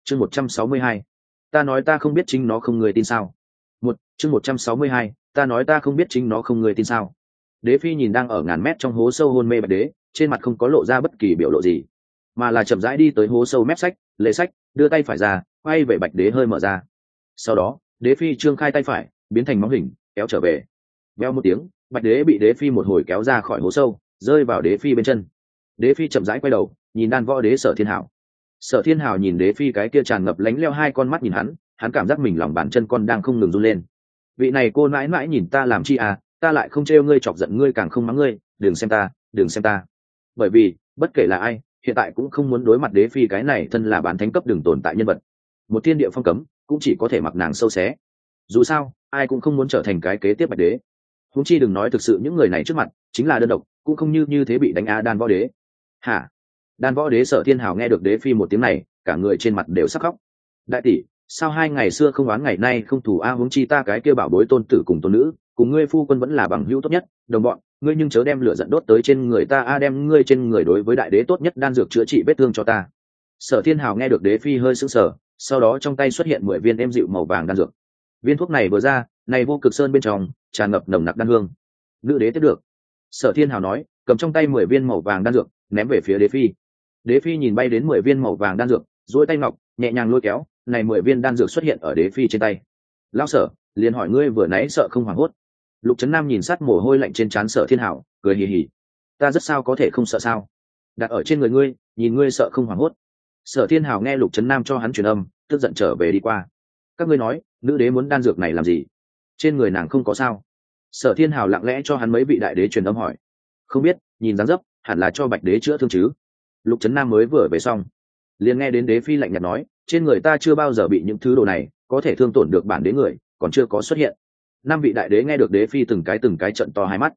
chương 162. Ta nói ta không biết chính nó không người tin sao. Chương 162. Ta nói ta không biết chính nó không người tin sao. Đế phi nhìn đang ở ngàn mét trong hố sâu hôn mê bạch đế, trên mặt không có lộ ra bất kỳ biểu lộ gì, mà là chậm rãi đi tới hố sâu mép sách lệ sách, đưa tay phải ra quay về bạch đế hơi mở ra. Sau đó đế phi trương khai tay phải biến thành móng hình kéo trở về. Veo một tiếng, bạch đế bị đế phi một hồi kéo ra khỏi hố sâu, rơi vào đế phi bên chân. Đế phi chậm rãi quay đầu nhìn đan võ đế Sở Thiên Hảo. Sở Thiên Hảo nhìn đế phi cái kia tràn ngập lánh leo hai con mắt nhìn hắn cảm giác mình lòng bàn chân con đang không ngừng run lên. Vị này cô mãi mãi nhìn ta làm chi à, ta lại không trêu ngươi chọc giận ngươi càng không mắng ngươi, đừng xem ta. Bởi vì bất kể là ai hiện tại cũng không muốn đối mặt đế phi cái này thân là bán thánh cấp đường tồn tại nhân vật. Một thiên địa phong cấm cũng chỉ có thể mặc nàng sâu xé. Dù sao ai cũng không muốn trở thành cái kế tiếp bạch đế. Huống chi đừng nói thực sự những người này trước mặt chính là đơn độc cũng không như thế bị đánh đan võ đế. Hả? Đan võ đế Sở Thiên Hảo nghe được đế phi một tiếng này, cả người trên mặt đều sắc khóc. Đại tỷ, sao 2 ngày xưa không oán ngày nay không thù huống chi ta cái kia bảo bối tôn tử cùng tôn nữ cùng ngươi phu quân vẫn là bằng hữu tốt nhất, đồng bọn, ngươi nhưng chớ đem lửa giận đốt tới trên người ta đem ngươi trên người đối với đại đế tốt nhất đan dược chữa trị vết thương cho ta. Sở Thiên Hảo nghe được đế phi hơi sững sờ, sau đó trong tay xuất hiện 10 viên êm dịu màu vàng đan dược. Viên thuốc này vừa ra, này vô cực sơn bên trong tràn ngập nồng nặc đan hương. Nữ đế tiếp được. Sở Thiên Hảo nói, cầm trong tay 10 viên màu vàng đan dược ném về phía đế phi. Đế phi nhìn bay đến 10 viên màu vàng đan dược, duỗi tay ngọc nhẹ nhàng lôi kéo, này 10 viên đan dược xuất hiện ở đế phi trên tay. Lão Sở, liền hỏi ngươi vừa nãy sợ không hoảng hốt? Lục Trấn Nam nhìn sát mồ hôi lạnh trên trán Sở Thiên Hảo, cười hì hì. Ta rất sao có thể không sợ sao? Đặt ở trên người ngươi, nhìn ngươi sợ không hoảng hốt. Sở Thiên Hảo nghe Lục Trấn Nam cho hắn truyền âm, tức giận trở về đi qua. Các ngươi nói, nữ đế muốn đan dược này làm gì? Trên người nàng không có sao? Sở Thiên Hảo lặng lẽ cho hắn mấy vị đại đế truyền âm hỏi. Không biết, nhìn dáng dấp hẳn là cho bạch đế chữa thương chứ. Lục Trấn Nam mới vừa về xong, liền nghe đến đế phi lạnh nhạt nói, trên người ta chưa bao giờ bị những thứ đồ này có thể thương tổn được bản đế người còn chưa có xuất hiện. 5 vị đại đế nghe được đế phi từng cái trận to hai mắt.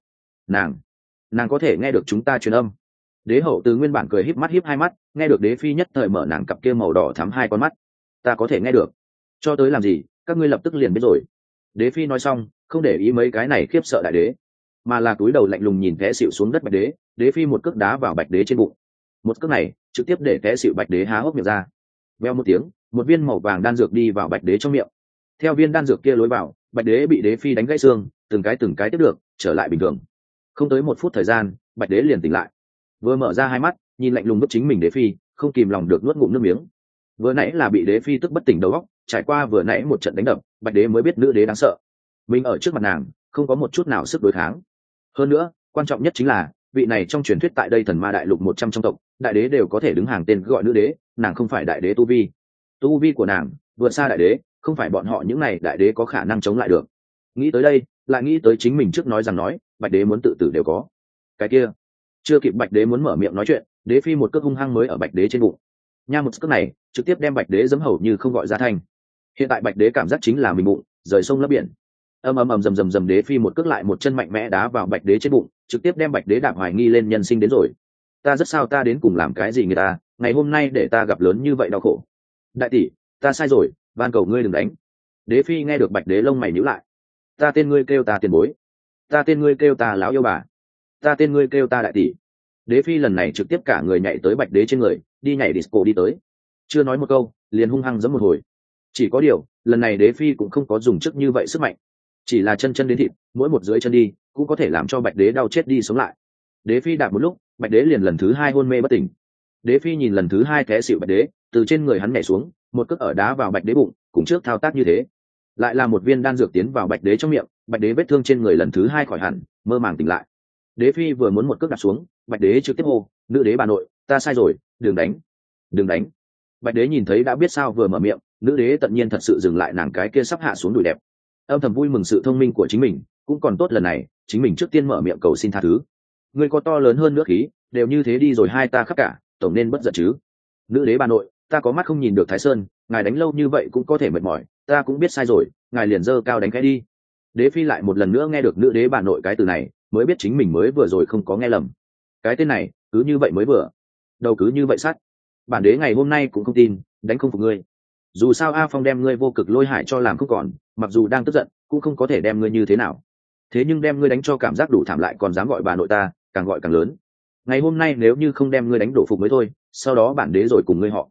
Nàng có thể nghe được chúng ta truyền âm. Đế hậu từ nguyên bản cười híp hai mắt, nghe được đế phi nhất thời mở nàng cặp kia màu đỏ thắm hai con mắt. Ta có thể nghe được. Cho tới làm gì, các ngươi lập tức liền biết rồi. Đế phi nói xong, không để ý mấy cái này khiếp sợ đại đế, mà là cúi đầu lạnh lùng nhìn té xịu xuống đất bạch đế. Đế phi một cước đá vào bạch đế trên bụng. Một cước này trực tiếp để té xịu bạch đế há hốc miệng ra. Veo một tiếng, một viên màu vàng đan dược đi vào bạch đế trong miệng. Theo viên đan dược kia lối vào, bạch đế bị đế phi đánh gãy xương, từng cái tiếp được, trở lại bình thường. Không tới 1 phút thời gian, bạch đế liền tỉnh lại. Vừa mở ra hai mắt, nhìn lạnh lùng bức chính mình đế phi, không kìm lòng được nuốt ngụm nước miếng. Vừa nãy là bị đế phi tức bất tỉnh đầu óc, trải qua vừa nãy một trận đánh đập, bạch đế mới biết nữ đế đáng sợ. Mình ở trước mặt nàng, không có một chút nào sức đối kháng. Hơn nữa, quan trọng nhất chính là, vị này trong truyền thuyết tại đây thần ma đại lục 100 trong tộc, đại đế đều có thể đứng hàng tên gọi nữ đế, nàng không phải đại đế tu vi. Tu vi của nàng vượt xa đại đế, không phải bọn họ những này đại đế có khả năng chống lại được. Nghĩ tới đây, lại nghĩ tới chính mình trước nói bạch đế muốn tự tử đều có. Cái kia, chưa kịp bạch đế muốn mở miệng nói chuyện, đế phi một cước hung hăng mới ở bạch đế trên bụng. Nha, một cước này trực tiếp đem bạch đế giẫm hầu như không gọi ra thanh. Hiện tại bạch đế cảm giác chính là mình bụng rời sông lấp biển. Ầm rầm đế phi một cước lại một chân mạnh mẽ đá vào bạch đế trên bụng, trực tiếp đem bạch đế đạp hoài nghi lên nhân sinh đến rồi. Ta rất sao ta đến cùng làm cái gì người ta, ngày hôm nay để ta gặp lớn như vậy đau khổ. Đại tỷ, ta sai rồi, van cầu ngươi đừng đánh. Đế phi nghe được bạch đế lông mày nhíu lại. Ta tên ngươi kêu ta tiền bối, ta tên ngươi kêu ta lão yêu bà, ta tên ngươi kêu ta đại tỷ. Đế phi lần này trực tiếp cả người nhảy tới bạch đế trên người, đi nhảy disco đi tới. Chưa nói một câu, liền hung hăng giẫm một hồi. Chỉ có điều, lần này đế phi cũng không có dùng sức như vậy sức mạnh, chỉ là chân đến thịt, mỗi một dưới chân đi cũng có thể làm cho bạch đế đau chết đi sống lại. Đế phi đạp một lúc, bạch đế liền lần thứ 2 hôn mê bất tỉnh. Đế phi nhìn lần thứ 2 té xịu bạch đế, từ trên người hắn nhảy xuống, một cước ở đá vào bạch đế bụng, cùng trước thao tác như thế. Lại là một viên đan dược tiến vào bạch đế trong miệng, bạch đế vết thương trên người lần thứ 2 khỏi hẳn, mơ màng tỉnh lại. Đế phi vừa muốn một cước đặt xuống, bạch đế trực tiếp hô, nữ đế bà nội, ta sai rồi, đừng đánh. Bạch đế nhìn thấy đã biết sao vừa mở miệng, nữ đế tự nhiên thật sự dừng lại nàng cái kia sắp hạ xuống đùi đẹp. Âm thầm vui mừng sự thông minh của chính mình, cũng còn tốt lần này chính mình trước tiên mở miệng cầu xin tha thứ. Ngươi có to lớn hơn nước khí, đều như thế đi rồi hai ta khắp cả, tổng nên bất giận chứ. Nữ đế bà nội, ta có mắt không nhìn được Thái Sơn, ngài đánh lâu như vậy cũng có thể mệt mỏi, ta cũng biết sai rồi, ngài liền dơ cao đánh cái đi. Đế phi lại một lần nữa nghe được nữ đế bà nội cái từ này, mới biết chính mình mới vừa rồi không có nghe lầm. Cái tên này cứ như vậy mới vừa, đầu cứ như vậy sắt. Bản đế ngày hôm nay cũng không tin, đánh không phục ngươi. Dù sao A Phong đem ngươi vô cực lôi hải cho làm không còn, mặc dù đang tức giận cũng không có thể đem ngươi như thế nào. Thế nhưng đem ngươi đánh cho cảm giác đủ thảm lại còn dám gọi bà nội ta, càng gọi càng lớn. Ngày hôm nay nếu như không đem ngươi đánh đổ phục mới thôi, sau đó bản đế rồi cùng ngươi họ.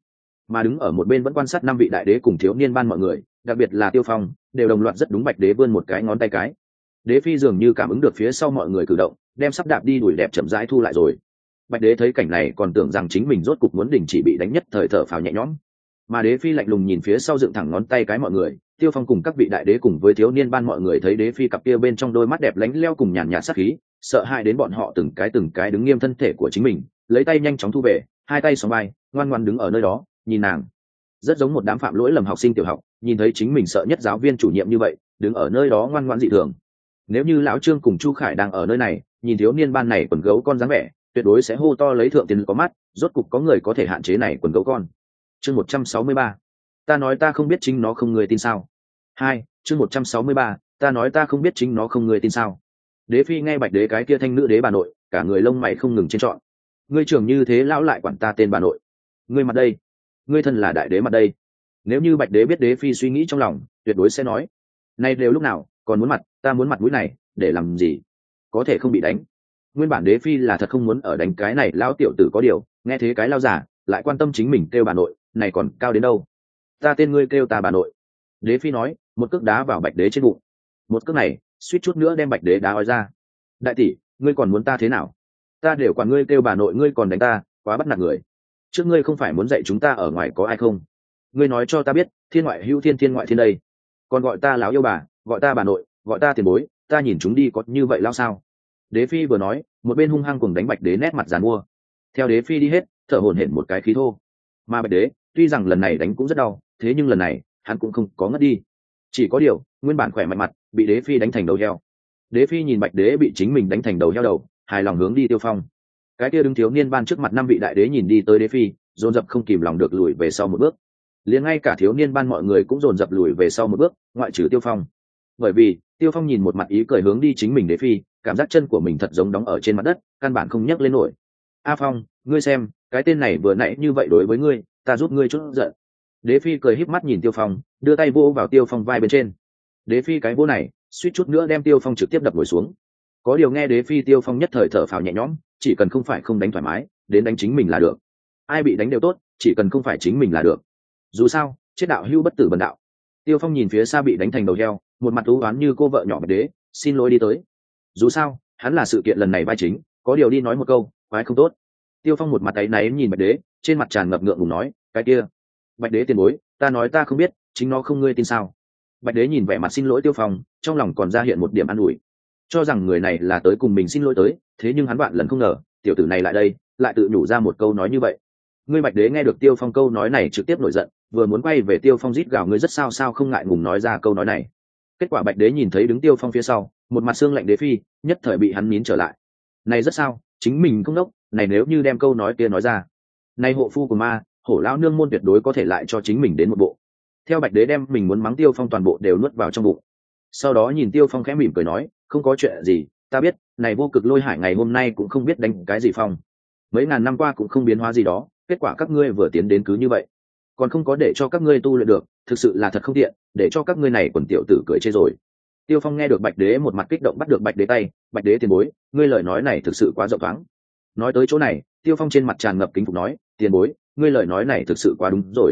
mà đứng ở một bên vẫn quan sát 5 vị đại đế cùng thiếu niên ban mọi người, đặc biệt là Tiêu Phong, đều đồng loạt rất đúng bạch đế vươn một cái ngón tay cái. Đế phi dường như cảm ứng được phía sau mọi người cử động, đem sắp đạp đi đuổi đẹp chậm rãi thu lại rồi. Bạch đế thấy cảnh này còn tưởng rằng chính mình rốt cục muốn đình chỉ bị đánh, nhất thời thở phào nhẹ nhõm. Mà đế phi lạnh lùng nhìn phía sau dựng thẳng ngón tay cái mọi người. Tiêu Phong cùng các vị đại đế cùng với thiếu niên ban mọi người thấy đế phi cặp kia bên trong đôi mắt đẹp lánh leo cùng nhàn nhạt sát khí, sợ hãi đến bọn họ từng cái đứng nghiêm thân thể của chính mình, lấy tay nhanh chóng thu về, hai tay xóm vai, ngoan ngoãn đứng ở nơi đó nhìn nàng. Rất giống một đám phạm lỗi lầm học sinh tiểu học, nhìn thấy chính mình sợ nhất giáo viên chủ nhiệm như vậy, đứng ở nơi đó ngoan ngoãn dị thường. Nếu như lão Trương cùng Chu Khải đang ở nơi này, nhìn thiếu niên ban này quần gấu con dáng vẻ, tuyệt đối sẽ hô to lấy thượng tiền có mắt, rốt cục có người có thể hạn chế này quần gấu con. Chương 163. Ta nói ta không biết chính nó không người tin sao. 2. Chương 163. Ta nói ta không biết chính nó không người tin sao. Đế phi nghe bạch đế cái kia thanh nữ đế bà nội, cả người lông mày không ngừng trên trọn. Ngươi trưởng như thế lão lại quản ta tên bà nội. Ngươi mặt đây, ngươi thân là đại đế mặt đây. Nếu như bạch đế biết đế phi suy nghĩ trong lòng, tuyệt đối sẽ nói, này đều lúc nào còn muốn mặt, ta muốn mặt mũi này để làm gì, có thể không bị đánh. Nguyên bản đế phi là thật không muốn ở đánh cái này lão tiểu tử, có điều nghe thế cái lao giả lại quan tâm chính mình kêu bà nội, này còn cao đến đâu. Ta tên ngươi kêu ta bà nội. Đế phi nói, một cước đá vào bạch đế trên bụng. Một cước này suýt chút nữa đem bạch đế đá ói ra. Đại tỷ, ngươi còn muốn ta thế nào? Ta đều quản ngươi kêu bà nội, ngươi còn đánh ta, quá bắt nạt người. Trước ngươi không phải muốn dạy chúng ta ở ngoài có ai không? Ngươi nói cho ta biết, thiên ngoại hữu thiên, thiên ngoại thiên đây. Còn gọi ta láo yêu bà, gọi ta bà nội, gọi ta tiền bối, ta nhìn chúng đi có như vậy lao sao? Đế phi vừa nói, một bên hung hăng cùng đánh bạch đế nét mặt giàn mua. Theo đế phi đi hết, thở hổn hển một cái khí thô. Mà bạch đế tuy rằng lần này đánh cũng rất đau, thế nhưng lần này hắn cũng không có ngất đi. Chỉ có điều nguyên bản khỏe mạnh mặt bị đế phi đánh thành đầu heo. Đế phi nhìn bạch đế bị chính mình đánh thành đầu heo đầu, hài lòng hướng đi Tiêu Phong. Cái kia đứng thiếu niên ban trước mặt 5 vị đại đế nhìn đi tới đế phi, dồn dập không kìm lòng được lùi về sau một bước. Liền ngay cả thiếu niên ban mọi người cũng dồn dập lùi về sau một bước, ngoại trừ Tiêu Phong. Bởi vì Tiêu Phong nhìn một mặt ý cười hướng đi chính mình đế phi, cảm giác chân của mình thật giống đóng ở trên mặt đất, căn bản không nhấc lên nổi. A Phong, ngươi xem, cái tên này vừa nãy như vậy đối với ngươi, ta giúp ngươi chút giận. Đế phi cười híp mắt nhìn Tiêu Phong, đưa tay vỗ vào Tiêu Phong vai bên trên. Đế phi cái vỗ này suýt chút nữa đem Tiêu Phong trực tiếp đập ngồi xuống. Có điều nghe đế phi, Tiêu Phong nhất thời thở phào nhẹ nhõm, chỉ cần không phải không đánh thoải mái, đến đánh chính mình là được. Ai bị đánh đều tốt, chỉ cần không phải chính mình là được. Dù sao, chết đạo hưu bất tử bần đạo. Tiêu Phong nhìn phía xa bị đánh thành đầu heo, một mặt u oán như cô vợ nhỏ bạch đế, xin lỗi đi tới. Dù sao, hắn là sự kiện lần này vai chính, có điều đi nói một câu, quái không tốt. Tiêu Phong một mặt áy náy nhìn bạch đế, trên mặt tràn ngập ngượng ngùng nói, cái kia, bạch đế tiền bối, ta nói ta không biết, chính nó không ngươi tin sao? Bạch đế nhìn vẻ mặt xin lỗi Tiêu Phong, trong lòng còn ra hiện một điểm an ủi, cho rằng người này là tới cùng mình xin lỗi tới, thế nhưng hắn vạn lần không ngờ, tiểu tử này lại đây, lại tự nhủ ra một câu nói như vậy. Ngươi bạch đế nghe được Tiêu Phong câu nói này trực tiếp nổi giận, vừa muốn quay về Tiêu Phong rít gào ngươi rất sao không ngại ngùng nói ra câu nói này. Kết quả bạch đế nhìn thấy đứng Tiêu Phong phía sau, một mặt xương lạnh đế phi, nhất thời bị hắn nín trở lại. Này rất sao, chính mình không đốc, này nếu như đem câu nói kia nói ra, này hộ phu của ma, hổ lão nương môn tuyệt đối có thể lại cho chính mình đến một bộ. Theo bạch đế đem mình muốn mắng Tiêu Phong toàn bộ đều nuốt vào trong bụng. Sau đó nhìn Tiêu Phong khẽ mỉm cười nói, không có chuyện gì, ta biết, này vô cực lôi hải ngày hôm nay cũng không biết đánh cái gì phong. Mấy ngàn năm qua cũng không biến hóa gì đó, kết quả các ngươi vừa tiến đến cứ như vậy, còn không có để cho các ngươi tu luyện được, thực sự là thật không tiện, để cho các ngươi này quần tiểu tử cười chê rồi. Tiêu Phong nghe được bạch đế một mặt kích động bắt được bạch đế tay, bạch đế tiền bối, ngươi lời nói này thực sự quá rộng thoáng. Nói tới chỗ này, Tiêu Phong trên mặt tràn ngập kính phục nói, tiền bối, ngươi lời nói này thực sự quá đúng rồi.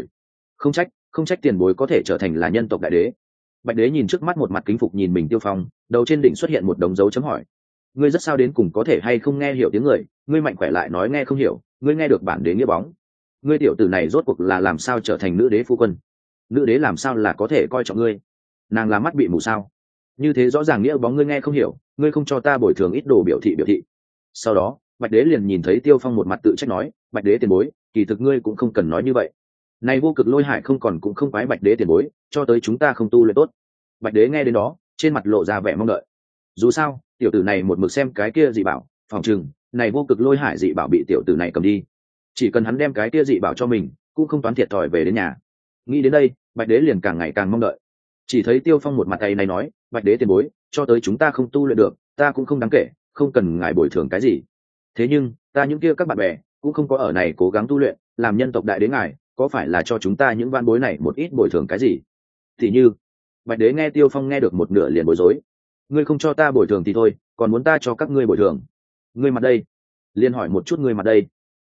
Không trách tiền bối có thể trở thành là nhân tộc đại đế. Bạch đế nhìn trước mắt một mặt kính phục nhìn mình Tiêu Phong, đầu trên đỉnh xuất hiện một đống dấu chấm hỏi. Ngươi rất sao đến cùng có thể hay không nghe hiểu tiếng người, ngươi mạnh khỏe lại nói nghe không hiểu, ngươi nghe được bản đế nghĩa bóng. Ngươi tiểu tử này rốt cuộc là làm sao trở thành nữ đế phu quân? Nữ đế làm sao là có thể coi trọng ngươi? Nàng là mắt bị mù sao? Như thế rõ ràng nghĩa bóng ngươi nghe không hiểu, ngươi không cho ta bồi thường ít đồ biểu thị. Sau đó, bạch đế liền nhìn thấy Tiêu Phong một mặt tự trách nói, bạch đế tiền bối, kỳ thực ngươi cũng không cần nói như vậy. Này vô cực lôi hải không còn cũng không quái bạch đế tiền bối, cho tới chúng ta không tu luyện tốt. Bạch đế nghe đến đó, trên mặt lộ ra vẻ mong đợi. Dù sao, tiểu tử này một mực xem cái kia dị bảo, phòng chừng này vô cực lôi hải dị bảo bị tiểu tử này cầm đi. Chỉ cần hắn đem cái kia dị bảo cho mình, cũng không toán thiệt thòi về đến nhà. Nghĩ đến đây, bạch đế liền càng ngày càng mong đợi. Chỉ thấy Tiêu Phong một mặt tay này nói, bạch đế tiền bối, cho tới chúng ta không tu luyện được, ta cũng không đáng kể, không cần ngài bồi thường cái gì. Thế nhưng ta những kia các bạn bè cũng không có ở này cố gắng tu luyện, làm nhân tộc đại đế ngài có phải là cho chúng ta những van bối này một ít bồi thường cái gì? Thì như bạch đế nghe Tiêu Phong nghe được một nửa liền bối rối. Ngươi không cho ta bồi thường thì thôi, còn muốn ta cho các ngươi bồi thường? Ngươi mặt đây, liền hỏi một chút ngươi mặt đây.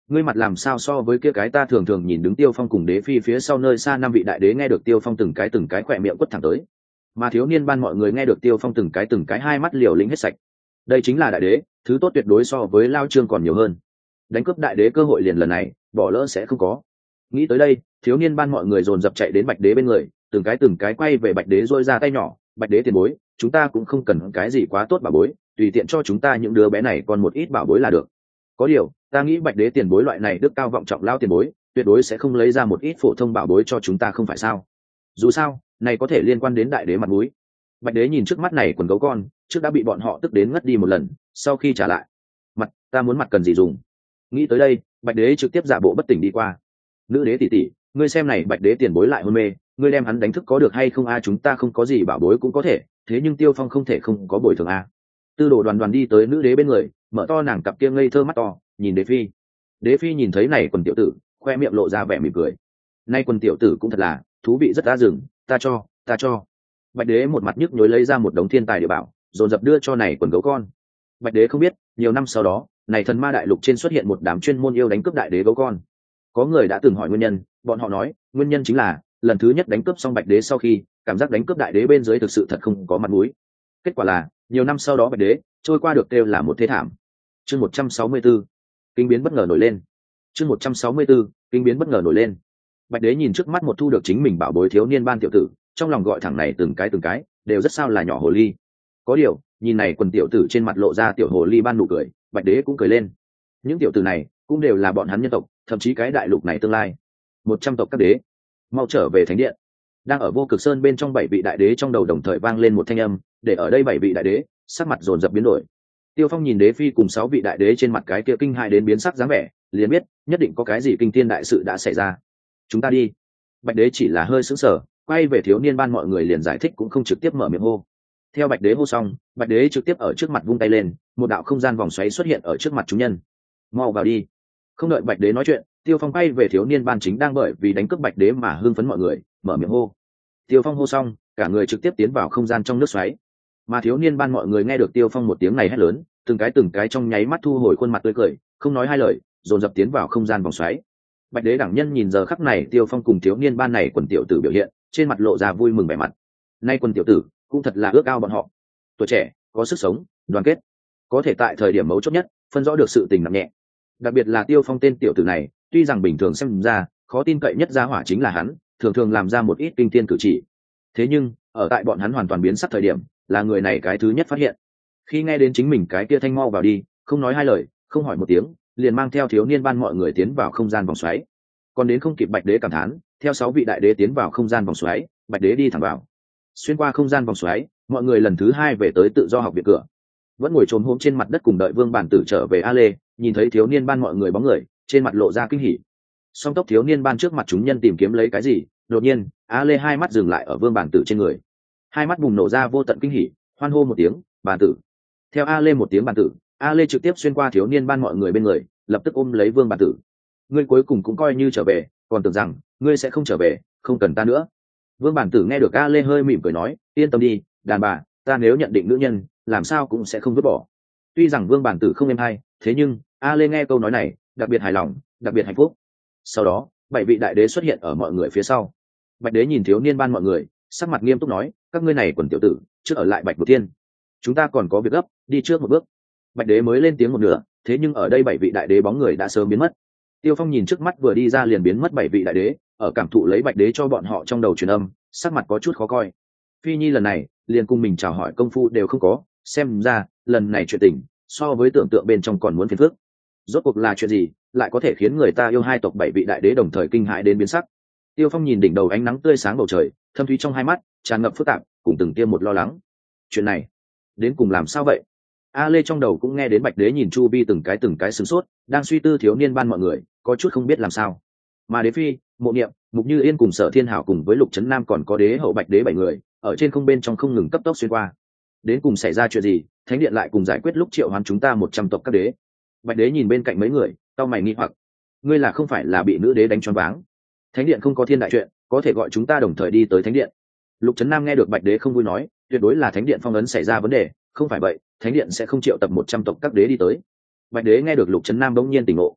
ngươi mặt làm sao so với kia cái ta thường thường nhìn đứng Tiêu Phong cùng Đế Phi phía sau nơi xa năm vị đại đế nghe được Tiêu Phong từng cái khỏe miệng quất thẳng tới, mà thiếu niên ban mọi người nghe được Tiêu Phong từng cái hai mắt liều lĩnh hết sạch. Đây chính là đại đế, thứ tốt tuyệt đối so với Lao Trương còn nhiều hơn. Đánh cướp đại đế cơ hội liền lần này, bỏ lỡ sẽ không có. Nghĩ tới đây, thiếu niên ban mọi người dồn dập chạy đến Bạch đế bên người, từng cái quay về Bạch đế rôi ra tay nhỏ. Bạch đế tiền bối, chúng ta cũng không cần cái gì quá tốt bảo bối, tùy tiện cho chúng ta những đứa bé này còn một ít bảo bối là được. Có điều, ta nghĩ Bạch đế tiền bối loại này đức cao vọng trọng lao tiền bối, tuyệt đối sẽ không lấy ra một ít phổ thông bảo bối cho chúng ta không phải sao? Dù sao, này có thể liên quan đến đại đế mặt mũi. Bạch đế nhìn trước mắt này quần gấu con, trước đã bị bọn họ tức đến ngất đi một lần, sau khi trả lại, mặt, ta muốn mặt cần gì dùng? Nghĩ tới đây, Bạch đế trực tiếp giả bộ bất tỉnh đi qua. Nữ đế tỷ tỷ, ngươi xem này Bạch đế tiền bối lại hôn mê, ngươi đem hắn đánh thức có được hay không a? Chúng ta không có gì bảo bối cũng có thể, thế nhưng Tiêu Phong không thể không có bồi thường a. Tư đồ đoàn đi tới nữ đế bên người, mở to nàng cặp kia ngây thơ mắt to, nhìn Đế Phi. Đế Phi nhìn thấy này quần tiểu tử, khoe miệng lộ ra vẻ mỉm cười. Nay quần tiểu tử cũng thật là thú vị rất đã dừng, ta cho. Bạch đế một mặt nhức nhối lấy ra một đống thiên tài địa bảo, dồn dập đưa cho này quần gấu con. Bạch đế không biết, nhiều năm sau đó, này thần ma đại lục trên xuất hiện một đám chuyên môn yêu đánh cướp đại đế gấu con. Có người đã từng hỏi nguyên nhân, bọn họ nói, nguyên nhân chính là lần thứ nhất đánh cướp xong Bạch đế sau khi, cảm giác đánh cướp đại đế bên dưới thực sự thật không có mặt mũi. Kết quả là, nhiều năm sau đó Bạch đế trôi qua được kêu là một thế thảm. Chương 164, kinh biến bất ngờ nổi lên. Chương 164, kinh biến bất ngờ nổi lên. Bạch đế nhìn trước mắt một thu được chính mình bảo bối thiếu niên ban tiểu tử, trong lòng gọi thẳng này từng cái đều rất sao là nhỏ hồ ly. Có điều, nhìn này quần tiểu tử trên mặt lộ ra tiểu hồ ly ban nụ cười, Bạch đế cũng cười lên. Những tiểu tử này cũng đều là bọn hắn nhân tộc, thậm chí cái đại lục này tương lai 100 tộc các đế, mau trở về thánh điện. Đang ở Vô Cực Sơn bên trong 7 vị đại đế trong đầu đồng thời vang lên một thanh âm, để ở đây 7 vị đại đế sắc mặt dồn dập biến đổi. Tiêu Phong nhìn Đế Phi cùng 6 vị đại đế trên mặt cái kia kinh hãi đến biến sắc dáng vẻ, liền biết nhất định có cái gì kinh thiên đại sự đã xảy ra. Chúng ta đi. Bạch đế chỉ là hơi sững sờ, quay về thiếu niên ban mọi người liền giải thích cũng không trực tiếp mở miệng hô. Theo Bạch đế hô xong, Bạch đế trực tiếp ở trước mặt vung tay lên, một đạo không gian vòng xoáy xuất hiện ở trước mặt chúng nhân. Mau vào đi. Không đợi Bạch đế nói chuyện, Tiêu Phong quay về thiếu niên ban chính đang bởi vì đánh cướp Bạch đế mà hưng phấn mọi người, mở miệng hô. Tiêu Phong hô xong, cả người trực tiếp tiến vào không gian trong nước xoáy. Mà thiếu niên ban mọi người nghe được Tiêu Phong một tiếng này hét lớn, từng cái trong nháy mắt thu hồi khuôn mặt tươi cười, không nói hai lời, dồn dập tiến vào không gian vòng xoáy. Bạch đế đẳng nhân nhìn giờ khắc này Tiêu Phong cùng thiếu niên ban này quần tiểu tử biểu hiện, trên mặt lộ ra vui mừng vẻ mặt. Nay quần tiểu tử cũng thật là ước ao bọn họ, tuổi trẻ, có sức sống, đoàn kết, có thể tại thời điểm mấu chốt nhất phân rõ được sự tình nặng nhẹ. Đặc biệt là Tiêu Phong tên tiểu tử này, tuy rằng bình thường xem ra khó tin cậy nhất gia hỏa chính là hắn, thường làm ra một ít kinh thiên cử chỉ. Thế nhưng ở tại bọn hắn hoàn toàn biến sắc thời điểm, là người này cái thứ nhất phát hiện. Khi nghe đến chính mình cái kia thanh mau vào đi, không nói hai lời, không hỏi một tiếng, liền mang theo thiếu niên ban mọi người tiến vào không gian vòng xoáy. Còn đến không kịp Bạch đế cảm thán, theo 6 vị đại đế tiến vào không gian vòng xoáy, Bạch đế đi thẳng vào. Xuyên qua không gian vòng xoáy, mọi người lần thứ 2 về tới tự do học viện cửa. Vẫn ngồi trồm hôm trên mặt đất cùng đợi Vương Bản Tử trở về A Lê, nhìn thấy thiếu niên ban mọi người bóng người, trên mặt lộ ra kinh hỉ. Song tốc thiếu niên ban trước mặt chúng nhân tìm kiếm lấy cái gì, đột nhiên, A Lê hai mắt dừng lại ở Vương Bản Tử trên người. Hai mắt bùng nổ ra vô tận kinh hỉ, hoan hô một tiếng, "Bản Tử." Theo A Lê một tiếng Bản Tử, A Lê trực tiếp xuyên qua thiếu niên ban mọi người bên người, lập tức ôm lấy Vương Bản Tử. "Ngươi cuối cùng cũng coi như trở về, còn tưởng rằng ngươi sẽ không trở về, không cần ta nữa." Vương Bản Tử nghe được A Lê hơi mỉm cười nói, "Yên tâm đi, đàn bà, ta nếu nhận định nữ nhân, làm sao cũng sẽ không vứt bỏ." Tuy rằng Vương Bản Tử không êm hay, thế nhưng A Lê nghe câu nói này, đặc biệt hài lòng, đặc biệt hạnh phúc. Sau đó, 7 vị đại đế xuất hiện ở mọi người phía sau. Bạch đế nhìn thiếu niên ban mọi người, sắc mặt nghiêm túc nói, "Các ngươi này quần tiểu tử, trước ở lại Bạch Vực Thiên. Chúng ta còn có việc gấp, đi trước một bước." Bạch đế mới lên tiếng một nửa, thế nhưng ở đây 7 vị đại đế bóng người đã sớm biến mất. Tiêu Phong nhìn trước mắt vừa đi ra liền biến mất 7 vị đại đế, ở cảm thụ lấy Bạch đế cho bọn họ trong đầu truyền âm, sắc mặt có chút khó coi. Phi Nhi lần này, liền cùng mình chào hỏi công phu đều không có, xem ra, lần này chuyện tình, so với tưởng tượng bên trong còn muốn phiền phức. Rốt cuộc là chuyện gì, lại có thể khiến người ta yêu hai tộc 7 vị đại đế đồng thời kinh hãi đến biến sắc. Tiêu Phong nhìn đỉnh đầu ánh nắng tươi sáng bầu trời, thâm thúy trong hai mắt tràn ngập phức tạp, cùng từng tiêm một lo lắng. Chuyện này, đến cùng làm sao vậy? A Lê trong đầu cũng nghe đến Bạch đế nhìn chu vi từng cái sửng sốt, đang suy tư thiếu niên ban mọi người, có chút không biết làm sao. Mà Đế Phi, Mộ Niệm, Mục Như Yên cùng Sở Thiên Hảo cùng với Lục Trấn Nam còn có đế hậu Bạch đế 7 người, ở trên không bên trong không ngừng cấp tốc xuyên qua. Đến cùng xảy ra chuyện gì? Thánh điện lại cùng giải quyết lúc triệu hoán chúng ta 100 tộc các đế. Bạch đế nhìn bên cạnh mấy người, cau mày nghi hoặc, ngươi là không phải là bị nữ đế đánh choáng váng? Thánh điện không có thiên đại chuyện, có thể gọi chúng ta đồng thời đi tới thánh điện. Lục Trấn Nam nghe được Bạch đế không vui nói, tuyệt đối là thánh điện phong ấn xảy ra vấn đề, không phải vậy thánh điện sẽ không triệu tập 100 tộc các đế đi tới. Bạch đế nghe được Lục Trấn Nam bỗng nhiên tỉnh ngộ,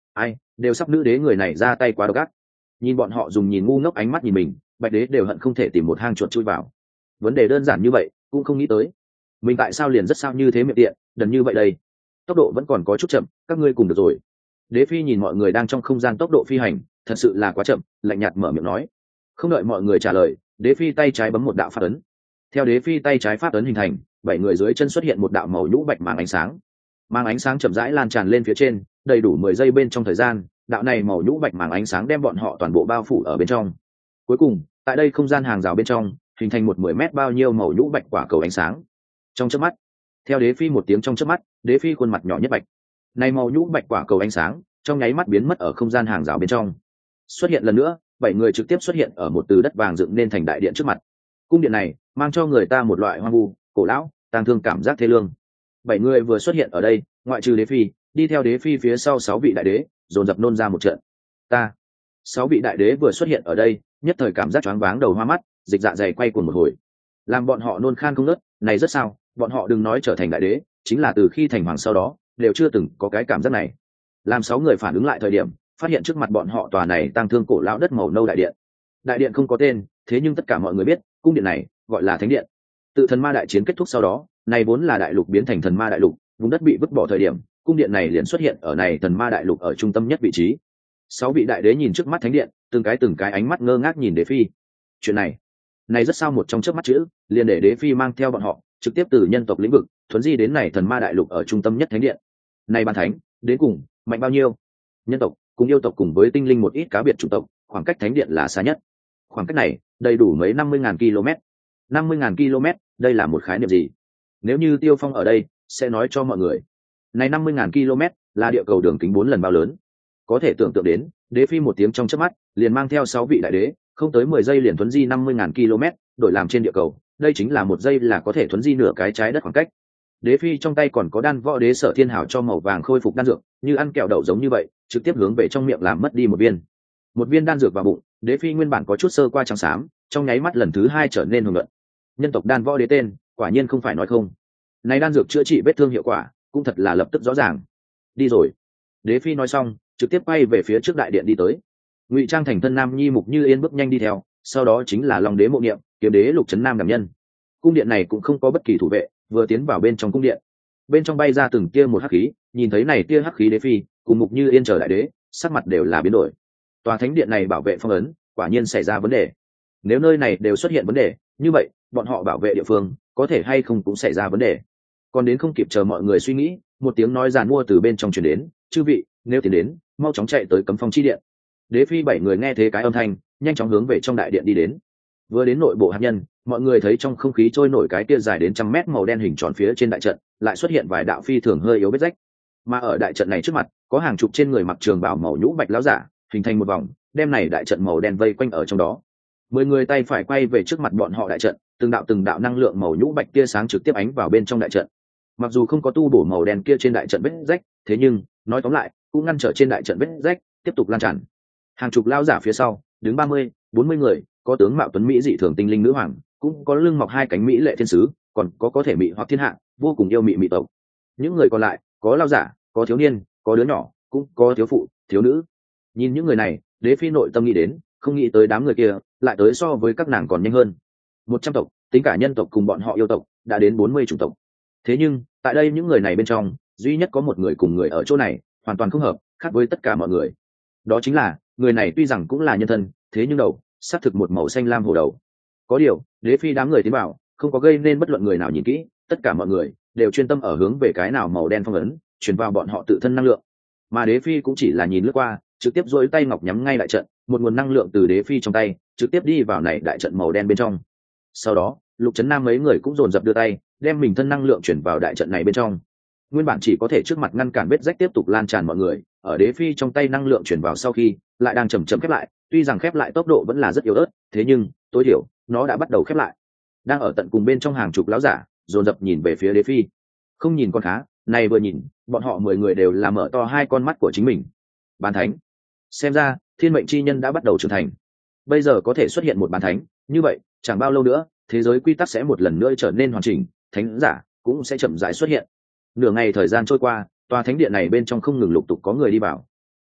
ai đều sắp nữ đế người này ra tay quá độc ác. Nhìn bọn họ dùng nhìn ngu ngốc ánh mắt nhìn mình, bạch đế đều hận không thể tìm một hang chuột chui vào. Vấn đề đơn giản như vậy cũng không nghĩ tới, mình tại sao liền rất sao như thế miệng tiện đần như vậy đây. Tốc độ vẫn còn có chút chậm, các ngươi cùng được rồi. Đế phi nhìn mọi người đang trong không gian tốc độ phi hành thật sự là quá chậm, lạnh nhạt mở miệng nói. Không đợi mọi người trả lời, đế phi tay trái bấm một đạo pháp ấn. Theo đế phi tay trái pháp ấn hình thành, 7 người dưới chân xuất hiện một đạo màu nhũ bạch màng ánh sáng. Màng ánh sáng chậm rãi lan tràn lên phía trên, đầy đủ 10 giây bên trong thời gian, đạo này màu nhũ bạch màng ánh sáng đem bọn họ toàn bộ bao phủ ở bên trong. Cuối cùng, tại đây không gian hàng rào bên trong, hình thành một 10 mét bao nhiêu màu nhũ bạch quả cầu ánh sáng. Trong chớp mắt, theo đế phi một tiếng trong chớp mắt, đế phi khuôn mặt nhỏ nhất bạch. Này màu nhũ bạch quả cầu ánh sáng, trong nháy mắt biến mất ở không gian hàng rào bên trong. Xuất hiện lần nữa, 7 người trực tiếp xuất hiện ở một từ đất vàng dựng nên thành đại điện trước mặt. Cung điện này mang cho người ta một loại hoang vu, cổ lão, tang thương cảm giác thê lương. 7 người vừa xuất hiện ở đây, ngoại trừ đế phi, đi theo đế phi phía sau 6 vị đại đế dồn dập nôn ra một trận. 6 vị đại đế vừa xuất hiện ở đây, nhất thời cảm giác choáng váng đầu hoa mắt, dịch dạ dày quay cuồng một hồi, làm bọn họ nôn khan không ngớt. Này rất sao, bọn họ đừng nói trở thành đại đế, chính là từ khi thành hoàng sau đó đều chưa từng có cái cảm giác này. Làm 6 người phản ứng lại thời điểm, phát hiện trước mặt bọn họ tòa này tang thương cổ lão đất màu nâu đại điện. Đại điện không có tên, thế nhưng tất cả mọi người biết cung điện này gọi là thánh điện. Tự thần ma đại chiến kết thúc sau đó, này vốn là đại lục biến thành thần ma đại lục, vùng đất bị vứt bỏ thời điểm, cung điện này liền xuất hiện ở này thần ma đại lục ở trung tâm nhất vị trí. 6 vị đại đế nhìn trước mắt thánh điện, từng cái ánh mắt ngơ ngác nhìn đế phi. Chuyện này rất sao một trong chớp mắt chữ, liền để đế phi mang theo bọn họ trực tiếp từ nhân tộc lĩnh vực thuấn di đến này thần ma đại lục ở trung tâm nhất thánh điện. Này ban thánh đến cùng mạnh bao nhiêu? Nhân tộc cùng yêu tộc cùng với tinh linh một ít cá biệt chủng tộc, khoảng cách thánh điện là xa nhất. Khoảng cách này đầy đủ mấy 50.000 km. 50.000 km, đây là một khái niệm gì? Nếu như Tiêu Phong ở đây sẽ nói cho mọi người, này 50.000 km là địa cầu đường kính 4 lần bao lớn. Có thể tưởng tượng đến, đế phi một tiếng trong chớp mắt liền mang theo 6 vị đại đế, không tới 10 giây liền thuấn di 50.000 km, đổi làm trên địa cầu, đây chính là một giây là có thể thuấn di nửa cái trái đất khoảng cách. Đế phi trong tay còn có đan võ đế sở thiên hảo cho màu vàng khôi phục đan dược, như ăn kẹo đậu giống như vậy, trực tiếp hướng về trong miệng làm mất đi một viên đan dược vào bụng. Đế phi nguyên bản có chút sơ qua trắng xám, trong nháy mắt lần thứ 2 trở nên hùng luận. Nhân tộc đan võ đế tên, quả nhiên không phải nói không. Này đan dược chữa trị vết thương hiệu quả cũng thật là lập tức rõ ràng. Đi rồi. Đế phi nói xong, trực tiếp quay về phía trước đại điện đi tới. Ngụy trang thành thân nam nhi Mục Như Yên bước nhanh đi theo, sau đó chính là Long đế Mộ Niệm, Kiếm đế Lục Trấn Nam đảm nhân. Cung điện này cũng không có bất kỳ thủ vệ, vừa tiến vào bên trong cung điện, bên trong bay ra từng tia một hắc khí. Nhìn thấy này tia hắc khí, đế phi cùng Mục Như Yên chờ đại đế sắc mặt đều là biến đổi. Tòa thánh điện này bảo vệ phong ấn quả nhiên xảy ra vấn đề. Nếu nơi này đều xuất hiện vấn đề như vậy, bọn họ bảo vệ địa phương có thể hay không cũng xảy ra vấn đề. Còn đến không kịp chờ mọi người suy nghĩ, một tiếng nói giàn mua từ bên trong truyền đến: chư vị, nếu tiến đến, mau chóng chạy tới cấm phong chi điện. Đế phi 7 người nghe thế cái âm thanh, nhanh chóng hướng về trong đại điện đi đến. Vừa đến nội bộ hạt nhân, mọi người thấy trong không khí trôi nổi cái kia dài đến 100 mét màu đen hình tròn phía trên đại trận, lại xuất hiện vài đạo phi thường hơi yếu vết rách. Mà ở đại trận này trước mặt, có hàng chục trên người mặc trường bào màu nhũ bạch lão giả, hình thành một vòng, đem này đại trận màu đen vây quanh ở trong đó. 10 người tay phải quay về trước mặt bọn họ đại trận, từng đạo năng lượng màu nhũ bạch tia sáng trực tiếp ánh vào bên trong đại trận. Mặc dù không có tu bổ màu đen kia trên đại trận vết rách, thế nhưng nói tóm lại cũng ngăn trở trên đại trận vết rách tiếp tục lan tràn. Hàng chục lão giả phía sau đứng 30-40 người, có tướng mạo tuấn mỹ dị thường tinh linh nữ hoàng, cũng có lưng mọc 2 cánh mỹ lệ thiên sứ, còn có thể mị hoặc thiên hạ, vô cùng yêu mị tộc. Những người còn lại có lão giả, có thiếu niên, có đứa nhỏ, cũng có thiếu phụ, thiếu nữ. Nhìn những người này, đế phi nội tâm nghĩ đến, không nghĩ tới đám người kia lại tới so với các nàng còn nhanh hơn. 100 tộc, tính cả nhân tộc cùng bọn họ yêu tộc, đã đến 40 chủng tộc. Thế nhưng tại đây những người này bên trong, duy nhất có một người cùng người ở chỗ này hoàn toàn không hợp, khác với tất cả mọi người. Đó chính là người này tuy rằng cũng là nhân thân, thế nhưng đầu xác thực một màu xanh lam hổ đầu. Có điều đế phi đám người tiến vào không có gây nên bất luận người nào nhìn kỹ, tất cả mọi người đều chuyên tâm ở hướng về cái nào màu đen phong ấn truyền vào bọn họ tự thân năng lượng. Mà đế phi cũng chỉ là nhìn lướt qua, trực tiếp duỗi tay ngọc nhắm ngay đại trận, một nguồn năng lượng từ đế phi trong tay trực tiếp đi vào này đại trận màu đen bên trong. Sau đó Lục Trấn Nam mấy người cũng dồn dập đưa tay đem mình thân năng lượng chuyển vào đại trận này bên trong. Nguyên bản chỉ có thể trước mặt ngăn cản vết rách tiếp tục lan tràn mọi người, ở đế phi trong tay năng lượng chuyển vào sau khi lại đang chậm chậm khép lại. Tuy rằng khép lại tốc độ vẫn là rất yếu ớt, thế nhưng tối thiểu nó đã bắt đầu khép lại. Đang ở tận cùng bên trong hàng chục lão giả dồn dập nhìn về phía đế phi, không nhìn con khá này, vừa nhìn bọn họ 10 người đều là mở to 2 con mắt của chính mình. Bán thánh, xem ra thiên mệnh chi nhân đã bắt đầu trưởng thành. Bây giờ có thể xuất hiện một bán thánh, như vậy chẳng bao lâu nữa thế giới quy tắc sẽ một lần nữa trở nên hoàn chỉnh, thánh giả cũng sẽ chậm rãi xuất hiện. Nửa ngày thời gian trôi qua, tòa thánh điện này bên trong không ngừng lục tục có người đi vào.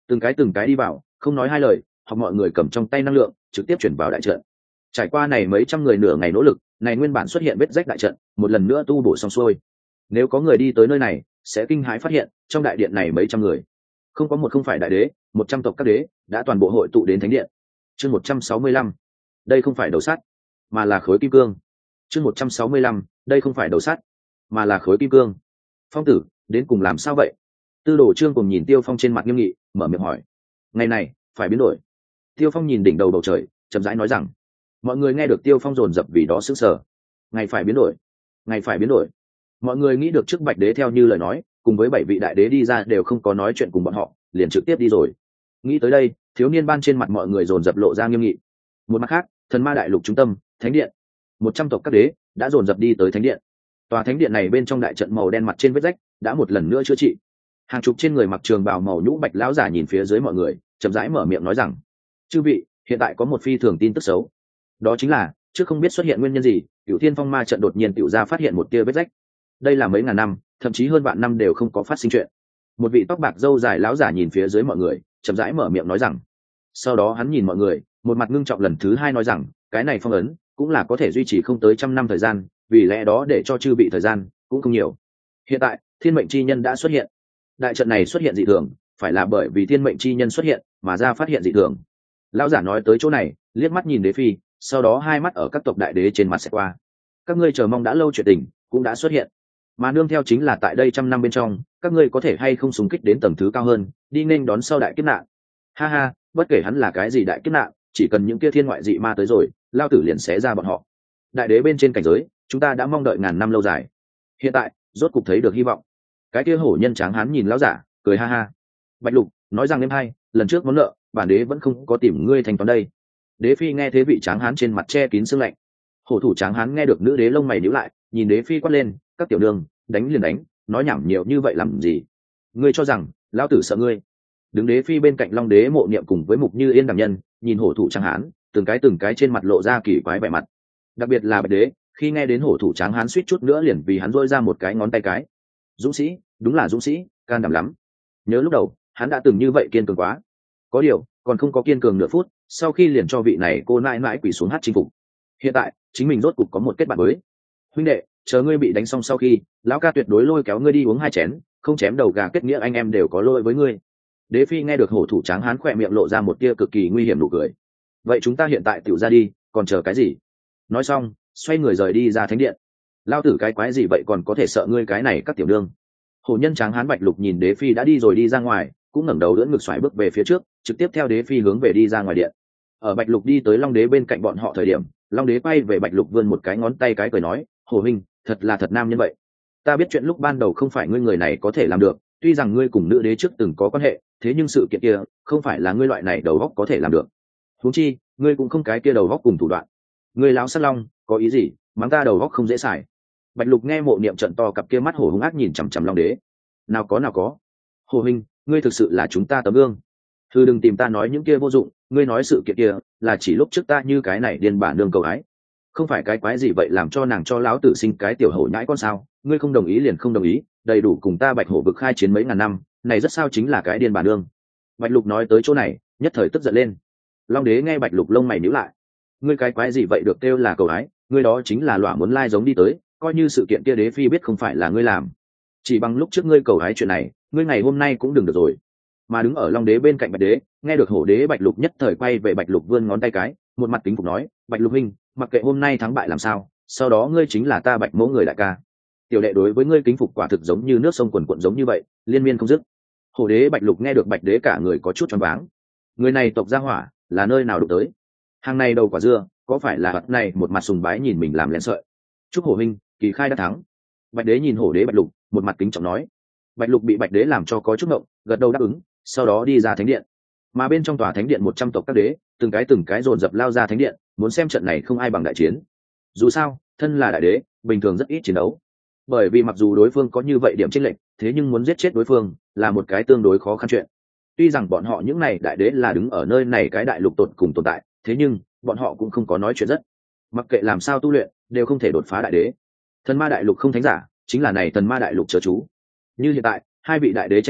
từng cái đi vào, không nói hai lời, hoặc mọi người cầm trong tay năng lượng trực tiếp chuyển vào đại trận. Trải qua này mấy trăm người nửa ngày nỗ lực, này nguyên bản xuất hiện vết rách đại trận một lần nữa tu bổ xong xuôi. Nếu có người đi tới nơi này sẽ kinh hãi phát hiện trong đại điện này mấy trăm người không có một không phải đại đế, 100 tộc các đế đã toàn bộ hội tụ đến thánh điện. Chương 165, đây không phải đầu sắt mà là khối kim cương. Chương 165, đây không phải đầu sắt mà là khối kim cương. Phong tử, đến cùng làm sao vậy? Tư đồ Trương cùng nhìn Tiêu Phong trên mặt nghiêm nghị, mở miệng hỏi. Ngày này phải biến đổi. Tiêu Phong nhìn đỉnh đầu bầu trời, chậm rãi nói rằng. Mọi người nghe được Tiêu Phong dồn dập vì đó sững sờ. Ngày phải biến đổi, ngày phải biến đổi. Mọi người nghĩ được trước Bạch Đế theo như lời nói, cùng với 7 vị đại đế đi ra đều không có nói chuyện cùng bọn họ, liền trực tiếp đi rồi. Nghĩ tới đây, thiếu niên ban trên mặt mọi người dồn dập lộ ra nghiêm nghị. Một mặt khác, thần ma đại lục trung tâm, thánh điện, 100 tộc các đế đã dồn dập đi tới thánh điện. Tòa thánh điện này bên trong đại trận màu đen mặt trên vết rách đã một lần nữa chữa trị. Hàng chục trên người mặc trường bào màu nhũ bạch lão giả nhìn phía dưới mọi người, chậm rãi mở miệng nói rằng: chư vị, hiện tại có một phi thường tin tức xấu. Đó chính là, trước không biết xuất hiện nguyên nhân gì, Cửu Thiên Phong Ma trận đột nhiên tựu ra phát hiện một tia vết rách. Đây là mấy ngàn năm, thậm chí hơn vạn năm đều không có phát sinh chuyện. Một vị tóc bạc râu dài lão giả nhìn phía dưới mọi người, chậm rãi mở miệng nói rằng. Sau đó hắn nhìn mọi người, một mặt ngưng trọng lần thứ hai nói rằng, cái này phong ấn cũng là có thể duy trì không tới 100 năm thời gian, vì lẽ đó để cho chư vị thời gian cũng không nhiều. Hiện tại, thiên mệnh chi nhân đã xuất hiện. Đại trận này xuất hiện dị thường, phải là bởi vì thiên mệnh chi nhân xuất hiện mà ra phát hiện dị thường. Lão giả nói tới chỗ này, liếc mắt nhìn Đế Phi, sau đó hai mắt ở các tộc đại đế trên mặt sẽ qua. Các ngươi chờ mong đã lâu chuyện tình cũng đã xuất hiện, mà nương theo chính là tại đây 100 năm bên trong, các ngươi có thể hay không xung kích đến tầng thứ cao hơn, đi nên đón sau đại kiếp nạn. Ha ha, bất kể hắn là cái gì đại kiếp nạn, chỉ cần những kia thiên ngoại dị ma tới rồi, lao tử liền xé ra bọn họ. Đại đế bên trên cảnh giới, chúng ta đã mong đợi ngàn năm lâu dài, hiện tại rốt cục thấy được hy vọng. Cái kia hổ nhân tráng hán nhìn lão giả, cười ha ha. Bạch Lục nói rằng đêm hai, lần trước món nợ bản đế vẫn không có tìm ngươi thanh toán đây. Đế Phi nghe thế vị tráng hán trên mặt che kín sương lạnh. Hổ thủ tráng hán nghe được nữ đế lông mày nhíu lại, nhìn Đế Phi quát lên, các tiểu đường đánh liền đánh, nói nhảm nhiều như vậy làm gì? Ngươi cho rằng lão tử sợ ngươi? Đứng Đế Phi bên cạnh Long Đế Mộ Niệm cùng với Mục Như Yên đảm nhân, nhìn hổ thủ tráng hán, từng cái trên mặt lộ ra kỳ quái vẻ mặt. Đặc biệt là Bạch Đế, khi nghe đến hổ thủ tráng hán suýt chút nữa liền vì hắn rôi ra một cái ngón tay cái. Dũng sĩ, đúng là dũng sĩ, can đảm lắm. Nhớ lúc đầu hắn đã từng như vậy kiên cường quá, có điều còn không có kiên cường nửa phút, sau khi liền cho vị này cô nãi nãi quỳ xuống hát chinh phục. Hiện tại chính mình rốt cục có một kết bạn mới. Huynh đệ, chờ ngươi bị đánh xong sau khi, lão ca tuyệt đối lôi kéo ngươi đi uống 2 chén, không chém đầu gà kết nghĩa anh em đều có lỗi với ngươi. Đế Phi nghe được hổ thủ tráng hán khỏe miệng lộ ra một tia cực kỳ nguy hiểm nụ cười. Vậy chúng ta hiện tại tiểu ra đi, còn chờ cái gì? Nói xong, xoay người rời đi ra thánh điện. Lao tử cái quái gì vậy còn có thể sợ ngươi cái này các tiểu nương? Hổ nhân tráng hán Bạch Lục nhìn Đế Phi đã đi rồi đi ra ngoài, cũng ngẩng đầu đỡ ngực xoài bước về phía trước, trực tiếp theo Đế Phi hướng về đi ra ngoài điện. Ở Bạch Lục đi tới Long Đế bên cạnh bọn họ thời điểm, Long Đế quay về Bạch Lục vươn một cái ngón tay cái cười nói, Hổ huynh, thật là thật nam nhân vậy. Ta biết chuyện lúc ban đầu không phải ngươi người này có thể làm được, tuy rằng ngươi cùng nữ đế trước từng có quan hệ, thế nhưng sự kiện kia không phải là ngươi loại này đầu óc có thể làm được. Huống chi, ngươi cũng không cái kia đầu óc cùng thủ đoạn. Ngươi lão sát long, có ý gì? Mắng ta đầu óc không dễ xài. Bạch Lục nghe Mộ Niệm trận to cặp kia mắt hổ hung ác nhìn chằm chằm Long Đế. Nào có. Hồ huynh, ngươi thực sự là chúng ta tấm gương. Thư đừng tìm ta nói những kia vô dụng, ngươi nói sự kiện kia là chỉ lúc trước ta như cái này điên bản nương cầu ái. Không phải cái quái gì vậy làm cho nàng cho lão tử sinh cái tiểu hổ nhãi con sao? Ngươi không đồng ý liền không đồng ý, đầy đủ cùng ta Bạch Hổ vực khai chiến mấy ngàn năm, này rất sao chính là cái điên bản nương. Bạch Lục nói tới chỗ này, nhất thời tức giận lên. Long Đế nghe Bạch Lục lông mày nhíu lại. Ngươi cái quái gì vậy được kêu là cầu ái, ngươi đó chính là lỏa muốn lai giống đi tới, coi như sự kiện kia Đế Phi biết không phải là ngươi làm. Chỉ bằng lúc trước ngươi cầu ái chuyện này, ngươi ngày hôm nay cũng đừng được rồi. Mà đứng ở Long Đế bên cạnh Bạch Đế, nghe được Hổ Đế Bạch Lục nhất thời quay về Bạch Lục vươn ngón tay cái, một mặt kính phục nói, Bạch Lục huynh, mặc kệ hôm nay thắng bại làm sao, sau đó ngươi chính là ta Bạch Mỗ người đại ca. Tiểu đệ đối với ngươi kính phục quả thực giống như nước sông quần quận giống như vậy, liên miên không dứt. Hổ Đế Bạch Lục nghe được Bạch Đế cả người có chút choáng váng. Người này tộc gia hỏa, là nơi nào đụng tới? Hàng này đầu quả dưa, có phải là vật này một mặt sùng bái nhìn mình làm lén sợi. Chúc Hổ huynh, kỳ khai đã thắng. Bạch Đế nhìn Hổ Đế Bạch Lục, một mặt kính trọng nói. Bạch Lục bị Bạch Đế làm cho có chút ngộng, gật đầu đáp ứng, sau đó đi ra thánh điện. Mà bên trong tòa thánh điện 100 tộc các đế, từng cái dồn dập lao ra thánh điện, muốn xem trận này không ai bằng đại chiến. Dù sao, thân là đại đế, bình thường rất ít chiến đấu. Bởi vì mặc dù đối phương có như vậy điểm chênh lệch, thế nhưng muốn giết chết đối phương là một cái tương đối khó khăn chuyện. Tuy rằng bọn họ những này đại đế là đứng ở nơi này cái đại lục tột cùng tồn tại, thế nhưng bọn họ cũng không có nói chuyện rất. Mặc kệ làm sao tu luyện, đều không thể đột phá đại đế. Thần ma đại lục không thánh giả, chính là này thần ma đại lục chớ chú. Như hiện tại, hai vị đại đế tranh tài,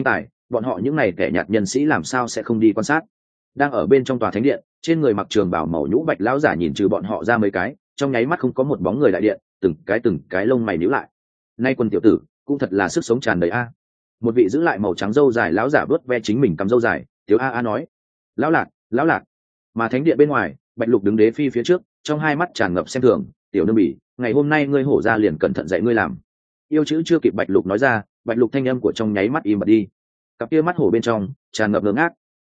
bọn họ những này kẻ nhạt nhân sĩ làm sao sẽ không đi quan sát. Đang ở bên trong tòa thánh điện, trên người mặc trường bào màu nhũ bạch lão giả nhìn trừ bọn họ ra mấy cái, trong nháy mắt không có một bóng người đại điện, từng cái lông mày nhíu lại. Nay quân tiểu tử cũng thật là sức sống tràn đầy a. Một vị giữ lại màu trắng râu dài lão giả vớt ve chính mình cắm râu dài, tiểu a nói: lão lạc. Mà thánh điện bên ngoài, Bạch Lục đứng đế phi phía trước, trong hai mắt tràn ngập xem thường: tiểu nương bỉ, ngày hôm nay ngươi hổ ra liền cẩn thận dạy ngươi làm. Yêu chữ chưa kịp Bạch Lục nói ra, Bạch Lục thanh âm của trong nháy mắt im bặt đi. Cặp kia mắt hổ bên trong tràn ngập ngơ ngác.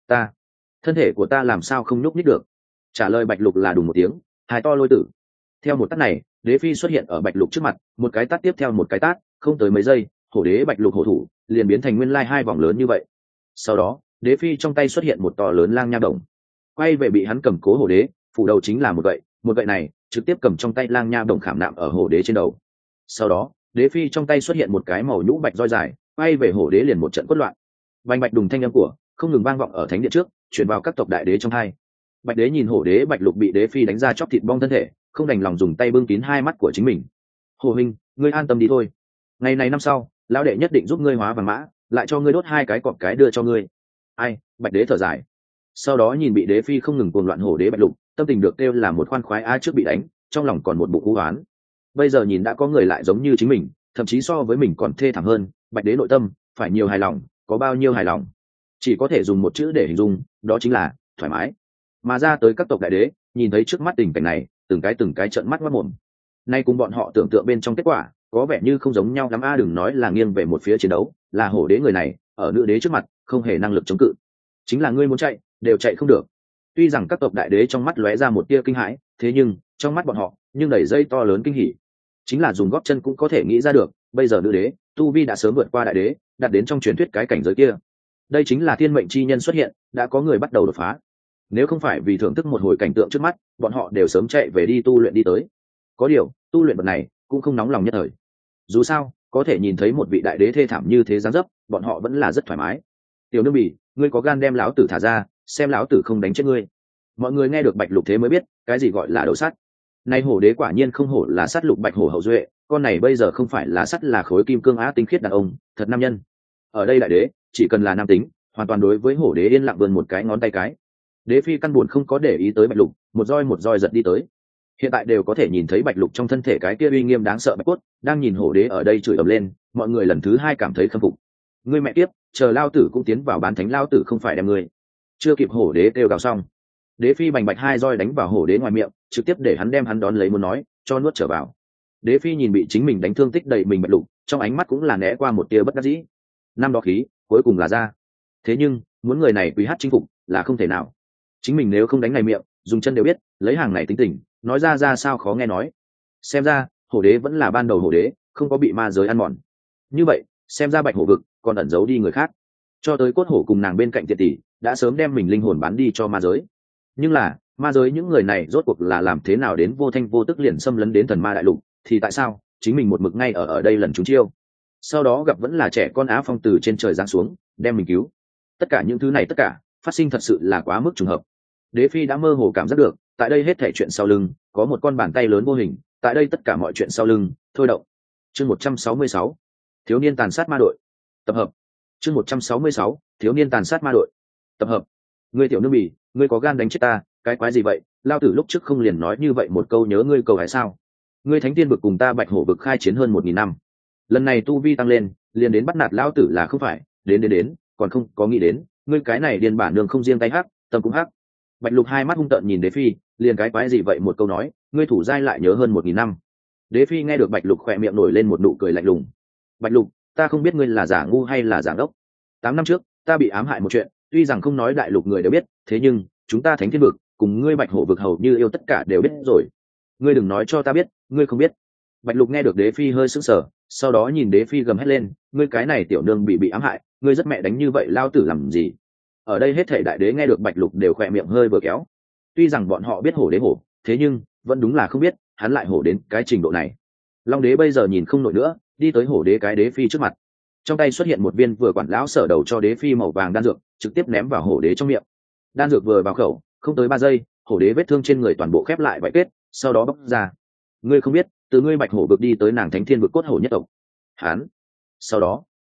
Thân thể của ta làm sao không nhúc nhích được? Trả lời Bạch Lục là đùng một tiếng, hai to lôi tử. Theo một tát này, đế phi xuất hiện ở Bạch Lục trước mặt, một cái tát tiếp theo một cái tát, không tới mấy giây, hổ đế Bạch Lục hổ thủ liền biến thành nguyên lai hai vòng lớn như vậy. Sau đó, đế phi trong tay xuất hiện một to lớn lang nha đồng, quay về bị hắn cầm cố hổ đế, phủ đầu chính là một gậy này trực tiếp cầm trong tay lang nha đồng khảm nạm ở hổ đế trên đầu. Sau đó, đế phi trong tay xuất hiện một cái màu nhũ bạch roi dài, quay về hổ đế liền một trận quất loạn. Bành bạch đùng thanh âm của không ngừng vang vọng ở thánh điện trước, chuyển vào các tộc đại đế trong hai. Bạch đế nhìn hổ đế Bạch Lục bị đế phi đánh ra chóc thịt bong thân thể, không đành lòng dùng tay bưng kín hai mắt của chính mình. Hồ huynh, ngươi an tâm đi thôi, ngày này năm sau lão đệ nhất định giúp ngươi hóa vàng mã, lại cho ngươi đốt hai cái cọp cái đưa cho ngươi. Ai? Bạch đế thở dài. Sau đó nhìn bị đế phi không ngừng cuồng loạn hổ đế Bạch Lục, tâm tình được kêu là một khoan khoái a, trước bị đánh trong lòng còn một bụng u oán, bây giờ nhìn đã có người lại giống như chính mình, thậm chí so với mình còn thê thảm hơn. Bạch đế nội tâm phải nhiều hài lòng, có bao nhiêu hài lòng chỉ có thể dùng một chữ để hình dung, đó chính là thoải mái. Mà ra tới các tộc đại đế nhìn thấy trước mắt tình cảnh này, từng cái trợn mắt mất mồm. Nay cùng bọn họ tưởng tượng bên trong kết quả có vẻ như không giống nhau lắm a. Đừng nói là nghiêng về một phía chiến đấu, là hổ đế người này ở nữ đế trước mặt không hề năng lực chống cự, chính là ngươi muốn chạy đều chạy không được. Tuy rằng các tộc đại đế trong mắt lóe ra một tia kinh hãi, thế nhưng trong mắt bọn họ nhưng đầy dây to lớn kinh hỉ. Chính là dùng gót chân cũng có thể nghĩ ra được, bây giờ nữ đế tu vi đã sớm vượt qua đại đế, đạt đến trong truyền thuyết cái cảnh giới kia. Đây chính là thiên mệnh chi nhân xuất hiện, đã có người bắt đầu đột phá. Nếu không phải vì thưởng thức một hồi cảnh tượng trước mắt, bọn họ đều sớm chạy về đi tu luyện đi tới. Có điều tu luyện vật này cũng không nóng lòng nhất thời, dù sao có thể nhìn thấy một vị đại đế thê thảm như thế dáng dấp, bọn họ vẫn là rất thoải mái. Tiểu nương bỉ, ngươi có gan đem lão tử thả ra, xem lão tử không đánh chết ngươi. Mọi người nghe được Bạch Lục thế mới biết cái gì gọi là đấu sắt. Nay hổ đế quả nhiên không hổ là sắt lục bạch hổ hậu duệ, con này bây giờ không phải là sắt, là khối kim cương á tinh khiết đàn ông, thật nam nhân. Ở đây đại đế chỉ cần là nam tính, hoàn toàn đối với hổ đế yên lặng vươn một cái ngón tay cái. Đế phi căn buồn không có để ý tới Bạch Lục, một roi giật đi tới. Hiện tại đều có thể nhìn thấy Bạch Lục trong thân thể cái kia uy nghiêm đáng sợ bạch cốt, đang nhìn hổ đế ở đây chửi ầm lên. Mọi người lần thứ hai cảm thấy khâm phục. Ngươi mẹ tiếp, chờ lao tử cũng tiến vào bán thánh, lao tử không phải đem ngươi. Chưa kịp hổ đế kêu gào xong, đế phi bành bạch hai roi đánh vào hổ đế ngoài miệng, trực tiếp để hắn đem hắn đón lấy muốn nói cho nuốt trở vào. Đế phi nhìn bị chính mình đánh thương tích đầy mình Bạch Lục, trong ánh mắt cũng là né qua một tia bất đắc dĩ. Năm đó khí cuối cùng là ra, thế nhưng muốn người này quý hát chinh phục là không thể nào. Chính mình nếu không đánh này miệng, dùng chân đều biết lấy hàng này tính tình, nói ra sao khó nghe nói. Xem ra hổ đế vẫn là ban đầu hổ đế, không có bị ma giới ăn mòn. Như vậy xem ra Bạch Hổ vực còn ẩn giấu đi người khác, cho tới cốt hổ cùng nàng bên cạnh tiện tỷ đã sớm đem mình linh hồn bán đi cho ma giới. Nhưng là ma giới những người này rốt cuộc là làm thế nào đến vô thanh vô tức liền xâm lấn đến thần ma đại lục, thì tại sao chính mình một mực ngay ở đây lần chúng chiêu, sau đó gặp vẫn là trẻ con Á Phong từ trên trời giáng xuống đem mình cứu. Tất cả những thứ này tất cả phát sinh thật sự là quá mức trùng hợp. Đế phi đã mơ hồ cảm giác được tại đây hết thảy chuyện sau lưng có một con bàn tay lớn vô hình, tại đây tất cả mọi chuyện sau lưng thôi động. Chương 166, thiếu niên tàn sát ma đội tập hợp. Chương 166, thiếu niên tàn sát ma đội tập hợp. Ngươi tiểu nương bỉ, ngươi có gan đánh chết ta, cái quái gì vậy? Lao tử lúc trước không liền nói như vậy một câu nhớ ngươi cầu hay sao? Ngươi thánh tiên vực cùng ta Bạch Hổ vực khai chiến hơn 1000 năm, lần này tu vi tăng lên liền đến bắt nạt lão tử là không phải? Đến còn không có nghĩ đến ngươi cái này điên bản đường không riêng tay hắc tâm cũng hắc. Bạch Lục hai mắt hung tợn nhìn Đế phi, liền cái quái gì vậy một câu nói ngươi thủ giai lại nhớ hơn 1000 năm. Đế phi nghe được Bạch Lục khỏe miệng nổi lên một nụ cười lạnh lùng. Bạch Lục, ta không biết ngươi là giả ngu hay là giả ngốc. 8 năm trước ta bị ám hại một chuyện, tuy rằng không nói đại lục người đều biết, thế nhưng chúng ta thánh thiên vực cùng ngươi Bạch Hổ vực hầu như yêu tất cả đều biết rồi. Ngươi đừng nói cho ta biết ngươi không biết. Bạch Lục nghe được Đế phi hơi sững sờ, sau đó nhìn Đế phi gầm hét lên, ngươi cái này tiểu nương bị ám hại, ngươi rất mẹ đánh như vậy lao tử làm gì? Ở đây hết thảy đại đế nghe được Bạch Lục đều khỏe miệng hơi vừa kéo. Tuy rằng bọn họ biết hổ đế hổ, thế nhưng vẫn đúng là không biết hắn lại hổ đến cái trình độ này. Long đế bây giờ nhìn không nổi nữa, đi tới hổ đế cái Đế phi trước mặt, trong tay xuất hiện một viên vừa quản lão sở đầu cho Đế phi màu vàng đan dược, trực tiếp ném vào hổ đế trong miệng. Đan dược vừa vào khẩu, không tới 3 giây, hổ đế vết thương trên người toàn bộ khép lại vảy kết, sau đó bóc ra. Ngươi không biết, từ ngươi Bạch Hổ vực đi tới nàng Thánh Thiên vực cốt hổ nhất tộc. Hán. Sau đó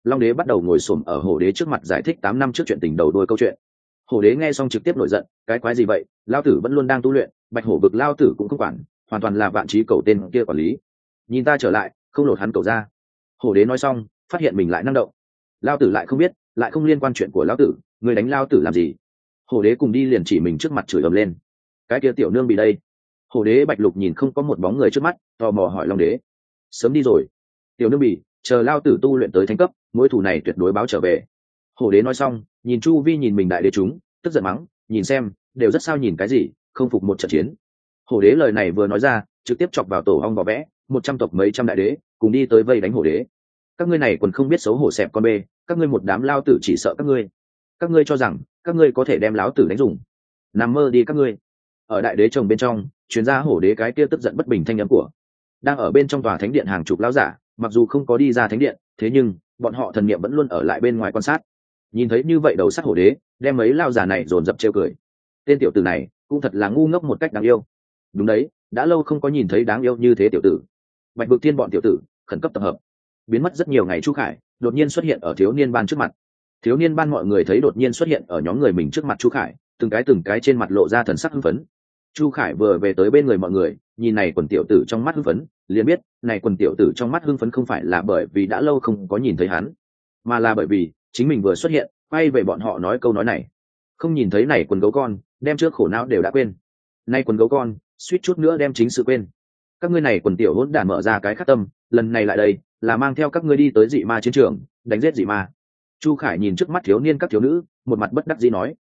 Long đế bắt đầu ngồi xổm ở hổ đế trước mặt giải thích 8 năm trước chuyện tình đầu đuôi câu chuyện. Hổ đế nghe xong trực tiếp nổi giận, cái quái gì vậy, lao tử vẫn luôn đang tu luyện, bạch hổ vực lao tử cũng không quản, hoàn toàn là vạn trí cầu tên kia quản lý, nhìn ta trở lại không lột hắn cầu ra. Hổ đế nói xong phát hiện mình lại năng động. Lao tử lại không biết, lại không liên quan chuyện của lao tử, người đánh lao tử làm gì? Hổ đế cùng đi liền chỉ mình trước mặt chửi ầm lên. Cái kia tiểu nương bị đây. Hổ đế bạch lục nhìn không có một bóng người trước mắt, tò mò hỏi Long đế. Sớm đi rồi. Tiểu nương bị, chờ lao tử tu luyện tới thánh cấp, mối thù này tuyệt đối báo trở về. Hổ đế nói xong nhìn chu vi nhìn mình đại đế chúng, tức giận mắng, nhìn xem đều rất sao nhìn cái gì, không phục một trận chiến. Hổ đế lời này vừa nói ra trực tiếp chọc vào tổ ong vỏ vẽ, 100 tộc mấy trăm đại đế cùng đi tới vây đánh hổ đế. Các ngươi này còn không biết xấu hổ xẹp con bê, các ngươi một đám lao tử chỉ sợ các ngươi cho rằng các ngươi có thể đem láo tử đánh dùng, nằm mơ đi các ngươi. Ở đại đế chồng bên trong chuyến ra hổ đế cái kia tức giận bất bình thanh âm của đang ở bên trong tòa thánh điện hàng chục lão giả, mặc dù không có đi ra thánh điện, thế nhưng bọn họ thần niệm vẫn luôn ở lại bên ngoài quan sát. Nhìn thấy như vậy đầu sắt hổ đế đem mấy lao giả này dồn dập trêu cười. Tên tiểu tử này cũng thật là ngu ngốc một cách đáng yêu. Đúng đấy, đã lâu không có nhìn thấy đáng yêu như thế tiểu tử. Bạch vực thiên bọn tiểu tử khẩn cấp tập hợp. Biến mất rất nhiều ngày chu khải đột nhiên xuất hiện ở thiếu niên ban trước mặt. Thiếu niên ban mọi người thấy đột nhiên xuất hiện ở nhóm người mình trước mặt chu khải, từng cái trên mặt lộ ra thần sắc hưng phấn. Chu khải vừa về tới bên người mọi người, nhìn này quần tiểu tử trong mắt hưng phấn, liền biết này quần tiểu tử trong mắt hưng phấn không phải là bởi vì đã lâu không có nhìn thấy hắn, mà là bởi vì chính mình vừa xuất hiện quay về bọn họ nói câu nói này. Không nhìn thấy này quần gấu con, đem trước khổ não đều đã quên. Nay quần gấu con suýt chút nữa đem chính sự quên. Các ngươi này quần tiểu hỗn đản mở ra cái khát tâm, lần này lại đây là mang theo các ngươi đi tới dị ma chiến trường đánh giết dị ma. Chu khải nhìn trước mắt thiếu niên các thiếu nữ, một mặt bất đắc dĩ nói.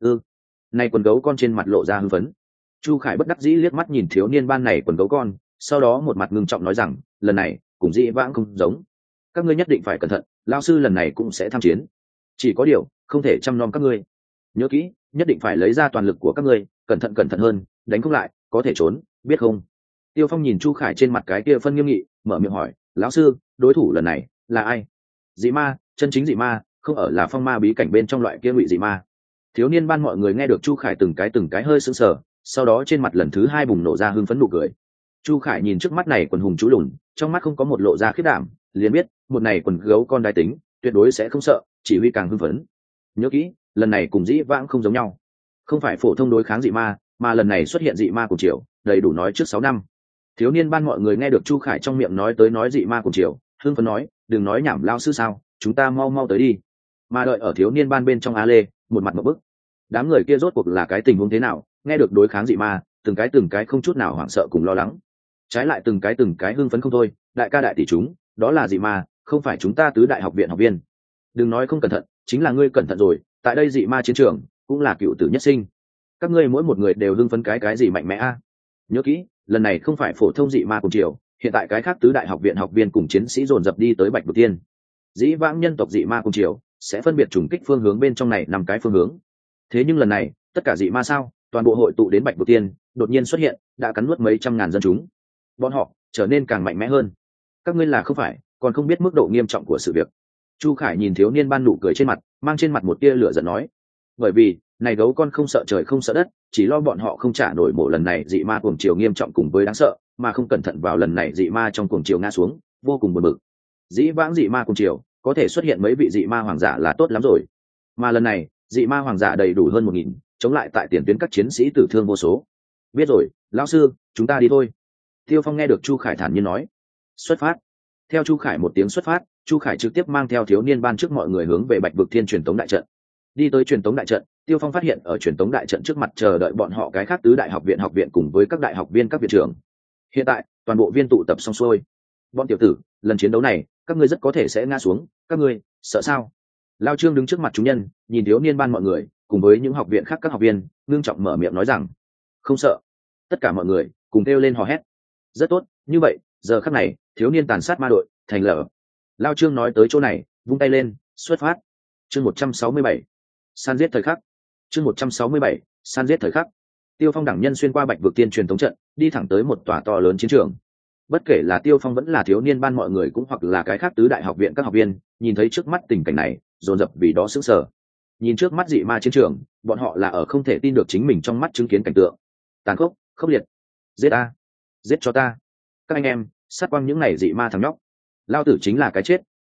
Này quần gấu con trên mặt lộ ra hưng phấn. Chu khải bất đắc dĩ liếc mắt nhìn thiếu niên ban này quần gấu con, sau đó một mặt ngưng trọng nói rằng, lần này cùng dị vãng không giống, các ngươi nhất định phải cẩn thận, lao sư lần này cũng sẽ tham chiến, chỉ có điều không thể chăm nom các ngươi. Nhớ kỹ, nhất định phải lấy ra toàn lực của các ngươi, cẩn thận hơn, đánh không lại có thể trốn, biết không? Tiêu Phong nhìn Chu khải trên mặt cái kia phân nghiêm nghị, mở miệng hỏi, lão sư đối thủ lần này là ai? Dị ma, chân chính dị ma, không ở là phong ma bí cảnh bên trong loại kia ngụy dị ma. Thiếu niên ban mọi người nghe được Chu khải từng cái hơi sững sờ, sau đó trên mặt lần thứ hai bùng nổ ra hưng phấn nụ cười. Chu khải nhìn trước mắt này quần hùng chú lùn, trong mắt không có một lộ ra khiết đảm, liền biết một này quần gấu con đái tính tuyệt đối sẽ không sợ, chỉ huy càng hưng phấn. Nhớ kỹ, lần này cùng dĩ vãng không giống nhau, không phải phổ thông đối kháng dị ma, mà lần này xuất hiện dị ma cùng triều, đầy đủ nói trước 6 năm. Thiếu niên ban mọi người nghe được Chu khải trong miệng nói dị ma cùng triều, hưng phấn nói, đừng nói nhảm lao sư sao, chúng ta mau tới đi. Mà đợi ở thiếu niên ban bên trong a lê một mặt một bức, đám người kia rốt cuộc là cái tình huống thế nào? Nghe được đối kháng dị ma, từng cái không chút nào hoảng sợ cùng lo lắng, trái lại từng cái hưng phấn không thôi. Đại ca đại tỷ chúng, đó là dị ma, không phải chúng ta tứ đại học viện học viên. Đừng nói không cẩn thận, chính là ngươi cẩn thận rồi, tại đây dị ma chiến trường cũng là cựu tử nhất sinh. Các ngươi mỗi một người đều hưng phấn cái gì mạnh mẽ a. Nhớ kỹ, lần này không phải phổ thông dị ma cùng chiều, hiện tại cái khác tứ đại học viện học viên cùng chiến sĩ dồn dập đi tới Bạch Vực Tiên. Dĩ vãng nhân tộc dị ma cùng chiều sẽ phân biệt trùng kích phương hướng bên trong này 5 cái phương hướng. Thế nhưng lần này, tất cả dị ma sao, toàn bộ hội tụ đến Bạch Vực Tiên, đột nhiên xuất hiện, đã cắn nuốt mấy trăm ngàn dân chúng. Bọn họ trở nên càng mạnh mẽ hơn. Các ngươi là không phải còn không biết mức độ nghiêm trọng của sự việc. Chu khải nhìn thiếu niên ban nụ cười trên mặt, mang trên mặt một tia lửa giận nói, bởi vì này gấu con không sợ trời không sợ đất, chỉ lo bọn họ không trả nổi mổ lần này dị ma cuồng chiều nghiêm trọng cùng với đáng sợ, mà không cẩn thận vào lần này dị ma trong cuồng chiều ngã xuống, vô cùng buồn bực. Dĩ vãng dị ma cuồng chiều có thể xuất hiện mấy vị dị ma hoàng giả là tốt lắm rồi, mà lần này dị ma hoàng giả đầy đủ hơn 1000, chống lại tại tiền tuyến các chiến sĩ tử thương vô số. Biết rồi, lão sư, chúng ta đi thôi. Tiêu Phong nghe được Chu khải thản nhiên nói. Xuất phát. Theo Chu khải một tiếng xuất phát, Chu khải trực tiếp mang theo thiếu niên ban trước mọi người hướng về Bạch Vực Thiên truyền tống đại trận. Đi tới truyền tống đại trận, Tiêu Phong phát hiện ở truyền tống đại trận trước mặt chờ đợi bọn họ cái khác tứ đại học viện cùng với các đại học viên các viện trưởng. Hiện tại toàn bộ viên tụ tập xong xuôi. Bọn tiểu tử, lần chiến đấu này các ngươi rất có thể sẽ ngã xuống, các ngươi sợ sao? Lao Trương đứng trước mặt chúng nhân, nhìn thiếu niên ban mọi người cùng với những học viện khác các học viên, ngưng trọng mở miệng nói rằng, không sợ. Tất cả mọi người cùng kêu lên hò hét. Rất tốt, như vậy giờ khắc này thiếu niên tàn sát ma đội thành lở. Lao Trương nói tới chỗ này, vung tay lên, xuất phát. Chương 167, san giết thời khắc. Chương 167, san giết thời khắc. Tiêu Phong đẳng nhân xuyên qua Bạch Vực Tiên truyền thống trận, đi thẳng tới một tòa to lớn chiến trường. Bất kể là Tiêu Phong vẫn là thiếu niên ban mọi người cũng hoặc là cái khác tứ đại học viện các học viên, nhìn thấy trước mắt tình cảnh này, dồn dập vì đó sững sờ. Nhìn trước mắt dị ma chiến trường, bọn họ là ở không thể tin được chính mình trong mắt chứng kiến cảnh tượng. Tàn khốc, khốc liệt. Giết ta, giết cho ta. Các anh em, sát quang những này dị ma thằng nhóc. Lao tử chính là cái chết,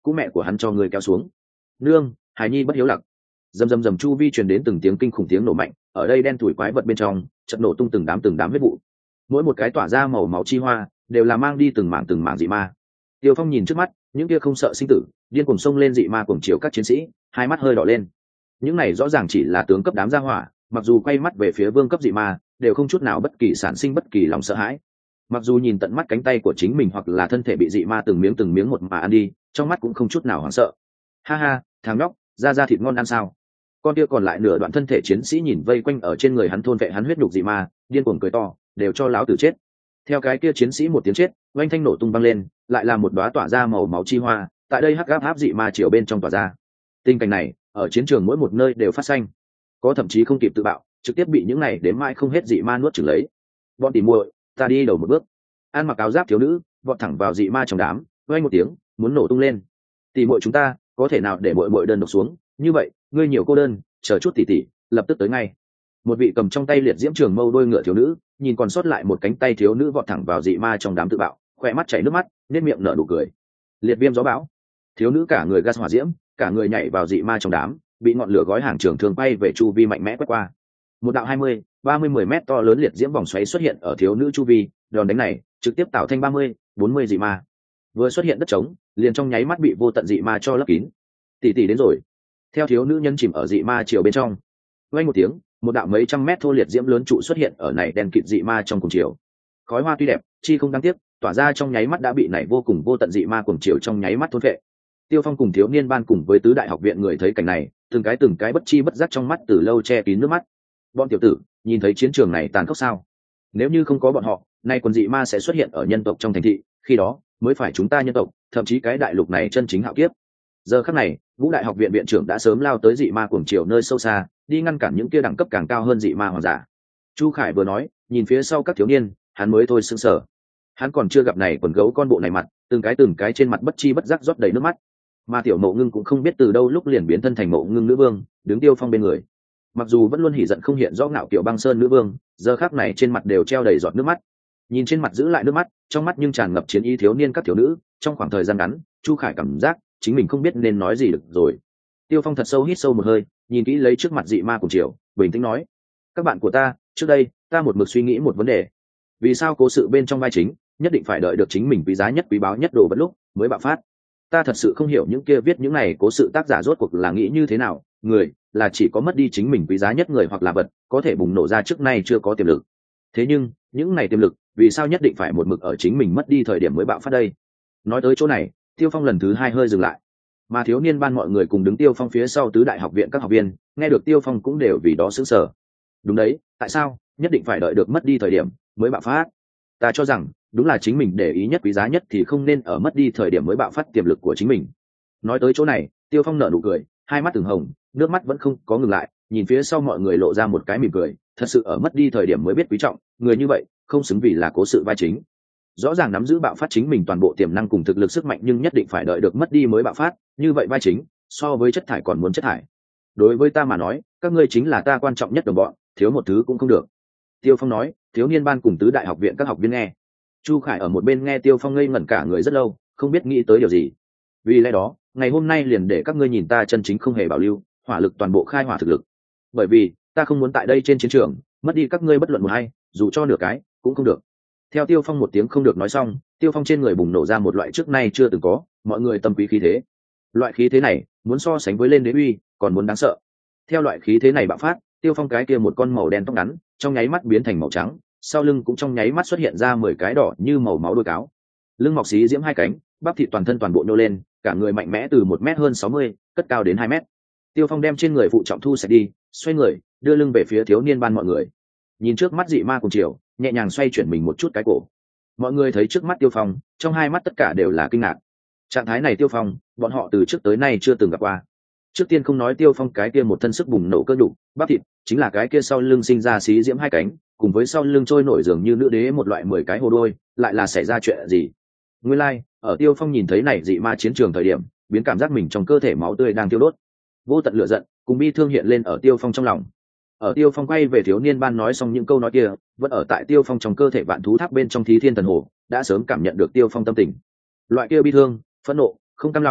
cũng mẹ của hắn cho người kéo xuống. Nương, hải nhi bất hiếu lặc. Rầm rầm rầm, chu vi truyền đến từng tiếng kinh khủng tiếng nổ mạnh, ở đây đen tủi quái vật bên trong chợt nổ tung từng đám huyết vụ, mỗi một cái tỏa ra màu máu chi hoa đều là mang đi từng mảng dị ma. Tiêu Phong nhìn trước mắt những kia không sợ sinh tử điên cuồng xông lên dị ma cuồng chiều các chiến sĩ, hai mắt hơi đỏ lên. Những này rõ ràng chỉ là tướng cấp đám gia hỏa, mặc dù quay mắt về phía vương cấp dị ma đều không chút nào bất kỳ sản sinh bất kỳ lòng sợ hãi. Mặc dù nhìn tận mắt cánh tay của chính mình hoặc là thân thể bị dị ma từng miếng một mà ăn đi, trong mắt cũng không chút nào hoảng sợ. Ha ha, thằng nhóc, ra thịt ngon ăn sao? Con kia còn lại nửa đoạn thân thể chiến sĩ nhìn vây quanh ở trên người hắn thôn vệ hắn huyết nhục dị ma, điên cuồng cười to, đều cho láo tử chết. Theo cái kia chiến sĩ một tiếng chết, oanh thanh nổ tung băng lên, lại là một đóa tỏa ra màu máu chi hoa, tại đây hắc áp dị ma chiều bên trong tỏa ra. Tình cảnh này ở chiến trường mỗi một nơi đều phát sinh, có thậm chí không kịp tự bạo, trực tiếp bị những này đếm mãi không hết dị ma nuốt chửng lấy. Bọn tỉ muội, ta đi đầu một bước. An mặc áo giáp thiếu nữ vọt thẳng vào dị ma trong đám, oanh một tiếng, muốn nổ tung lên. Tỉ muội chúng ta có thể nào để muội đơn độc xuống? Như vậy, ngươi nhiều cô đơn, chờ chút tỷ, lập tức tới ngay. Một vị cầm trong tay liệt diễm trường mâu đôi ngựa thiếu nữ nhìn còn sót lại một cánh tay thiếu nữ vọt thẳng vào dị ma trong đám tự bạo, khỏe mắt chảy nước mắt, nét miệng nở nụ cười. Liệt viêm gió bão, thiếu nữ cả người gas hỏa diễm, cả người nhảy vào dị ma trong đám, bị ngọn lửa gói hàng trường thường bay về chu vi mạnh mẽ quét qua. Một đạo 20-30 mét to lớn liệt diễm vòng xoáy xuất hiện ở thiếu nữ chu vi, đòn đánh này trực tiếp tạo thành 30-40 dị ma. Vừa xuất hiện đất trống, liền trong nháy mắt bị vô tận dị ma cho lấp kín. Tỷ đến rồi. Theo thiếu nữ nhân chìm ở dị ma chiều bên trong, vang một tiếng, một đạo mấy trăm mét thô liệt diễm lớn trụ xuất hiện ở này đen kịt dị ma trong cùng chiều. Khói hoa tuy đẹp, chi không đáng tiếc, tỏa ra trong nháy mắt đã bị này vô cùng vô tận dị ma cùng chiều trong nháy mắt thôn phệ. Tiêu Phong cùng thiếu niên ban cùng với tứ đại học viện người thấy cảnh này, từng cái bất chi bất giác trong mắt từ lâu che kín nước mắt. Bọn tiểu tử, nhìn thấy chiến trường này tàn khốc sao? Nếu như không có bọn họ, nay quần dị ma sẽ xuất hiện ở nhân tộc trong thành thị, khi đó mới phải chúng ta nhân tộc, thậm chí cái đại lục này chân chính hạo kiếp. Giờ khắc này, Vũ đại học viện viện trưởng đã sớm lao tới dị ma cuồng chiều nơi sâu xa, đi ngăn cản những kia đẳng cấp càng cao hơn dị ma hoàng giả. Chu Khải vừa nói, nhìn phía sau các thiếu niên, hắn mới thôi sững sờ. Hắn còn chưa gặp này quần gấu con bộ này mặt, từng cái trên mặt bất chi bất giác rót đầy nước mắt. Mà tiểu Mộ Ngưng cũng không biết từ đâu lúc liền biến thân thành Mộ Ngưng nữ vương, đứng Tiêu Phong bên người. Mặc dù vẫn luôn hỉ giận không hiện rõ ngạo kiểu băng sơn nữ vương, giờ khắc này trên mặt đều treo đầy giọt nước mắt. Nhìn trên mặt giữ lại nước mắt, trong mắt nhưng tràn ngập chiến ý thiếu niên các thiếu nữ. Trong khoảng thời gian ngắn, Chu Khải cảm giác chính mình không biết nên nói gì được rồi. Tiêu Phong thật sâu hít sâu một hơi, nhìn kỹ lấy trước mặt dị ma cùng chiều, bình tĩnh nói: các bạn của ta, trước đây ta một mực suy nghĩ một vấn đề, vì sao cố sự bên trong vai chính nhất định phải đợi được chính mình quý giá nhất quý báu nhất đồ vật lúc mới bạo phát? Ta thật sự không hiểu những kia viết những này cố sự tác giả rốt cuộc là nghĩ như thế nào. Người là chỉ có mất đi chính mình quý giá nhất người hoặc là vật có thể bùng nổ ra trước nay chưa có tiềm lực, thế nhưng những này tiềm lực vì sao nhất định phải một mực ở chính mình mất đi thời điểm mới bạo phát đây? Nói tới chỗ này, Tiêu Phong lần thứ hai hơi dừng lại, mà thiếu niên ban mọi người cùng đứng Tiêu Phong phía sau tứ đại học viện các học viên nghe được Tiêu Phong cũng đều vì đó sững sờ. Đúng đấy, tại sao nhất định phải đợi được mất đi thời điểm mới bạo phát? Ta cho rằng đúng là chính mình để ý nhất quý giá nhất thì không nên ở mất đi thời điểm mới bạo phát tiềm lực của chính mình. Nói tới chỗ này, Tiêu Phong nở nụ cười, hai mắt từng hồng, nước mắt vẫn không có ngừng lại, nhìn phía sau mọi người lộ ra một cái mỉm cười. Thật sự ở mất đi thời điểm mới biết quý trọng, người như vậy không xứng vì là cố sự vai chính. Rõ ràng nắm giữ bạo phát chính mình toàn bộ tiềm năng cùng thực lực sức mạnh, nhưng nhất định phải đợi được mất đi mới bạo phát, như vậy vai chính so với chất thải còn muốn chất thải. Đối với ta mà nói, các ngươi chính là ta quan trọng nhất đồng bọn, thiếu một thứ cũng không được. Tiêu Phong nói. Thiếu niên ban cùng tứ đại học viện các học viên nghe. Chu Khải ở một bên nghe Tiêu Phong ngây ngẩn cả người rất lâu, không biết nghĩ tới điều gì. Vì lẽ đó, ngày hôm nay liền để các ngươi nhìn ta chân chính không hề bảo lưu, hỏa lực toàn bộ khai hỏa thực lực. Bởi vì ta không muốn tại đây trên chiến trường mất đi các ngươi bất luận một hay, dù cho nửa cái cũng không được. Theo Tiêu Phong một tiếng không được nói xong, Tiêu Phong trên người bùng nổ ra một loại trước nay chưa từng có, mọi người tâm quý khí thế. Loại khí thế này muốn so sánh với lên đế uy còn muốn đáng sợ. Theo loại khí thế này bạo phát, Tiêu Phong cái kia một con màu đen tóc ngắn trong nháy mắt biến thành màu trắng, sau lưng cũng trong nháy mắt xuất hiện ra 10 cái đỏ như màu máu đuôi cáo, lưng mọc xí diễm hai cánh, bắp thịt toàn thân toàn bộ nhô lên, cả người mạnh mẽ từ 1m hơn 60, cất cao đến 2 mét. Tiêu Phong đem trên người phụ trọng thu sạch đi, xoay người đưa lưng về phía thiếu niên ban mọi người, nhìn trước mắt dị ma cùng chiều, nhẹ nhàng xoay chuyển mình một chút cái cổ. Mọi người thấy trước mắt Tiêu Phong, trong hai mắt tất cả đều là kinh ngạc. Trạng thái này Tiêu Phong, bọn họ từ trước tới nay chưa từng gặp qua. Trước tiên không nói Tiêu Phong cái kia một thân sức bùng nổ cơ đủ, bắp thịt, chính là cái kia sau lưng sinh ra xí diễm hai cánh, cùng với sau lưng trôi nổi dường như nữ đế một loại 10 cái hồ đôi, lại là xảy ra chuyện gì? Nguyên lai, ở Tiêu Phong nhìn thấy này dị ma chiến trường thời điểm, biến cảm giác mình trong cơ thể máu tươi đang tiêu đốt. Vô tận lửa giận cùng bi thương hiện lên ở Tiêu Phong trong lòng. Ở Tiêu Phong quay về thiếu niên ban nói xong những câu nói kia, vẫn ở tại Tiêu Phong trong cơ thể vạn thú tháp bên trong Thí Thiên Thần Hồ, đã sớm cảm nhận được Tiêu Phong tâm tình. Loại kia bi thương, phẫn nộ, không cam lòng,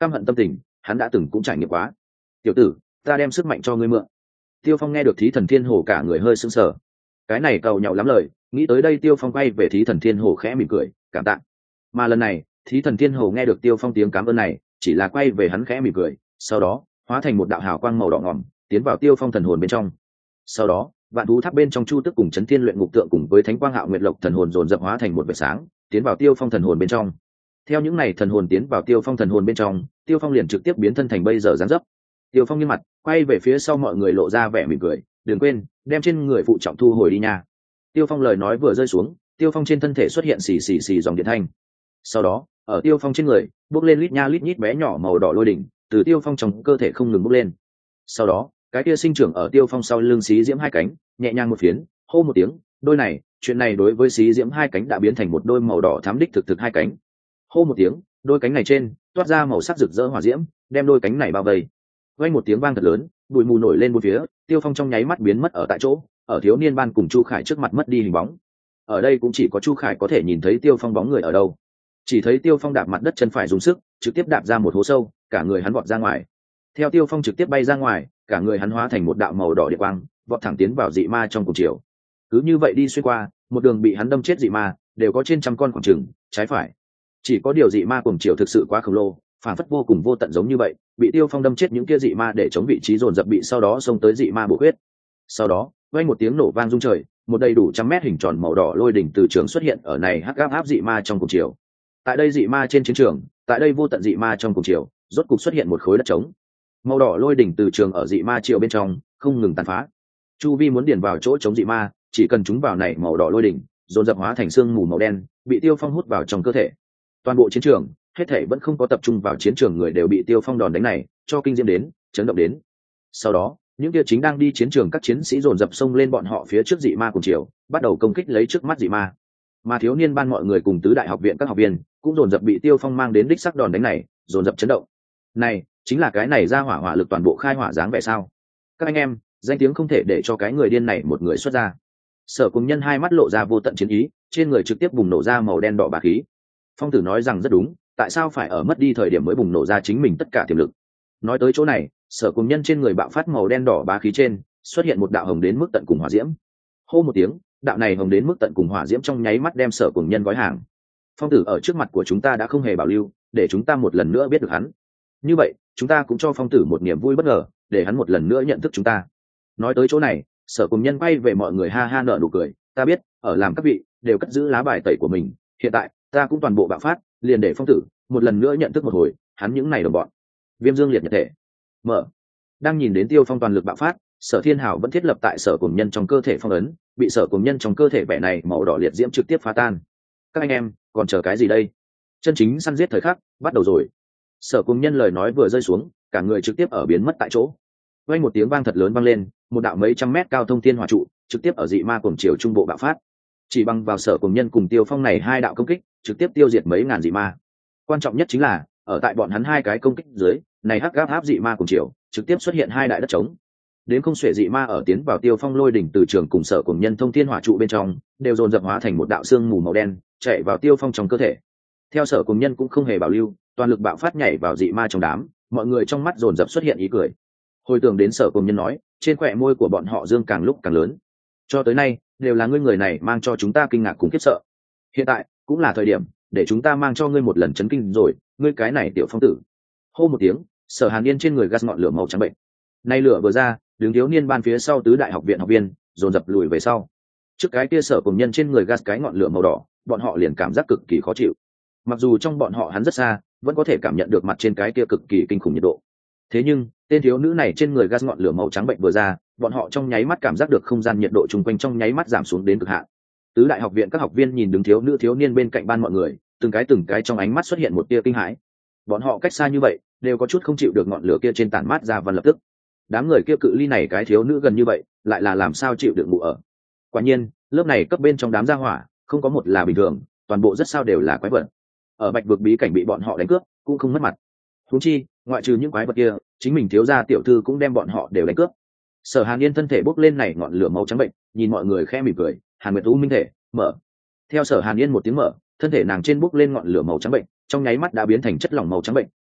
căm hận tâm tình hắn đã từng cũng trải nghiệm quá. Tiểu tử, ta đem sức mạnh cho ngươi mượn. Tiêu Phong nghe được Thí Thần Thiên Hồ cả người hơi sững sờ. Cái này cầu nhậu lắm lời, nghĩ tới đây Tiêu Phong quay về Thí Thần Thiên Hồ khẽ mỉm cười, cảm tạ. Mà lần này, Thí Thần Thiên Hồ nghe được Tiêu Phong tiếng cảm ơn này, chỉ là quay về hắn khẽ mỉm cười, sau đó hóa thành một đạo hào quang màu đỏ ngòm, tiến vào Tiêu Phong thần hồn bên trong. Sau đó, vạn thú tháp bên trong Chu Tức cùng Chấn Thiên luyện ngục tượng cùng với Thánh Quang Hạo Nguyệt Lộc thần hồn dồn dập hóa thành một vệt sáng, tiến vào Tiêu Phong thần hồn bên trong. Theo những này thần hồn tiến vào Tiêu Phong thần hồn bên trong, Tiêu Phong liền trực tiếp biến thân thành bây giờ dáng dấp. Tiêu Phong nghiêm mặt, quay về phía sau mọi người lộ ra vẻ mỉm cười, đừng quên đem trên người phụ trọng thu hồi đi nha. Tiêu Phong lời nói vừa rơi xuống, Tiêu Phong trên thân thể xuất hiện xì xì xì dòng điện thanh. Sau đó, ở Tiêu Phong trên người bốc lên lít nha lít nhít bé nhỏ màu đỏ lôi đỉnh, từ Tiêu Phong trong cơ thể không ngừng bốc lên. Sau đó, cái kia sinh trưởng ở Tiêu Phong sau lưng xí diễm hai cánh, nhẹ nhàng một phiến, hô một tiếng, đôi này, chuyện này đối với xí diễm hai cánh đã biến thành một đôi màu đỏ thắm đích thực thực hai cánh. Hô một tiếng, đôi cánh này trên toát ra màu sắc rực rỡ hỏa diễm, đem đôi cánh này bao vây. Vang một tiếng vang thật lớn, bụi mù nổi lên bốn phía, Tiêu Phong trong nháy mắt biến mất ở tại chỗ, ở thiếu niên ban cùng Chu Khải trước mặt mất đi hình bóng. Ở đây cũng chỉ có Chu Khải có thể nhìn thấy Tiêu Phong bóng người ở đâu. Chỉ thấy Tiêu Phong đạp mặt đất chân phải dùng sức, trực tiếp đạp ra một hố sâu, cả người hắn vọt ra ngoài. Theo Tiêu Phong trực tiếp bay ra ngoài, cả người hắn hóa thành một đạo màu đỏ điện quang, vọt thẳng tiến vào dị ma trong cùng chiều. Cứ như vậy đi xuyên qua, một đường bị hắn đâm chết dị ma, đều có trên trăm con khoảng chừng, trái phải. Chỉ có điều dị ma cùng chiều thực sự quá khổng lồ, phản phất vô cùng vô tận giống như vậy, bị Tiêu Phong đâm chết những kia dị ma để chống vị trí dồn dập bị sau đó xông tới dị ma bổ huyết. Sau đó, vang một tiếng nổ vang rung trời, một đầy đủ trăm mét hình tròn màu đỏ lôi đỉnh từ trường xuất hiện ở này hắc áp dị ma trong cùng chiều. Tại đây dị ma trên chiến trường, tại đây vô tận dị ma trong cùng chiều, rốt cục xuất hiện một khối đất trống. Màu đỏ lôi đỉnh từ trường ở dị ma chiều bên trong không ngừng tàn phá. Chu vi muốn điền vào chỗ chống dị ma, chỉ cần chúng vào này màu đỏ lôi đỉnh, dồn dập hóa thành xương mù màu đen, bị Tiêu Phong hút vào trong cơ thể. Toàn bộ chiến trường, hết thảy vẫn không có tập trung vào chiến trường người đều bị Tiêu Phong đòn đánh này cho kinh diễm đến, chấn động đến. Sau đó, những kia chính đang đi chiến trường các chiến sĩ dồn dập xông lên bọn họ phía trước dị ma cùng chiều, bắt đầu công kích lấy trước mắt dị ma. Mà thiếu niên ban mọi người cùng tứ đại học viện các học viên cũng dồn dập bị Tiêu Phong mang đến đích sắc đòn đánh này, dồn dập chấn động. Này, chính là cái này ra hỏa hỏa lực toàn bộ khai hỏa dáng vẻ sao? Các anh em, danh tiếng không thể để cho cái người điên này một người xuất ra. Sở Cùng Nhân hai mắt lộ ra vô tận chiến ý, trên người trực tiếp bùng nổ ra màu đen đỏ bá khí. Phong Tử nói rằng rất đúng, tại sao phải ở mất đi thời điểm mới bùng nổ ra chính mình tất cả tiềm lực? Nói tới chỗ này, Sở Cùng Nhân trên người bạo phát màu đen đỏ bá khí trên xuất hiện một đạo hồng đến mức tận cùng hỏa diễm. Hô một tiếng, đạo này hồng đến mức tận cùng hỏa diễm trong nháy mắt đem Sở Cùng Nhân gói hàng. Phong Tử ở trước mặt của chúng ta đã không hề bảo lưu, để chúng ta một lần nữa biết được hắn. Như vậy, chúng ta cũng cho Phong Tử một niềm vui bất ngờ, để hắn một lần nữa nhận thức chúng ta. Nói tới chỗ này, Sở Cùng Nhân quay về mọi người ha ha nở nụ cười, ta biết, ở làm các vị đều cất giữ lá bài tẩy của mình, hiện tại ta cũng toàn bộ bạo phát, liền để Phong Tử một lần nữa nhận thức một hồi hắn những này đồng bọn. Viêm Dương liệt nhật thể mở. Đang nhìn đến Tiêu Phong toàn lực bạo phát, Sở Thiên Hảo vẫn thiết lập tại Sở Cùng Nhân trong cơ thể phong ấn, bị Sở Cùng Nhân trong cơ thể vẻ này màu đỏ liệt diễm trực tiếp phá tan. Các anh em còn chờ cái gì đây? Chân chính săn giết thời khắc bắt đầu rồi. Sở Cùng Nhân lời nói vừa rơi xuống, cả người trực tiếp ở biến mất tại chỗ. Vang một tiếng vang thật lớn vang lên, một đạo mấy trăm mét cao thông thiên hỏa trụ trực tiếp ở dị ma cùng chiều trung bộ bạo phát. Chỉ bằng vào Sở Cùng Nhân cùng Tiêu Phong này hai đạo công kích, trực tiếp tiêu diệt mấy ngàn dị ma. Quan trọng nhất chính là, ở tại bọn hắn hai cái công kích dưới, này hắc gáp áp dị ma cùng chiều, trực tiếp xuất hiện hai đại đất trống. Đến không xuể dị ma ở tiến vào Tiêu Phong lôi đỉnh từ trường cùng Sở Cùng Nhân thông thiên hỏa trụ bên trong, đều dồn dập hóa thành một đạo xương mù màu đen, chạy vào Tiêu Phong trong cơ thể. Theo Sở Cùng Nhân cũng không hề bảo lưu, toàn lực bạo phát nhảy vào dị ma trong đám, mọi người trong mắt dồn dập xuất hiện ý cười. Hồi tưởng đến Sở Cùng Nhân nói, trên khóe môi của bọn họ dương càng lúc càng lớn. Cho tới nay, đều là ngươi người này mang cho chúng ta kinh ngạc cùng khiếp sợ. Hiện tại, cũng là thời điểm để chúng ta mang cho ngươi một lần chấn kinh rồi, ngươi cái này tiểu Phong Tử. Hô một tiếng, Sở Hàn Yên trên người gas ngọn lửa màu trắng bệnh. Nay lửa vừa ra, đứng thiếu niên ban phía sau tứ đại học viện học viên dồn dập lùi về sau. Trước cái kia Sở Cùng Nhân trên người gas cái ngọn lửa màu đỏ, bọn họ liền cảm giác cực kỳ khó chịu. Mặc dù trong bọn họ hắn rất xa, vẫn có thể cảm nhận được mặt trên cái kia cực kỳ kinh khủng nhiệt độ. Thế nhưng, tên thiếu nữ này trên người gas ngọn lửa màu trắng bệnh vừa ra, bọn họ trong nháy mắt cảm giác được không gian nhiệt độ chung quanh trong nháy mắt giảm xuống đến cực hạn. Tứ đại học viện các học viên nhìn đứng thiếu nữ thiếu niên bên cạnh ban mọi người, từng cái trong ánh mắt xuất hiện một tia kinh hãi. Bọn họ cách xa như vậy, đều có chút không chịu được ngọn lửa kia trên tản mát ra và lập tức. Đám người kia cự ly này cái thiếu nữ gần như vậy, lại là làm sao chịu được ngủ ở. Quả nhiên, lớp này cấp bên trong đám gia hỏa, không có một là bình thường, toàn bộ rất sao đều là quái vật. Ở Bạch Vực bí cảnh bị bọn họ đánh cướp, cũng không mất mặt. Huống chi, ngoại trừ những quái vật kia, chính mình thiếu gia tiểu thư cũng đem bọn họ đều đánh cướp. Sở Hàn Yên thân thể bốc lên này ngọn lửa màu trắng bệnh, nhìn mọi người khẽ mỉm cười, Hàn Nguyệt U minh thể mở. Theo Sở Hàn Yên một tiếng mở, thân thể nàng trên bốc lên ngọn lửa màu trắng bệnh, trong nháy mắt đã biến thành chất lỏng màu trắng bệnh,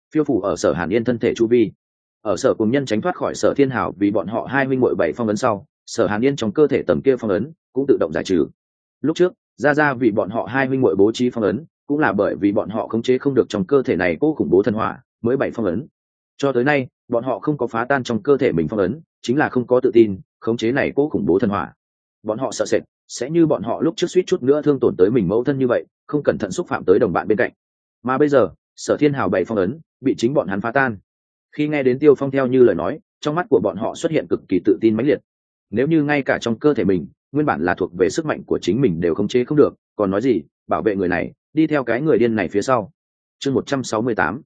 phiêu phủ ở Sở Hàn Yên thân thể chu vi. Ở Sở cùng nhân tránh thoát khỏi Sở Thiên Hảo vì bọn họ hai huynh muội bảy phong ấn sau, Sở Hàn Yên trong cơ thể tầm kia phong ấn cũng tự động giải trừ. Lúc trước ra vì bọn họ hai huynh muội bố trí phong ấn, cũng là bởi vì bọn họ khống chế không được trong cơ thể này cố khủng bố thần hỏa mới bảy phong ấn. Cho tới nay bọn họ không có phá tan trong cơ thể mình phong ấn, chính là không có tự tin khống chế này cố khủng bố thần hỏa. Bọn họ sợ sệt sẽ như bọn họ lúc trước suýt chút nữa thương tổn tới mình mẫu thân như vậy, không cẩn thận xúc phạm tới đồng bạn bên cạnh. Mà bây giờ Sở Thiên Hào bảy phong ấn bị chính bọn hắn phá tan. Khi nghe đến Tiêu Phong theo như lời nói, trong mắt của bọn họ xuất hiện cực kỳ tự tin mãnh liệt. Nếu như ngay cả trong cơ thể mình nguyên bản là thuộc về sức mạnh của chính mình đều khống chế không được, còn nói gì bảo vệ người này, đi theo cái người điên này phía sau. Chương 168.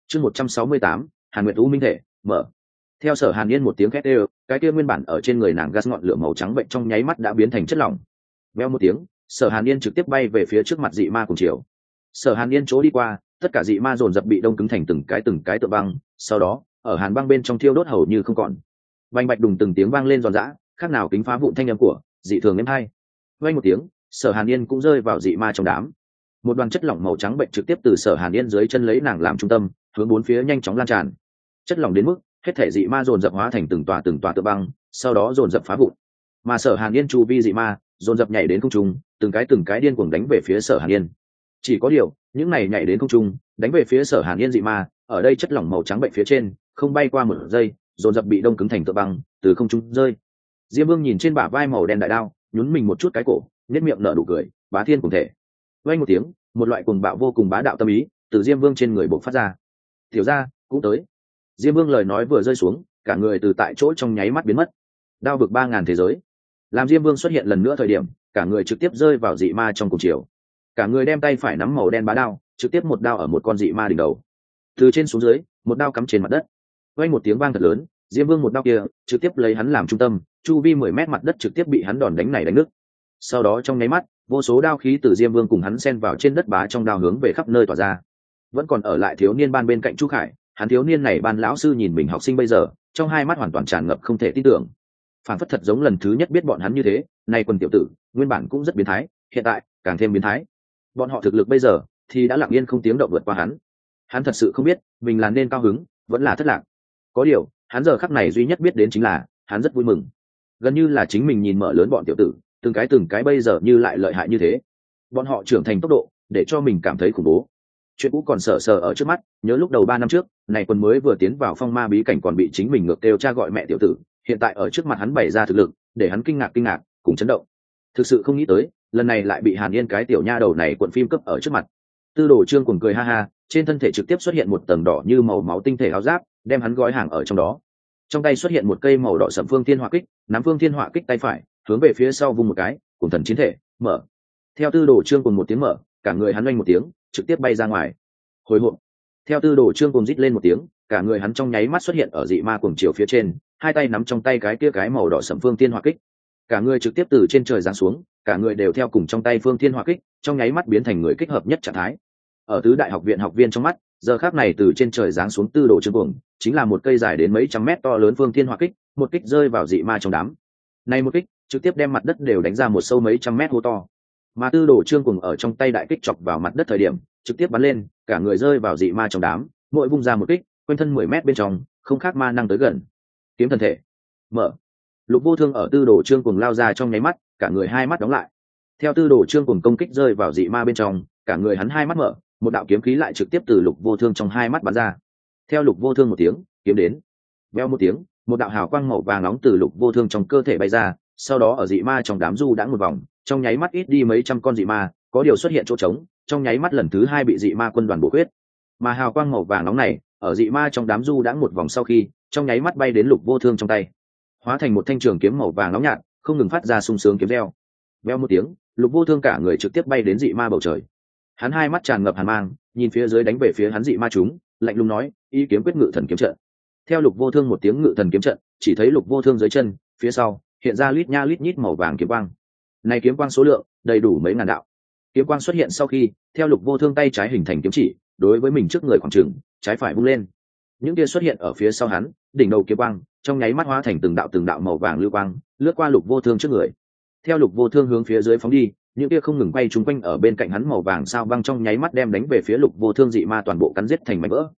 Hàn Nguyệt U minh thể mở. Theo Sở Hàn Yên một tiếng khét đều, cái kia nguyên bản ở trên người nàng gas ngọn lửa màu trắng bệnh trong nháy mắt đã biến thành chất lỏng. Veo một tiếng, Sở Hàn Yên trực tiếp bay về phía trước mặt dị ma cùng chiều. Sở Hàn Yên chỗ đi qua, tất cả dị ma dồn dập bị đông cứng thành từng cái tượng băng, sau đó ở hàn băng bên trong thiêu đốt hầu như không còn. Vành bạch đùng từng tiếng vang lên giòn giã, khác nào kính phá vụn thanh âm của dị thường êm hay. Vang một tiếng, Sở Hàn Yên cũng rơi vào dị ma trong đám. Một đoàn chất lỏng màu trắng bệnh trực tiếp từ Sở Hàn Yên dưới chân lấy nàng làm trung tâm, hướng bốn phía nhanh chóng lan tràn. Chất lỏng đến mức hết thể dị ma dồn dập hóa thành từng tòa tượng băng, sau đó dồn dập phá vụn. Mà Sở Hàn Yên chu vi dị ma dồn dập nhảy đến không trung, từng cái điên cuồng đánh về phía Sở Hàn Yên. Chỉ có điều, những này nhảy đến không trung, đánh về phía Sở Hàn Yên dị ma, ở đây chất lỏng màu trắng bệnh phía trên, không bay qua một giây, dồn dập bị đông cứng thành tượng băng, từ không trung rơi. Diêm Vương nhìn trên bả vai màu đen đại đao, nhún mình một chút cái cổ, nhếch miệng nở nụ cười, bá thiên cùng thể. Vang một tiếng, một loại cuồng bạo vô cùng bá đạo tâm ý từ Diêm Vương trên người bộc phát ra. Tiểu gia cũng tới. Diêm Vương lời nói vừa rơi xuống, cả người từ tại chỗ trong nháy mắt biến mất. Đao vực 3000 thế giới. Làm Diêm Vương xuất hiện lần nữa thời điểm, cả người trực tiếp rơi vào dị ma trong cùng chiều. Cả người đem tay phải nắm màu đen bá đao, trực tiếp một đao ở một con dị ma đỉnh đầu. Từ trên xuống dưới, một đao cắm trên mặt đất. Vang một tiếng vang thật lớn, Diêm Vương một đao kia trực tiếp lấy hắn làm trung tâm, chu vi 10 mét mặt đất trực tiếp bị hắn đòn đánh này đánh nứt. Sau đó trong nháy mắt, vô số đao khí từ Diêm Vương cùng hắn xen vào trên đất bá trong đao hướng về khắp nơi tỏa ra. Vẫn còn ở lại thiếu niên ban bên cạnh Chu Khải, hắn thiếu niên này ban lão sư nhìn mình học sinh bây giờ, trong hai mắt hoàn toàn tràn ngập không thể tin tưởng. Phản phất thật giống lần thứ nhất biết bọn hắn như thế, này quần tiểu tử, nguyên bản cũng rất biến thái, hiện tại càng thêm biến thái. Bọn họ thực lực bây giờ thì đã lặng yên không tiếng động vượt qua hắn. Hắn thật sự không biết mình là nên cao hứng, vẫn là thất lạc. Có điều, hắn giờ khắc này duy nhất biết đến chính là, hắn rất vui mừng. Gần như là chính mình nhìn mở lớn bọn tiểu tử, từng cái bây giờ như lại lợi hại như thế. Bọn họ trưởng thành tốc độ, để cho mình cảm thấy khủng bố. Chuyện cũ còn sờ sờ ở trước mắt, nhớ lúc đầu 3 năm trước, này quân mới vừa tiến vào phong ma bí cảnh còn bị chính mình ngược kêu cha gọi mẹ tiểu tử, hiện tại ở trước mặt hắn bày ra thực lực, để hắn kinh ngạc, cùng chấn động. Thực sự không nghĩ tới, lần này lại bị Hàn Yên cái tiểu nha đầu này cuộn phim cấp ở trước mặt. Tư Đồ Trương cuồng cười ha ha, trên thân thể trực tiếp xuất hiện một tầng đỏ như màu máu tinh thể áo giáp, đem hắn gói hàng ở trong đó. Trong tay xuất hiện một cây màu đỏ sẫm phương thiên hỏa kích, nắm phương thiên hỏa kích tay phải, hướng về phía sau vung một cái, cùng thần chiến thể mở. Theo Tư Đồ Trương cùng một tiếng mở, cả người hắn oanh một tiếng, trực tiếp bay ra ngoài. Hồi hộp. Theo Tư Đồ Trương cùng rít lên một tiếng, cả người hắn trong nháy mắt xuất hiện ở dị ma cuồng chiều phía trên, hai tay nắm trong tay cái kia cái màu đỏ sẫm phương thiên hỏa kích. Cả người trực tiếp từ trên trời giáng xuống, cả người đều theo cùng trong tay phương thiên hỏa kích, trong nháy mắt biến thành người kích hợp nhất trạng thái. Ở tứ đại học viện học viên trong mắt, giờ khắc này từ trên trời giáng xuống Tư Đồ Trương cuồng, chính là một cây dài đến mấy trăm mét to lớn phương thiên hỏa kích, một kích rơi vào dị ma trong đám. Này một kích, trực tiếp đem mặt đất đều đánh ra một sâu mấy trăm mét hố to. Mà Tư Đồ Trương cuồng ở trong tay đại kích chọc vào mặt đất thời điểm, trực tiếp bắn lên, cả người rơi vào dị ma trong đám, mỗi vung ra một kích, quanh thân 10 mét bên trong, không khác ma năng tới gần. Kiếm thần thể. Mở. Lục Vô Thương ở Tư Đồ Trương cuồng lao ra trong nháy mắt, cả người hai mắt đóng lại. Theo Tư Đồ Trương cuồng công kích rơi vào dị ma bên trong, cả người hắn hai mắt mở, một đạo kiếm khí lại trực tiếp từ Lục Vô Thương trong hai mắt bắn ra. Theo Lục Vô Thương một tiếng, kiếm đến. Veo một tiếng, một đạo hào quang màu vàng nóng từ Lục Vô Thương trong cơ thể bay ra, sau đó ở dị ma trong đám du đã một vòng, trong nháy mắt ít đi mấy trăm con dị ma, có điều xuất hiện chỗ trống, trong nháy mắt lần thứ hai bị dị ma quân đoàn bổ huyết. Mà hào quang màu vàng nóng này, ở dị ma trong đám du đã một vòng sau khi, trong nháy mắt bay đến Lục Vô Thương trong tay, hóa thành một thanh trường kiếm màu vàng nóng nhạt, không ngừng phát ra sung sướng kiếm reo. Veo một tiếng, Lục Vô Thương cả người trực tiếp bay đến dị ma bầu trời. Hắn hai mắt tràn ngập hàn mang, nhìn phía dưới đánh về phía hắn dị ma chúng, lạnh lùng nói, ý kiếm quyết ngự thần kiếm trận. Theo Lục Vô Thương một tiếng ngự thần kiếm trận, chỉ thấy Lục Vô Thương dưới chân, phía sau hiện ra lít nha lít nhít màu vàng kiếm quang. Này kiếm quang số lượng đầy đủ mấy ngàn đạo. Kiếm quang xuất hiện sau khi, theo Lục Vô Thương tay trái hình thành kiếm chỉ, đối với mình trước người khoảng chừng, trái phải vung lên. Những kia xuất hiện ở phía sau hắn, đỉnh đầu kiếm quang, trong nháy mắt hóa thành từng đạo màu vàng lưu quang, lướt qua Lục Vô Thương trước người. Theo Lục Vô Thương hướng phía dưới phóng đi, những kia không ngừng quay trúng quanh ở bên cạnh hắn màu vàng sao băng trong nháy mắt đem đánh về phía Lục Vô Thương dị ma toàn bộ cắn giết thành mảnh vỡ.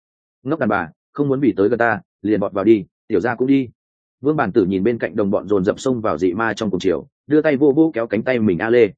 ngốc đàn bà, không muốn bị tới gần ta liền bọt vào đi, tiểu gia cũng đi. Vương Bản Tử nhìn bên cạnh đồng bọn dồn dập xông vào dị ma trong cùng chiều, đưa tay vô vô kéo cánh tay mình. A Lê,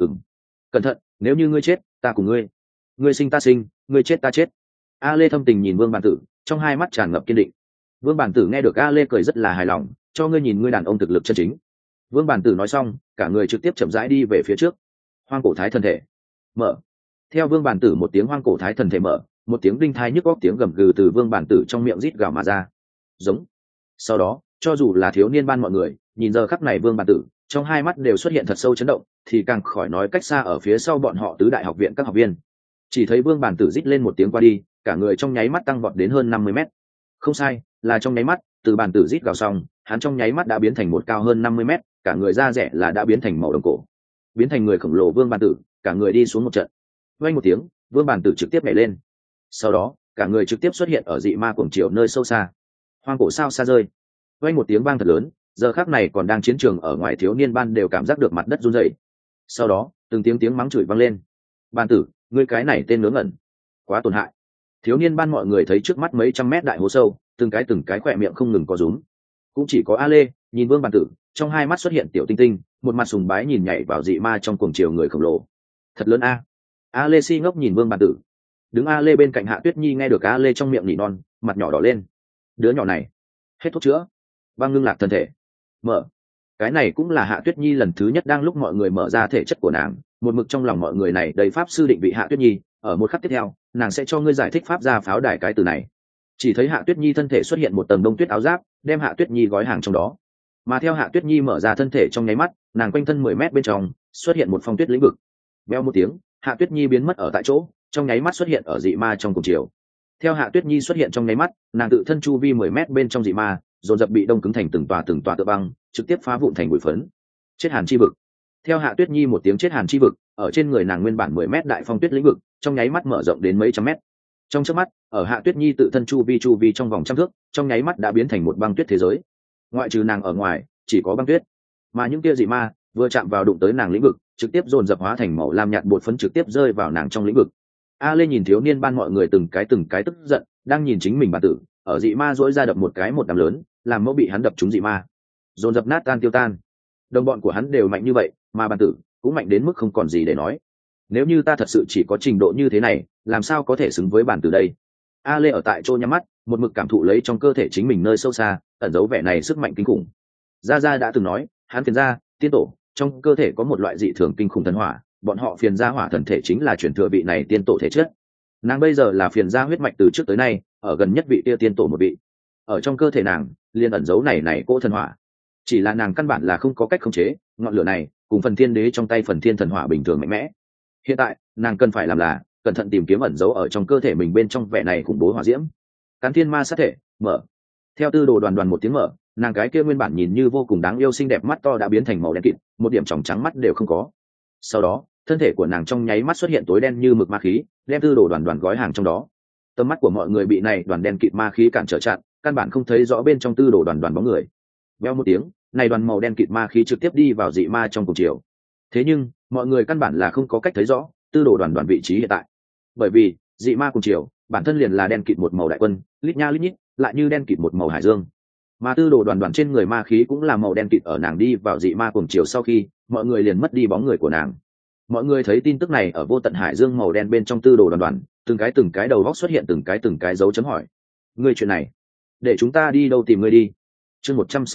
cẩn thận, nếu như ngươi chết ta cùng ngươi, ngươi sinh ta sinh, ngươi chết ta chết. A Lê thâm tình nhìn Vương Bản Tử, trong hai mắt tràn ngập kiên định. Vương Bản Tử nghe được A Lê cười rất là hài lòng, cho ngươi nhìn ngươi đàn ông thực lực chân chính. Vương Bản Tử nói xong, cả người trực tiếp chậm rãi đi về phía trước. Hoang cổ thái thần thể mở. Theo Vương Bản Tử một tiếng hoang cổ thái thần thể mở, một tiếng đinh thai nhức óc tiếng gầm gừ từ Vương Bản Tử trong miệng rít gào mà ra. Giống. Sau đó, cho dù là thiếu niên ban mọi người, nhìn giờ khắc này Vương Bản Tử, trong hai mắt đều xuất hiện thật sâu chấn động, thì càng khỏi nói cách xa ở phía sau bọn họ tứ đại học viện các học viên. Chỉ thấy Vương Bản Tử rít lên một tiếng qua đi, cả người trong nháy mắt tăng vọt đến hơn 50 mét. Không sai, là trong nháy mắt, từ Bản Tử rít gào xong, hắn trong nháy mắt đã biến thành một cao hơn 50 mét, cả người da rẻ là đã biến thành màu đồng cổ, biến thành người khổng lồ Vương Bản Tử, cả người đi xuống một trận. Vang một tiếng, Vương Bản Tử trực tiếp nhảy lên. Sau đó, cả người trực tiếp xuất hiện ở dị ma cuồng chiều nơi sâu xa. Hoang cổ sao xa rơi. Vang một tiếng vang thật lớn, giờ khắc này còn đang chiến trường ở ngoài thiếu niên ban đều cảm giác được mặt đất run rẩy. Sau đó, từng tiếng mắng chửi vang lên. Bản Tử, ngươi cái này tên ngớ ngẩn, quá tổn hại. Thiếu niên ban mọi người thấy trước mắt mấy trăm mét đại hố sâu, từng cái khỏe miệng không ngừng có rúm. Cũng chỉ có A Lê nhìn Vương Bản Tử, trong hai mắt xuất hiện tiểu tinh tinh, một mặt sùng bái nhìn nhảy vào dị ma trong cuồng chiều người khổng lồ. Thật lớn a. A Lê si ngốc nhìn Vương Bản Tử. Đứng A Lê bên cạnh Hạ Tuyết Nhi nghe được A Lê trong miệng nỉ non, mặt nhỏ đỏ lên. Đứa nhỏ này, hết thuốc chữa, băng ngưng lạc thân thể. Mở. Cái này cũng là Hạ Tuyết Nhi lần thứ nhất đang lúc mọi người mở ra thể chất của nàng, một mực trong lòng mọi người này đầy pháp sư định vị Hạ Tuyết Nhi, ở một khắc tiếp theo, nàng sẽ cho ngươi giải thích pháp gia pháo đài cái từ này. Chỉ thấy Hạ Tuyết Nhi thân thể xuất hiện một tầng đông tuyết áo giáp, đem Hạ Tuyết Nhi gói hàng trong đó. Mà theo Hạ Tuyết Nhi mở ra thân thể trong nháy mắt, nàng quanh thân 10 mét bên trong xuất hiện một phong tuyết lĩnh vực. Beo một tiếng, Hạ Tuyết Nhi biến mất ở tại chỗ, trong nháy mắt xuất hiện ở dị ma trong cùng chiều. Theo Hạ Tuyết Nhi xuất hiện trong nháy mắt, nàng tự thân chu vi 10 mét bên trong dị ma, dồn dập bị đông cứng thành từng tòa tựa băng, trực tiếp phá vụn thành bụi phấn. Chết hàn chi vực. Theo Hạ Tuyết Nhi một tiếng chết hàn chi vực, ở trên người nàng nguyên bản 10 mét đại phong tuyết lĩnh vực, trong nháy mắt mở rộng đến mấy trăm mét. Trong chớp mắt, ở Hạ Tuyết Nhi tự thân chu vi trong vòng trăm thước, trong nháy mắt đã biến thành một băng tuyết thế giới. Ngoại trừ nàng ở ngoài, chỉ có băng tuyết. Mà những kia dị ma vừa chạm vào đụng tới nàng lĩnh vực, trực tiếp dồn dập hóa thành màu lam nhạt bột phấn trực tiếp rơi vào nàng trong lĩnh vực. A Lê nhìn thiếu niên ban mọi người từng cái tức giận, đang nhìn chính mình bản tử, ở dị ma dỗi ra đập một đám lớn, làm mẫu bị hắn đập trúng dị ma, dồn dập nát tan tiêu tan. Đồng bọn của hắn đều mạnh như vậy, mà bản tử cũng mạnh đến mức không còn gì để nói. Nếu như ta thật sự chỉ có trình độ như thế này, làm sao có thể xứng với bản tử đây? A Lê ở tại chỗ nhắm mắt, một mực cảm thụ lấy trong cơ thể chính mình nơi sâu xa, ẩn giấu vẻ này sức mạnh kinh khủng. Gia Gia đã từng nói, hắn phiền gia, tiên tổ, trong cơ thể có một loại dị thường kinh khủng thần hỏa, bọn họ phiền gia hỏa thần thể chính là truyền thừa vị này tiên tổ thể chất. Nàng bây giờ là phiền gia huyết mạch từ trước tới nay, ở gần nhất vị kia tiên tổ một vị. Ở trong cơ thể nàng, liền ẩn giấu này cỗ thần hỏa. Chỉ là nàng căn bản là không có cách khống chế, ngọn lửa này, cùng phần thiên đế trong tay phần thiên thần hỏa bình thường mạnh mẽ. Hiện tại, nàng cần phải làm là cẩn thận tìm kiếm ẩn giấu ở trong cơ thể mình bên trong vẻ này khủng bố hỏa diễm. Cắn thiên ma sát thể, mở. Theo tư đồ đoàn một tiếng mở, nàng cái kia nguyên bản nhìn như vô cùng đáng yêu xinh đẹp mắt to đã biến thành màu đen kịt, một điểm tròng trắng mắt đều không có. Sau đó, thân thể của nàng trong nháy mắt xuất hiện tối đen như mực ma khí, đem tư đồ đoàn gói hàng trong đó. Tầm mắt của mọi người bị này đoàn đen kịt ma khí cản trở chặn, căn bản không thấy rõ bên trong tư đồ đoàn bóng người. Veo một tiếng, này đoàn màu đen kịt ma khí trực tiếp đi vào dị ma trong cùng chiều. Thế nhưng, mọi người căn bản là không có cách thấy rõ tư đồ đoàn vị trí hiện tại, bởi vì dị ma cùng chiều bản thân liền là đen kịt một màu đại quân, lít nha lít nhít, lại như đen kịt một màu hải dương. Mà tư đồ đoàn trên người ma khí cũng là màu đen kịt, ở nàng đi vào dị ma cùng chiều sau khi, mọi người liền mất đi bóng người của nàng. Mọi người thấy tin tức này ở vô tận hải dương màu đen bên trong tư đồ đoàn, từng cái đầu góc xuất hiện từng cái dấu chấm hỏi. Ngươi chuyện này, để chúng ta đi đâu tìm ngươi đi? Chương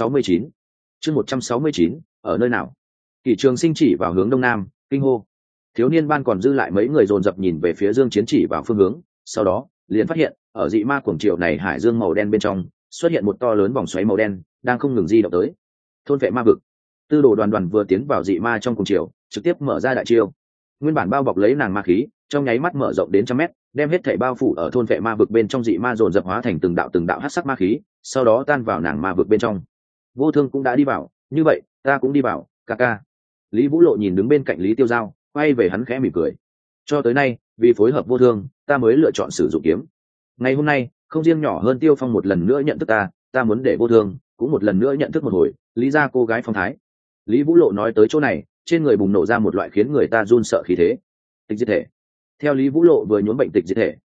169, ở nơi nào? Kỷ Trường Sinh chỉ vào hướng đông nam, kinh hô. Thiếu niên ban còn dư lại mấy người dồn dập nhìn về phía Dương Chiến chỉ vào phương hướng, sau đó liền phát hiện ở dị ma cuồng triều này hải dương màu đen bên trong xuất hiện một to lớn vòng xoáy màu đen đang không ngừng di động tới. Thôn vệ ma vực. Tư đồ đoàn vừa tiến vào dị ma trong cuồng triều, trực tiếp mở ra đại chiêu. Nguyên bản bao bọc lấy nàng ma khí, trong nháy mắt mở rộng đến trăm mét, đem hết thảy bao phủ ở thôn vệ ma vực bên trong dị ma dồn dập hóa thành từng đạo hắc sắc ma khí, sau đó tan vào nàng ma vực bên trong. Vô Thương cũng đã đi vào, như vậy ta cũng đi vào, ca ca. Lý Vũ Lộ nhìn đứng bên cạnh Lý Tiêu Giao, quay về hắn khẽ mỉm cười. Cho tới nay, vì phối hợp Vô Thương, ta mới lựa chọn sử dụng kiếm. Ngày hôm nay, không riêng nhỏ hơn Tiêu Phong một lần nữa nhận thức ta muốn để Vô Thương cũng một lần nữa nhận thức một hồi Lý gia cô gái phong thái. Lý Vũ Lộ nói tới chỗ này, trên người bùng nổ ra một loại khiến người ta run sợ khí thế. Tịch diệt thể. Theo Lý Vũ Lộ vừa nhuốm bệnh tịch diệt thể,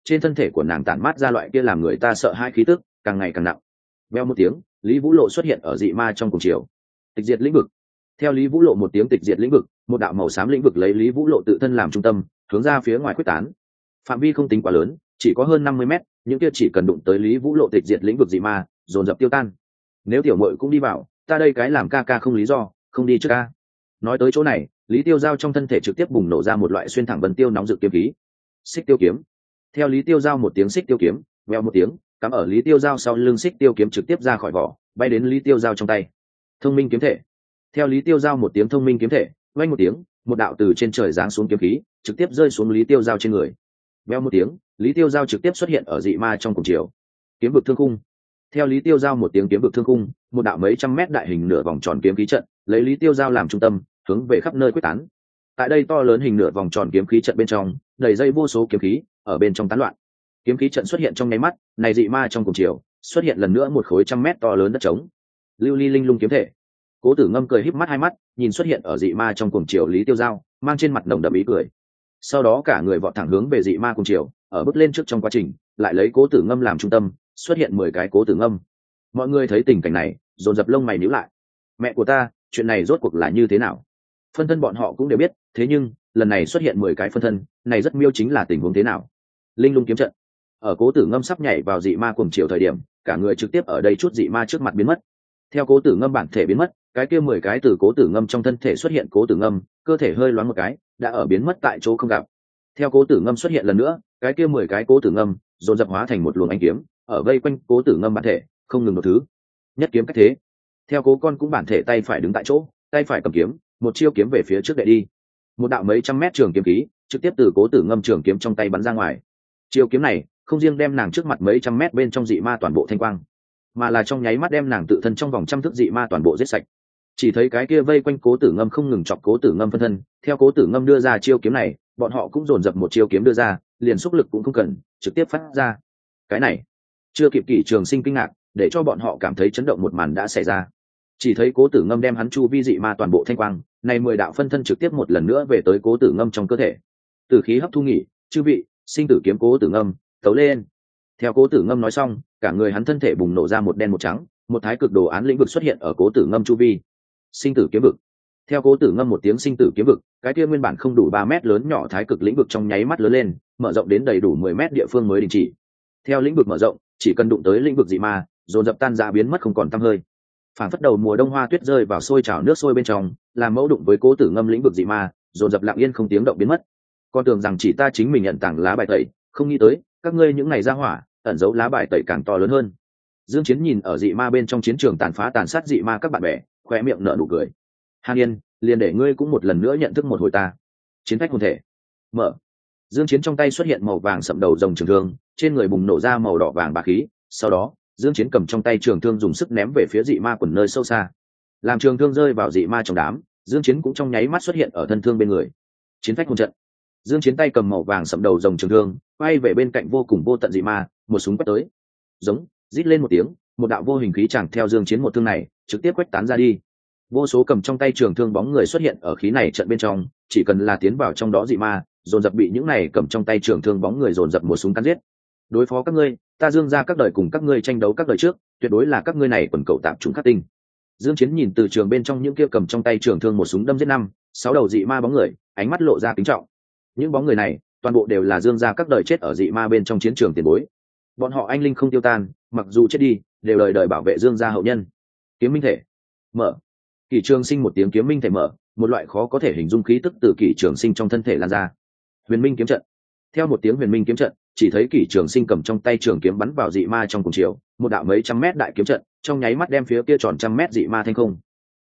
trên thân thể của nàng tản mát ra loại kia làm người ta sợ hai khí tức càng ngày càng nặng. Veo một tiếng, Lý Vũ Lộ xuất hiện ở dị ma trong cùng chiều. Tịch diệt lĩnh vực. Theo Lý Vũ Lộ một tiếng tịch diệt lĩnh vực, một đạo màu xám lĩnh vực lấy Lý Vũ Lộ tự thân làm trung tâm, hướng ra phía ngoài quyết tán. Phạm vi không tính quá lớn, chỉ có hơn 50 mét, những kia chỉ cần đụng tới Lý Vũ Lộ tịch diệt lĩnh vực dị ma, dồn dập tiêu tan. Nếu tiểu muội cũng đi vào, ta đây cái làm ca ca không lý do, không đi trước ca. Nói tới chỗ này, Lý Tiêu Giao trong thân thể trực tiếp bùng nổ ra một loại xuyên thẳng vân tiêu nóng rực kiếm khí. Xích tiêu kiếm. Theo Lý Tiêu Giao một tiếng xích tiêu kiếm, veo một tiếng, cắm ở Lý Tiêu Giao sau lưng xích tiêu kiếm trực tiếp ra khỏi vỏ, bay đến Lý Tiêu Giao trong tay. Thông minh kiếm thể. Theo Lý Tiêu Giao một tiếng thông minh kiếm thể, vang một tiếng, một đạo từ trên trời giáng xuống kiếm khí, trực tiếp rơi xuống Lý Tiêu Giao trên người. Veo một tiếng, Lý Tiêu Giao trực tiếp xuất hiện ở dị ma trong cùng chiều. Kiếm vực thương khung. Theo Lý Tiêu Giao một tiếng kiếm vực thương khung, một đạo mấy trăm mét đại hình nửa vòng tròn kiếm khí trận, lấy Lý Tiêu Giao làm trung tâm, hướng về khắp nơi quyết tán. Tại đây to lớn hình nửa vòng tròn kiếm khí trận bên trong, đầy dây vô số kiếm khí ở bên trong tán loạn. Kiếm khí trận xuất hiện trong nháy mắt, này dị ma trong cùng chiều, xuất hiện lần nữa một khối trăm mét to lớn đất trống. Lưu ly linh lung kiếm thể. Cố Tử Ngâm cười híp mắt hai mắt, nhìn xuất hiện ở dị ma trong cuồng chiều Lý Tiêu Giao, mang trên mặt nồng đậm ý cười. Sau đó cả người vọt thẳng hướng về dị ma cuồng chiều, ở bước lên trước trong quá trình, lại lấy Cố Tử Ngâm làm trung tâm, xuất hiện 10 cái Cố Tử Ngâm. Mọi người thấy tình cảnh này, dồn dập lông mày nhíu lại. Mẹ của ta, chuyện này rốt cuộc là như thế nào? Phân thân bọn họ cũng đều biết, thế nhưng lần này xuất hiện 10 cái phân thân, này rất miêu chính là tình huống thế nào? Linh lung kiếm trận. Ở Cố Tử Ngâm sắp nhảy vào dị ma cuồng chiều thời điểm, cả người trực tiếp ở đây chút dị ma trước mặt biến mất. Theo Cố Tử Ngâm bản thể biến mất, cái kia 10 cái từ Cố Tử Ngâm trong thân thể xuất hiện Cố Tử Ngâm, cơ thể hơi loáng một cái, đã ở biến mất tại chỗ không gặp. Theo Cố Tử Ngâm xuất hiện lần nữa, cái kia 10 cái Cố Tử Ngâm dồn dập hóa thành một luồng ánh kiếm, ở vây quanh Cố Tử Ngâm bản thể, không ngừng một thứ. Nhất kiếm cách thế. Theo Cố Con cũng bản thể tay phải đứng tại chỗ, tay phải cầm kiếm, một chiêu kiếm về phía trước đệ đi. Một đạo mấy trăm mét trường kiếm khí, trực tiếp từ Cố Tử Ngâm trường kiếm trong tay bắn ra ngoài. Chiêu kiếm này, không riêng đem nàng trước mặt mấy trăm mét bên trong dị ma toàn bộ thanh quang, mà là trong nháy mắt đem nàng tự thân trong vòng trăm thước dị ma toàn bộ giết sạch. Chỉ thấy cái kia vây quanh Cố Tử Ngâm không ngừng chọc Cố Tử Ngâm phân thân, theo Cố Tử Ngâm đưa ra chiêu kiếm này, bọn họ cũng dồn dập một chiêu kiếm đưa ra, liền xúc lực cũng không cần, trực tiếp phát ra. Cái này, chưa kịp Kỷ Trường Sinh kinh ngạc, để cho bọn họ cảm thấy chấn động một màn đã xảy ra. Chỉ thấy Cố Tử Ngâm đem hắn chu vi dị ma toàn bộ thanh quang, này 10 đạo phân thân trực tiếp một lần nữa về tới Cố Tử Ngâm trong cơ thể. Tử khí hấp thu nghỉ, chư vị, sinh tử kiếm Cố Tử Ngâm, tấu lên. Theo Cố Tử Ngâm nói xong, cả người hắn thân thể bùng nổ ra một đen một trắng, một thái cực đồ án lĩnh vực xuất hiện ở Cố Tử Ngâm chu vi. Sinh tử kiếm vực. Theo Cố Tử Ngâm một tiếng sinh tử kiếm vực, cái kia nguyên bản không đủ 3 mét lớn nhỏ thái cực lĩnh vực trong nháy mắt lớn lên, mở rộng đến đầy đủ 10 mét địa phương mới đình chỉ. Theo lĩnh vực mở rộng, chỉ cần đụng tới lĩnh vực dị ma, dồn dập tan ra biến mất không còn tăm hơi. Phản phất đầu mùa đông hoa tuyết rơi vào sôi trào nước sôi bên trong, làm mẫu đụng với Cố Tử Ngâm lĩnh vực dị ma, dồn dập lặng yên không tiếng động biến mất. Con tưởng rằng chỉ ta chính mình nhận tảng lá bài tẩy, không nghĩ tới các ngươi những ngày ra hỏa, ẩn giấu lá bài tẩy càng to lớn hơn. Dương Chiến nhìn ở dị ma bên trong chiến trường tàn phá tàn sát dị ma các bạn bè, khóe miệng nở nụ cười. Hàn Yên, liền để ngươi cũng một lần nữa nhận thức một hồi ta. Chiến phách hồn thể. Mở. Dương Chiến trong tay xuất hiện màu vàng sậm đầu rồng trường thương, trên người bùng nổ ra màu đỏ vàng bá khí, sau đó, Dương Chiến cầm trong tay trường thương dùng sức ném về phía dị ma quần nơi sâu xa. Làm trường thương rơi vào dị ma trong đám, Dương Chiến cũng trong nháy mắt xuất hiện ở thân thương bên người. Chiến phách hồn trận. Dương Chiến tay cầm màu vàng sậm đầu rồng trường thương, quay về bên cạnh vô cùng vô tận dị ma, một súng quét tới. Giống, rít lên một tiếng, một đạo vô hình khí chẳng theo Dương Chiến một thương này, trực tiếp quét tán ra đi. Vô số cầm trong tay trường thương bóng người xuất hiện ở khí này trận bên trong, chỉ cần là tiến vào trong đó dị ma, dồn dập bị những này cầm trong tay trường thương bóng người dồn dập một súng cắn giết. Đối phó các ngươi, ta Dương ra các đời cùng các ngươi tranh đấu các đời trước, tuyệt đối là các ngươi này quần cậu tạm chúng khắc tinh. Dương Chiến nhìn từ trường bên trong những kia cầm trong tay trường thương một súng đâm giết 5-6 đầu dị ma bóng người, ánh mắt lộ ra kính trọng. Những bóng người này, toàn bộ đều là Dương gia các đời chết ở dị ma bên trong chiến trường tiền bối. Bọn họ anh linh không tiêu tan, mặc dù chết đi, đều đời đời bảo vệ Dương gia hậu nhân. Kiếm minh thể. Mở. Kỷ Trường Sinh một tiếng kiếm minh thể mở, một loại khó có thể hình dung khí tức từ Kỷ Trường Sinh trong thân thể lan ra. Huyền Minh kiếm trận. Theo một tiếng Huyền Minh kiếm trận, chỉ thấy Kỷ Trường Sinh cầm trong tay trường kiếm bắn vào dị ma trong cùng chiều, một đạo mấy trăm mét đại kiếm trận, trong nháy mắt đem phía kia tròn trăm mét dị ma thanh không.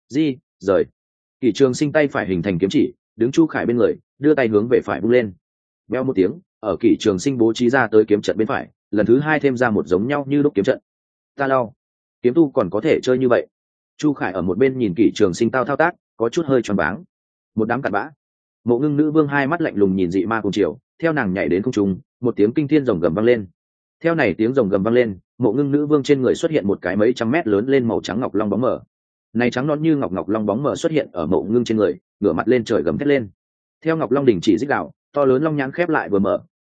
Rời. Kỷ Trường Sinh tay phải hình thành kiếm chỉ, đứng Chu Khải bên người, đưa tay hướng về phải vung lên. Beo một tiếng, ở Kỷ Trường Sinh bố trí ra tới kiếm trận bên phải, lần thứ hai thêm ra một giống nhau như đúc kiếm trận. Ta lao, kiếm tu còn có thể chơi như vậy. Chu Khải ở một bên nhìn Kỷ Trường Sinh thao tác, có chút hơi choáng váng. Một đám cặn bã. Mộ Ngưng Nữ Vương hai mắt lạnh lùng nhìn dị ma cùng chiều, theo nàng nhảy đến không trung, một tiếng kinh thiên rồng gầm vang lên. Theo này tiếng rồng gầm vang lên, Mộ Ngưng Nữ Vương trên người xuất hiện một cái mấy trăm mét lớn lên màu trắng ngọc long bóng mờ. Này trắng nõn như ngọc long bóng mờ xuất hiện ở Mộ Ngưng trên người, ngửa mặt lên trời gầm thét lên. Theo ngọc long đỉnh chỉ rít gào, to lớn long nhãn khép lại vừa mở,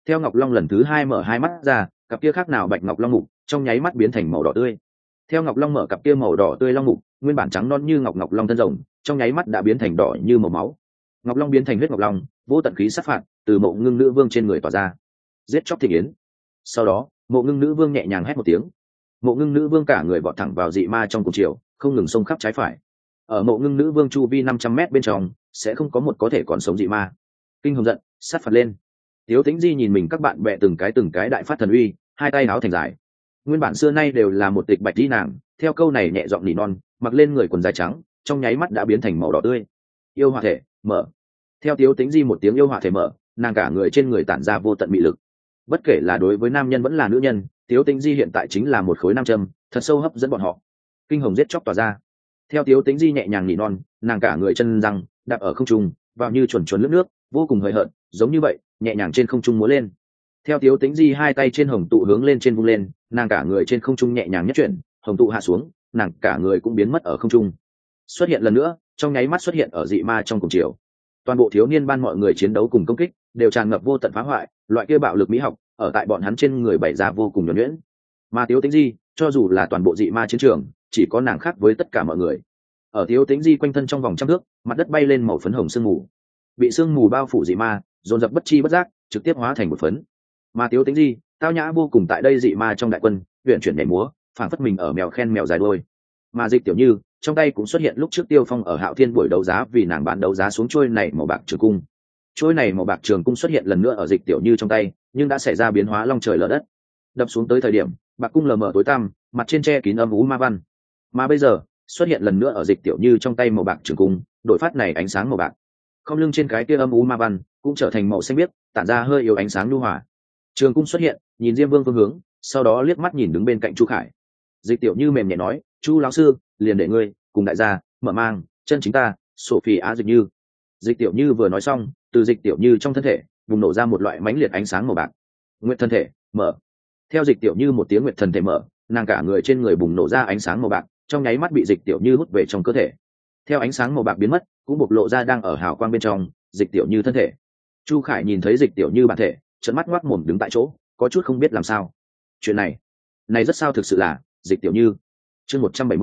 Theo Ngọc Long lần thứ hai mở hai mắt ra, cặp kia khác nào bạch ngọc long mục trong nháy mắt biến thành màu đỏ tươi. Theo Ngọc Long mở cặp kia màu đỏ tươi long mục, nguyên bản trắng non như ngọc ngọc long thân rồng trong nháy mắt đã biến thành đỏ như màu máu. Ngọc Long biến thành huyết ngọc long, vô tận khí sát phạt từ Mộ Ngưng Nữ Vương trên người tỏa ra, giết chóc thị yến. Sau đó, Mộ Ngưng Nữ Vương nhẹ nhàng hét một tiếng, Mộ Ngưng Nữ Vương cả người vọt thẳng vào dị ma trong cùng chiều, không ngừng xông khắp trái phải. Ở Mộ Ngưng Nữ Vương chu vi 500 mét bên trong, sẽ không có một có thể còn sống dị ma. Kinh hồng giận, sát phạt lên. Tiếu Tĩnh Di nhìn mình các bạn bè từng cái đại phát thần uy, hai tay áo thành dài. Nguyên bản xưa nay đều là một tịch bạch y nàng, theo câu này nhẹ giọng nỉ non, mặc lên người quần dài trắng, trong nháy mắt đã biến thành màu đỏ tươi. Yêu hỏa thể, mở. Theo Tiếu Tĩnh Di một tiếng yêu hỏa thể mở, nàng cả người trên người tản ra vô tận mị lực. Bất kể là đối với nam nhân vẫn là nữ nhân, Tiếu Tĩnh Di hiện tại chính là một khối nam châm, thật sâu hấp dẫn bọn họ. Kinh hồng giết chóc tỏa ra. Theo Tiếu Tĩnh Di nhẹ nhàng nỉ non, nàng cả người chân răng đạp ở không trung, vào như chuẩn chuẩn lướt nước, vô cùng hời hợt, giống như vậy, nhẹ nhàng trên không trung múa lên. Theo Tiếu Tĩnh Di hai tay trên hồng tụ hướng lên trên vung lên, nàng cả người trên không trung nhẹ nhàng nhất chuyển, hồng tụ hạ xuống, nàng cả người cũng biến mất ở không trung. Xuất hiện lần nữa, trong nháy mắt xuất hiện ở dị ma trong cùng chiều. Toàn bộ thiếu niên ban mọi người chiến đấu cùng công kích, đều tràn ngập vô tận phá hoại, loại kia bạo lực mỹ học ở tại bọn hắn trên người bày ra vô cùng nhuần nhuyễn. Mà Tiếu Tĩnh Di, cho dù là toàn bộ dị ma chiến trường, chỉ có nàng khác với tất cả mọi người. Ở Tiếu Tĩnh Di quanh thân trong vòng trăm thước, mặt đất bay lên màu phấn hồng sương mù. Bị sương mù bao phủ dị ma, dồn dập bất chi bất giác, trực tiếp hóa thành một phấn. Mà Tiếu Tĩnh Di, tao nhã vô cùng tại đây dị ma trong đại quân, luyện chuyển nhảy múa, phảng phất mình ở mèo khen mèo dài đuôi. Mà Dịch Tiểu Như, trong tay cũng xuất hiện lúc trước Tiêu Phong ở Hạo Thiên buổi đấu giá vì nàng bán đấu giá xuống trôi này màu bạc trường cung. Trôi này màu bạc trường cung xuất hiện lần nữa ở Dịch Tiểu Như trong tay, nhưng đã xảy ra biến hóa long trời lở đất. Đập xuống tới thời điểm, bạc cung lờ mờ tối tăm, mặt trên che kín âm u ma văn. Mà bây giờ, xuất hiện lần nữa ở Dịch Tiểu Như trong tay màu bạc trường cung, đổi phát này ánh sáng màu bạc. Không lưng trên cái kia âm u ma văn cũng trở thành màu xanh biếc, tản ra hơi yếu ánh sáng nhu hòa. Trường cung xuất hiện, nhìn Diêm Vương phương hướng, sau đó liếc mắt nhìn đứng bên cạnh Chu Khải. Dịch Tiểu Như mềm nhẹ nói, Chu lão sư, liền để ngươi cùng đại gia mở mang chân chính ta, Sophie Á Dịch Như. Dịch Tiểu Như vừa nói xong, từ Dịch Tiểu Như trong thân thể bùng nổ ra một loại mãnh liệt ánh sáng màu bạc. Nguyệt thân thể mở. Theo Dịch Tiểu Như một tiếng nguyệt thần thể mở, nàng cả người trên người bùng nổ ra ánh sáng màu bạc, trong nháy mắt bị Dịch Tiểu Như hút về trong cơ thể. Theo ánh sáng màu bạc biến mất, cũng bộc lộ ra đang ở hào quang bên trong Dịch Tiểu Như thân thể. Chu Khải nhìn thấy Dịch Tiểu Như bản thể, trợn mắt ngoác mồm đứng tại chỗ, có chút không biết làm sao. Chuyện này rất sao thực sự là Dịch Tiểu Như. Chương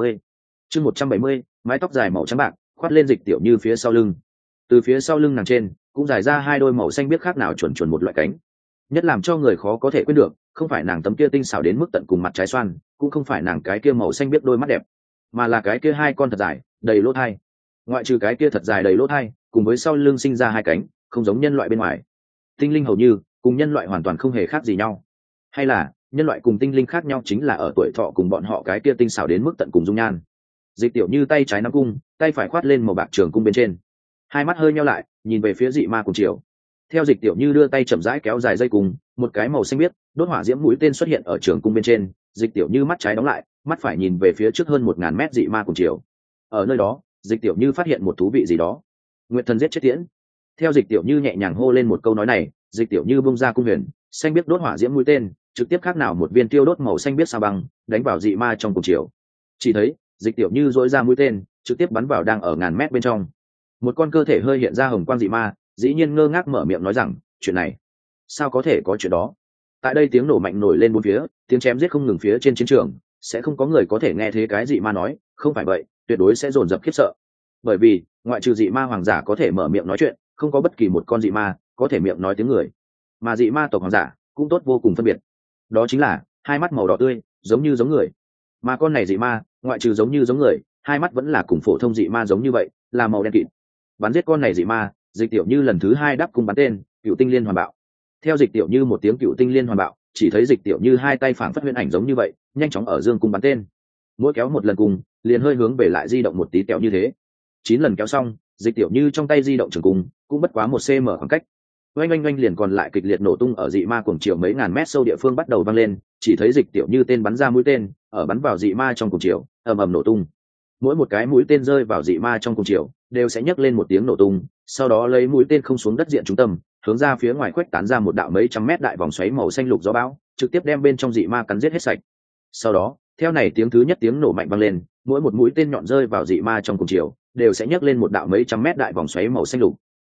170, mái tóc dài màu trắng bạc khoát lên Dịch Tiểu Như phía sau lưng. Từ phía sau lưng nàng trên cũng dài ra hai đôi màu xanh biếc khác nào chuẩn một loại cánh. Nhất làm cho người khó có thể quên được, không phải nàng tấm kia tinh xảo đến mức tận cùng mặt trái xoan, cũng không phải nàng cái kia màu xanh biếc đôi mắt đẹp, mà là cái kia hai con thật dài đầy lỗ thai. Ngoại trừ cái kia thật dài đầy lỗ thai, cùng với sau lưng sinh ra hai cánh, không giống nhân loại bên ngoài. Tinh linh hầu như cùng nhân loại hoàn toàn không hề khác gì nhau. Hay là nhân loại cùng tinh linh khác nhau chính là ở tuổi thọ cùng bọn họ cái kia tinh xảo đến mức tận cùng dung nhan. Dịch Tiểu Như tay trái nắm cung, tay phải khoát lên màu bạc trường cung bên trên, hai mắt hơi nheo lại, nhìn về phía dị ma cùng chiều. Theo Dịch Tiểu Như đưa tay chậm rãi kéo dài dây cung, một cái màu xanh biếc đốt hỏa diễm mũi tên xuất hiện ở trường cung bên trên. Dịch Tiểu Như mắt trái đóng lại, mắt phải nhìn về phía trước hơn 1000 mét dị ma cùng chiều. Ở nơi đó, Dịch Tiểu Như phát hiện một thú vị gì đó. Nguyệt thần giết chết tiễn. Theo Dịch Tiểu Như nhẹ nhàng hô lên một câu nói này, Dịch Tiểu Như bung ra cung huyền, xanh biếc đốt hỏa diễm mũi tên, trực tiếp khác nào một viên tiêu đốt màu xanh biếc sao băng, đánh vào dị ma trong cùng chiều. Chỉ thấy, Dịch Tiểu Như dỗi ra mũi tên, trực tiếp bắn vào đang ở ngàn mét bên trong. Một con cơ thể hơi hiện ra hồng quang dị ma, dĩ nhiên ngơ ngác mở miệng nói rằng, chuyện này, sao có thể có chuyện đó? Tại đây tiếng nổ mạnh nổi lên bốn phía, tiếng chém giết không ngừng phía trên chiến trường, sẽ không có người có thể nghe thấy cái dị ma nói, không phải vậy, tuyệt đối sẽ dồn dập khiếp sợ. Bởi vì, ngoại trừ dị ma hoàng giả có thể mở miệng nói chuyện, không có bất kỳ một con dị ma có thể miệng nói tiếng người. Mà dị ma tộc hoàng giả cũng tốt vô cùng phân biệt. Đó chính là hai mắt màu đỏ tươi, giống người. Mà con này dị ma, ngoại trừ giống người, hai mắt vẫn là cùng phổ thông dị ma giống như vậy, là màu đen kịt. Bắn giết con này dị ma, Dịch Tiểu Như lần thứ hai đắp cung bắn tên, Cựu Tinh Liên Hoàn Bạo. Theo Dịch Tiểu Như một tiếng Cựu Tinh Liên Hoàn Bạo, chỉ thấy Dịch Tiểu Như hai tay phảng phất huyễn ảnh giống như vậy, nhanh chóng ở dương cung bắn tên. Mỗi kéo một lần cung, liền hơi hướng về lại di động một tí tẹo như thế. 9 lần kéo xong, Dịch Tiểu Như trong tay di động trường cung, cũng bất quá 1 cm khoảng cách. Oanh liền còn lại kịch liệt nổ tung ở dị ma cuồng chiều mấy ngàn mét sâu địa phương bắt đầu vang lên, chỉ thấy Dịch Tiểu Như tên bắn ra mũi tên, ở bắn vào dị ma trong cuồng chiều, ầm nổ tung. Mỗi một cái mũi tên rơi vào dị ma trong cuồng chiều, đều sẽ nhấc lên một tiếng nổ tung, sau đó lấy mũi tên không xuống đất diện trung tâm, hướng ra phía ngoài khuếch tán ra một đạo mấy trăm mét đại vòng xoáy màu xanh lục gió bão, trực tiếp đem bên trong dị ma cắn giết hết sạch. Sau đó, theo này tiếng thứ nhất tiếng nổ mạnh vang lên, mỗi một mũi tên nhọn rơi vào dị ma trong cuồng chiều, đều sẽ nhấc lên một đạo mấy trăm mét đại vòng xoáy màu xanh lục.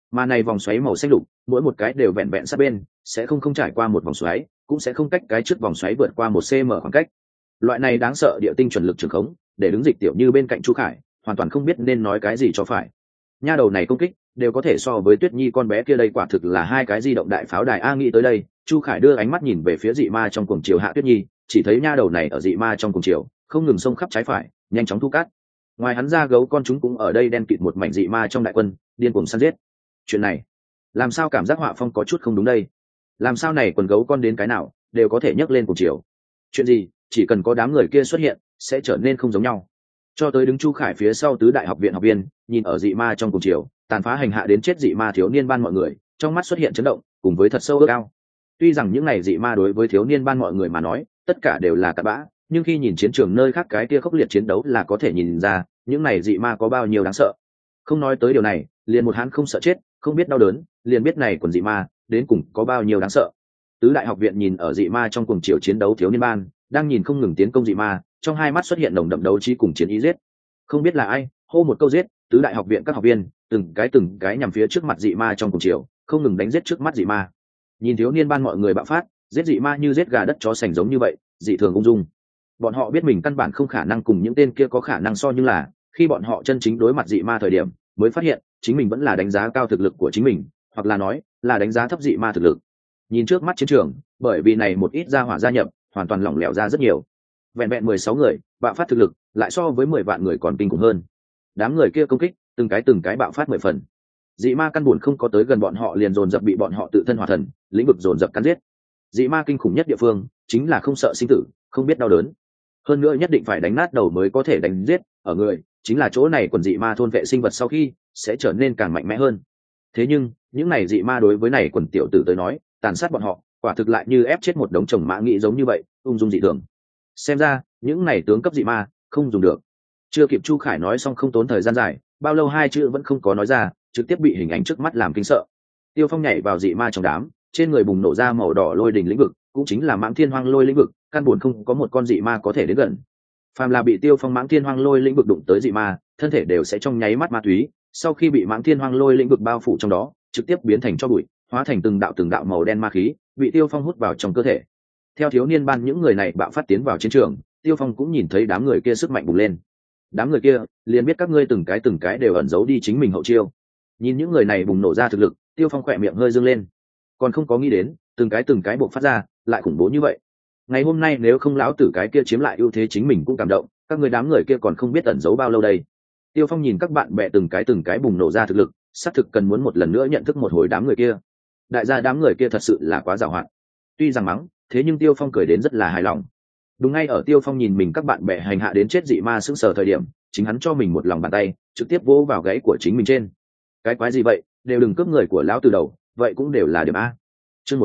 mà này vòng xoáy màu xanh lục mỗi một cái đều vẹn vẹn sát bên, sẽ không trải qua một vòng xoáy, cũng sẽ không cách cái trước vòng xoáy vượt qua 1 cm khoảng cách. Loại này đáng sợ địa tinh chuẩn lực trường khống, để đứng Dịch Tiểu Như bên cạnh Chu Khải hoàn toàn không biết nên nói cái gì cho phải. Nha đầu này công kích đều có thể so với Tuyết Nhi con bé kia đây, quả thực là hai cái di động đại pháo đài a. Nghĩ tới đây, Chu Khải đưa ánh mắt nhìn về phía dị ma trong cuồng chiều Hạ Tuyết Nhi, chỉ thấy nha đầu này ở dị ma trong cuồng chiều không ngừng xông khắp trái phải, nhanh chóng thu cát. Ngoài hắn ra, gấu con chúng cũng ở đây đen kịt một mảnh dị ma trong đại quân điên cuồng săn giết. Chuyện này làm sao cảm giác họa phong có chút không đúng đây? Làm sao này quần gấu con đến cái nào đều có thể nhấc lên cuồng chiều? Chuyện gì chỉ cần có đám người kia xuất hiện sẽ trở nên không giống nhau. Cho tới đứng Chu Khải phía sau tứ đại học viện học viên, nhìn ở dị ma trong cuồng chiều tàn phá hành hạ đến chết dị ma thiếu niên ban mọi người, trong mắt xuất hiện chấn động cùng với thật sâu ước ao. Tuy rằng những này dị ma đối với thiếu niên ban mọi người mà nói tất cả đều là cặn bã, nhưng khi nhìn chiến trường nơi khác cái kia khốc liệt chiến đấu là có thể nhìn ra những này dị ma có bao nhiêu đáng sợ. Không nói tới điều này, liền một hắn không sợ chết, không biết đau đớn, liền biết này quần dị ma đến cùng có bao nhiêu đáng sợ. Tứ đại học viện nhìn ở dị ma trong cuồng chiều chiến đấu thiếu niên ban, đang nhìn không ngừng tiến công dị ma, trong hai mắt xuất hiện nồng đậm đấu trí cùng chiến ý giết. Không biết là ai hô một câu giết, tứ đại học viện các học viên từng cái nhằm phía trước mặt dị ma trong cuồng chiều không ngừng đánh giết trước mắt dị ma. Nhìn thiếu niên ban mọi người bạo phát, giết dị ma như giết gà đất chó sành giống như vậy, dị thường ung dung. Bọn họ biết mình căn bản không khả năng cùng những tên kia có khả năng so, nhưng là khi bọn họ chân chính đối mặt dị ma thời điểm mới phát hiện chính mình vẫn là đánh giá cao thực lực của chính mình, hoặc là nói là đánh giá thấp dị ma thực lực. Nhìn trước mắt chiến trường, bởi vì này một ít gia hỏa gia nhập hoàn toàn lỏng lẻo ra rất nhiều. Vẹn vẹn 16 người bạo phát thực lực lại so với 10 vạn người còn kinh khủng hơn. Đám người kia công kích từng cái bạo phát 10 phần. Dị ma căn buồn không có tới gần bọn họ liền dồn dập bị bọn họ tự thân hỏa thần lĩnh vực dồn dập cắn giết. Dị ma kinh khủng nhất địa phương chính là không sợ sinh tử, không biết đau đớn, hơn nữa nhất định phải đánh nát đầu mới có thể đánh giết ở người, chính là chỗ này quần dị ma thôn vệ sinh vật sau khi sẽ trở nên càng mạnh mẽ hơn. Thế nhưng những này dị ma đối với này quần tiểu tử tới nói, tàn sát bọn họ quả thực lại như ép chết một đống chồng mã nghĩ giống như vậy, ung dung dị thường. Xem ra những này tướng cấp dị ma không dùng được. Chưa kịp Chu Khải nói xong, không tốn thời gian dài, bao lâu hai chữ vẫn không có nói ra, trực tiếp bị hình ảnh trước mắt làm kinh sợ. Tiêu Phong nhảy vào dị ma trong đám, trên người bùng nổ ra màu đỏ lôi đỉnh lĩnh vực, cũng chính là Mãng Thiên Hoang Lôi lĩnh vực, căn buồn không có một con dị ma có thể đến gần. Phàm là bị Tiêu Phong Mãng Thiên Hoang Lôi lĩnh vực đụng tới dị ma, thân thể đều sẽ trong nháy mắt ma túy, sau khi bị Mãng Thiên Hoang Lôi lĩnh vực bao phủ trong đó, trực tiếp biến thành tro bụi, hóa thành từng đạo màu đen ma khí, bị Tiêu Phong hút vào trong cơ thể. Theo thiếu niên ban những người này bạo phát tiến vào chiến trường, Tiêu Phong cũng nhìn thấy đám người kia sức mạnh bùng lên. Đám người kia liền biết các ngươi từng cái đều ẩn giấu đi chính mình hậu chiêu. Nhìn những người này bùng nổ ra thực lực, Tiêu Phong khỏe miệng hơi dương lên. Còn không có nghĩ đến từng cái buộc phát ra lại khủng bố như vậy. Ngày hôm nay nếu không lão tử cái kia chiếm lại ưu thế, chính mình cũng cảm động, các người đám người kia còn không biết ẩn giấu bao lâu đây. Tiêu Phong nhìn các bạn bè từng cái bùng nổ ra thực lực, xác thực cần muốn một lần nữa nhận thức một hồi đám người kia. Đại gia đám người kia thật sự là quá giàu hạn. Tuy rằng mắng, thế nhưng Tiêu Phong cười đến rất là hài lòng. Đúng ngay ở Tiêu Phong nhìn mình các bạn bè hành hạ đến chết dị ma sững sờ thời điểm, chính hắn cho mình một lòng bàn tay, trực tiếp vỗ vào gáy của chính mình trên. Cái quái gì vậy, đều đừng cướp người của lão từ đầu, vậy cũng đều là điểm a. Chương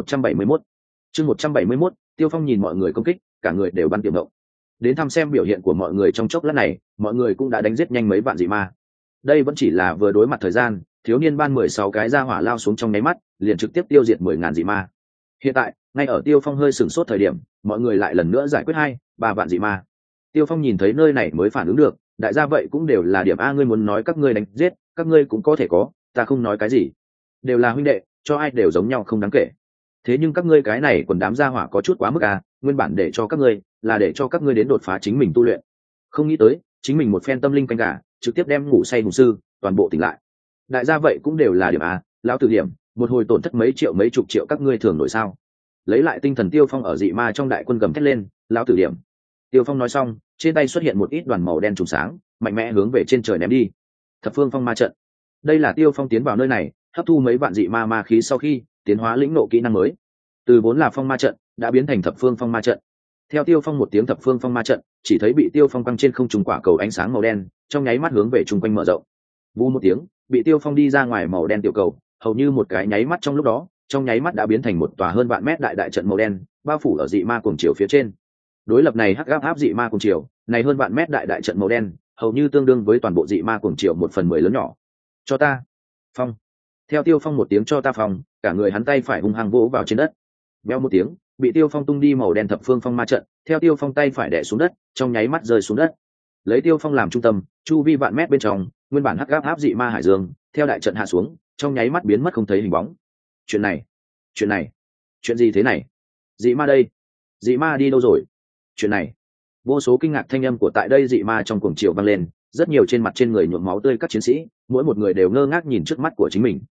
171, Tiêu Phong nhìn mọi người công kích, cả người đều băn tiềm động. Đến thăm xem biểu hiện của mọi người trong chốc lát này, mọi người cũng đã đánh giết nhanh mấy vạn dị ma. Đây vẫn chỉ là vừa đối mặt thời gian, thiếu niên ban 16 cái ra hỏa lao xuống trong nháy mắt, liền trực tiếp tiêu diệt 10.000 dị ma. Hiện tại, ngay ở Tiêu Phong hơi sửng sốt thời điểm, mọi người lại lần nữa giải quyết 2-3 vạn dị ma. Tiêu Phong nhìn thấy nơi này mới phản ứng được, đại gia vậy cũng đều là điểm a, ngươi muốn nói các ngươi đánh giết, các ngươi cũng có thể có, ta không nói cái gì. Đều là huynh đệ, cho ai đều giống nhau không đáng kể. Thế nhưng các ngươi cái này quần đám gia hỏa có chút quá mức à, nguyên bản để cho các ngươi là để cho các ngươi đến đột phá chính mình tu luyện. Không nghĩ tới, chính mình một phen tâm linh canh gà, trực tiếp đem ngủ say hùng sư, toàn bộ tỉnh lại. Đại gia vậy cũng đều là điểm a, lão tử điểm, một hồi tổn thất mấy triệu mấy chục triệu các ngươi thường nổi sao? Lấy lại tinh thần, Tiêu Phong ở dị ma trong đại quân gầm thét lên, lão tử điểm. Tiêu Phong nói xong, trên tay xuất hiện một ít đoàn màu đen trùng sáng, mạnh mẽ hướng về trên trời ném đi. Thập phương phong ma trận. Đây là Tiêu Phong tiến vào nơi này, hấp thu mấy vạn dị ma ma khí sau khi tiến hóa lĩnh ngộ kỹ năng mới, từ vốn là phong ma trận đã biến thành thập phương phong ma trận. Theo Tiêu Phong một tiếng thập phương phong ma trận, chỉ thấy bị Tiêu Phong quăng trên không trung quả cầu ánh sáng màu đen, trong nháy mắt hướng về trung quanh mở rộng. Vù một tiếng, bị Tiêu Phong đi ra ngoài màu đen tiểu cầu, hầu như một cái nháy mắt trong lúc đó, trong nháy mắt đã biến thành một tòa hơn vạn mét đại trận màu đen, bao phủ ở dị ma cuồng chiều phía trên. Đối lập này hắc áp dị ma cuồng chiều, này hơn vạn mét đại trận màu đen, hầu như tương đương với toàn bộ dị ma cuồng chiều 1/10 lớn nhỏ. Cho ta phong. Theo Tiêu Phong một tiếng cho ta phong, cả người hắn tay phải hung hăng vỗ vào trên đất. Veo một tiếng, bị Tiêu Phong tung đi màu đen thập phương phong ma trận, theo Tiêu Phong tay phải đè xuống đất, trong nháy mắt rơi xuống đất. Lấy Tiêu Phong làm trung tâm, chu vi vạn mét bên trong, nguyên bản hắc áp dị ma hải dương, theo đại trận hạ xuống, trong nháy mắt biến mất không thấy hình bóng. Chuyện này, chuyện gì thế này? Dị ma đây, dị ma đi đâu rồi? Chuyện này, vô số kinh ngạc thanh âm của tại đây dị ma trong cuồng chiều vang lên, rất nhiều trên mặt trên người nhuộm máu tươi các chiến sĩ, mỗi một người đều ngơ ngác nhìn trước mắt của chính mình.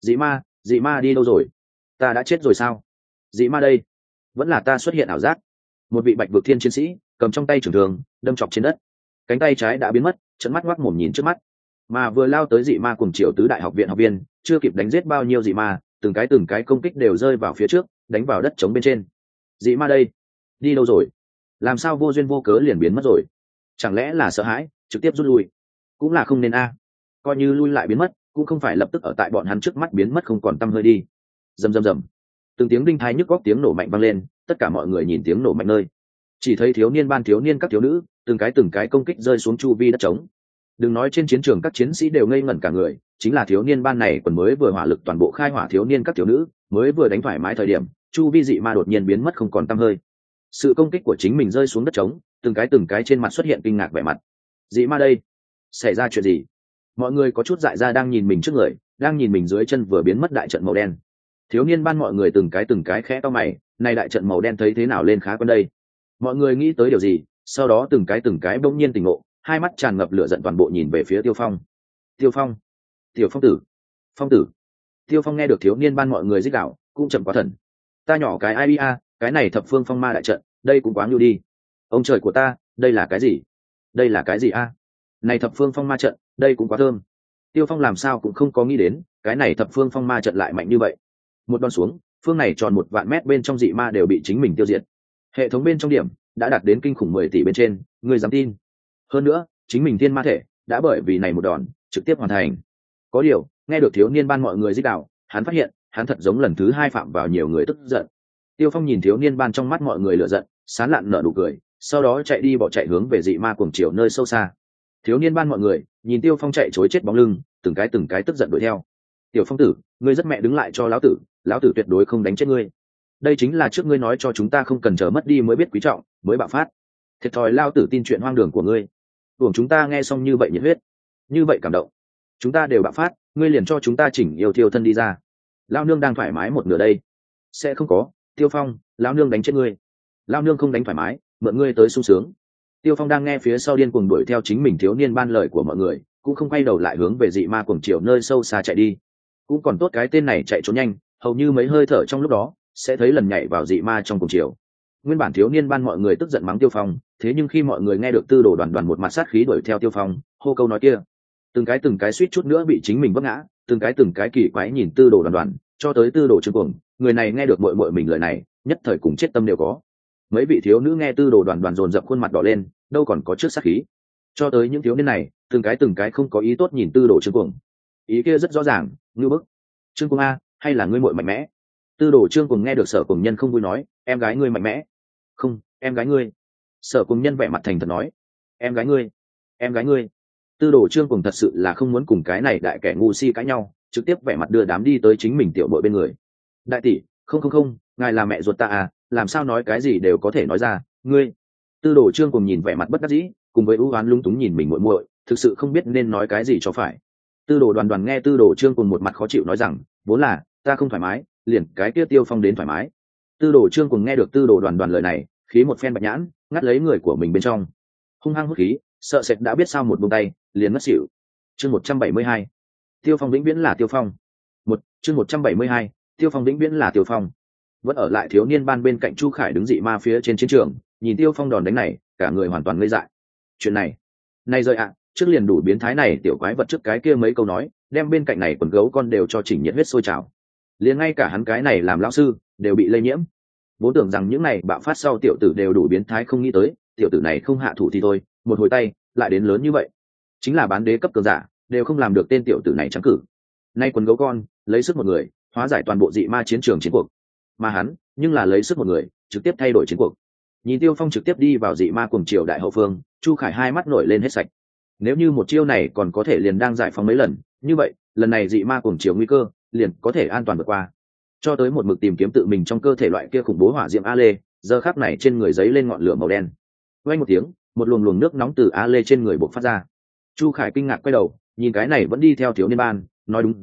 Dị ma đi đâu rồi? Ta đã chết rồi sao? Dị ma đây, vẫn là ta xuất hiện ảo giác? Một vị bạch vực thiên chiến sĩ cầm trong tay trường thương đâm chọc trên đất, cánh tay trái đã biến mất, trận mắt ngoác mồm nhìn trước mắt. Mà vừa lao tới dị ma cuồng chiều tứ đại học viện học viên chưa kịp đánh giết bao nhiêu dị ma, từng cái công kích đều rơi vào phía trước, đánh vào đất trống bên trên. Dị ma đây, đi đâu rồi? Làm sao vô duyên vô cớ liền biến mất rồi? Chẳng lẽ là sợ hãi trực tiếp rút lui? Cũng là không nên a. Coi như lui lại biến mất cũng không phải lập tức ở tại bọn hắn trước mắt biến mất không còn tăm hơi đi. Rầm rầm rầm, từng tiếng đinh thái nhức góc tiếng nổ mạnh vang lên, tất cả mọi người nhìn tiếng nổ mạnh nơi, chỉ thấy thiếu niên ban thiếu niên các thiếu nữ từng cái công kích rơi xuống chu vi đất trống. Đừng nói trên chiến trường các chiến sĩ đều ngây ngẩn cả người, chính là thiếu niên ban này còn mới vừa hỏa lực toàn bộ khai hỏa thiếu niên các thiếu nữ mới vừa đánh thoải mái thời điểm, chu vi dị ma đột nhiên biến mất không còn tăm hơi. Sự công kích của chính mình rơi xuống đất trống, từng cái trên mặt xuất hiện kinh ngạc vẻ mặt. Dị ma đây, xảy ra chuyện gì? Mọi người có chút dại ra đang nhìn mình trước người, đang nhìn mình dưới chân vừa biến mất đại trận màu đen. Thiếu niên ban mọi người từng cái khẽ to mày, này đại trận màu đen thấy thế nào lên khá quen đây. Mọi người nghĩ tới điều gì, sau đó từng cái bỗng nhiên tỉnh ngộ, hai mắt tràn ngập lửa giận toàn bộ nhìn về phía Tiêu Phong. Tiêu Phong, Tiểu Phong tử, Phong tử. Tiêu Phong nghe được thiếu niên ban mọi người rít gào, cũng chậm quá thần. Ta nhỏ cái ai a, cái này thập phương phong ma đại trận, đây cũng quá nhu đi. Ông trời của ta, đây là cái gì? Đây là cái gì a? Này thập phương phong ma trận, đây cũng quá thơm. Tiêu Phong làm sao cũng không có nghĩ đến, cái này thập phương phong ma trận lại mạnh như vậy. Một đòn xuống, phương này tròn 1 vạn mét bên trong dị ma đều bị chính mình tiêu diệt. Hệ thống bên trong điểm đã đạt đến kinh khủng 10 tỷ bên trên, người dám tin? Hơn nữa, chính mình thiên ma thể đã bởi vì này một đòn trực tiếp hoàn thành. Có điều, nghe được thiếu niên ban mọi người rít gào, hắn phát hiện, hắn thật giống lần thứ 2 phạm vào nhiều người tức giận. Tiêu Phong nhìn thiếu niên ban trong mắt mọi người lửa giận, sán lạn nở nụ cười, sau đó bỏ chạy hướng về dị ma cuồng chiều nơi sâu xa. Thiếu niên ban mọi người nhìn Tiêu Phong chạy trối chết bóng lưng, từng cái tức giận đuổi theo. Tiểu Phong tử, ngươi rất mẹ đứng lại cho lão tử tuyệt đối không đánh chết ngươi. Đây chính là trước ngươi nói cho chúng ta không cần chờ mất đi mới biết quý trọng, mới bạo phát. Thiệt thòi lao tử tin chuyện hoang đường của ngươi. Tưởng chúng ta nghe xong như vậy nhiệt huyết, như vậy cảm động, chúng ta đều bạo phát, ngươi liền cho chúng ta chỉnh yêu thiêu thân đi ra. Lao nương đang thoải mái một nửa đây. Sẽ không có, Tiêu Phong, lão nương đánh chết ngươi. Lao nương không đánh thoải mái, mượn ngươi tới sung sướng. Tiêu Phong đang nghe phía sau điên cuồng đuổi theo chính mình thiếu niên ban lời của mọi người, cũng không quay đầu lại hướng về dị ma cuồng chiều nơi sâu xa chạy đi. Cũng còn tốt cái tên này chạy trốn nhanh, hầu như mấy hơi thở trong lúc đó sẽ thấy lần nhảy vào dị ma trong cuồng chiều. Nguyên bản thiếu niên ban mọi người tức giận mắng Tiêu Phong, thế nhưng khi mọi người nghe được Tư Đồ Đoàn Đoàn một mặt sát khí đuổi theo Tiêu Phong, hô câu nói kia, từng cái suýt chút nữa bị chính mình vấp ngã, từng cái kỳ quái nhìn Tư Đồ Đoàn Đoàn, cho tới Tư Đồ Trương Cuồng, người này nghe được muội mình lời này, nhất thời cùng chết tâm đều có. Mấy vị thiếu nữ nghe Tư Đồ Đoàn Đoàn dồn dập khuôn mặt đỏ lên, đâu còn có trước sát khí. Cho tới những thiếu niên này, từng cái không có ý tốt nhìn Tư Đồ Trương Cuồng. Ý kia rất rõ ràng, ngưu bức. Trương Cuồng a, hay là ngươi muội mạnh mẽ? Tư Đồ Trương Cuồng nghe được Sở Cuồng Nhân không vui nói, em gái ngươi mạnh mẽ. Không, em gái ngươi. Sở Cuồng Nhân vẻ mặt thành thật nói, em gái ngươi. Tư Đồ Trương Cuồng thật sự là không muốn cùng cái này đại kẻ ngu si cãi nhau, trực tiếp vẻ mặt đưa đám đi tới chính mình tiểu bội bên người. Đại tỷ, không, ngài là mẹ ruột ta à, làm sao nói cái gì đều có thể nói ra, ngươi. Tư Đồ Trương Cuồng nhìn vẻ mặt bất đắc dĩ, cùng với ưu oán lung túng nhìn mình muội, thực sự không biết nên nói cái gì cho phải. Tư Đồ Đoàn Đoàn nghe Tư Đồ Trương Cuồng một mặt khó chịu nói rằng, vốn là ta không thoải mái, liền cái kia Tiêu Phong đến thoải mái. Tư Đồ Trương Cuồng nghe được Tư Đồ Đoàn Đoàn lời này, khí một phen bạch nhãn, ngắt lấy người của mình bên trong, hung hăng hút khí, sợ sệt đã biết sao một buông tay, liền mất xỉu. Chương 172. Tiêu Phong vĩnh viễn là Tiêu Phong. Chương 172. Tiêu Phong vĩnh viễn là Tiêu Phong. Vẫn ở lại thiếu niên ban bên cạnh Chu Khải đứng dị ma phía trên chiến trường, nhìn Tiêu Phong đòn đánh này, cả người hoàn toàn ngây dại. Chuyện này rời ạ, trước liền đủ biến thái này tiểu quái vật trước cái kia mấy câu nói, đem bên cạnh này quần gấu con đều cho chỉnh nhiệt huyết sôi trào. Liền ngay cả hắn cái này làm lão sư đều bị lây nhiễm. Vốn tưởng rằng những này bạo phát sau tiểu tử đều đủ biến thái, không nghĩ tới tiểu tử này không hạ thủ thì thôi, một hồi tay lại đến lớn như vậy. Chính là bán đế cấp cường giả đều không làm được tên tiểu tử này trắng cử. Nay quần gấu con lấy sức một người hóa giải toàn bộ dị ma chiến trường chiến cuộc, mà hắn nhưng là lấy sức một người trực tiếp thay đổi chiến cuộc. Nhìn Tiêu Phong trực tiếp đi vào dị ma cuồng triều đại hậu phương, Chu Khải hai mắt nổi lên hết sạch. Nếu như một chiêu này còn có thể liền đang giải phóng mấy lần, như vậy lần này dị ma cuồng triều nguy cơ liền có thể an toàn vượt qua. Cho tới một mực tìm kiếm tự mình trong cơ thể loại kia khủng bố hỏa diệm a lê, giờ khắc này trên người giấy lên ngọn lửa màu đen. Vang một tiếng, một luồng nước nóng từ a lê trên người bộc phát ra. Chu Khải kinh ngạc quay đầu, nhìn cái này vẫn đi theo thiếu niên ban, nói đúng ra,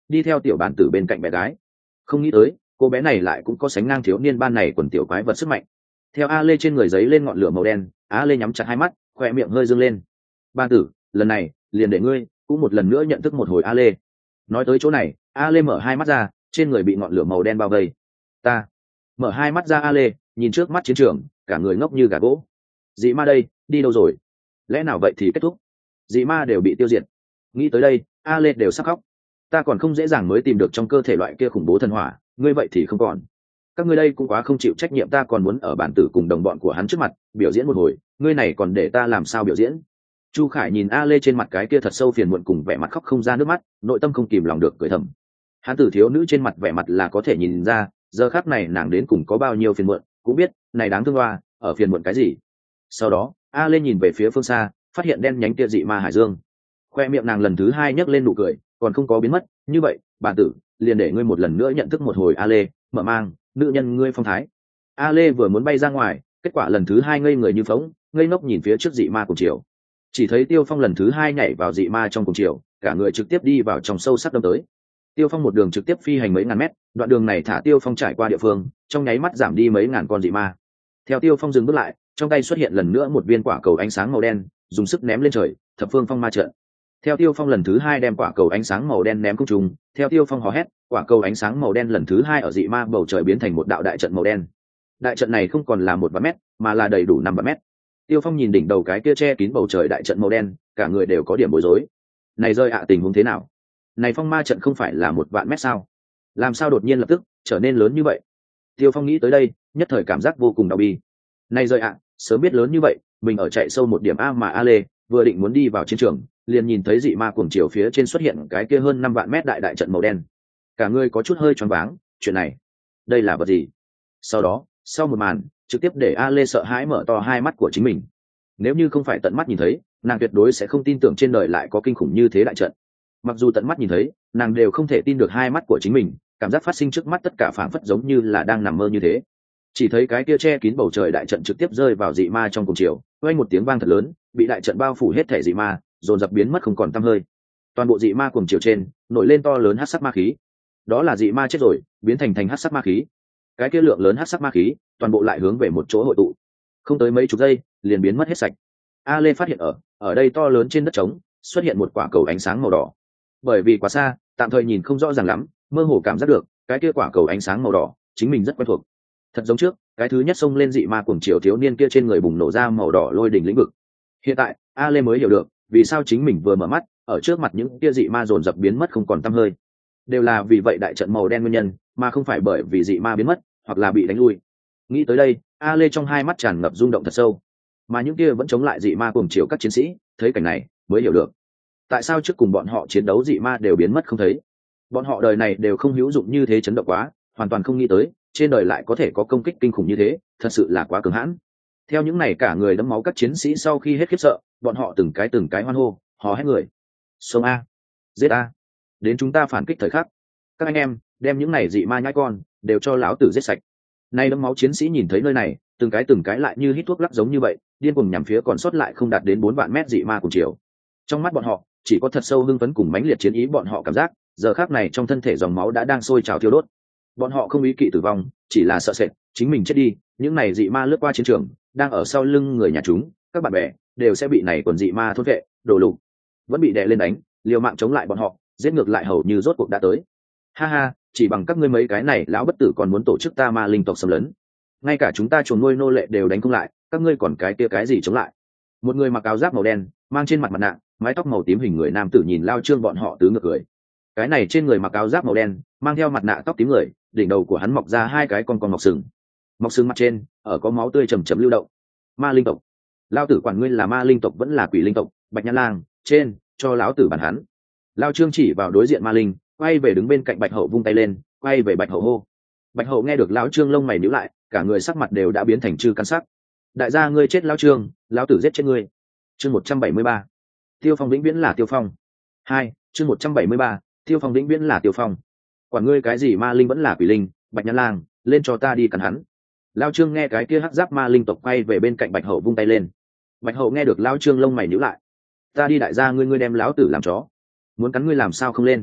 đi theo tiểu bản tử bên cạnh bé gái. Không nghĩ tới cô bé này lại cũng có sánh ngang thiếu niên ban này quần tiểu quái vật sức mạnh. Theo A Lê trên người giấy lên ngọn lửa màu đen, A Lê nhắm chặt hai mắt, khỏe miệng hơi dương lên. Ban tử, lần này liền để ngươi cũng một lần nữa nhận thức một hồi A Lê. Nói tới chỗ này, A Lê mở hai mắt ra, trên người bị ngọn lửa màu đen bao vây. Ta mở hai mắt ra, A Lê nhìn trước mắt chiến trường, cả người ngốc như gà gỗ. Dị ma đây đi đâu rồi? Lẽ nào vậy thì kết thúc, dị ma đều bị tiêu diệt? Nghĩ tới đây, A Lê đều sắp khóc. Ta còn không dễ dàng mới tìm được trong cơ thể loại kia khủng bố thần hỏa, ngươi vậy thì không còn. Các ngươi đây cũng quá không chịu trách nhiệm, ta còn muốn ở bản tử cùng đồng bọn của hắn trước mặt biểu diễn một hồi, ngươi này còn để ta làm sao biểu diễn? Chu Khải nhìn A Lê trên mặt cái kia thật sâu phiền muộn cùng vẻ mặt khóc không ra nước mắt, nội tâm không kìm lòng được cười thầm. Hắn tử thiếu nữ trên mặt vẻ mặt là có thể nhìn ra, giờ khắc này nàng đến cùng có bao nhiêu phiền muộn, cũng biết này đáng thương hoa ở phiền muộn cái gì. Sau đó A Lê nhìn về phía phương xa, phát hiện đen nhánh kia dị ma hải dương, khoe miệng nàng lần thứ hai nhấc lên nụ cười, còn không có biến mất. Như vậy bản tử liền để ngươi một lần nữa nhận thức một hồi A Lê, mở mang nữ nhân ngươi phong thái. A Lê vừa muốn bay ra ngoài, kết quả lần thứ hai ngây người như phóng, ngây ngốc nhìn phía trước dị ma cùng chiều. Chỉ thấy Tiêu Phong lần thứ hai nhảy vào dị ma trong cùng chiều, cả người trực tiếp đi vào trong sâu sắc đâm tới. Tiêu Phong một đường trực tiếp phi hành mấy ngàn mét, đoạn đường này thả Tiêu Phong trải qua địa phương, trong nháy mắt giảm đi mấy ngàn con dị ma. Theo Tiêu Phong dừng bước lại, trong tay xuất hiện lần nữa một viên quả cầu ánh sáng màu đen, dùng sức ném lên trời, thập phương phong ma trận. Theo Tiêu Phong lần thứ hai đem quả cầu ánh sáng màu đen ném空trung, theo Tiêu Phong hò hét, quả cầu ánh sáng màu đen lần thứ hai ở dị ma bầu trời biến thành một đạo đại trận màu đen. Đại trận này không còn là 1 vạn mét, mà là đầy đủ 5 vạn mét. Tiêu Phong nhìn đỉnh đầu cái kia che kín bầu trời đại trận màu đen, cả người đều có điểm bối rối. Này rơi tình huống thế nào? Này phong ma trận không phải là 1 vạn mét sao? Làm sao đột nhiên lập tức trở nên lớn như vậy? Tiêu Phong nghĩ tới đây, nhất thời cảm giác vô cùng đau bi. Này rơi sớm biết lớn như vậy, mình ở chạy sâu một điểm A mà A Lê vừa định muốn đi vào chiến trường, liền nhìn thấy dị ma cuồng chiều phía trên xuất hiện cái kia hơn 5 vạn mét đại trận màu đen. Cả người có chút hơi choáng váng, chuyện này, đây là vật gì? Sau đó, sau một màn, trực tiếp để A Lê sợ hãi mở to hai mắt của chính mình. Nếu như không phải tận mắt nhìn thấy, nàng tuyệt đối sẽ không tin tưởng trên đời lại có kinh khủng như thế đại trận. Mặc dù tận mắt nhìn thấy, nàng đều không thể tin được hai mắt của chính mình, cảm giác phát sinh trước mắt tất cả phảng phất giống như là đang nằm mơ như thế. Chỉ thấy cái kia che kín bầu trời đại trận trực tiếp rơi vào dị ma trong cùng chiều, vang một tiếng vang thật lớn, bị đại trận bao phủ hết thể dị ma, dồn dập biến mất không còn tăm hơi. Toàn bộ dị ma cùng chiều trên nổi lên to lớn hắc sắc ma khí. Đó là dị ma chết rồi, biến thành hắc sắc ma khí. Cái kia lượng lớn hắc sắc ma khí, toàn bộ lại hướng về một chỗ hội tụ. Không tới mấy chục giây, liền biến mất hết sạch. A Lê phát hiện ở đây to lớn trên đất trống, xuất hiện một quả cầu ánh sáng màu đỏ. Bởi vì quá xa, tạm thời nhìn không rõ ràng lắm, mơ hồ cảm giác được, cái kia quả cầu ánh sáng màu đỏ, chính mình rất quen thuộc. Thật giống trước, cái thứ nhất xông lên dị ma cuồng chiều thiếu niên kia trên người bùng nổ ra màu đỏ lôi đỉnh lĩnh vực. Hiện tại, A Lê mới hiểu được, vì sao chính mình vừa mở mắt, ở trước mặt những kia dị ma dồn dập biến mất không còn tăm hơi. Đều là vì vậy đại trận màu đen nguyên nhân, mà không phải bởi vì dị ma biến mất, hoặc là bị đánh lui. Nghĩ tới đây, A Lê trong hai mắt tràn ngập rung động thật sâu. Mà những kia vẫn chống lại dị ma cuồng chiều các chiến sĩ, thấy cảnh này, mới hiểu được tại sao trước cùng bọn họ chiến đấu dị ma đều biến mất không thấy. Bọn họ đời này đều không hữu dụng như thế, chấn động quá, hoàn toàn không nghĩ tới trên đời lại có thể có công kích kinh khủng như thế, thật sự là quá cường hãn. Theo những này cả người đẫm máu các chiến sĩ sau khi hết khiếp sợ, bọn họ từng cái hoan hô, hò hét người. Sông A, giết A, đến chúng ta phản kích thời khắc. Các anh em, đem những này dị ma nhãi con đều cho lão tử giết sạch. Nay đẫm máu chiến sĩ nhìn thấy nơi này, từng cái lại như hít thuốc lắc giống như vậy, điên cuồng nhằm phía còn sót lại không đạt đến 4 vạn mét dị ma cùng chiều. Trong mắt bọn họ chỉ có thật sâu hưng phấn cùng mãnh liệt chiến ý, bọn họ cảm giác giờ khắc này trong thân thể dòng máu đã đang sôi trào thiêu đốt. Bọn họ không ý kỵ tử vong, chỉ là sợ sệt chính mình chết đi, những này dị ma lướt qua chiến trường, đang ở sau lưng người nhà chúng, các bạn bè đều sẽ bị này quần dị ma thôn vệ, đổ lục, vẫn bị đè lên đánh, liều mạng chống lại bọn họ, giết ngược lại hầu như rốt cuộc đã tới. Ha ha, chỉ bằng các ngươi mấy cái này lão bất tử còn muốn tổ chức ta ma linh tộc xâm lấn, ngay cả chúng ta chuồn nuôi nô lệ đều đánh không lại, các ngươi còn cái kia cái gì chống lại? Một người mặc áo giáp màu đen, mang trên mặt mặt nạ, mái tóc màu tím hình người nam tử nhìn Lao Trương bọn họ tứ ngược cười. Cái này trên người mặc áo giáp màu đen, mang theo mặt nạ tóc tím người, đỉnh đầu của hắn mọc ra hai cái con mọc sừng. Mọc sừng mặt trên ở có máu tươi chầm chậm lưu động. Ma linh tộc. Lao tử quản ngươi là ma linh tộc vẫn là quỷ linh tộc, Bạch Nhãn Lang, trên cho lão tử bản hắn. Lao Trương chỉ vào đối diện ma linh, quay về đứng bên cạnh Bạch Hậu vung tay lên, quay về Bạch Hậu hô. Bạch Hậu nghe được lão Trương lông mày nhíu lại, cả người sắc mặt đều đã biến thành chư căn sắc. Đại gia ngươi chết lão Trương, lão tử giết chết ngươi. Chương 173. Tiêu Phong vĩnh viễn là Tiêu Phong. 2, chương 173, Tiêu Phong vĩnh viễn là Tiêu Phong. Quản ngươi cái gì ma linh vẫn là quỷ linh, Bạch Nhãn Lang, lên cho ta đi cắn hắn. Lão Trương nghe cái kia hắc giáp ma linh tộc quay về bên cạnh Bạch Hậu vung tay lên. Bạch Hậu nghe được lão Trương lông mày nhíu lại. Ta đi đại gia ngươi đem lão tử làm chó. Muốn cắn ngươi làm sao không lên?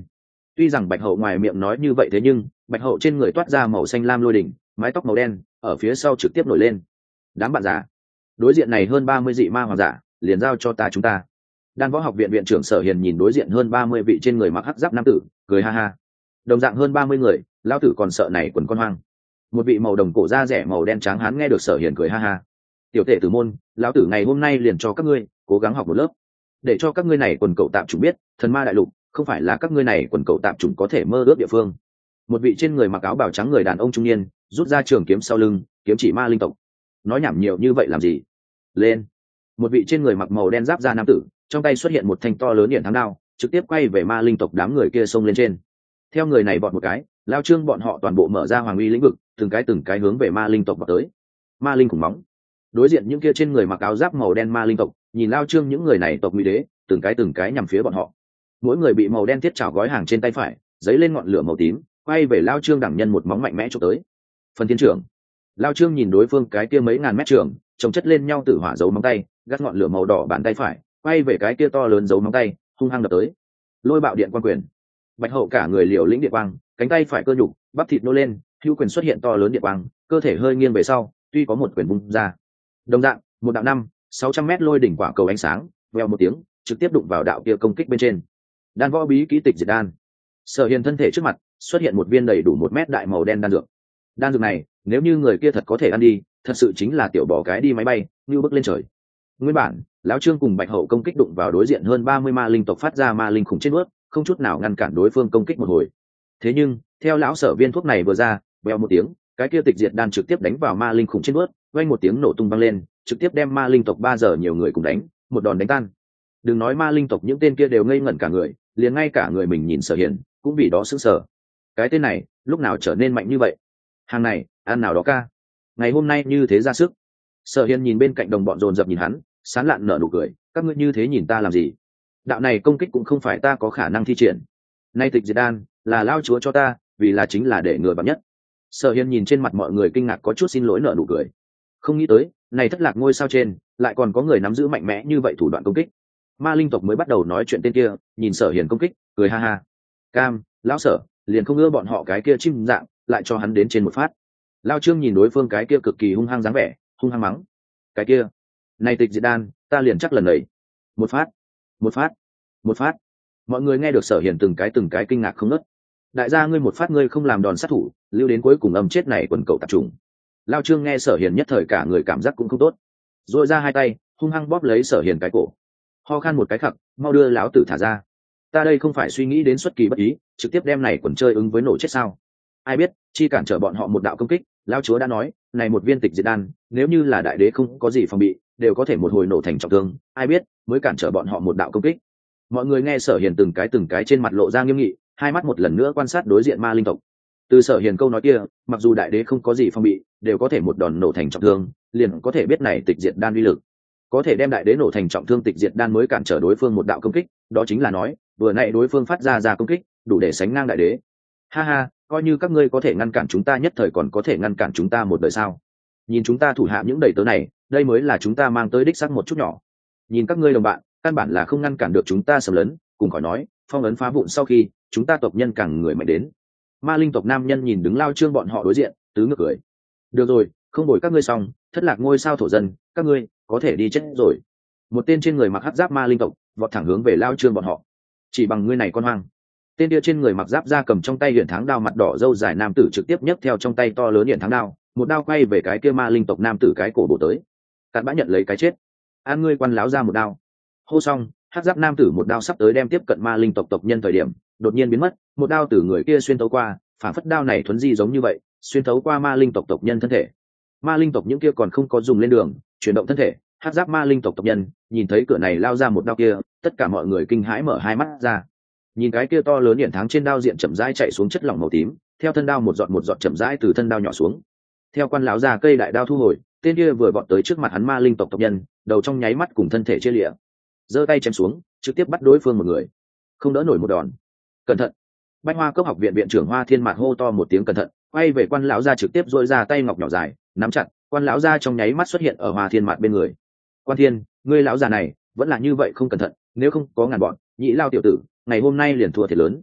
Tuy rằng bạch hậu ngoài miệng nói như vậy, thế nhưng bạch hậu trên người toát ra màu xanh lam lôi đỉnh, mái tóc màu đen ở phía sau trực tiếp nổi lên. Đám bạn giả, đối diện này hơn 30 dị ma hoàng giả, liền giao cho ta chúng ta. Đan võ học viện viện trưởng Sở Hiền nhìn đối diện hơn 30 vị trên người mặc hắc giáp nam tử, cười ha ha. Đồng dạng hơn 30 người, lao tử còn sợ này quần con hoang. Một vị màu đồng cổ da rẻ màu đen trắng hán nghe được Sở Hiền cười ha ha. Tiểu tể tử môn, lão tử ngày hôm nay liền cho các ngươi cố gắng học một lớp, để cho các ngươi này quần cậu tạm chủng biết, thần ma đại lục không phải là các ngươi này quần cậu tạm chủng có thể mơ ước địa phương. Một vị trên người mặc áo bào trắng người đàn ông trung niên rút ra trường kiếm sau lưng, kiếm chỉ ma linh tộc. Nói nhảm nhiều như vậy làm gì? Lên! Một vị trên người mặc màu đen giáp da nam tử, trong tay xuất hiện một thanh to lớn điện thắng đao, trực tiếp quay về ma linh tộc đám người kia xông lên trên. Theo người này bọn một cái, lao trương bọn họ toàn bộ mở ra hoàng uy lĩnh vực, từng cái hướng về ma linh tộc vào tới. Ma linh khủng móng. Đối diện những kia trên người mặc áo giáp màu đen ma linh tộc, nhìn lao trương những người này tộc nguy đế, từng cái nhằm phía bọn họ. Mỗi người bị màu đen thiết chảo gói hàng trên tay phải, giấy lên ngọn lửa màu tím, quay về lao trương đẳng nhân một móng mạnh mẽ chụp tới. Phần thiên trưởng. Lao trương nhìn đối phương cái kia mấy ngàn mét trường, chồng chất lên nhau tử hỏa dấu móng tay, gắt ngọn lửa màu đỏ bàn tay phải, quay về cái kia to lớn dấu móng tay, hung hăng đập tới. Lôi bạo điện quang quyền. Bạch hậu cả người liều lĩnh điện quang, cánh tay phải cơ nhục, bắp thịt nô lên, hữu quyền xuất hiện to lớn điện quang, cơ thể hơi nghiêng về sau, tuy có một quyền vung ra. Đồng dạng, một đạo 500-600 mét lôi đỉnh quả cầu ánh sáng, vèo một tiếng, trực tiếp đụng vào đạo kia công kích bên trên. Đan võ bí kỹ tịch diệt đan. Sở Hiền thân thể trước mặt xuất hiện một viên đầy đủ 1 mét đại màu đen đan dược. Đan dược này, nếu như người kia thật có thể ăn đi, thật sự chính là tiểu bỏ cái đi máy bay, như bước lên trời. Nguyên bản, lão trương cùng bạch hậu công kích đụng vào đối diện hơn 30 ma linh tộc phát ra ma linh khủng trên bước, không chút nào ngăn cản đối phương công kích một hồi. Thế nhưng, theo lão Sở viên thuốc này vừa ra, vèo một tiếng, cái kia tịch diệt đan trực tiếp đánh vào ma linh khủng trên bước, vang một tiếng nổ tung vang lên, trực tiếp đem ma linh tộc 3 giờ nhiều người cùng đánh, một đòn đánh tan. Đừng nói ma linh tộc những tên kia đều ngây ngẩn cả người, liền ngay cả người mình nhìn Sở Hiền cũng vì đó sững sờ. Cái tên này lúc nào trở nên mạnh như vậy? Hàng này ăn nào đó ca, ngày hôm nay như thế ra sức. Sở Hiền nhìn bên cạnh đồng bọn dồn dập nhìn hắn, sán lạn nở nụ cười, các ngươi như thế nhìn ta làm gì? Đạo này công kích cũng không phải ta có khả năng thi triển. Nay tịch diệt đan là lao chúa cho ta, vì là chính là để ngừa bắn nhất. Sở Hiền nhìn trên mặt mọi người kinh ngạc có chút xin lỗi nở nụ cười. Không nghĩ tới, này thất lạc ngôi sao trên lại còn có người nắm giữ mạnh mẽ như vậy thủ đoạn công kích. Ma linh tộc mới bắt đầu nói chuyện tên kia, nhìn Sở Hiền công kích, cười ha ha. Cam, lão Sở, liền không ưa bọn họ cái kia chim dạng, lại cho hắn đến trên một phát. Lao Trương nhìn đối phương cái kia cực kỳ hung hăng dáng vẻ, hung hăng mắng. Cái kia, này tịch diệt đan, ta liền chắc lần này. Một phát, một phát, một phát. Mọi người nghe được Sở Hiền từng cái kinh ngạc không ngớt. Đại gia ngươi một phát ngươi không làm đòn sát thủ, lưu đến cuối cùng âm chết này quần cậu tạp trùng. Lao Trương nghe Sở Hiền nhất thời cả người cảm giác cũng không tốt, rồi ra hai tay hung hăng bóp lấy Sở Hiền cái cổ, ho khan một cái khặc, mau đưa lão tử thả ra. Ta đây không phải suy nghĩ đến xuất kỳ bất ý, trực tiếp đem này quần chơi ứng với nổ chết sao? Ai biết, chi cản trở bọn họ một đạo công kích, lão chúa đã nói, này một viên tịch diệt đan, nếu như là đại đế không có gì phòng bị, đều có thể một hồi nổ thành trọng thương, ai biết, mới cản trở bọn họ một đạo công kích. Mọi người nghe Sở Hiền từng cái trên mặt lộ ra nghiêm nghị, hai mắt một lần nữa quan sát đối diện ma linh tộc. Từ Sở Hiền câu nói kia, mặc dù đại đế không có gì phòng bị, đều có thể một đòn nổ thành trọng thương, liền có thể biết này tịch diệt đan uy lực. Có thể đem đại đế nổ thành trọng thương tịch diệt đan mới cản trở đối phương một đạo công kích, đó chính là nói, vừa nãy đối phương phát ra công kích, đủ để sánh ngang đại đế. Ha ha, coi như các ngươi có thể ngăn cản chúng ta nhất thời còn có thể ngăn cản chúng ta một đời sao? Nhìn chúng ta thủ hạ những đầy tớ này, đây mới là chúng ta mang tới đích xác một chút nhỏ. Nhìn các ngươi đồng bạn, căn bản là không ngăn cản được chúng ta xâm lấn, cùng khỏi nói, phong ấn phá vụn sau khi, chúng ta tộc nhân càng người mạnh đến. Ma linh tộc nam nhân nhìn đứng Lao Trương bọn họ đối diện, tứ ngược cười. Được rồi, không bồi các ngươi xong, thất lạc ngôi sao thổ dân, các ngươi có thể đi chết rồi. Một tên trên người mặc hắc giáp ma linh tộc vọt thẳng hướng về Lao Trương bọn họ. Chỉ bằng ngươi này con hoang. Tên kia trên người mặc giáp da cầm trong tay huyền tháng đao mặt đỏ râu dài nam tử trực tiếp nhấc theo trong tay to lớn huyền tháng đao, một đao quay về cái kia ma linh tộc nam tử cái cổ bổ tới. Cát Bã nhận lấy cái chết. An ngươi quan láo ra một đao. Hô xong, hắc giáp nam tử một đao sắp tới đem tiếp cận ma linh tộc tộc nhân thời điểm, đột nhiên biến mất, một đao từ người kia xuyên thấu qua, phản phất đao này thuấn di giống như vậy, xuyên thấu qua ma linh tộc tộc nhân thân thể. Ma linh tộc những kia còn không có dùng lên đường, chuyển động thân thể, hắc giáp ma linh tộc tộc nhân nhìn thấy cửa này lao ra một đao kia, tất cả mọi người kinh hãi mở hai mắt ra. Nhìn cái kia to lớn điện tháng trên đao diện chậm rãi chạy xuống chất lỏng màu tím, theo thân đao một giọt chậm rãi từ thân đao nhỏ xuống. Theo quan lão già cây đại đao thu hồi, tên kia vừa vọt tới trước mặt hắn ma linh tộc tộc nhân, đầu trong nháy mắt cùng thân thể chia lịa, giơ tay chém xuống, trực tiếp bắt đối phương một người, không đỡ nổi một đòn. Cẩn thận! Bách Hoa Cốc học viện viện trưởng Hoa Thiên Mạt hô to một tiếng cẩn thận, quay về quan lão gia trực tiếp dội ra tay ngọc nhỏ dài, nắm chặt. Quan lão gia trong nháy mắt xuất hiện ở Hoa Thiên Mạt bên người. Quan Thiên, ngươi lão già này vẫn là như vậy không cẩn thận, nếu không có ngàn bọn nhị lao tiểu tử, ngày hôm nay liền thua thiệt lớn.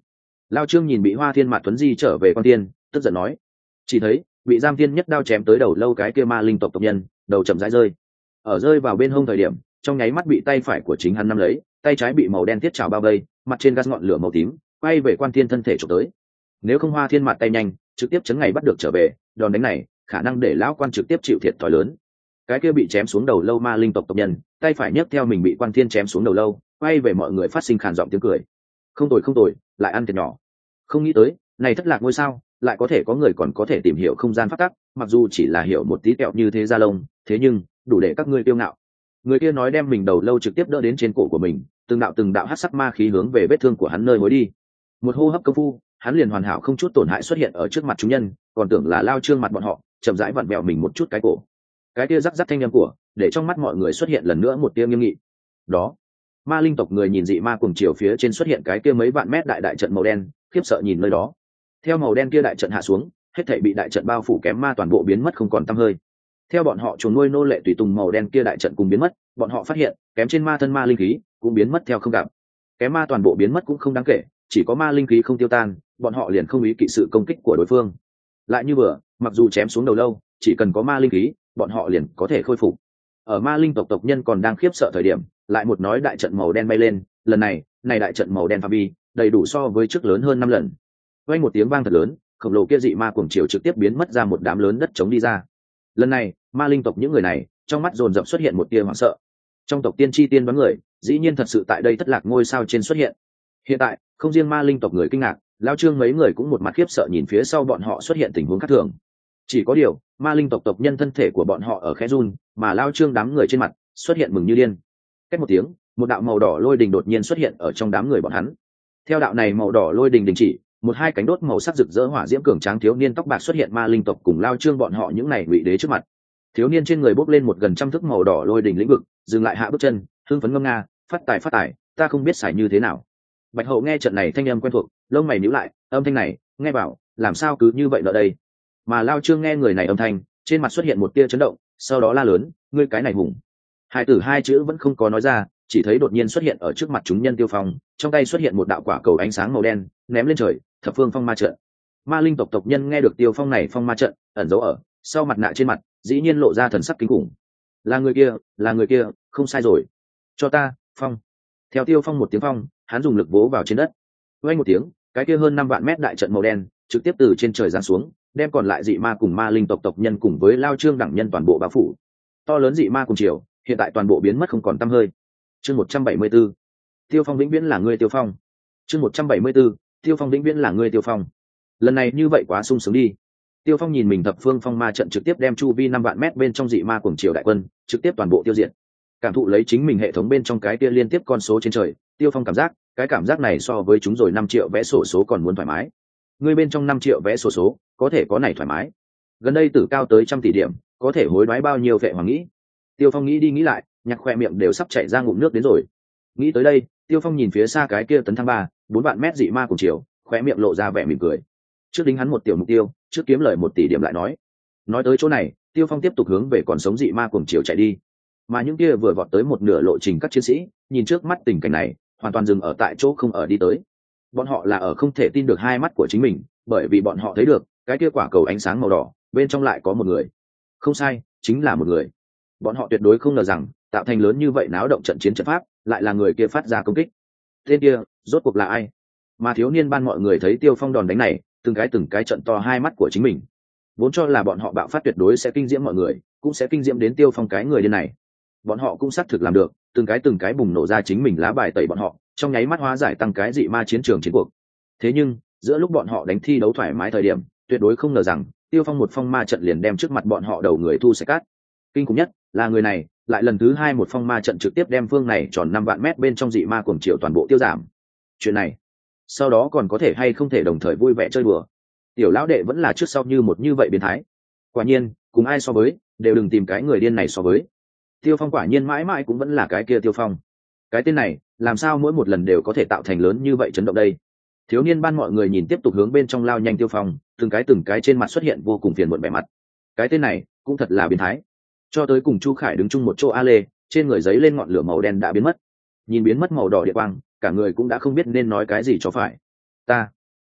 Lao Trương nhìn bị Hoa Thiên Mạt Tuấn Di trở về Quan Tiên, tức giận nói: chỉ thấy bị Giang Thiên nhất đao chém tới đầu lâu cái kia ma linh tộc tộc nhân, đầu chậm rãi rơi. Ở rơi vào bên hông thời điểm, trong nháy mắt bị tay phải của chính hắn nắm lấy, tay trái bị màu đen thiết trào bao vây, mặt trên gas ngọn lửa màu tím, quay về Quan Thiên thân thể chụp tới. Nếu không Hoa Thiên Mạt tay nhanh, trực tiếp chấn ngày bắt được trở về, đòn đánh này khả năng để lão quan trực tiếp chịu thiệt thòi lớn. Cái kia bị chém xuống đầu lâu ma linh tộc tộc nhân, tay phải nhấc theo mình bị Quan Thiên chém xuống đầu lâu, quay về mọi người phát sinh khàn giọng tiếng cười. Không tồi, lại ăn thiệt nhỏ. Không nghĩ tới, này thất lạc ngôi sao, lại có thể có người còn có thể tìm hiểu không gian pháp tắc, mặc dù chỉ là hiểu một tí kẹo như thế ra lông, thế nhưng đủ để các ngươi kiêu ngạo. Người kia nói đem mình đầu lâu trực tiếp đỡ đến trên cổ của mình, từng đạo hắc sắc ma khí hướng về vết thương của hắn nơi mối đi. Một hô hấp công phu, hắn liền hoàn hảo không chút tổn hại xuất hiện ở trước mặt chúng nhân, còn tưởng là Lao Trương mặt bọn họ, chậm rãi vặn vẹo mình một chút cái cổ. Cái kia rắc rắc thanh âm của, để trong mắt mọi người xuất hiện lần nữa một tia nghiêm nghị. Đó, ma linh tộc người nhìn dị ma cuồng chiều phía trên xuất hiện cái kia mấy vạn mét đại trận màu đen, khiếp sợ nhìn nơi đó. Theo màu đen kia đại trận hạ xuống, hết thảy bị đại trận bao phủ kém ma toàn bộ biến mất không còn tăm hơi. Theo bọn họ chuồn nuôi nô lệ tùy tùng màu đen kia đại trận cùng biến mất, bọn họ phát hiện kém trên ma thân ma linh khí cũng biến mất theo không gặp. Kém ma toàn bộ biến mất cũng không đáng kể, chỉ có ma linh khí không tiêu tan, bọn họ liền không ý kỵ sự công kích của đối phương. Lại như vừa, mặc dù chém xuống đầu lâu, chỉ cần có ma linh khí, bọn họ liền có thể khôi phục. Ở ma linh tộc nhân còn đang khiếp sợ thời điểm, lại một nói đại trận màu đen bay lên, lần này đại trận màu đen phạm vi đầy đủ so với trước lớn hơn 5 lần. Vang một tiếng vang thật lớn, khổng lồ kia dị ma cuồng chiều trực tiếp biến mất ra một đám lớn đất trống đi ra. Lần này, ma linh tộc những người này, trong mắt dồn dập xuất hiện một tia hoảng sợ. Trong tộc tiên tri tiên đoán người, dĩ nhiên thật sự tại đây thất lạc ngôi sao trên xuất hiện. Hiện tại, không riêng ma linh tộc người kinh ngạc, Lao Trương mấy người cũng một mặt khiếp sợ nhìn phía sau bọn họ xuất hiện tình huống khác thường. Chỉ có điều, ma linh tộc nhân thân thể của bọn họ ở khẽ run, mà Lao Trương đám người trên mặt xuất hiện mừng như điên. Cách một tiếng, một đạo màu đỏ lôi đình đột nhiên xuất hiện ở trong đám người bọn hắn. Theo đạo này màu đỏ lôi đình đình chỉ, một hai cánh đốt màu sắc rực rỡ hỏa diễm cường tráng thiếu niên tóc bạc xuất hiện ma linh tộc cùng Lao Trương bọn họ những này ngụy đế trước mặt. Thiếu niên trên người bốc lên một gần trăm thước màu đỏ lôi đình lĩnh vực, dừng lại hạ bước chân, hưng phấn ngâm nga, phát tài, ta không biết xài như thế nào. Bạch Hậu nghe trận này thanh âm quen thuộc, lông mày nhíu lại, âm thanh này, nghe bảo, làm sao cứ như vậy ở đây? Mà Lao Trương nghe người này âm thanh, trên mặt xuất hiện một tia chấn động, sau đó la lớn, ngươi cái này hùng. Hai tử hai chữ vẫn không có nói ra, chỉ thấy đột nhiên xuất hiện ở trước mặt chúng nhân Tiêu Phong, trong tay xuất hiện một đạo quả cầu ánh sáng màu đen, ném lên trời, thập phương phong ma trận. Ma linh tộc nhân nghe được Tiêu Phong này phong ma trận, ẩn giấu ở sau mặt nạ trên mặt, dĩ nhiên lộ ra thần sắc kinh khủng. Là người kia, không sai rồi. Cho ta, phong. Theo Tiêu Phong một tiếng phong, hắn dùng lực vỗ vào trên đất. Vang một tiếng, cái kia hơn 5 vạn mét đại trận màu đen trực tiếp từ trên trời giáng xuống, đem còn lại dị ma cùng ma linh tộc nhân cùng với Lao Trương đẳng nhân toàn bộ bao phủ. To lớn dị ma cùng chiều, hiện tại toàn bộ biến mất không còn tăm hơi. Chương 174. Tiêu Phong vĩnh viễn là ngươi Tiêu Phong. Chương 174. Tiêu Phong vĩnh viễn là ngươi Tiêu Phong. Lần này như vậy quá sung sướng đi. Tiêu Phong nhìn mình thập phương phong ma trận trực tiếp đem chu vi 5 vạn mét bên trong dị ma cuồng triều đại quân trực tiếp toàn bộ tiêu diệt. Cảm thụ lấy chính mình hệ thống bên trong cái kia liên tiếp con số trên trời, Tiêu Phong cảm giác, cái cảm giác này so với chúng rồi 5 triệu vẽ sổ số còn muốn thoải mái. Ngươi bên trong 5 triệu vẽ sổ số, có thể có này thoải mái. Gần đây tử cao tới 100 tỷ điểm, có thể hối đoái bao nhiêu vệ hoàng nghĩ. Tiêu Phong nghĩ đi nghĩ lại, nhạc khoe miệng đều sắp chảy ra ngụm nước đến rồi. Nghĩ tới đây, Tiêu Phong nhìn phía xa cái kia tấn thăng 4 vạn mét dị ma cuồng triều, khoe miệng lộ ra vẻ mỉm cười. Trước đính hắn một tiểu mục tiêu, trước kiếm lời 1 tỷ điểm lại nói tới chỗ này, Tiêu Phong tiếp tục hướng về còn sống dị ma cuồng chiều chạy đi. Mà những kia vừa vọt tới một nửa lộ trình các chiến sĩ, nhìn trước mắt tình cảnh này, hoàn toàn dừng ở tại chỗ không ở đi tới. Bọn họ là ở không thể tin được hai mắt của chính mình, bởi vì bọn họ thấy được cái kia quả cầu ánh sáng màu đỏ, bên trong lại có một người. Không sai, chính là một người. Bọn họ tuyệt đối không ngờ rằng, tạo thành lớn như vậy náo động trận chiến trận pháp, lại là người kia phát ra công kích. Tên kia, rốt cuộc là ai? Mà thiếu niên ban mọi người thấy Tiêu Phong đòn đánh này, từng cái trận to hai mắt của chính mình, vốn cho là bọn họ bạo phát tuyệt đối sẽ kinh diễm mọi người, cũng sẽ kinh diễm đến Tiêu Phong cái người điên này. Bọn họ cũng xác thực làm được, từng cái bùng nổ ra chính mình lá bài tẩy bọn họ, trong nháy mắt hóa giải tăng cái dị ma chiến trường chiến cuộc. Thế nhưng giữa lúc bọn họ đánh thi đấu thoải mái thời điểm, tuyệt đối không ngờ rằng Tiêu Phong một phong ma trận liền đem trước mặt bọn họ đầu người thu sạch cát. Kinh khủng nhất là người này lại lần thứ hai một phong ma trận trực tiếp đem phương này tròn 5 vạn mét bên trong dị ma cuồng triệu toàn bộ tiêu giảm. Chuyện này sau đó còn có thể hay không thể đồng thời vui vẻ chơi đùa. Tiểu lão đệ vẫn là trước sau như một như vậy biến thái. Quả nhiên, cùng ai so với, đều đừng tìm cái người điên này so với. Tiêu Phong quả nhiên mãi mãi cũng vẫn là cái kia Tiêu Phong. Cái tên này, làm sao mỗi một lần đều có thể tạo thành lớn như vậy chấn động đây? Thiếu niên ban mọi người nhìn tiếp tục hướng bên trong lao nhanh Tiêu Phong, từng cái trên mặt xuất hiện vô cùng phiền muộn vẻ mặt. Cái tên này, cũng thật là biến thái. Cho tới cùng Chu Khải đứng chung một chỗ A Lê, trên người giấy lên ngọn lửa màu đen đã biến mất. Nhìn biến mất màu đỏ địa quang, cả người cũng đã không biết nên nói cái gì cho phải.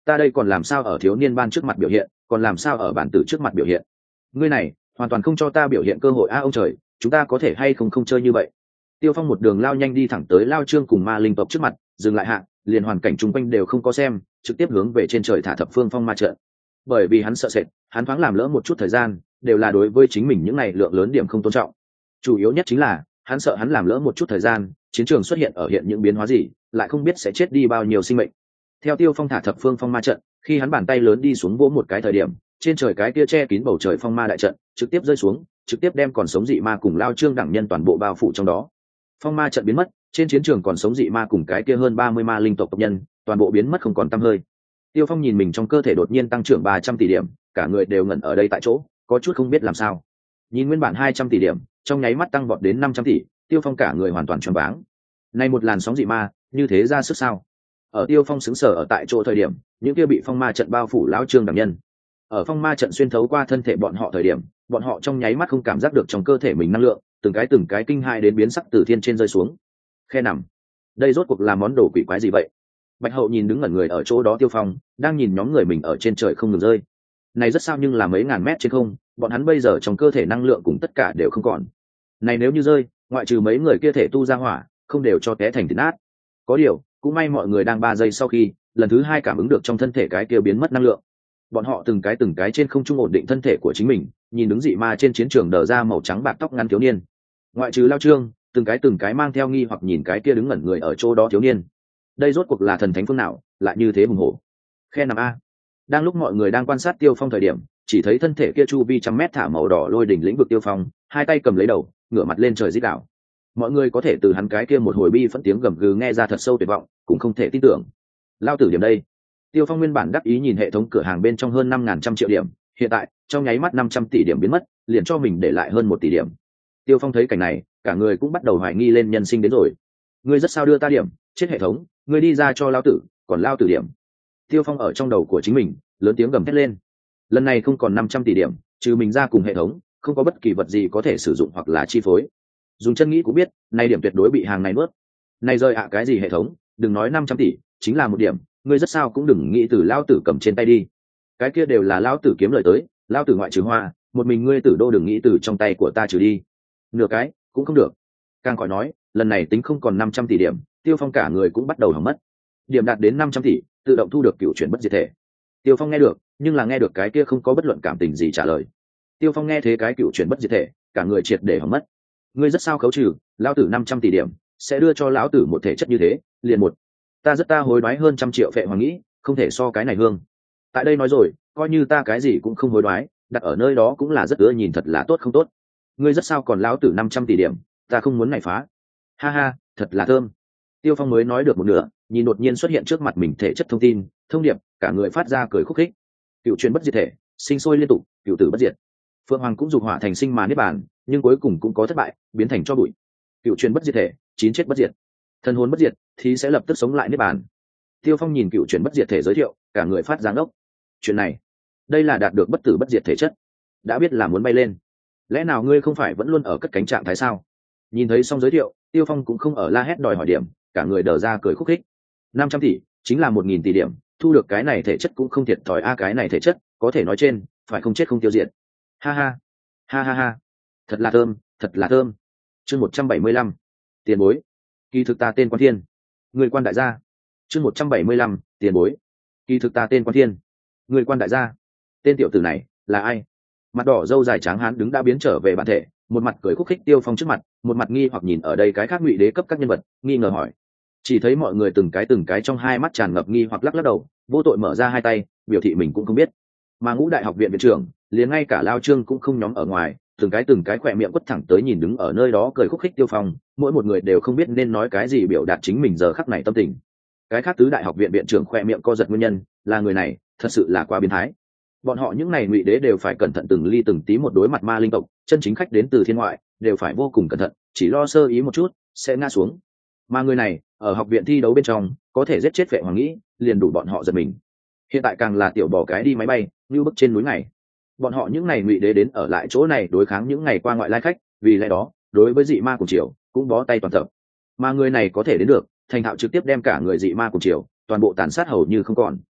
ta đây còn làm sao ở thiếu niên ban trước mặt biểu hiện, còn làm sao ở bản tử trước mặt biểu hiện? Ngươi này hoàn toàn không cho ta biểu hiện cơ hội a, ông trời, chúng ta có thể hay không chơi như vậy? Tiêu Phong một đường lao nhanh đi thẳng tới Lao Trương cùng ma linh tộc trước mặt, dừng lại hạ, liền hoàn cảnh chung quanh đều không có xem, trực tiếp hướng về trên trời thả thập phương phong ma trận. Bởi vì hắn sợ sệt, hắn thoáng làm lỡ một chút thời gian, đều là đối với chính mình những này lượng lớn điểm không tôn trọng. Chủ yếu nhất chính là hắn sợ hắn làm lỡ một chút thời gian, chiến trường xuất hiện những biến hóa gì, lại không biết sẽ chết đi bao nhiêu sinh mệnh. Theo Tiêu Phong thả thập phương phong ma trận, khi hắn bàn tay lớn đi xuống vỗ một cái thời điểm, trên trời cái kia che kín bầu trời phong ma đại trận trực tiếp rơi xuống, trực tiếp đem còn sống dị ma cùng Lao Trương đẳng nhân toàn bộ bao phủ trong đó. Phong ma trận biến mất, trên chiến trường còn sống dị ma cùng cái kia hơn 30 ma linh tộc tộc nhân toàn bộ biến mất không còn tăm hơi. Tiêu Phong nhìn mình trong cơ thể đột nhiên tăng trưởng 300 tỷ điểm, cả người đều ngẩn ở đây tại chỗ, có chút không biết làm sao. Nhìn nguyên bản 200 tỷ điểm, trong nháy mắt tăng vọt đến 500 tỷ, Tiêu Phong cả người hoàn toàn choáng váng. Này một làn sóng dị ma, như thế ra sức sao? Ở Tiêu Phong sững sờ ở tại chỗ thời điểm, những kia bị phong ma trận bao phủ lão Trương đẳng nhân, ở phong ma trận xuyên thấu qua thân thể bọn họ thời điểm, bọn họ trong nháy mắt không cảm giác được trong cơ thể mình năng lượng, từng cái kinh hãi đến biến sắc từ thiên trên rơi xuống. Khe nằm, đây rốt cuộc là món đồ quỷ quái gì vậy? Bạch Hậu nhìn đứng ngẩn người ở chỗ đó Tiêu Phong, đang nhìn nhóm người mình ở trên trời không ngừng rơi. Này rất sao nhưng là mấy ngàn mét trên không, bọn hắn bây giờ trong cơ thể năng lượng cùng tất cả đều không còn. Này nếu như rơi, ngoại trừ mấy người kia thể tu ra hỏa, không đều cho té thành thịt nát. Có điều, cũng may mọi người đang 3 giây sau khi, lần thứ 2 cảm ứng được trong thân thể cái kia biến mất năng lượng. Bọn họ từng cái trên không trung ổn định thân thể của chính mình, nhìn đứng dị ma trên chiến trường đờ ra màu trắng bạc tóc ngắn thiếu niên. Ngoại trừ Lao Trương, từng cái mang theo nghi hoặc nhìn cái kia đứng ngẩn người ở chỗ đó thiếu niên. Đây rốt cuộc là thần thánh phương nào, lại như thế hùng hổ. Khe nằm a. Đang lúc mọi người đang quan sát Tiêu Phong thời điểm, chỉ thấy thân thể kia chu vi trăm mét thả màu đỏ lôi đỉnh lĩnh vực Tiêu Phong, hai tay cầm lấy đầu, ngửa mặt lên trời rít gào. Mọi người có thể từ hắn cái kia một hồi bi phẫn tiếng gầm gừ nghe ra thật sâu tuyệt vọng, cũng không thể tin tưởng. Lao tử điểm đây. Tiêu Phong nguyên bản đắc ý nhìn hệ thống cửa hàng bên trong hơn 5.100 triệu điểm, hiện tại trong nháy mắt 500 tỷ điểm biến mất, liền cho mình để lại hơn 1 tỷ điểm. Tiêu Phong thấy cảnh này, cả người cũng bắt đầu hoài nghi lên nhân sinh đến rồi. Ngươi rất sao đưa ta điểm, chết hệ thống, ngươi đi ra cho lao tử, còn lao tử điểm. Tiêu Phong ở trong đầu của chính mình, lớn tiếng gầm thét lên. Lần này không còn 500 tỷ điểm, trừ mình ra cùng hệ thống, không có bất kỳ vật gì có thể sử dụng hoặc là chi phối. Dùng chân nghĩ cũng biết, nay điểm tuyệt đối bị hàng này nuốt. Này rơi cái gì hệ thống, đừng nói 500 tỷ, chính là 1 điểm, ngươi rất sao cũng đừng nghĩ từ lao tử cầm trên tay đi. Cái kia đều là lao tử kiếm lời tới, lao tử ngoại trừ hoa, một mình ngươi tử đô đừng nghĩ từ trong tay của ta trừ đi. Nửa cái cũng không được. Càng khỏi nói, lần này tính không còn 500 tỷ điểm, Tiêu Phong cả người cũng bắt đầu hỏng mất. Điểm đạt đến 500 tỷ, tự động thu được cựu chuyển bất diệt thể. Tiêu Phong nghe được, nhưng là nghe được cái kia không có bất luận cảm tình gì trả lời. Tiêu Phong nghe thế cái cựu chuyển bất diệt thể, cả người triệt để hỏng mất. Ngươi rất sao khấu trừ, lão tử 500 tỷ điểm, sẽ đưa cho lão tử một thể chất như thế, liền một. Ta hối đoái hơn 100 triệu phệ hoàng nghĩ, không thể so cái này hương. Tại đây nói rồi, coi như ta cái gì cũng không hối đoái, đặt ở nơi đó cũng là rất ưa nhìn thật là tốt không tốt. Ngươi rất sao còn lão tử 500 tỷ điểm, ta không muốn này phá. Ha ha, thật là thơm. Tiêu Phong mới nói được một nửa, nhìn đột nhiên xuất hiện trước mặt mình thể chất thông tin, thông điệp, cả người phát ra cười khúc khích. Cựu truyền bất diệt thể, sinh sôi liên tục, cựu tử bất diệt. Phượng Hoàng cũng dục hỏa thành sinh mà niết bàn, nhưng cuối cùng cũng có thất bại, biến thành cho bụi. Cựu truyền bất diệt thể, chín chết bất diệt. Thân hồn bất diệt thì sẽ lập tức sống lại niết bàn. Tiêu Phong nhìn cựu truyền bất diệt thể giới thiệu, cả người phát giáng ốc. Chuyện này, đây là đạt được bất tử bất diệt thể chất. Đã biết là muốn bay lên. Lẽ nào ngươi không phải vẫn luôn ở cất cánh trạng thái sao? Nhìn thấy xong giới thiệu, Tiêu Phong cũng không ở la hét đòi hỏi điểm, cả người đờ ra cười khúc khích. 500 tỷ chính là 1.000 tỷ điểm, thu được cái này thể chất cũng không thiệt thòi a, cái này thể chất có thể nói trên phải không chết không tiêu diệt. Ha ha ha ha ha, thật là thơm, thật là thơm. Chương 175, tiền bối. Kỳ thực ta tên Quan Thiên, người quan đại gia. Chương 175, tiền bối. Kỳ thực ta tên Quan Thiên, người quan đại gia. Tên tiểu tử này là ai? Mặt đỏ râu dài trắng hán đứng đã biến trở về bản thể, một mặt cười khúc khích Tiêu Phong trước mặt, một mặt nghi hoặc nhìn ở đây cái khác ngụy đế cấp các nhân vật, nghi ngờ hỏi. Chỉ thấy mọi người từng cái trong hai mắt tràn ngập nghi hoặc lắc lắc đầu, vô tội mở ra hai tay, biểu thị mình cũng không biết. Mà Ngũ Đại học viện viện trưởng, liền ngay cả Lao Trương cũng không nhóm ở ngoài, từng cái khỏe miệng quất thẳng tới nhìn đứng ở nơi đó cười khúc khích Tiêu Phong, mỗi một người đều không biết nên nói cái gì biểu đạt chính mình giờ khắc này tâm tình. Cái khác tứ đại học viện viện trưởng khỏe miệng co giật nguyên nhân là người này thật sự là quá biến thái. Bọn họ những này ngụy đế đều phải cẩn thận từng ly từng tí một đối mặt ma linh tộc, chân chính khách đến từ thiên ngoại đều phải vô cùng cẩn thận, chỉ lo sơ ý một chút sẽ ngã xuống. Mà người này ở học viện thi đấu bên trong có thể giết chết vệ hoàng nghĩ, liền đủ bọn họ giật mình. Hiện tại càng là tiểu bò cái đi máy bay như bức trên núi này. Bọn họ những ngày ngụy đế đến ở lại chỗ này đối kháng những ngày qua ngoại lai khách, vì lẽ đó đối với dị ma cùng triều cũng bó tay toàn tập. Mà người này có thể đến được thành thạo trực tiếp đem cả người dị ma cùng triều toàn bộ tàn sát hầu như không còn.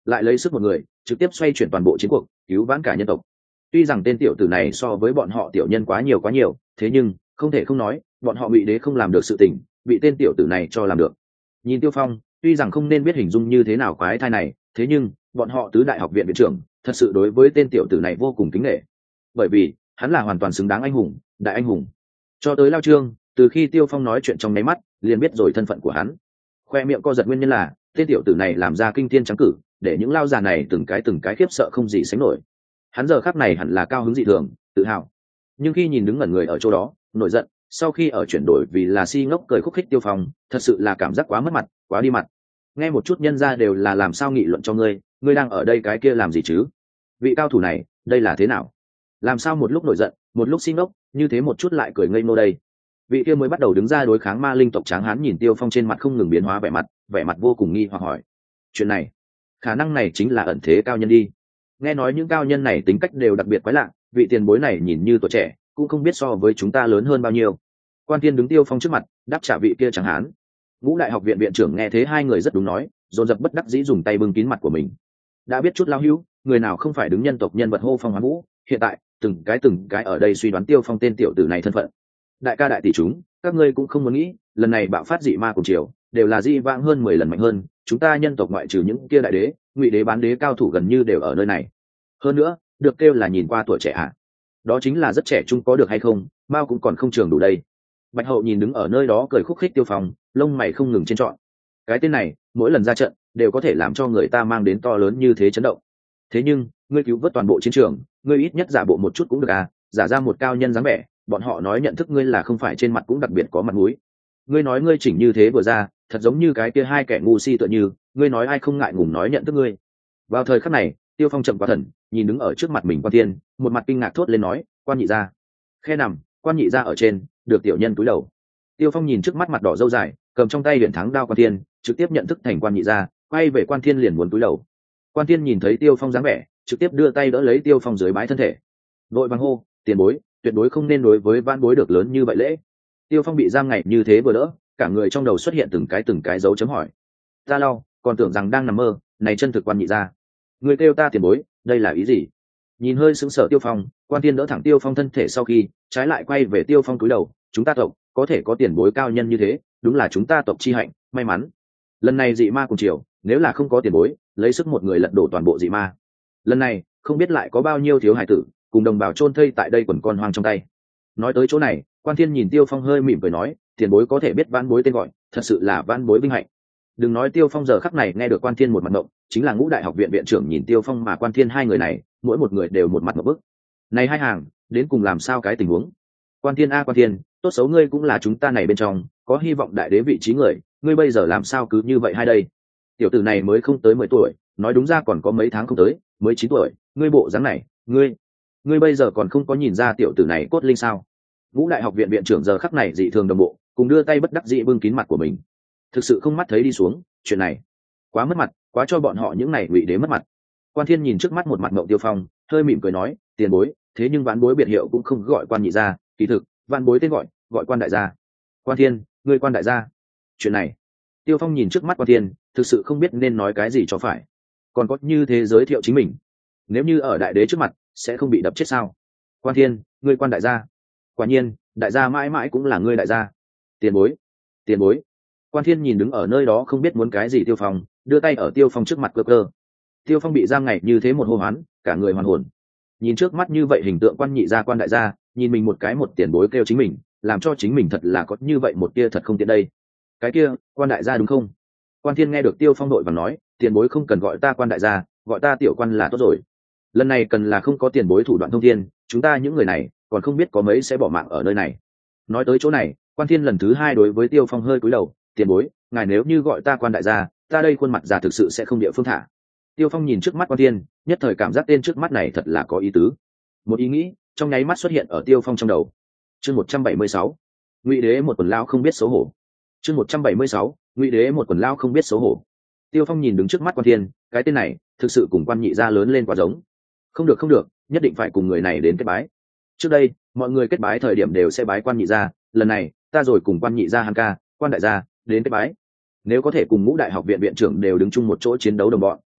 lại lấy sức một người trực tiếp xoay chuyển toàn bộ chiến cuộc, cứu vãn cả nhân tộc. Tuy rằng tên tiểu tử này so với bọn họ tiểu nhân quá nhiều, thế nhưng không thể không nói bọn họ Ngụy Đế không làm được sự tình, bị tên tiểu tử này cho làm được. Nhìn Tiêu Phong, tuy rằng không nên biết hình dung như thế nào quái thai này, thế nhưng bọn họ tứ đại học viện viện trưởng thật sự đối với tên tiểu tử này vô cùng kính nể, bởi vì hắn là hoàn toàn xứng đáng anh hùng, đại anh hùng. Cho tới Lao Trương, từ khi Tiêu Phong nói chuyện trong nháy mắt liền biết rồi thân phận của hắn, khoe miệng co giật nguyên nhân là tên tiểu tử này làm ra kinh thiên trắng cử, để những lao già này từng cái khiếp sợ không gì sánh nổi. Hắn giờ khắc này hẳn là cao hứng dị thường, tự hào, nhưng khi nhìn đứng ngẩn người ở chỗ đó nổi giận, sau khi ở chuyển đổi vì là si ngốc cười khúc khích Tiêu Phong, thật sự là cảm giác quá mất mặt, quá đi mặt. Nghe một chút nhân ra đều là làm sao nghị luận cho ngươi đang ở đây cái kia làm gì chứ? Vị cao thủ này đây là thế nào, làm sao một lúc nổi giận một lúc si ngốc, như thế một chút lại cười ngây ngô đây? Vị kia mới bắt đầu đứng ra đối kháng ma linh tộc tráng hán nhìn Tiêu Phong trên mặt không ngừng biến hóa vẻ mặt vô cùng nghi hoặc hỏi: chuyện này, khả năng này chính là ẩn thế cao nhân đi. Nghe nói những cao nhân này tính cách đều đặc biệt quái lạ, vị tiền bối này nhìn như tuổi trẻ cũng không biết so với chúng ta lớn hơn bao nhiêu. Quan Thiên đứng Tiêu Phong trước mặt đáp trả vị kia tráng hán. Ngũ đại học viện viện trưởng nghe thế hai người rất đúng nói, dồn dập bất đắc dĩ dùng tay bưng kín mặt của mình. Đã biết chút lao hữu, người nào không phải đứng nhân tộc nhân vật hô phong hoán vũ, hiện tại từng cái ở đây suy đoán Tiêu Phong tên tiểu tử này thân phận. Đại ca đại tỷ chúng, các ngươi cũng không muốn nghĩ, lần này bạo phát dị ma cùng triều đều là di vãng hơn 10 lần mạnh hơn, chúng ta nhân tộc ngoại trừ những kia đại đế, Ngụy đế, bán đế cao thủ gần như đều ở nơi này. Hơn nữa, được kêu là nhìn qua tuổi trẻ ạ. Đó chính là rất trẻ trung, có được hay không, mao cũng còn không trường đủ đây. Bạch Hậu nhìn đứng ở nơi đó cười khúc khích Tiêu Phong, lông mày không ngừng trên trọn. Cái tên này, mỗi lần ra trận đều có thể làm cho người ta mang đến to lớn như thế chấn động. Thế nhưng, ngươi cứu vớt toàn bộ chiến trường, ngươi ít nhất giả bộ một chút cũng được à, giả ra một cao nhân dáng vẻ, bọn họ nói nhận thức ngươi là không phải trên mặt cũng đặc biệt có mặt mũi. Ngươi nói ngươi chỉnh như thế vừa ra, thật giống như cái kia hai kẻ ngu si tựa như, ngươi nói ai không ngại ngùng nói nhận thức ngươi. Vào thời khắc này, Tiêu Phong chậm qua thần, nhìn đứng ở trước mặt mình Quan Thiên, một mặt kinh ngạc thốt lên nói: Quan nhị gia. Khe nằm, Quan nhị gia ở trên, được tiểu nhân cúi đầu. Tiêu Phong nhìn trước mắt mặt đỏ râu dài, cầm trong tay huyền thắng đao Quan Thiên, trực tiếp nhận thức thành Quan nhị gia, quay về Quan Thiên liền muốn cúi đầu. Quan Thiên nhìn thấy Tiêu Phong dáng vẻ, trực tiếp đưa tay đỡ lấy Tiêu Phong dưới bái thân thể. Vội vàng hô: tiền bối, tuyệt đối không nên đối với vãn bối được lớn như vậy lễ. Tiêu Phong bị giam ngày như thế vừa đỡ, cả người trong đầu xuất hiện từng cái dấu chấm hỏi. Ta lau, còn tưởng rằng đang nằm mơ, này chân thực Quan nhị gia. Người kêu ta tiền bối, đây là ý gì? Nhìn hơi sững sờ Tiêu Phong, Quan Thiên đỡ thẳng Tiêu Phong thân thể sau khi, trái lại quay về Tiêu Phong cúi đầu: chúng ta tộc có thể có tiền bối cao nhân như thế, đúng là chúng ta tộc chi hạnh, may mắn. Lần này dị ma cùng triều, nếu là không có tiền bối, lấy sức một người lật đổ toàn bộ dị ma. Lần này, không biết lại có bao nhiêu thiếu hải tử cùng đồng bào chôn thây tại đây quần con hoang trong tay. Nói tới chỗ này, Quan Thiên nhìn Tiêu Phong hơi mỉm cười nói: tiền bối có thể biết vãn bối tên gọi, thật sự là vãn bối vinh hạnh. Đừng nói Tiêu Phong giờ khắc này nghe được Quan Thiên một mặt ngộng, chính là Ngũ đại học viện viện trưởng nhìn Tiêu Phong mà Quan Thiên hai người này, mỗi một người đều một mặt ngộp bức. Này hai hàng, đến cùng làm sao cái tình huống? Quan Thiên a Quan Thiên, tốt xấu ngươi cũng là chúng ta này bên trong, có hy vọng đại đế vị trí người, ngươi bây giờ làm sao cứ như vậy hai đây? Tiểu tử này mới không tới 10 tuổi, nói đúng ra còn có mấy tháng không tới, mới 9 tuổi, ngươi bộ dáng này, ngươi bây giờ còn không có nhìn ra tiểu tử này cốt linh sao? Ngũ đại học viện viện trưởng giờ khắc này dị thường đồng bộ, cùng đưa tay bất đắc dĩ bưng kín mặt của mình. Thực sự không mắt thấy đi xuống, chuyện này quá mất mặt, quá cho bọn họ những này Ngụy đế mất mặt. Quan Thiên nhìn trước mắt một mặt ngộng Tiêu Phong, hơi mỉm cười nói: tiền bối, thế nhưng vãn bối biệt hiệu cũng không gọi Quan nhị gia, kỳ thực vãn bối tên gọi Quan đại gia. Quan Thiên, ngươi Quan đại gia? Chuyện này, Tiêu Phong nhìn trước mắt Quan Thiên, thực sự không biết nên nói cái gì cho phải. Còn có như thế giới thiệu chính mình, nếu như ở đại đế trước mặt sẽ không bị đập chết sao? Quan Thiên, ngươi Quan đại gia? Quả nhiên, đại gia mãi mãi cũng là ngươi đại gia. Tiền bối. Quan Thiên nhìn đứng ở nơi đó không biết muốn cái gì Tiêu Phong, đưa tay ở Tiêu Phong trước mặt cơ. Tiêu Phong bị giam ngày như thế một hô hoán, cả người hoàn hồn. Nhìn trước mắt như vậy hình tượng Quan nhị gia Quan đại gia, nhìn mình một tiền bối kêu chính mình, làm cho chính mình thật là có như vậy một tia thật không tiện đây. Cái kia, Quan đại gia đúng không? Quan Thiên nghe được Tiêu Phong đội và nói: tiền bối không cần gọi ta Quan đại gia, gọi ta tiểu Quan là tốt rồi. Lần này cần là không có tiền bối thủ đoạn thông thiên, chúng ta những người này còn không biết có mấy sẽ bỏ mạng ở nơi này. Nói tới chỗ này, Quan Thiên lần thứ hai đối với Tiêu Phong hơi cúi đầu: tiền bối, ngài nếu như gọi ta Quan đại gia, ta đây khuôn mặt già thực sự sẽ không địa phương thả. Tiêu Phong nhìn trước mắt Quan Thiên, nhất thời cảm giác tên trước mắt này thật là có ý tứ. Một ý nghĩ trong nháy mắt xuất hiện ở Tiêu Phong trong đầu. Chương 176, Ngụy đế một quần lao không biết xấu hổ. Chương 176, Ngụy đế một quần lao không biết xấu hổ. Tiêu Phong nhìn đứng trước mắt Quan Thiên, cái tên này thực sự cùng Quan nhị gia lớn lên quá giống. Không được, nhất định phải cùng người này đến kết bái. Trước đây, mọi người kết bái thời điểm đều sẽ bái Quan nhị gia, lần này, ta rồi cùng Quan nhị gia hắn ca, Quan đại gia đến kết bái. Nếu có thể cùng Ngũ đại học viện viện trưởng đều đứng chung một chỗ chiến đấu đồng bọn,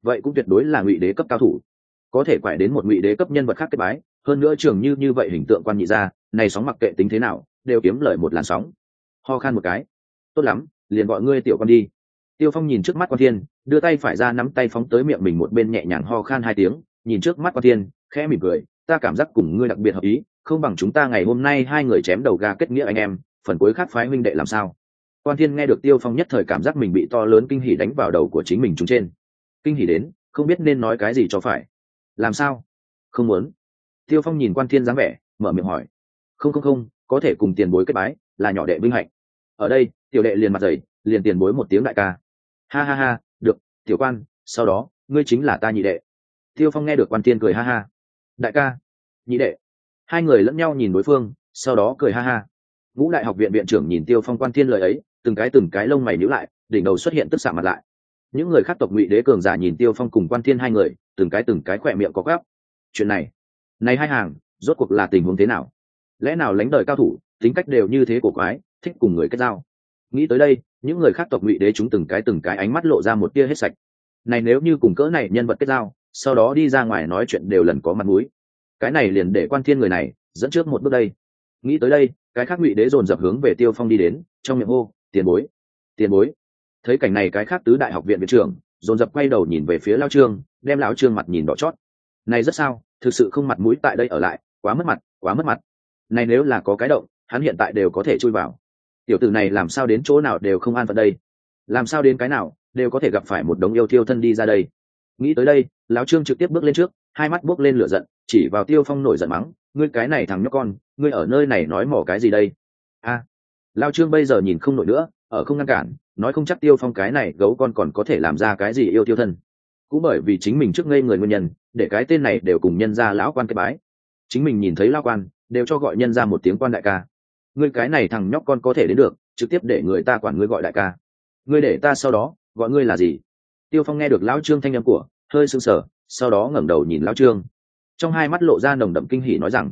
vậy cũng tuyệt đối là ngụy đế cấp cao thủ, có thể quải đến một ngụy đế cấp nhân vật khác kết bái, hơn nữa trường như vậy hình tượng quan nhị gia này sóng mặc kệ tính thế nào đều kiếm lời một làn sóng. Ho khan một cái, tốt lắm, liền gọi ngươi tiểu con đi. Tiêu Phong nhìn trước mắt Quan Thiên, đưa tay phải ra nắm tay phóng tới miệng mình một bên nhẹ nhàng ho khan 2 tiếng, nhìn trước mắt Quan Thiên, khẽ mỉm cười, ta cảm giác cùng ngươi đặc biệt hợp ý, không bằng chúng ta ngày hôm nay hai người chém đầu ga kết nghĩa anh em, phần cuối khác phái huynh đệ làm sao? Quan Thiên nghe được Tiêu Phong nhất thời cảm giác mình bị to lớn kinh hỉ đánh vào đầu của chính mình trúng trên. Kinh hỉ đến, không biết nên nói cái gì cho phải. Làm sao? Không muốn. Tiêu Phong nhìn Quan Thiên dáng vẻ, mở miệng hỏi. Không, có thể cùng tiền bối kết bái, là nhỏ đệ vinh hạnh. Ở đây, tiểu đệ liền mặt dày, liền tiền bối một tiếng đại ca. Ha ha ha, được, tiểu quan, sau đó, ngươi chính là ta nhị đệ. Tiêu Phong nghe được Quan Thiên cười ha ha. Đại ca, nhị đệ. Hai người lẫn nhau nhìn đối phương, sau đó cười ha ha. Ngũ Đại Học viện viện trưởng nhìn Tiêu Phong Quan Thiên lời ấy, từng cái lông mày nhíu lại, đỉnh đầu xuất hiện tức xạ mặt lại. Những người khác tộc Ngụy Đế cường giả nhìn Tiêu Phong cùng Quan Thiên hai người, từng cái khỏe miệng có gắp. Chuyện này hai hàng, rốt cuộc là tình huống thế nào? Lẽ nào lãnh đời cao thủ, tính cách đều như thế cổ quái, thích cùng người kết giao? Nghĩ tới đây, những người khác tộc Ngụy Đế chúng từng cái ánh mắt lộ ra một tia hết sạch. Này nếu như cùng cỡ này nhân vật kết giao, sau đó đi ra ngoài nói chuyện đều lần có mặt mũi. Cái này liền để Quan Thiên người này dẫn trước một bước đây. Nghĩ tới đây, cái khác Ngụy Đế dồn dập hướng về Tiêu Phong đi đến, trong miệng hô, tiền bối. Thấy cảnh này, cái khác tứ đại học viện viện trưởng dồn dập quay đầu nhìn về phía Lão Trương, đem Lão Trương mặt nhìn đỏ chót. Này rất sao, thực sự không mặt mũi tại đây ở lại, quá mất mặt. Này nếu là có cái động, hắn hiện tại đều có thể chui vào. Tiểu tử này làm sao đến chỗ nào đều không an phận đây, làm sao đến cái nào đều có thể gặp phải một đống yêu thiêu thân đi ra đây. Nghĩ tới đây, Lão Trương trực tiếp bước lên trước, hai mắt buốc lên lửa giận, chỉ vào Tiêu Phong nổi giận mắng, ngươi cái này thằng nhóc con, ngươi ở nơi này nói mỏ cái gì đây? A, Lão Trương bây giờ nhìn không nổi nữa, ở không ngăn cản, nói không chắc Tiêu Phong cái này gấu con còn có thể làm ra cái gì yêu tiêu thân. Cũng bởi vì chính mình trước ngây người nguyên nhân, để cái tên này đều cùng nhân gia lão quan kết bái. Chính mình nhìn thấy lão quan, đều cho gọi nhân gia một tiếng quan đại ca. Ngươi cái này thằng nhóc con có thể đến được, trực tiếp để người ta quản ngươi gọi đại ca. Ngươi để ta sau đó gọi ngươi là gì? Tiêu Phong nghe được Lão Trương thanh âm của, hơi sững sờ, sau đó ngẩng đầu nhìn Lão Trương, trong hai mắt lộ ra nồng đậm kinh hỉ nói rằng,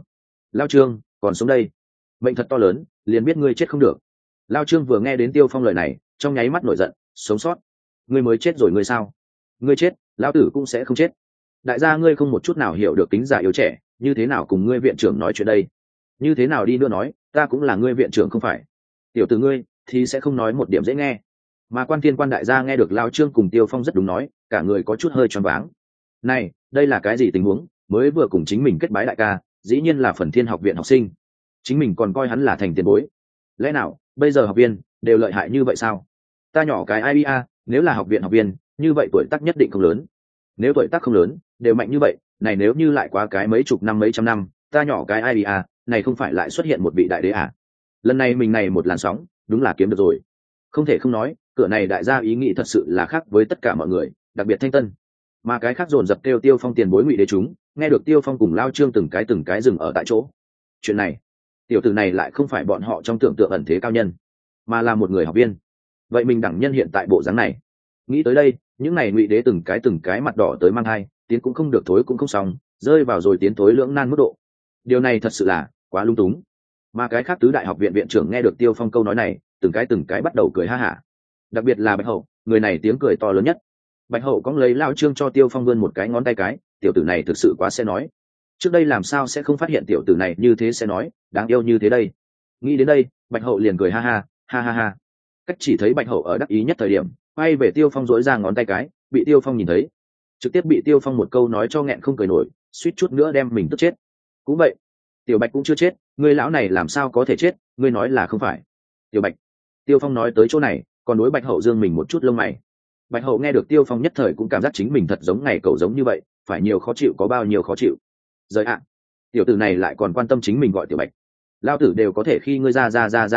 Lão Trương còn sống đây, mệnh thật to lớn, liền biết ngươi chết không được. Lão Trương vừa nghe đến Tiêu Phong lời này, trong nháy mắt nổi giận, sống sót? Ngươi mới chết rồi ngươi sao? Ngươi chết, lão tử cũng sẽ không chết. Đại gia ngươi không một chút nào hiểu được tính giả yếu trẻ, như thế nào cùng ngươi viện trưởng nói chuyện đây? Như thế nào đi nữa nói, ta cũng là ngươi viện trưởng không phải? Tiểu tử ngươi thì sẽ không nói một điểm dễ nghe. Mà Quan Thiên quan đại gia nghe được Lão Trương cùng Tiêu Phong rất đúng nói, cả người có chút hơi choáng váng. Này, đây là cái gì tình huống? Mới vừa cùng chính mình kết bái đại ca, dĩ nhiên là Phần Thiên học viện học sinh, chính mình còn coi hắn là thành tiền bối. Lẽ nào bây giờ học viên đều lợi hại như vậy sao? Ta nhỏ cái IBA, nếu là học viện học viên, như vậy tuổi tác nhất định không lớn. Nếu tuổi tác không lớn, đều mạnh như vậy, này nếu như lại quá cái mấy chục năm mấy trăm năm, ta nhỏ cái IBA, này không phải lại xuất hiện một vị đại đế à? Lần này mình này một làn sóng, đúng là kiếm được rồi. Không thể không nói, cửa này đại gia ý nghĩ thật sự là khác với tất cả mọi người, đặc biệt Thanh Tân. Mà cái khác dồn dập kêu Tiêu Phong tiền bối Ngụy Đế chúng, nghe được Tiêu Phong cùng Lao Trương từng cái dừng ở tại chỗ. Chuyện này, tiểu tử này lại không phải bọn họ trong tưởng tượng ẩn thế cao nhân, mà là một người học viên. Vậy mình đẳng nhân hiện tại bộ dáng này. Nghĩ tới đây, những này Ngụy Đế từng cái mặt đỏ tới mang hai, tiến cũng không được thối cũng không xong, rơi vào rồi tiến thối lưỡng nan mức độ. Điều này thật sự là quá lung túng. Mà cái khác tứ đại học viện viện trưởng nghe được Tiêu Phong câu nói này, từng cái bắt đầu cười ha hả. Đặc biệt là Bạch Hậu, người này tiếng cười to lớn nhất. Bạch Hậu cóng lấy Lao Trương cho Tiêu Phong vươn một cái ngón tay cái, tiểu tử này thực sự quá sẽ nói. Trước đây làm sao sẽ không phát hiện tiểu tử này như thế sẽ nói, đáng yêu như thế đây. Nghĩ đến đây, Bạch Hậu liền cười ha ha. Cách chỉ thấy Bạch Hậu ở đắc ý nhất thời điểm, quay về Tiêu Phong dỗi ra ngón tay cái, bị Tiêu Phong nhìn thấy, trực tiếp bị Tiêu Phong một câu nói cho nghẹn không cười nổi, suýt chút nữa đem mình tức chết. Cũng vậy, Tiểu Bạch cũng chưa chết, ngươi lão này làm sao có thể chết, ngươi nói là không phải? Tiểu Bạch. Tiêu Phong nói tới chỗ này, còn đối Bạch Hậu dương mình một chút lông mày. Bạch Hậu nghe được Tiêu Phong nhất thời cũng cảm giác chính mình thật giống ngày cậu giống như vậy, phải nhiều khó chịu có bao nhiêu khó chịu. Rời ạ, tiểu tử này lại còn quan tâm chính mình gọi Tiểu Bạch. Lao tử đều có thể khi ngươi ra,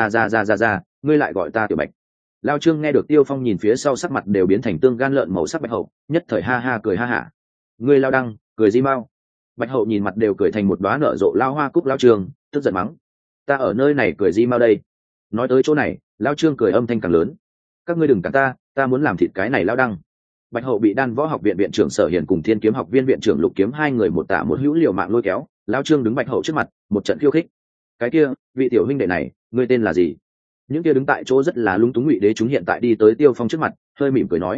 ngươi lại gọi ta Tiểu Bạch. Lao Trương nghe được Tiêu Phong nhìn phía sau sắc mặt đều biến thành tương gan lợn màu sắc Bạch Hậu, nhất thời ha ha cười ha hả. Ngươi Lao Đăng, cười gì mau? Bạch Hậu nhìn mặt đều cười thành một đóa nở rộ lao hoa cúc. Lao Trương tức giận mắng, ta ở nơi này cười gì mau đây? Nói tới chỗ này, Lao Trương cười âm thanh càng lớn, các ngươi đừng cản ta muốn làm thịt cái này Lao Đăng. Bạch Hậu bị Đan Võ học viện viện trưởng Sở Hiền cùng Thiên Kiếm học viên viện trưởng Lục Kiếm hai người một tả một hữu liều mạng lôi kéo, Lao Trương đứng Bạch Hậu trước mặt, một trận khiêu khích. Cái kia, vị tiểu huynh đệ này, ngươi tên là gì? Những kia đứng tại chỗ rất là lung túng Ngụy Đế chúng hiện tại đi tới Tiêu Phong trước mặt, hơi mỉm cười nói,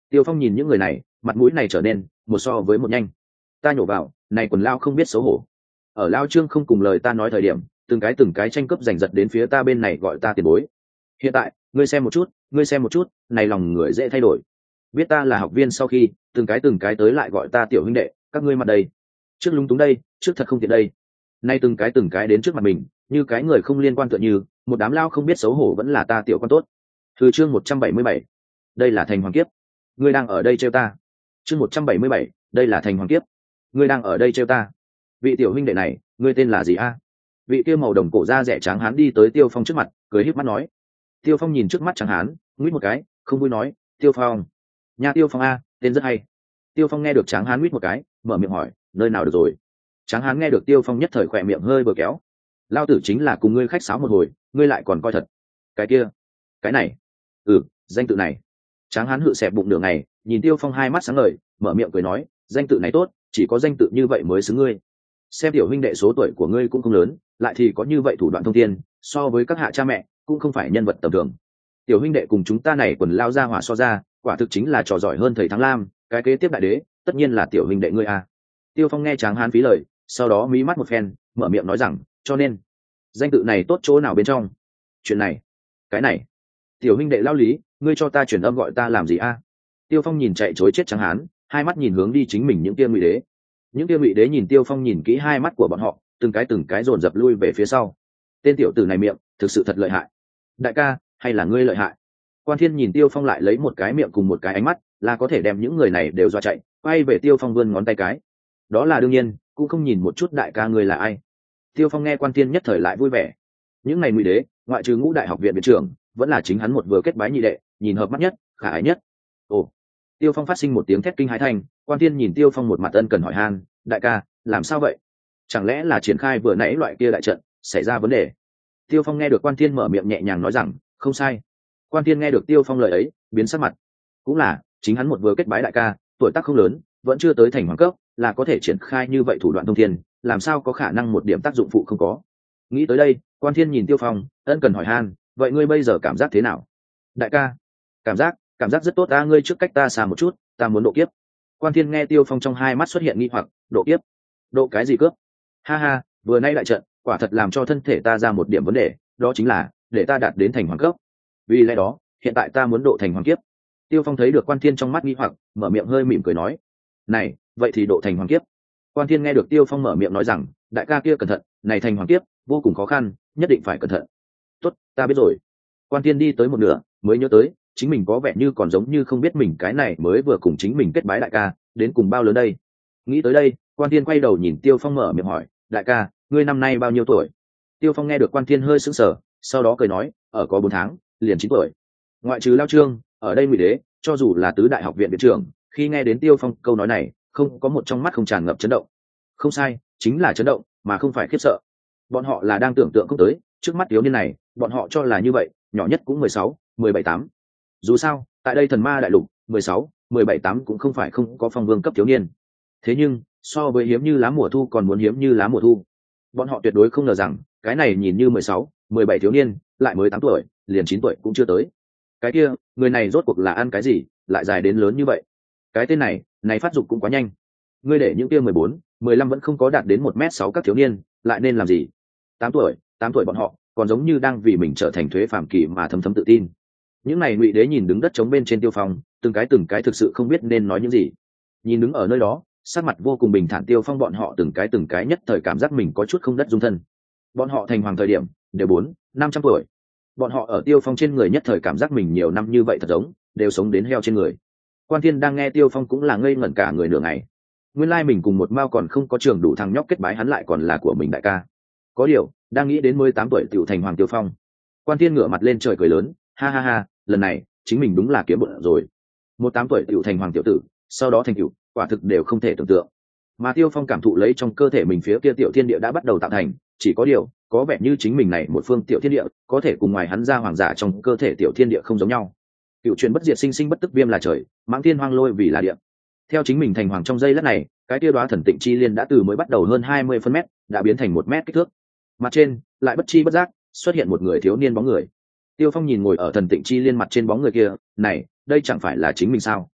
Tiêu Phong nhìn những người này, mặt mũi này trở nên một so với một nhanh. Ta nhổ vào, này quần lao không biết xấu hổ. Ở lao Trương không cùng lời ta nói thời điểm, từng cái tranh cướp giành giật đến phía ta bên này gọi ta tiền bối. Hiện tại, ngươi xem một chút, này lòng người dễ thay đổi. Biết ta là học viên sau khi, từng cái tới lại gọi ta tiểu huynh đệ, các ngươi mặt đây. Trước lúng túng đây, trước thật không tiện đây. Nay từng cái đến trước mặt mình, như cái người không liên quan tựa như, một đám lao không biết xấu hổ vẫn là ta tiểu con tốt. Từ chương 177. Đây là thành hoàng kiếp. Ngươi đang ở đây trêu ta. Chương 177, đây là thành hoàng kiếp. Ngươi đang ở đây trêu ta. Vị tiểu huynh đệ này, ngươi tên là gì a? Vị kia màu đồng cổ da rẻ trắng hán đi tới Tiêu Phong trước mặt, cười híp mắt nói. Tiêu Phong nhìn trước mắt trắng hán, nguyết một cái, không vui nói, Tiêu Phong. Nhà Tiêu Phong a, tên rất hay. Tiêu Phong nghe được trắng hán nguyết một cái, mở miệng hỏi, nơi nào được rồi? Tráng hán nghe được Tiêu Phong nhất thời khỏe miệng hơi bờ kéo. Lao tử chính là cùng ngươi khách sáo một hồi, ngươi lại còn coi thật. Cái kia, cái này, danh tự này. Tráng hán hự xẹp bụng nửa ngày, nhìn Tiêu Phong hai mắt sáng ngời, mở miệng cười nói, danh tự này tốt, chỉ có danh tự như vậy mới xứng ngươi. Xem tiểu huynh đệ số tuổi của ngươi cũng không lớn, lại thì có như vậy thủ đoạn thông thiên, so với các hạ cha mẹ cũng không phải nhân vật tầm thường. Tiểu huynh đệ cùng chúng ta này quần lao ra hỏa so ra, quả thực chính là trò giỏi hơn thầy Thắng Lam, cái kế tiếp đại đế, tất nhiên là tiểu huynh đệ ngươi a. Tiêu Phong nghe Tráng hán phí lời, sau đó mí mắt một phen, mở miệng nói rằng, cho nên danh tự này tốt chỗ nào bên trong? Chuyện này, cái này, tiểu huynh đệ lao lý, ngươi cho ta truyền âm gọi ta làm gì a? Tiêu Phong nhìn chạy chối chết Tráng hán, hai mắt nhìn hướng đi chính mình những kia ngụy đế. Những kia ngụy đế nhìn Tiêu Phong nhìn kỹ hai mắt của bọn họ, từng cái dồn dập lui về phía sau. Tên tiểu tử này miệng thực sự thật lợi hại. Đại ca, hay là ngươi lợi hại? Quan Thiên nhìn Tiêu Phong lại lấy một cái miệng cùng một cái ánh mắt, là có thể đem những người này đều dọa chạy, quay về Tiêu Phong vươn ngón tay cái. Đó là đương nhiên, cũng không nhìn một chút đại ca ngươi là ai. Tiêu Phong nghe Quan Thiên nhất thời lại vui vẻ. Những ngày ngụy đế, ngoại trừ Ngũ Đại học viện viện trưởng, vẫn là chính hắn một vừa kết bái nhị đệ, nhìn hợp mắt nhất, khả ái nhất. Ồ. Tiêu Phong phát sinh một tiếng thét kinh hãi thành, Quan Thiên nhìn Tiêu Phong một mặt ân cần hỏi han, đại ca, làm sao vậy? Chẳng lẽ là triển khai vừa nãy loại kia đại trận xảy ra vấn đề? Tiêu Phong nghe được Quan Thiên mở miệng nhẹ nhàng nói rằng, không sai. Quan Thiên nghe được Tiêu Phong lời ấy, biến sắc mặt. Cũng là, chính hắn một vừa kết bái đại ca, tuổi tác không lớn, vẫn chưa tới thành hoàng cấp, là có thể triển khai như vậy thủ đoạn thông thiên, làm sao có khả năng một điểm tác dụng phụ không có. Nghĩ tới đây, Quan Thiên nhìn Tiêu Phong, ân cần hỏi han, vậy ngươi bây giờ cảm giác thế nào? Đại ca, cảm giác rất tốt ta, ngươi trước cách ta xa một chút, ta muốn độ kiếp. Quan Thiên nghe Tiêu Phong trong hai mắt xuất hiện nghi hoặc, độ kiếp? Độ cái gì cướp? Ha ha, vừa nay đại trận, quả thật làm cho thân thể ta ra một điểm vấn đề, đó chính là để ta đạt đến thành hoàng cấp. Vì lẽ đó, hiện tại ta muốn độ thành hoàng kiếp. Tiêu Phong thấy được Quan Thiên trong mắt nghi hoặc, mở miệng hơi mỉm cười nói, này, vậy thì độ thành hoàng kiếp. Quan Thiên nghe được Tiêu Phong mở miệng nói rằng, đại ca kia cẩn thận, này thành hoàng kiếp vô cùng khó khăn, nhất định phải cẩn thận. Tốt, ta biết rồi. Quan Thiên đi tới một nửa, mới nhớ tới, chính mình có vẻ như còn giống như không biết mình cái này mới vừa cùng chính mình kết bái đại ca, đến cùng bao lớn đây. Nghĩ tới đây, Quan Thiên quay đầu nhìn Tiêu Phong mở miệng hỏi, đại ca, ngươi năm nay bao nhiêu tuổi? Tiêu Phong nghe được Quan Thiên hơi sững sờ, sau đó cười nói, ở có 4 tháng, liền 9 tuổi. Ngoại trừ Lao Trương, ở đây ngụy đế, cho dù là tứ đại học viện viện trưởng, khi nghe đến Tiêu Phong câu nói này, không có một trong mắt không tràn ngập chấn động. Không sai, chính là chấn động, mà không phải khiếp sợ. Bọn họ là đang tưởng tượng không tới, trước mắt thiếu niên này, bọn họ cho là như vậy, nhỏ nhất cũng 16, 17, 8. Dù sao, tại đây thần ma đại lục, 16, 17, 8 cũng không phải không có phong vương cấp thiếu niên. Thế nhưng, so với hiếm như lá mùa thu còn muốn hiếm như lá mùa thu. Bọn họ tuyệt đối không ngờ rằng, cái này nhìn như 16, 17 thiếu niên, lại mới 8 tuổi, liền 9 tuổi cũng chưa tới. Cái kia, người này rốt cuộc là ăn cái gì, lại dài đến lớn như vậy? Cái tên này phát dục cũng quá nhanh. Ngươi để những kia 14, 15 vẫn không có đạt đến 1m6 các thiếu niên, lại nên làm gì? 8 tuổi bọn họ, còn giống như đang vì mình trở thành thuế phàm kỳ mà thấm thấm tự tin. Những này ngụy đế nhìn đứng đất trống bên trên Tiêu Phong, từng cái thực sự không biết nên nói những gì. Nhìn đứng ở nơi đó, sắc mặt vô cùng bình thản Tiêu Phong, bọn họ từng cái nhất thời cảm giác mình có chút không đất dung thân. Bọn họ thành hoàng thời điểm đều 4, 500 tuổi. Bọn họ ở Tiêu Phong trên người nhất thời cảm giác mình nhiều năm như vậy thật giống đều sống đến heo trên người. Quan Thiên đang nghe Tiêu Phong cũng là ngây ngẩn cả người nửa ngày. Nguyên lai mình cùng một mao còn không có trường đủ thằng nhóc kết bái hắn lại còn là của mình đại ca. Có điều, đang nghĩ đến 18 tuổi tiểu thành hoàng Tiêu Phong. Quan Thiên ngửa mặt lên trời cười lớn, ha ha ha, lần này chính mình đúng là kiếm bụng rồi. 18 tuổi tiểu thành hoàng tiểu tử, sau đó thành cửu, quả thực đều không thể tưởng tượng. Mà Tiêu Phong cảm thụ lấy trong cơ thể mình phía kia tiểu thiên địa đã bắt đầu tạo thành, chỉ có điều, có vẻ như chính mình này một phương tiểu thiên địa, có thể cùng ngoài hắn ra hoàng giả trong cơ thể tiểu thiên địa không giống nhau. Cựu truyền bất diệt, sinh sinh bất tức, viêm là trời, mãng thiên hoang lôi vì là địa. Theo chính mình thành hoàng trong giây lát này, cái kia đóa thần tịnh chi liên đã từ mới bắt đầu hơn 20 phân mét, đã biến thành 1 mét kích thước. Mặt trên, lại bất chi bất giác, xuất hiện một người thiếu niên bóng người. Tiêu Phong nhìn ngồi ở thần tịnh chi liên mặt trên bóng người kia, này, đây chẳng phải là chính mình sao?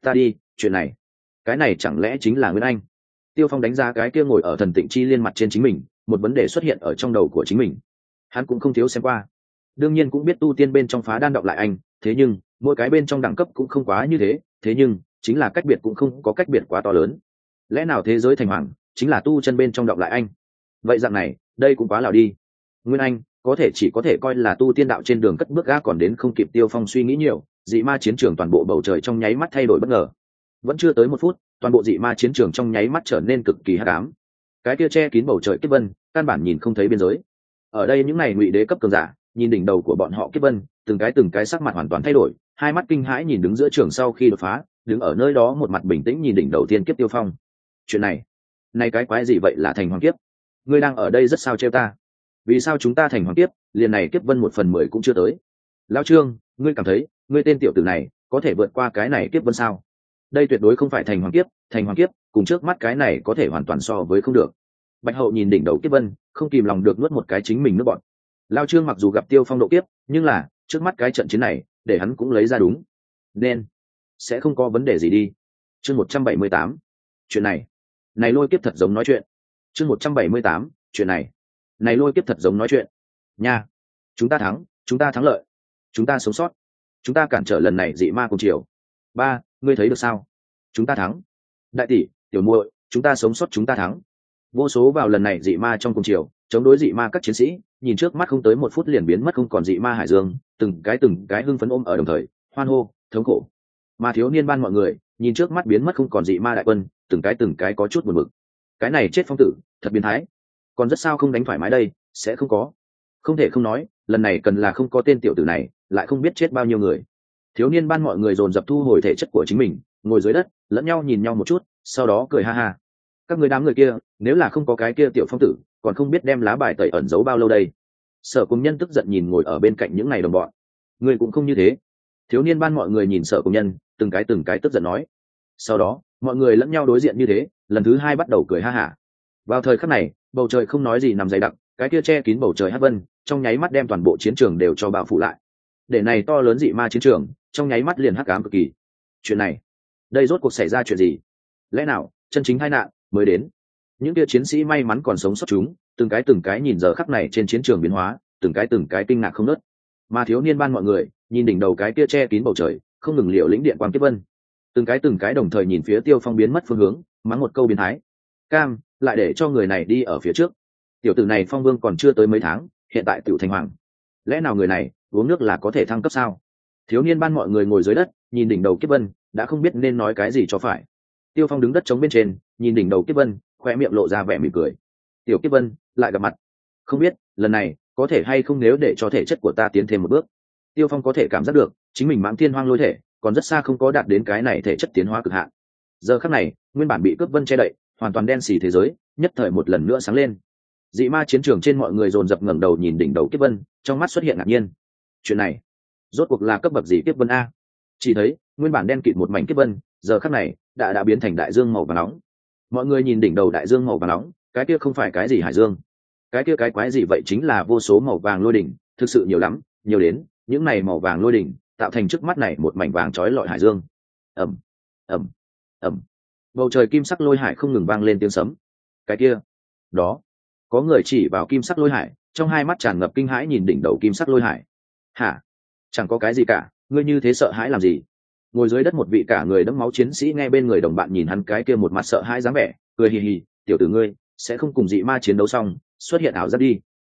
Ta đi, chuyện này, cái này chẳng lẽ chính là Nguyên Anh? Tiêu Phong đánh giá cái kia ngồi ở thần tịnh chi liên mặt trên chính mình, một vấn đề xuất hiện ở trong đầu của chính mình. Hắn cũng không thiếu xem qua, đương nhiên cũng biết tu tiên bên trong phá đan đọc lại anh, thế nhưng mỗi cái bên trong đẳng cấp cũng không quá như thế, thế nhưng chính là cách biệt cũng không có cách biệt quá to lớn. Lẽ nào thế giới thành hoàng chính là tu chân bên trong đọc lại anh? Vậy dạng này, đây cũng quá lào đi. Nguyên Anh có thể coi là tu tiên đạo trên đường cất bước ga, còn đến không kịp Tiêu Phong suy nghĩ nhiều, dị ma chiến trường toàn bộ bầu trời trong nháy mắt thay đổi bất ngờ. Vẫn chưa tới 1 phút, toàn bộ dị ma chiến trường trong nháy mắt trở nên cực kỳ hắc ám. Cái kia che kín bầu trời kiếp vân, căn bản nhìn không thấy biên giới. Ở đây những này ngụy đế cấp cường giả, nhìn đỉnh đầu của bọn họ kiếp vân, từng cái sắc mặt hoàn toàn thay đổi, hai mắt kinh hãi nhìn đứng giữa trường sau khi đột phá, đứng ở nơi đó một mặt bình tĩnh nhìn đỉnh đầu tiên kiếp Tiêu Phong. Chuyện này cái quái gì vậy, là thành hoàng kiếp? Ngươi đang ở đây rất sao trêu ta? Vì sao chúng ta thành hoàng kiếp, liền này kiếp vân 1/10 cũng chưa tới? Lão Trương, ngươi cảm thấy ngươi tên tiểu tử này có thể vượt qua cái này kiếp vân sao? Đây tuyệt đối không phải thành hoàng kiếp cùng trước mắt cái này có thể hoàn toàn so với không được. Bạch Hậu nhìn đỉnh đầu kiếp vân, không kìm lòng được nuốt một cái chính mình nước bọt. Lão Trương mặc dù gặp Tiêu Phong độ kiếp, nhưng là trước mắt cái trận chiến này để hắn cũng lấy ra đúng, nên sẽ không có vấn đề gì đi. Chương 178, chuyện này lôi kiếp thật giống nói chuyện. Chương 178, chuyện này lôi kiếp thật giống nói chuyện nha. Chúng ta thắng lợi, chúng ta sống sót, chúng ta cản trở lần này dị ma cùng chiều. Ba, ngươi thấy được sao? Chúng ta thắng. Đại tỷ, tiểu muội, chúng ta sống sót, chúng ta thắng. Vô số vào lần này dị ma trong cùng chiều chống đối dị ma các chiến sĩ, nhìn trước mắt không tới 1 phút liền biến mất không còn dị ma hải dương, từng cái hưng phấn ôm ở đồng thời hoan hô thống khổ. Mà thiếu niên ban mọi người nhìn trước mắt biến mất không còn dị ma đại quân, từng cái có chút buồn bực. Cái này chết phong tử thật biến thái, còn rất sao không đánh thoải mái đây, sẽ không có, không thể không nói lần này cần là không có tên tiểu tử này lại không biết chết bao nhiêu người. Thiếu niên ban mọi người dồn dập thu hồi thể chất của chính mình, ngồi dưới đất lẫn nhau nhìn nhau một chút, sau đó cười ha ha. Các người đám người kia nếu là không có cái kia tiểu phong tử, còn không biết đem lá bài tẩy ẩn giấu bao lâu đây. Sở Cùng Nhân tức giận nhìn ngồi ở bên cạnh những ngày đồng bọn. Người cũng không như thế. Thiếu niên ban mọi người nhìn Sở Cùng Nhân, từng cái tức giận nói. Sau đó mọi người lẫn nhau đối diện như thế, lần thứ 2 bắt đầu cười ha hả. Vào thời khắc này, bầu trời không nói gì nằm dày đặc, cái kia che kín bầu trời hắc vân trong nháy mắt đem toàn bộ chiến trường đều cho bao phủ lại, để này to lớn dị ma chiến trường trong nháy mắt liền hắc ám cực kỳ. Chuyện này, đây rốt cuộc xảy ra chuyện gì? Lẽ nào chân chính tai nạn mới đến? Những kia chiến sĩ may mắn còn sống sót chúng từng cái nhìn giờ khắc này trên chiến trường biến hóa, từng cái kinh ngạc không nớt. Mà thiếu niên ban mọi người nhìn đỉnh đầu cái kia che kín bầu trời không ngừng liều lĩnh điện quang kiếp vân, từng cái đồng thời nhìn phía Tiêu Phong biến mất phương hướng, mắng một câu biến thái. Cam, lại để cho người này đi ở phía trước. Tiểu tử này phong vương còn chưa tới mấy tháng, hiện tại tiểu thành hoàng. Lẽ nào người này uống nước là có thể thăng cấp sao? Thiếu niên ban mọi người ngồi dưới đất nhìn đỉnh đầu kiếp vân, đã không biết nên nói cái gì cho phải. Tiêu Phong đứng đất trống bên trên nhìn đỉnh đầu kiếp vân, khoe miệng lộ ra vẻ mỉm cười. Tiểu kiếp vân lại gặp mặt, không biết lần này có thể hay không, nếu để cho thể chất của ta tiến thêm một bước. Tiêu Phong có thể cảm giác được chính mình mãng thiên hoang lôi thể còn rất xa không có đạt đến cái này thể chất tiến hóa cực hạn. Giờ khắc này nguyên bản bị cướp vân che đậy hoàn toàn đen xì thế giới nhất thời một lần nữa sáng lên. Dị ma chiến trường trên mọi người dồn dập ngẩng đầu nhìn đỉnh đầu kiếp vân, trong mắt xuất hiện ngạc nhiên. Chuyện này rốt cuộc là cấp bậc gì kiếp vân a? Chỉ thấy nguyên bản đen kịt một mảnh kiếp vân giờ khắc này đã biến thành đại dương màu vàng nóng. Mọi người nhìn đỉnh đầu đại dương màu vàng nóng, cái kia không phải cái gì hải dương, cái kia cái quái gì vậy, chính là vô số màu vàng lôi đỉnh, thực sự nhiều lắm, nhiều đến những này màu vàng lôi đỉnh tạo thành trước mắt này một mảnh vàng chói lọi hải dương. Ầm ầm ầm, bầu trời kim sắc lôi hải không ngừng vang lên tiếng sấm. Cái kia đó, có người chỉ vào kim sắc lôi hải, trong hai mắt tràn ngập kinh hãi nhìn đỉnh đầu kim sắc lôi hải. Hả? Chẳng có cái gì cả, ngươi như thế sợ hãi làm gì? Ngồi dưới đất một vị cả người đẫm máu chiến sĩ nghe bên người đồng bạn nhìn hắn cái kia một mặt sợ hãi dáng vẻ, cười hì hì. Tiểu tử ngươi sẽ không cùng dị ma chiến đấu xong xuất hiện ảo giác đi?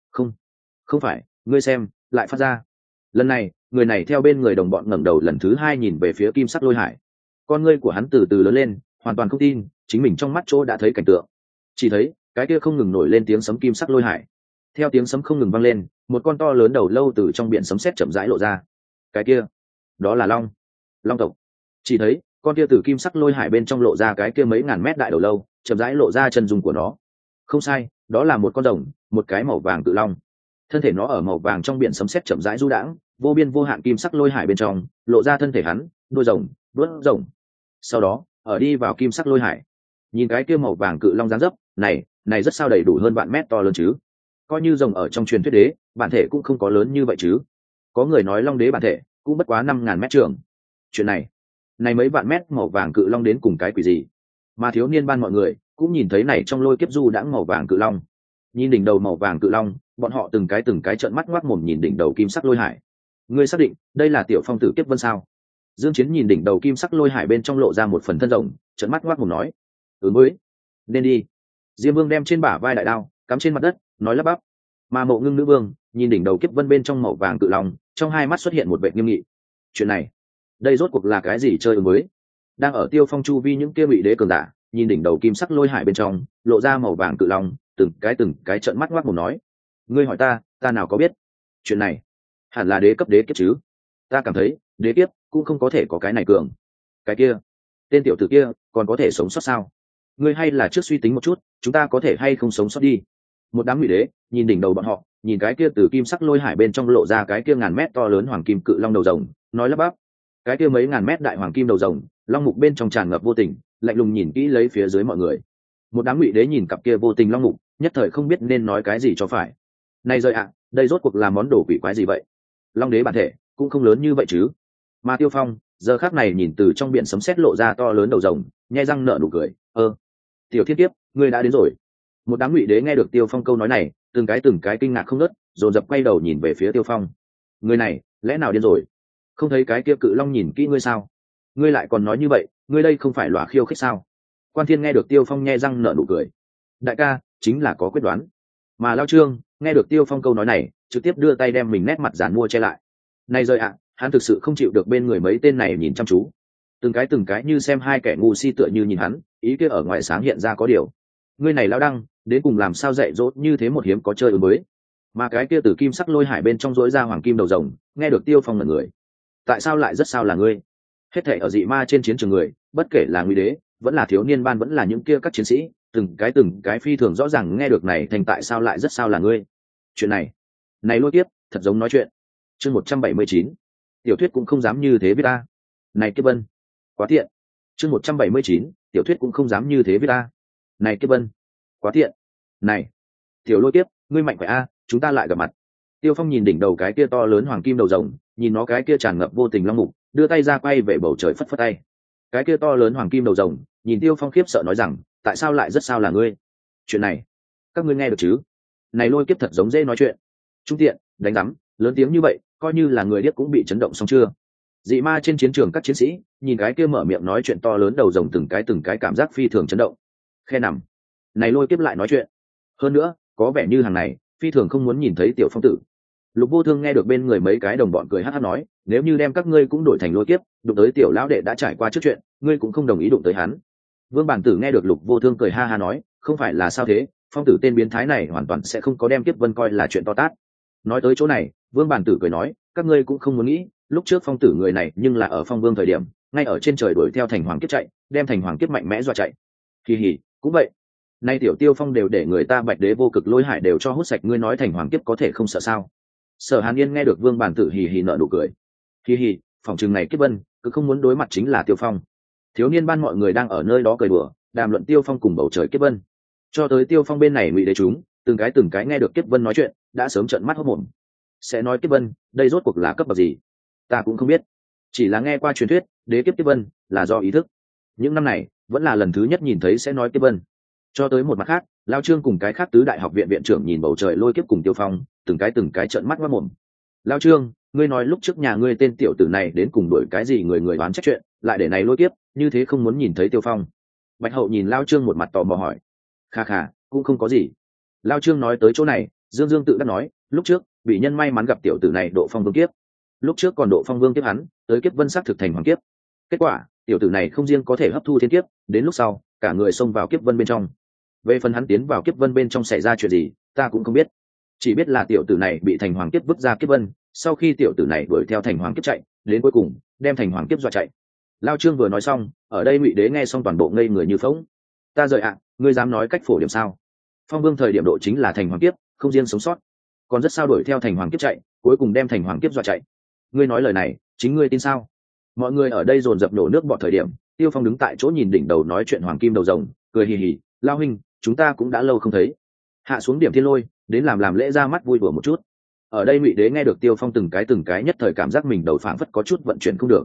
Không phải, ngươi xem lại phát ra. Lần này người này theo bên người đồng bọn ngẩng đầu lần thứ 2 nhìn về phía kim sắc lôi hải, con ngươi của hắn từ từ lớn lên, hoàn toàn không tin chính mình trong mắt chỗ đã thấy cảnh tượng. Chỉ thấy cái kia không ngừng nổi lên tiếng sấm kim sắc lôi hải, theo tiếng sấm không ngừng vang lên, một con to lớn đầu lâu từ trong biển sấm sét chậm rãi lộ ra. Cái kia đó là long tộc. Chỉ thấy con kia từ kim sắc lôi hải bên trong lộ ra cái kia mấy ngàn mét đại đầu lâu, chậm rãi lộ ra chân dung của nó. Không sai, đó là một con rồng, một cái màu vàng cự long. Thân thể nó ở màu vàng trong biển sấm sét chậm rãi du đãng, vô biên vô hạn kim sắc lôi hải bên trong lộ ra thân thể hắn, đuôi rồng, vuốt rồng. Sau đó ở đi vào kim sắc lôi hải, nhìn cái kia màu vàng cự long dáng dấp này rất sao đầy đủ hơn vạn mét to lớn chứ. Coi như rồng ở trong truyền thuyết đế bản thể cũng không có lớn như vậy chứ. Có người nói long đế bản thể cũng bất quá 5.000 mét trường. Chuyện này này mấy vạn mét màu vàng cự long đến cùng cái quỷ gì? Mà thiếu niên ban mọi người cũng nhìn thấy này trong lôi kiếp du đãng màu vàng cự long. Nhìn đỉnh đầu màu vàng cự long, bọn họ từng cái trợn mắt ngoác mồm nhìn đỉnh đầu kim sắc lôi hải. Ngươi xác định đây là tiểu phong tử kiếp vân sao? Dương Chiến nhìn đỉnh đầu kim sắc lôi hải bên trong lộ ra một phần thân rồng, trợn mắt ngoác mồm nói: Mới nên đi." Diêm Vương đem trên bả vai đại đao cắm trên mặt đất, nói lắp bắp. Mà Mộ Ngưng nữ vương nhìn đỉnh đầu kiếp vân bên trong màu vàng cự long, trong hai mắt xuất hiện một vẻ nghiêm nghị. Chuyện này, đây rốt cuộc là cái gì chơi mới? Đang ở Tiêu Phong chu vi những kia bị đế cường giả, nhìn đỉnh đầu kim sắc lôi hải bên trong lộ ra màu vàng cự long, từng cái trợn mắt ngoác mồm nói: "Ngươi hỏi ta nào có biết? Chuyện này hẳn là đế cấp đế kiếp chứ? Ta cảm thấy đế kiếp cũng không có thể có cái này cường. Cái kia, tên tiểu tử kia còn có thể sống sót sao? Ngươi hay là trước suy tính một chút, chúng ta có thể hay không sống sót đi." Một đám ngụy đế nhìn đỉnh đầu bọn họ, nhìn cái kia từ kim sắc lôi hải bên trong lộ ra cái kia ngàn mét to lớn hoàng kim cự long đầu rồng, nói lắp bắp. Cái kia mấy ngàn mét đại hoàng kim đầu rồng, long mục bên trong tràn ngập vô tình, lạnh lùng nhìn kỹ lấy phía dưới mọi người. Một đám ngụy đế nhìn cặp kia vô tình long mục, nhất thời không biết nên nói cái gì cho phải. Này rời ạ, đây rốt cuộc là món đồ quỷ quái gì vậy? Long đế bản thể cũng không lớn như vậy chứ? Mà Tiêu Phong giờ khắc này nhìn từ trong biển sấm sét lộ ra to lớn đầu rồng, nhe răng nở nụ cười. Tiểu Thiên Kiếp, ngươi đã đến rồi." Một đám ngụy đế nghe được Tiêu Phong câu nói này, từng cái kinh ngạc không ngớt, dồn dập quay đầu nhìn về phía Tiêu Phong. Người này lẽ nào điên rồi? Không thấy cái kia cự long nhìn kỹ ngươi sao? Ngươi lại còn nói như vậy, ngươi đây không phải lòa khiêu khích sao? Quan Thiên nghe được Tiêu Phong nhe răng nở nụ cười. Đại ca chính là có quyết đoán. Mà Lao Trương nghe được Tiêu Phong câu nói này, trực tiếp đưa tay đem mình nét mặt giàn mua che lại. Này rời ạ, hắn thực sự không chịu được bên người mấy tên này nhìn chăm chú, từng cái như xem hai kẻ ngu si tựa như nhìn hắn, ý kia ở ngoài sáng hiện ra có điều. Ngươi này Lao Đăng đến cùng làm sao dạy dỗ như thế một hiếm có chơi mới? Mà cái kia từ kim sắc lôi hải bên trong rỗi ra hoàng kim đầu rồng, nghe được Tiêu Phong là người. Tại sao lại rất sao là ngươi? Hết thảy ở dị ma trên chiến trường người, bất kể là ngụy đế vẫn là thiếu niên ban vẫn là những kia các chiến sĩ, từng cái phi thường rõ ràng nghe được này thành tại sao lại rất sao là ngươi. Chuyện này lôi kiếp thật giống nói chuyện. Chương 179, tiểu thuyết cũng không dám như thế với ta. Này Kiếp Vân quá tiện. Chương 179, tiểu thuyết cũng không dám như thế với ta. Này Kiếp Vân quá tiện. Này tiểu lôi kiếp, ngươi mạnh phải a, chúng ta lại gặp mặt. Tiêu Phong nhìn đỉnh đầu cái kia to lớn hoàng kim đầu rồng, nhìn nó cái kia tràn ngập vô tình long mục, đưa tay ra quay về bầu trời phất phất tay. Cái kia to lớn hoàng kim đầu rồng nhìn Tiêu Phong khiếp sợ nói rằng: tại sao lại rất sao là ngươi? Chuyện này các ngươi nghe được chứ? Này lôi kiếp thật giống dễ nói chuyện. Trung tiện đánh rắm, lớn tiếng như vậy, coi như là người điếc cũng bị chấn động xong chưa? Dị ma trên chiến trường các chiến sĩ nhìn cái kia mở miệng nói chuyện to lớn đầu rồng, từng cái cảm giác phi thường chấn động. Khe nằm, này lôi kiếp lại nói chuyện. Hơn nữa có vẻ như hàng này phi thường không muốn nhìn thấy Tiểu Phong tử. Lục Vô Thương nghe được bên người mấy cái đồng bọn cười hắt hắt nói: nếu như đem các ngươi cũng đổi thành lôi kiếp, đụng tới tiểu lão đệ đã trải qua trước chuyện, ngươi cũng không đồng ý đụng tới hắn. Vương Bản Tử nghe được Lục Vô Thương cười ha ha nói: không phải là sao thế, Phong tử tên biến thái này hoàn toàn sẽ không có đem Kiếp Vân coi là chuyện to tát. Nói tới chỗ này, Vương Bản Tử cười nói: các ngươi cũng không muốn nghĩ, lúc trước Phong tử người này nhưng là ở Phong Vương thời điểm, ngay ở trên trời đuổi theo Thành Hoàng Kiếp chạy, đem Thành Hoàng Kiếp mạnh mẽ dọa chạy. Kỳ hỉ, cũng vậy. Nay tiểu Tiêu Phong đều để người ta Bạch Đế vô cực lôi hải đều cho hút sạch, ngươi nói Thành Hoàng Kiếp có thể không sợ sao? Sở Hàn Yên nghe được Vương Bản Tử hì hì nở nụ cười. Hì hì, phòng trường này Kiếp Vân cứ không muốn đối mặt chính là Tiêu Phong. Thiếu niên ban mọi người đang ở nơi đó cười đùa, đàm luận Tiêu Phong cùng bầu trời Kiếp Vân. Cho tới Tiêu Phong bên này ngụy đế chúng, từng cái nghe được Kiếp Vân nói chuyện, đã sớm trợn mắt hốt mồm. Sẽ nói Kiếp Vân, đây rốt cuộc là cấp bậc gì? Ta cũng không biết, chỉ là nghe qua truyền thuyết, đế kiếp Kiếp Vân là do ý thức. Những năm này, vẫn là lần thứ nhất nhìn thấy sẽ nói Kiếp Vân. Cho tới một mặt khác, Lao Trương cùng cái khác tứ đại học viện viện trưởng nhìn bầu trời lôi kiếp cùng Tiêu Phong, từng cái trợn mắt ngoác mồm. Lao Trương, ngươi nói lúc trước nhà ngươi tên tiểu tử này đến cùng đuổi cái gì người đoán trách chuyện, lại để này lôi kiếp, như thế không muốn nhìn thấy Tiêu Phong. Bạch Hậu nhìn Lao Trương một mặt tò mò hỏi. Kha khà, cũng không có gì. Lao Trương nói tới chỗ này, Dương tự đắc nói, lúc trước bị nhân may mắn gặp tiểu tử này độ phong vương kiếp. Lúc trước còn độ phong vương kiếp hắn, tới kiếp vân sắc thực thành hoàng kiếp. Kết quả, tiểu tử này không riêng có thể hấp thu thiên kiếp, đến lúc sau, cả người xông vào kiếp vân bên trong. Về phần hắn tiến vào kiếp vân bên trong xảy ra chuyện gì, ta cũng không biết. Chỉ biết là tiểu tử này bị thành hoàng kiếp vứt ra kiếp vân, sau khi tiểu tử này đuổi theo thành hoàng kiếp chạy, đến cuối cùng đem thành hoàng kiếp dọa chạy. Lao Trương vừa nói xong, ở đây Ngụy Đế nghe xong toàn bộ ngây người như phỗng. Ta rời ạ, ngươi dám nói cách phổ điểm sao? Phong Vương thời điểm độ chính là thành hoàng kiếp, không riêng sống sót, còn rất sao đuổi theo thành hoàng kiếp chạy, cuối cùng đem thành hoàng kiếp dọa chạy. Ngươi nói lời này, chính ngươi tin sao? Mọi người ở đây dồn dập nổ nước bọt thời điểm, Tiêu Phong đứng tại chỗ nhìn đỉnh đầu nói chuyện hoàng kim đầu rồng, cười hì hì, Lao huynh, chúng ta cũng đã lâu không thấy. Hạ xuống điểm thiên lôi, đến làm lễ ra mắt vui đùa một chút. Ở đây Ngụy Đế nghe được Tiêu Phong từng cái nhất thời cảm giác mình đầu phảng phất có chút vận chuyển không được.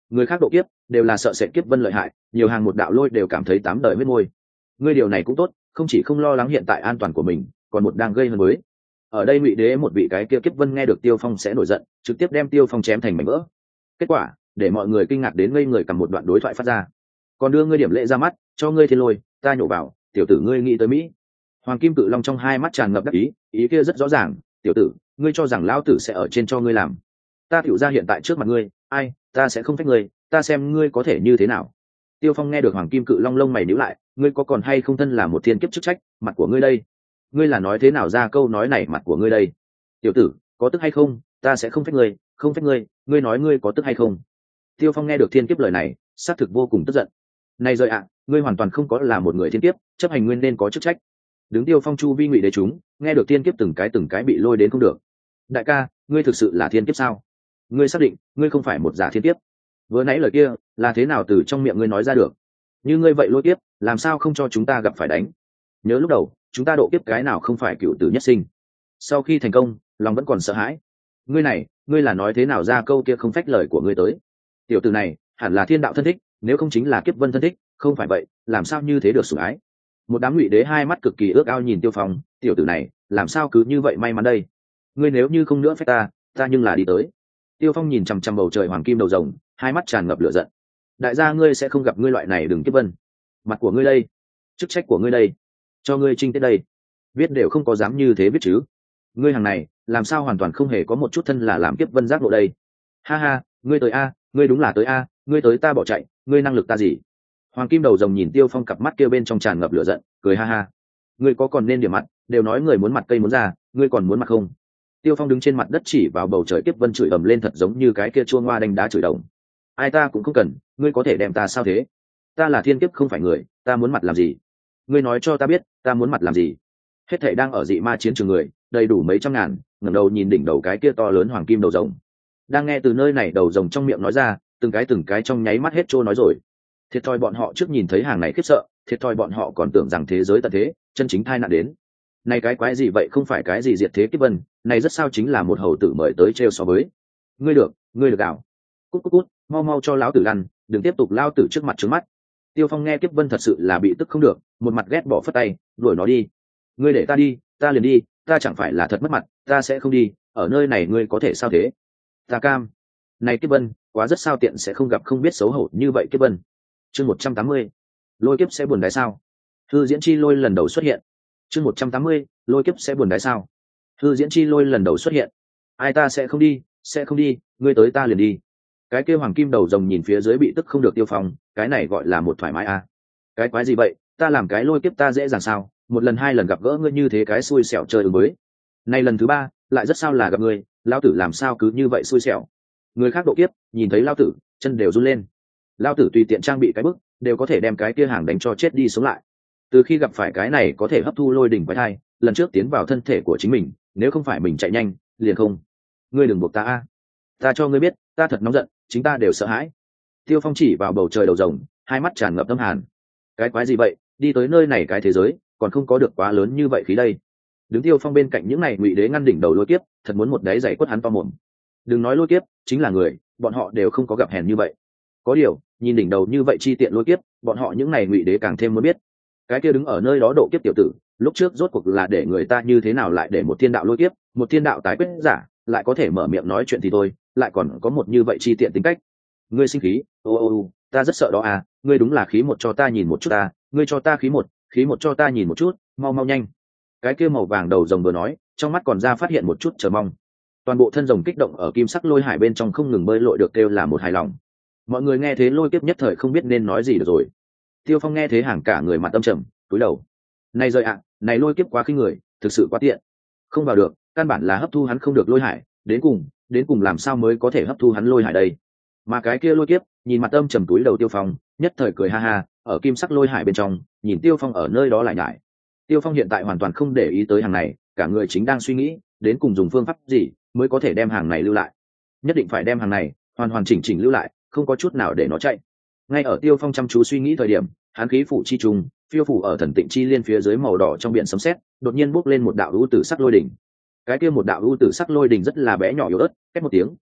người khác độ kiếp đều là sợ sệt kiếp vân lợi hại, nhiều hàng một đạo lôi đều cảm thấy tám đời huyết môi. Ngươi điều này cũng tốt, không chỉ không lo lắng hiện tại an toàn của mình, còn một đang gây hơn mới. Ở đây Ngụy Đế một vị cái kia kiếp vân nghe được Tiêu Phong sẽ nổi giận, trực tiếp đem Tiêu Phong chém thành mảnh vỡ. Kết quả để mọi người kinh ngạc đến ngây người, cầm một đoạn đối thoại phát ra. Còn đưa ngươi điểm lệ ra mắt, cho ngươi thiên lôi, ta nhổ vào, tiểu tử ngươi nghĩ tới Mỹ. Hoàng Kim Cự Long trong hai mắt tràn ngập đắc ý, ý kia rất rõ ràng, tiểu tử, ngươi cho rằng lão tử sẽ ở trên cho ngươi làm. Ta tiểu ra hiện tại trước mặt ngươi, ai, ta sẽ không phách ngươi, ta xem ngươi có thể như thế nào. Tiêu Phong nghe được Hoàng Kim Cự Long lông mày nhíu lại, ngươi có còn hay không thân là một thiên kiếp chức trách, mặt của ngươi đây. Ngươi là nói thế nào ra câu nói này, mặt của ngươi đây. Tiểu tử, có tức hay không, ta sẽ không phách ngươi, không phách ngươi, ngươi nói ngươi có tức hay không. Tiêu Phong nghe được thiên kiếp lời này, xác thực vô cùng tức giận. Này rồi ạ, ngươi hoàn toàn không có là một người thiên kiếp, chấp hành nguyên nên có chức trách. Đứng Tiêu Phong chu vi Ngụy Đế chúng, nghe được thiên kiếp từng cái bị lôi đến không được. Đại ca, ngươi thực sự là thiên kiếp sao? Ngươi xác định ngươi không phải một giả thiên kiếp? Vừa nãy lời kia là thế nào từ trong miệng ngươi nói ra được? Như ngươi vậy lôi kiếp, làm sao không cho chúng ta gặp phải đánh? Nhớ lúc đầu chúng ta độ kiếp cái nào không phải cựu tử nhất sinh, sau khi thành công lòng vẫn còn sợ hãi. Ngươi là nói thế nào ra câu kia không phách lời của ngươi tới? Tiểu tử này hẳn là thiên đạo thân thích, nếu không chính là kiếp vân thân thích, không phải vậy làm sao như thế được sủng ái? Một đám Ngụy Đế hai mắt cực kỳ ước ao nhìn Tiêu Phong, tiểu tử này làm sao cứ như vậy may mắn đây? Ngươi nếu như không nữa phách ta nhưng là đi tới. Tiêu Phong nhìn chằm chằm bầu trời hoàng kim đầu rồng, hai mắt tràn ngập lửa giận. Đại gia ngươi sẽ không gặp ngươi loại này đừng kiếp vân. Mặt của ngươi đây, chức trách của ngươi đây, cho ngươi trinh tiết đây, viết đều không có dám như thế viết chứ. Ngươi hàng này làm sao hoàn toàn không hề có một chút thân là làm kiếp vân giác ngộ đây. Ha ha, ngươi tới a, ngươi đúng là tới a, ngươi tới ta bỏ chạy, ngươi năng lực ta gì? Hoàng kim đầu rồng nhìn Tiêu Phong cặp mắt kia bên trong tràn ngập lửa giận, cười ha ha. Ngươi có còn nên điểm mặt, đều nói người muốn mặt cây muốn ra, ngươi còn muốn mặt không? Tiêu Phong đứng trên mặt đất chỉ vào bầu trời kiếp vân chửi ầm lên, thật giống như cái kia chuông hoa đánh đá chửi đồng. Ai ta cũng không cần, ngươi có thể đem ta sao thế? Ta là thiên kiếp không phải người, ta muốn mặt làm gì? Ngươi nói cho ta biết, ta muốn mặt làm gì? Hết thảy đang ở dị ma chiến trường người, đầy đủ mấy trăm ngàn, ngẩng đầu nhìn đỉnh đầu cái kia to lớn hoàng kim đầu rồng. Đang nghe từ nơi này đầu rồng trong miệng nói ra, từng cái trong nháy mắt hết trôi nói rồi. Thiệt thòi bọn họ trước nhìn thấy hàng này khiếp sợ, thiệt thòi bọn họ còn tưởng rằng thế giới tận thế, chân chính tai nạn đến. Này cái quái gì vậy, không phải cái gì diệt thế kiếp vân, này rất sao chính là một hầu tử mời tới trêu so với. Ngươi được gạo. Cút, mau cho lão tử lăn, đừng tiếp tục lao tử trước mặt trướng mắt. Tiêu Phong nghe kiếp vân thật sự là bị tức không được, một mặt ghét bỏ phất tay, đuổi nó đi. Ngươi để ta đi, ta liền đi, ta chẳng phải là thật mất mặt, ta sẽ không đi, ở nơi này ngươi có thể sao thế? Ta cam. Này kiếp vân, quá rất sao tiện sẽ không gặp không biết xấu hổ như vậy kiếp vân. Chương 180. Lôi kiếp sẽ buồn đái sao? Hư diễn chi lôi lần đầu xuất hiện. Chương 180. Lôi kiếp sẽ buồn đái sao? Hư diễn chi lôi lần đầu xuất hiện. Ai ta sẽ không đi, ngươi tới ta liền đi. Cái kia hoàng kim đầu rồng nhìn phía dưới bị tức không được Tiêu Phong, cái này gọi là một thoải mái à? Cái quái gì vậy, ta làm cái lôi kiếp ta dễ dàng sao? Một lần hai lần gặp gỡ ngươi như thế cái xui xẻo chơi ứng với. Này lần thứ ba lại rất sao là gặp ngươi, lão tử làm sao cứ như vậy xui xẻo? Người khác độ kiếp nhìn thấy lão tử chân đều run lên. Lão tử tùy tiện trang bị cái bức đều có thể đem cái kia hàng đánh cho chết đi sống lại. Từ khi gặp phải cái này có thể hấp thu lôi đỉnh quái thai, lần trước tiến vào thân thể của chính mình, nếu không phải mình chạy nhanh liền không. Ngươi đừng buộc ta a, ta cho ngươi biết ta thật nóng giận, chính ta đều sợ hãi. Tiêu Phong chỉ vào bầu trời đầu rồng, hai mắt tràn ngập tâm hàn. Cái quái gì vậy, đi tới nơi này cái thế giới còn không có được quá lớn như vậy khí đây. Đứng Tiêu Phong bên cạnh những này Ngụy Đế ngăn đỉnh đầu lôi kiếp, thật muốn một đáy giày quất hắn to mồm. Đừng nói lôi kiếp, chính là người, bọn họ đều không có gặp hèn như vậy. Có điều nhìn đỉnh đầu như vậy chi tiện lôi kiếp, bọn họ những này Ngụy Đế càng thêm muốn biết, cái kia đứng ở nơi đó độ kiếp tiểu tử, lúc trước rốt cuộc là để người ta như thế nào lại để một thiên đạo lôi kiếp, một thiên đạo tái quyết giả lại có thể mở miệng nói chuyện thì thôi, lại còn có một như vậy chi tiện tính cách. Ngươi sinh khí? Ta rất sợ đó à, ngươi đúng là khí một cho ta nhìn một chút ta, ngươi cho ta khí một cho ta nhìn một chút, mau nhanh. Cái kia màu vàng đầu rồng vừa nói, trong mắt còn ra phát hiện một chút chờ mong. Toàn bộ thân rồng kích động ở kim sắc lôi hải bên trong không ngừng bơi lội được kêu là một hài lòng. Mọi người nghe thế lôi kiếp nhất thời không biết nên nói gì được rồi. Tiêu Phong nghe thế hàng cả người mặt tâm trầm, cúi đầu. Này rời ạ, này lôi kiếp quá khinh người, thực sự quá tiện. Không vào được, căn bản là hấp thu hắn không được lôi hải, đến cùng làm sao mới có thể hấp thu hắn lôi hải đây? Mà cái kia lôi kiếp, nhìn mặt âm trầm túi đầu Tiêu Phong, nhất thời cười ha ha, ở kim sắc lôi hải bên trong, nhìn Tiêu Phong ở nơi đó lại nhải. Tiêu Phong hiện tại hoàn toàn không để ý tới hàng này, cả người chính đang suy nghĩ, đến cùng dùng phương pháp gì mới có thể đem hàng này lưu lại. Nhất định phải đem hàng này hoàn chỉnh lưu lại, không có chút nào để nó chạy. Ngay ở Tiêu Phong chăm chú suy nghĩ thời điểm, hán khí phủ chi trùng phiêu phủ ở thần tịnh chi liên phía dưới màu đỏ trong biển sấm sét, đột nhiên bốc lên một đạo u tử sắc lôi đỉnh. Cái kia một đạo u tử sắc lôi đỉnh rất là bé nhỏ yếu ớt, cách một tiếng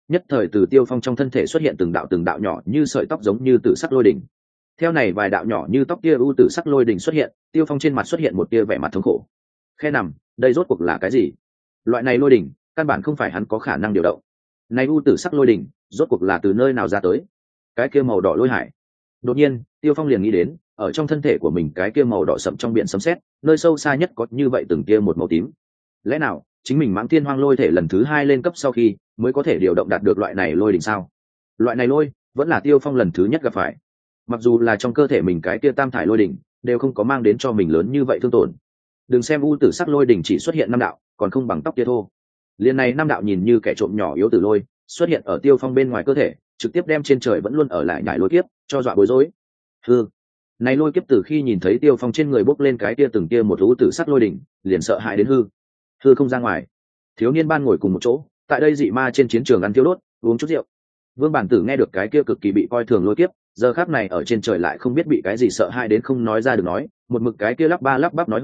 nhất thời từ Tiêu Phong trong thân thể xuất hiện từng đạo nhỏ như sợi tóc giống như tử sắc lôi đỉnh. Theo này vài đạo nhỏ như tóc tia u tử sắc lôi đỉnh xuất hiện, Tiêu Phong trên mặt xuất hiện một tia vẻ mặt thống khổ. Khe nằm, đây rốt cuộc là cái gì? Loại này lôi đỉnh, căn bản không phải hắn có khả năng điều động. Này u tử sắc lôi đỉnh, rốt cuộc là từ nơi nào ra tới? Cái kia màu đỏ lôi hải. Đột nhiên, Tiêu Phong liền nghĩ đến, ở trong thân thể của mình cái kia màu đỏ sẫm trong biển sấm sét, nơi sâu xa nhất có như vậy từng kia một màu tím. Lẽ nào chính mình Mãng Thiên Hoang lôi thể lần thứ 2 lên cấp sau khi mới có thể điều động đạt được loại này lôi đỉnh sao? Loại này lôi vẫn là Tiêu Phong lần thứ nhất gặp phải. Mặc dù là trong cơ thể mình cái kia tam thải lôi đỉnh đều không có mang đến cho mình lớn như vậy thương tổn. Đừng xem u tử sắc lôi đỉnh chỉ xuất hiện 5 đạo, còn không bằng tóc tia thô. Liên này 5 đạo nhìn như kẻ trộm nhỏ yếu tử lôi, xuất hiện ở Tiêu Phong bên ngoài cơ thể, trực tiếp đem trên trời vẫn luôn ở lại nhảy lôi kiếp, cho dọa bối rối. Này lôi kiếp từ khi nhìn thấy Tiêu Phong trên người bốc lên cái tia từng tia một u tử sắc lôi đỉnh, liền sợ hãi đến hư không ra ngoài. Thiếu niên ban ngồi cùng một chỗ, tại đây dị ma trên chiến trường ăn tiêu đốt, uống chút rượu. Vương Bản Tử nghe được cái kia cực kỳ bị coi thường lôi kiếp, giờ khắc này ở trên trời lại không biết bị cái gì sợ hãi đến không nói ra được nói, một mực cái kia lắp ba lắp bắp nói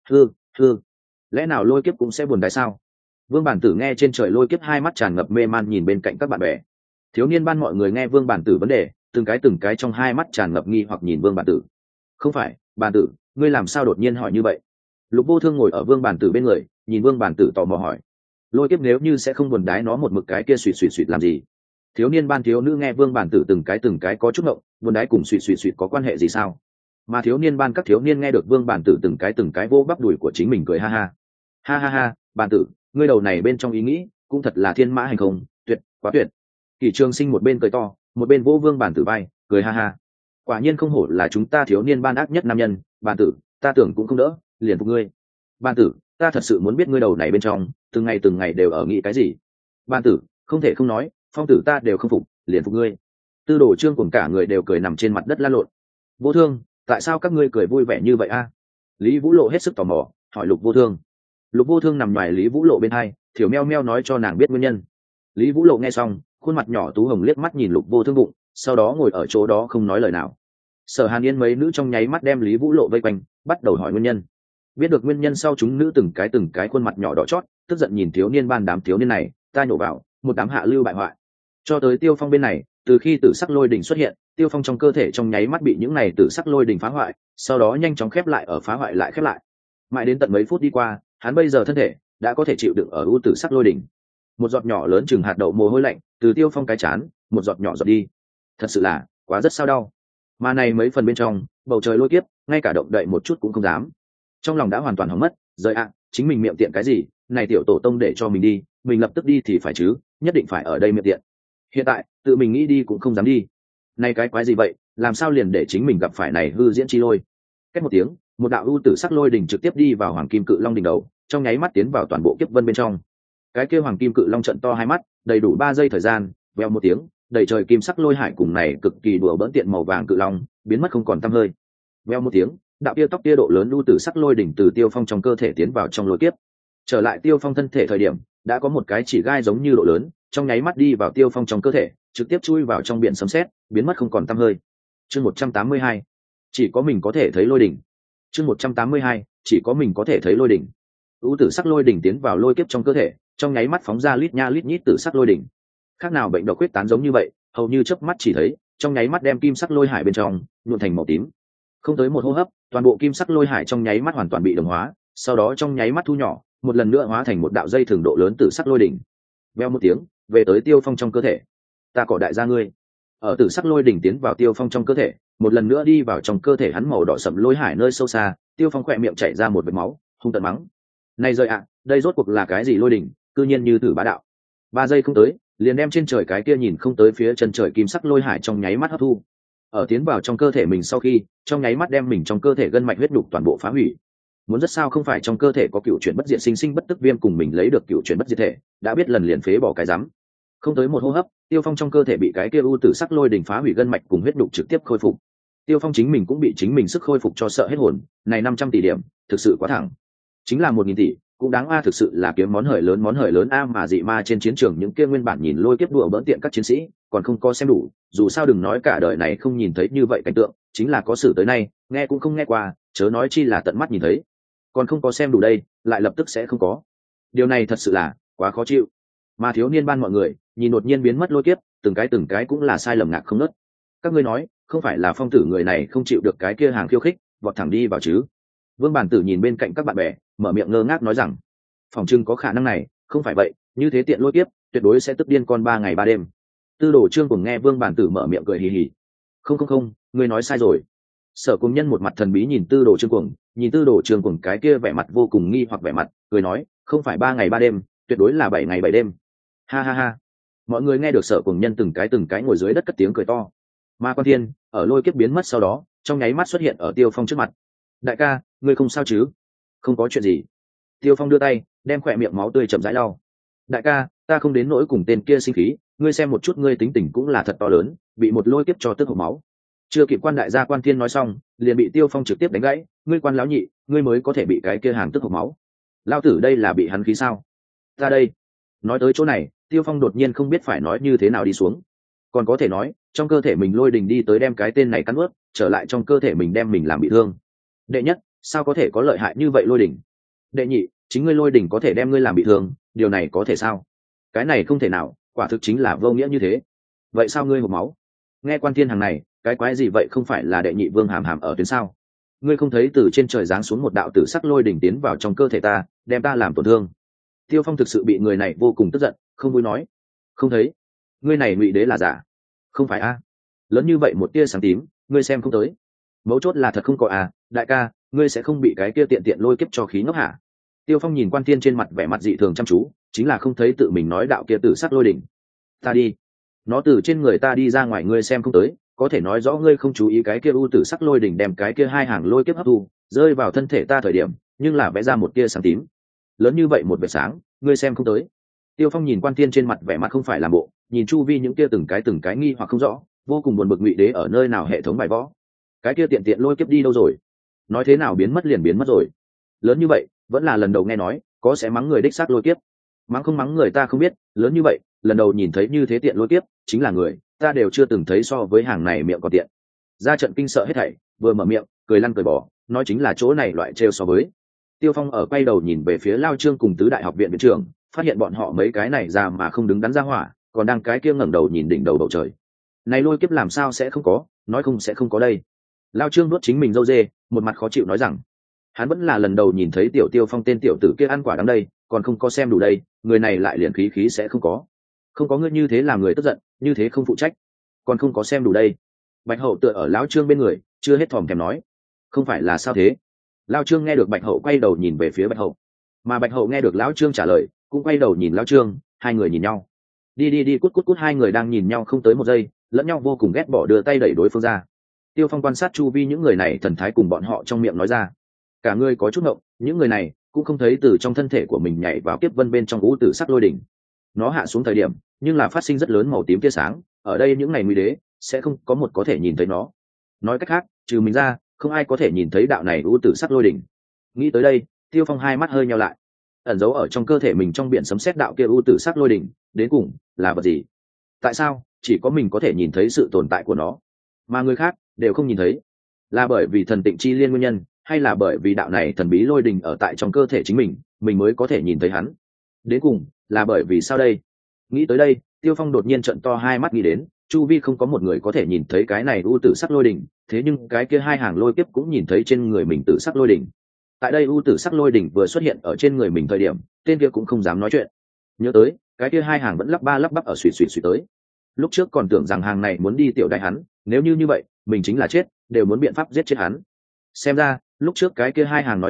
hư. Lẽ nào lôi kiếp cũng sẽ buồn đại sao? Vương Bản Tử nghe trên trời lôi kiếp, hai mắt tràn ngập mê man nhìn bên cạnh các bạn bè. Thiếu niên ban mọi người nghe Vương Bản Tử vấn đề, từng cái trong hai mắt tràn ngập nghi hoặc nhìn Vương Bản Tử. Không phải, Bản Tử, ngươi làm sao đột nhiên hỏi như vậy? Lục Vô Thương ngồi ở Vương Bản Tử bên người, nhìn Vương Bản Tử tò mò hỏi. Lôi kiếp nếu như sẽ không buồn đái nó một mực cái kia suỵt làm gì? Thiếu niên ban thiếu nữ nghe Vương Bản Tử từng cái có chút ngộng, buồn đái cùng suỵt có quan hệ gì sao? Mà thiếu niên ban các thiếu niên nghe được Vương Bản Tử từng cái vô bắp đùi của chính mình cười ha ha, Bản Tử, ngươi đầu này bên trong ý nghĩ cũng thật là thiên mã hành không, tuyệt, quá tuyệt. Kỷ Trường Sinh một bên cười to, một bên vỗ Vương Bản Tử vai, cười ha ha. Quả nhiên không hổ là chúng ta thiếu niên ban ác nhất nam nhân, Bản Tử, ta tưởng cũng không đỡ, liền phục ngươi. Bản Tử, ta thật sự muốn biết ngươi đầu này bên trong từng ngày đều ở nghĩ cái gì. Bản Tử, không thể không nói, Phong Tử ta đều không phục, liền phục ngươi. Tư Đồ Trương cùng cả người đều cười nằm trên mặt đất lăn lộn. Vô Thương, tại sao các ngươi cười vui vẻ như vậy a? Lý Vũ Lộ hết sức tò mò, hỏi Lục Vô Thương. Lục Vô Thương nằm ngoài Lý Vũ Lộ bên hai, thiểu meo meo nói cho nàng biết nguyên nhân. Lý Vũ Lộ nghe xong, khuôn mặt nhỏ tú hồng liếc mắt nhìn Lục Vô Thương bụng, sau đó ngồi ở chỗ đó không nói lời nào. Sở Hàn Yên mấy nữ trong nháy mắt đem Lý Vũ Lộ vây quanh, bắt đầu hỏi nguyên nhân. Biết được nguyên nhân sau, chúng nữ từng cái khuôn mặt nhỏ đỏ chót, tức giận nhìn thiếu niên ban đám thiếu niên này, ta nhổ vào, một đám hạ lưu bại hoại. Cho tới Tiêu Phong bên này, từ khi tử sắc lôi đỉnh xuất hiện, Tiêu Phong trong cơ thể trong nháy mắt bị những này tử sắc lôi đỉnh phá hoại, sau đó nhanh chóng khép lại ở phá hoại lại khép lại. Mãi đến tận mấy phút đi qua, hắn bây giờ thân thể đã có thể chịu đựng ở u tử sắc lôi đỉnh. Một giọt nhỏ lớn chừng hạt đậu mồ hôi lạnh từ Tiêu Phong cái chán, một giọt nhỏ giọt đi. Thật sự là quá rất sao đau. Mà này mấy phần bên trong, bầu trời lôi kiếp, ngay cả động đậy một chút cũng không dám. Trong lòng đã hoàn toàn hỏng mất, rời ạ, chính mình miệng tiện cái gì, này tiểu tổ tông để cho mình đi, mình lập tức đi thì phải chứ, nhất định phải ở đây miệng tiện. Hiện tại, tự mình nghĩ đi cũng không dám đi. Này cái quái gì vậy, làm sao liền để chính mình gặp phải này hư diễn chi lôi. Cách một tiếng, một đạo u tử sắc lôi đỉnh trực tiếp đi vào Hoàng Kim Cự Long đỉnh đầu, trong nháy mắt tiến vào toàn bộ kiếp vân bên trong. Cái kia Hoàng Kim Cự Long trận to hai mắt, đầy đủ 3 giây thời gian, vèo một tiếng, đầy trời kim sắc lôi hải cùng này cực kỳ đùa bỡn tiện màu vàng cự long biến mất không còn tăm hơi. Vèo một tiếng, đạo tia tóc tia độ lớn u tử sắc lôi đỉnh từ Tiêu Phong trong cơ thể tiến vào trong lôi kiếp. Trở lại Tiêu Phong thân thể thời điểm, đã có một cái chỉ gai giống như độ lớn, trong nháy mắt đi vào Tiêu Phong trong cơ thể, trực tiếp chui vào trong biển sấm sét, biến mất không còn tăm hơi. Chương 182, chỉ có mình có thể thấy lôi đỉnh. Chương 182, chỉ có mình có thể thấy lôi đỉnh. U tử sắc lôi đỉnh tiến vào lôi kiếp trong cơ thể, trong nháy mắt phóng ra lít nha lít nhít tử sắc lôi đỉnh. Khác nào bệnh độc quyết tán giống như vậy, hầu như chớp mắt chỉ thấy, trong nháy mắt đem kim sắc lôi hải bên trong nhuộm thành màu tím. Không tới một hô hấp, toàn bộ kim sắc lôi hải trong nháy mắt hoàn toàn bị đồng hóa, sau đó trong nháy mắt thu nhỏ, một lần nữa hóa thành một đạo dây thường độ lớn tử sắc lôi đỉnh. Veo một tiếng, về tới Tiêu Phong trong cơ thể. Ta cỏ đại gia ngươi. Ở tử sắc lôi đỉnh tiến vào Tiêu Phong trong cơ thể, một lần nữa đi vào trong cơ thể hắn màu đỏ sẫm lôi hải nơi sâu xa, Tiêu Phong khỏe miệng chảy ra một vệt máu, hung tợn mắng. Này rời ạ, đây rốt cuộc là cái gì lôi đỉnh, cư nhiên như thử bá đạo. 3 giây không tới, liền đem trên trời cái kia nhìn không tới phía chân trời kim sắc lôi hải trong nháy mắt hấp thu. Ở tiến vào trong cơ thể mình sau khi, trong nháy mắt đem mình trong cơ thể gân mạch huyết đục toàn bộ phá hủy. Muốn rất sao không phải trong cơ thể có cựu chuyển bất diệt sinh sinh bất tức viêm cùng mình lấy được cựu chuyển bất diệt thể, đã biết lần liền phế bỏ cái rắm. Không tới một hô hấp, Tiêu Phong trong cơ thể bị cái kia u tử sắc lôi đỉnh phá hủy gân mạch cùng huyết đục trực tiếp khôi phục. Tiêu Phong chính mình cũng bị chính mình sức khôi phục cho sợ hết hồn, này 500 tỷ điểm, thực sự quá thẳng. Chính là 1000 tỷ, cũng đáng a, thực sự là kiếm món hời lớn a, mà dị ma trên chiến trường những kia nguyên bản nhìn lôi kiếp đùa bỡn tiện các chiến sĩ, còn không có xem đủ, dù sao đừng nói cả đời này không nhìn thấy như vậy cảnh tượng, chính là có sử tới nay, nghe cũng không nghe qua, chớ nói chi là tận mắt nhìn thấy. Còn không có xem đủ đây, lại lập tức sẽ không có. Điều này thật sự là quá khó chịu. Mà thiếu niên ban mọi người, nhìn đột nhiên biến mất lôi kiếp, từng cái cũng là sai lầm ngạc không nớt. Các ngươi nói không phải là Phong tử người này không chịu được cái kia hàng khiêu khích vọt thẳng đi vào chứ? Vương Bản Tử nhìn bên cạnh các bạn bè, mở miệng ngơ ngác nói rằng phòng trưng có khả năng này, không phải vậy như thế tiện lôi kiếp tuyệt đối sẽ tức điên con 3 ngày 3 đêm. Tư Đồ Trương cùng nghe Vương Bản Tử mở miệng cười hì hì. Không, ngươi nói sai rồi. Sở Cùng Nhân một mặt thần bí nhìn Tư Đồ Trương cùng, nhìn Tư Đồ Trương cùng cái kia vẻ mặt vô cùng nghi hoặc vẻ mặt, cười nói, không phải 3 ngày 3 đêm, tuyệt đối là 7 ngày 7 đêm. Ha ha ha. Mọi người nghe được Sở Cùng Nhân từng cái ngồi dưới đất cất tiếng cười to. Ma Quan Thiên ở lôi kiếp biến mất sau đó, trong nháy mắt xuất hiện ở Tiêu Phong trước mặt. Đại ca, ngươi không sao chứ? Không có chuyện gì. Tiêu Phong đưa tay đem khỏe miệng máu tươi chậm rãi lau. Đại ca, ta không đến nỗi cùng tên kia sinh khí, ngươi xem một chút ngươi tính tình cũng là thật to lớn, bị một lôi kiếp cho tức hộc máu. Chưa kịp quan đại gia Quan Thiên nói xong, liền bị Tiêu Phong trực tiếp đánh gãy. Ngươi Quan lão nhị, ngươi mới có thể bị cái kia hàng tức hộc máu. Lão tử đây là bị hắn khí sao? Ta đây. Nói tới chỗ này, Tiêu Phong đột nhiên không biết phải nói như thế nào đi xuống. Còn có thể nói, trong cơ thể mình lôi đình đi tới đem cái tên này cắn ướt, trở lại trong cơ thể mình đem mình làm bị thương. Đệ nhất, sao có thể có lợi hại như vậy lôi đình? Đệ nhị, chính ngươi lôi đình có thể đem ngươi làm bị thương, điều này có thể sao? Cái này không thể nào, quả thực chính là vô nghĩa như thế. Vậy sao ngươi hộc máu? Nghe Quan Thiên hàng này, cái quái gì vậy, không phải là đệ nhị vương hàm hàm ở tuyến sao? Ngươi không thấy từ trên trời giáng xuống một đạo tử sắc lôi đỉnh tiến vào trong cơ thể ta, đem ta làm tổn thương? Tiêu Phong thực sự bị người này vô cùng tức giận, không vui nói, không thấy. Ngươi này ngụy đế là giả. Không phải a? Lớn như vậy một tia sáng tím, ngươi xem không tới. Mấu chốt là thật không có à, đại ca, ngươi sẽ không bị cái kia tiện tiện lôi kiếp cho khí ngốc hả? Tiêu Phong nhìn Quan Thiên trên mặt vẻ mặt dị thường chăm chú, chính là không thấy tự mình nói đạo kia tử sắc lôi đỉnh. Ta đi, nó từ trên người ta đi ra ngoài ngươi xem không tới, có thể nói rõ ngươi không chú ý cái kia u tử sắc lôi đỉnh đem cái kia hai hàng lôi kiếp hấp thu, rơi vào thân thể ta thời điểm, nhưng là vẽ ra một tia sáng tím. Lớn như vậy một vệt sáng, ngươi xem không tới. Tiêu Phong nhìn Quan Thiên trên mặt vẻ mặt không phải làm bộ, nhìn chu vi những kia từng cái nghi hoặc không rõ, vô cùng buồn bực ngụy đế ở nơi nào hệ thống bài võ. Cái kia tiện tiện lôi kiếp đi đâu rồi? Nói thế nào biến mất liền biến mất rồi. Lớn như vậy, vẫn là lần đầu nghe nói, có sẽ mắng người đích xác lôi kiếp. Mắng không mắng người ta không biết, lớn như vậy, lần đầu nhìn thấy như thế tiện lôi kiếp, chính là người, ta đều chưa từng thấy so với hàng này miệng còn tiện. Ra trận kinh sợ hết thảy, vừa mở miệng, cười lăn cười bỏ, nói chính là chỗ này loại trêu so với. Tiêu Phong ở quay đầu nhìn về phía Lao Trương cùng tứ đại học viện viện trưởng, phát hiện bọn họ mấy cái này ra mà không đứng đắn ra hỏa, còn đang cái kia ngẩng đầu nhìn đỉnh đầu bầu trời. Này lôi kiếp làm sao sẽ không có, nói không sẽ không có đây. Lao Trương nuốt chính mình râu dê, một mặt khó chịu nói rằng, hắn vẫn là lần đầu nhìn thấy tiểu Tiêu Phong tên tiểu tử kia ăn quả đắng đây, còn không có xem đủ đây, người này lại liền khí sẽ không có ngươi như thế làm người tức giận, như thế không phụ trách, còn không có xem đủ đây. Bạch Hậu tựa ở Lão Trương bên người, chưa hết thòm thèm nói, không phải là sao thế? Lao Trương nghe được Bạch Hậu quay đầu nhìn về phía Bạch Hậu, mà Bạch Hậu nghe được Lão Trương trả lời, cũng quay đầu nhìn Lão Trương, hai người nhìn nhau. Đi cút, hai người đang nhìn nhau không tới một giây, lẫn nhau vô cùng ghét bỏ, đưa tay đẩy đối phương ra. Tiêu Phong quan sát chu vi những người này thần thái cùng bọn họ trong miệng nói ra, cả người có chút ngộng, những người này cũng không thấy từ trong thân thể của mình nhảy vào kiếp vân bên trong u tử sắc lôi đỉnh. Nó hạ xuống thời điểm, nhưng là phát sinh rất lớn màu tím tia sáng, ở đây những ngày nguy đế sẽ không có một có thể nhìn thấy nó. Nói cách khác, trừ mình ra, không ai có thể nhìn thấy đạo này u tử sắc lôi đỉnh. Nghĩ tới đây, Tiêu Phong hai mắt hơi nheo lại. Ẩn giấu ở trong cơ thể mình trong biển sấm sét đạo kia u tử sắc lôi đỉnh, đến cùng là vật gì? Tại sao chỉ có mình có thể nhìn thấy sự tồn tại của nó, mà người khác đều không nhìn thấy? Là bởi vì thần tịnh chi liên nguyên nhân, hay là bởi vì đạo này thần bí lôi đình ở tại trong cơ thể chính mình mới có thể nhìn thấy hắn? Đến cùng là bởi vì sao đây? Nghĩ tới đây, Tiêu Phong đột nhiên trợn to hai mắt, nghĩ đến chu vi không có một người có thể nhìn thấy cái này u tử sắc lôi đỉnh, thế nhưng cái kia hai hàng lôi kiếp cũng nhìn thấy trên người mình tử sắc lôi đỉnh. Tại đây u tử sắc lôi đỉnh vừa xuất hiện ở trên người mình thời điểm, tên kia cũng không dám nói chuyện. Nhớ tới cái kia hai hàng vẫn lắp ba lắp bắp ở suy tới. Lúc trước còn tưởng rằng hàng này muốn đi tiểu đại hắn, nếu như vậy mình chính là chết, đều muốn biện pháp giết chết hắn. Xem ra lúc trước cái kia hai hàng nói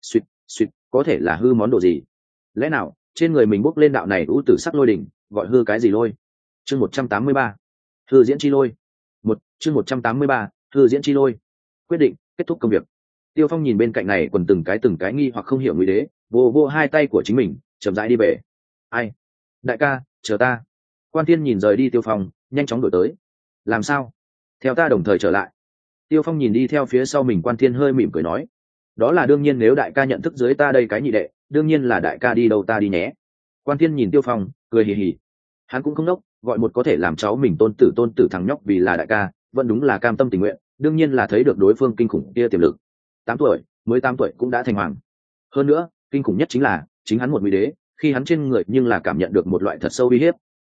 suy có thể là hư món đồ gì. Lẽ nào trên người mình bốc lên đạo này u tử sắc lôi đỉnh, gọi hư cái gì lôi? Chương 183, hư diễn chi lôi. Chương 183, hư diễn chi lôi. Quyết định kết thúc công việc. Tiêu Phong nhìn bên cạnh này quần từng cái nghi hoặc không hiểu nguy đế, vô hai tay của chính mình, chậm rãi đi về. Ai? Đại ca, chờ ta. Quan Thiên nhìn rời đi Tiêu Phong, nhanh chóng đổi tới. Làm sao? Theo ta đồng thời trở lại. Tiêu Phong nhìn đi theo phía sau mình Quan Thiên hơi mỉm cười nói, đó là đương nhiên, nếu đại ca nhận thức dưới ta đây cái nhị đệ, đương nhiên là đại ca đi đâu ta đi nhé. Quan Thiên nhìn Tiêu Phong, cười hì hì. Hắn cũng không nốc, gọi một có thể làm cháu mình tôn tử thằng nhóc vì là đại ca, vẫn đúng là cam tâm tình nguyện, đương nhiên là thấy được đối phương kinh khủng kia tiềm lực. 8 tuổi, mới 8 tuổi cũng đã thành hoàng. Hơn nữa, kinh khủng nhất chính là chính hắn một ngụy đế, khi hắn trên người nhưng là cảm nhận được một loại thật sâu uy hiếp.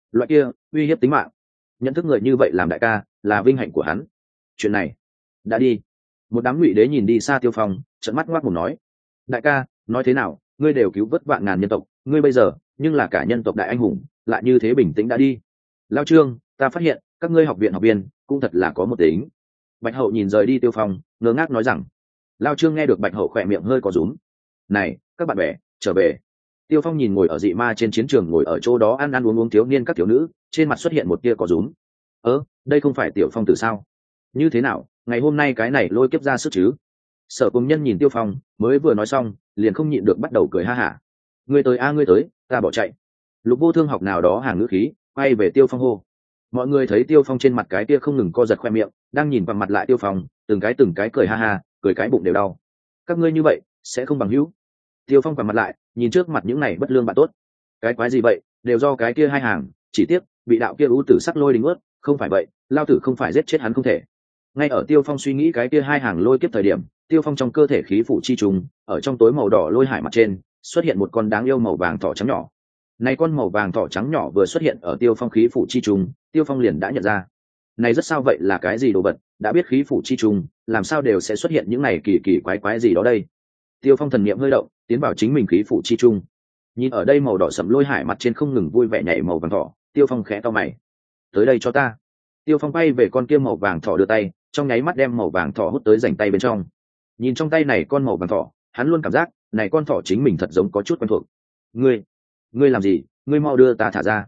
loại kia uy hiếp tính mạng. Nhận thức người như vậy làm đại ca là vinh hạnh của hắn. Chuyện này đã đi. Một đám ngụy đế nhìn đi xa Tiêu Phong, trợn mắt ngoác mồm nói: đại ca, nói thế nào, ngươi đều cứu vớt vạn ngàn nhân tộc, ngươi bây giờ nhưng là cả nhân tộc đại anh hùng, lại như thế bình tĩnh đã đi. Lao Trương, ta phát hiện các ngươi học viện học viên cũng thật là có một tính. Bạch Hậu nhìn rời đi Tiêu Phong, ngơ ngác nói rằng. Lao Trương nghe được Bạch Hậu khỏe miệng hơi có rúm. Này, các bạn bè, trở về. Tiêu Phong nhìn ngồi ở dị ma trên chiến trường, ngồi ở chỗ đó ăn ăn uống uống thiếu niên các thiếu nữ, trên mặt xuất hiện một tia có rúm. Đây không phải Tiểu Phong từ sao? Như thế nào, ngày hôm nay cái này lôi kiếp ra sức chứ? Sở Cùng Nhân nhìn Tiêu Phong, mới vừa nói xong, liền không nhịn được bắt đầu cười ha hả. Ngươi tới a, ngươi tới, ta bỏ chạy. Lục Vô Thương học nào đó hàng ngữ khí, quay về Tiêu Phong hô. Mọi người thấy Tiêu Phong trên mặt cái tia không ngừng co giật khoe miệng, đang nhìn vào mặt lại Tiêu Phong, từng cái cười ha ha, cười cái bụng đều đau. Các ngươi như vậy sẽ không bằng hữu. Tiêu Phong quằn mặt lại, nhìn trước mặt những này bất lương bạn tốt. Cái quái gì vậy, đều do cái kia hai hàng, chỉ tiếc bị đạo kia ưu tử sắc lôi đình ướt, không phải vậy, lao tử không phải giết chết hắn không thể. Ngay ở Tiêu Phong suy nghĩ cái kia hai hàng lôi kiếp thời điểm, Tiêu Phong trong cơ thể khí phủ chi trùng, ở trong tối màu đỏ lôi hải mặt trên, xuất hiện một con đáng yêu màu vàng thỏ trắng nhỏ. Này con màu vàng thỏ trắng nhỏ vừa xuất hiện ở Tiêu Phong khí phủ chi trùng, Tiêu Phong liền đã nhận ra. Này rất sao vậy, là cái gì đồ vật, đã biết khí phủ chi trùng, làm sao đều sẽ xuất hiện những này kỳ kỳ quái gì đó đây. Tiêu Phong thần niệm hơi động, tiến vào chính mình khí phủ chi trung. Nhìn ở đây màu đỏ sẫm lôi hải mặt trên không ngừng vui vẻ nhảy màu vàng thỏ, Tiêu Phong khẽ cau mày. Tới đây cho ta. Tiêu Phong bay về con kia màu vàng thỏ đưa tay, trong nháy mắt đem màu vàng thỏ hút tới rảnh tay bên trong. Nhìn trong tay này con màu vàng thỏ, hắn luôn cảm giác này con thỏ chính mình thật giống có chút quen thuộc. Ngươi làm gì? Ngươi mau đưa ta thả ra.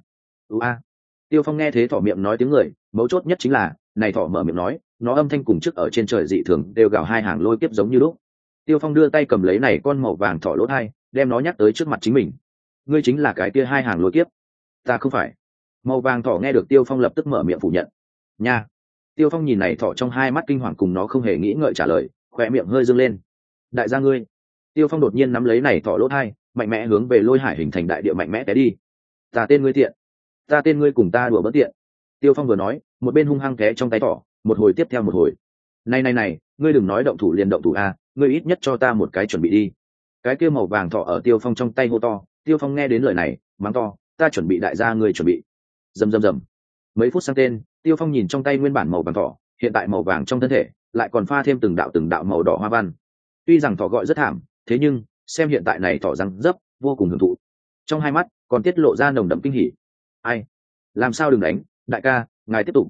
Tiêu Phong nghe thế thỏ miệng nói tiếng người, mấu chốt nhất chính là này thỏ mở miệng nói, nó âm thanh cùng trước ở trên trời dị thường đều gào hai hàng lôi kiếp giống như lúc. Tiêu Phong đưa tay cầm lấy này con màu vàng thỏ lỗ thai, đem nó nhắc tới trước mặt chính mình. Ngươi chính là cái kia hai hàng lôi kiếp? Ta không phải. Màu vàng thỏ nghe được Tiêu Phong lập tức mở miệng phủ nhận. Nha. Tiêu Phong nhìn này thỏ trong hai mắt kinh hoàng, cùng nó không hề nghĩ ngợi trả lời, khóe miệng hơi dương lên. Đại gia ngươi. Tiêu Phong đột nhiên nắm lấy này thỏ lỗ thai, mạnh mẽ hướng về lôi hải hình thành đại địa mạnh mẽ té đi. Ta tên ngươi tiện. Ta tên ngươi cùng ta đùa bỡn tiện. Tiêu Phong vừa nói, một bên hung hăng té trong tay thỏ, một hồi tiếp theo một hồi. Này, ngươi đừng nói động thủ liền động thủ a, ngươi ít nhất cho ta một cái chuẩn bị đi. Cái kia màu vàng thỏ ở Tiêu Phong trong tay hô to. Tiêu Phong nghe đến lời này, mắng to, ta chuẩn bị, đại gia ngươi chuẩn bị. Rầm. Mấy phút sang tên, Tiêu Phong nhìn trong tay nguyên bản màu vàng thỏ, hiện tại màu vàng trong thân thể lại còn pha thêm từng đạo màu đỏ hoa văn. Tuy rằng thỏ gọi rất thảm, thế nhưng xem hiện tại này thỏ răng dấp vô cùng hưởng thụ, trong hai mắt còn tiết lộ ra nồng đậm kinh hỉ. Ai? Làm sao đừng đánh, đại ca, ngài tiếp tục.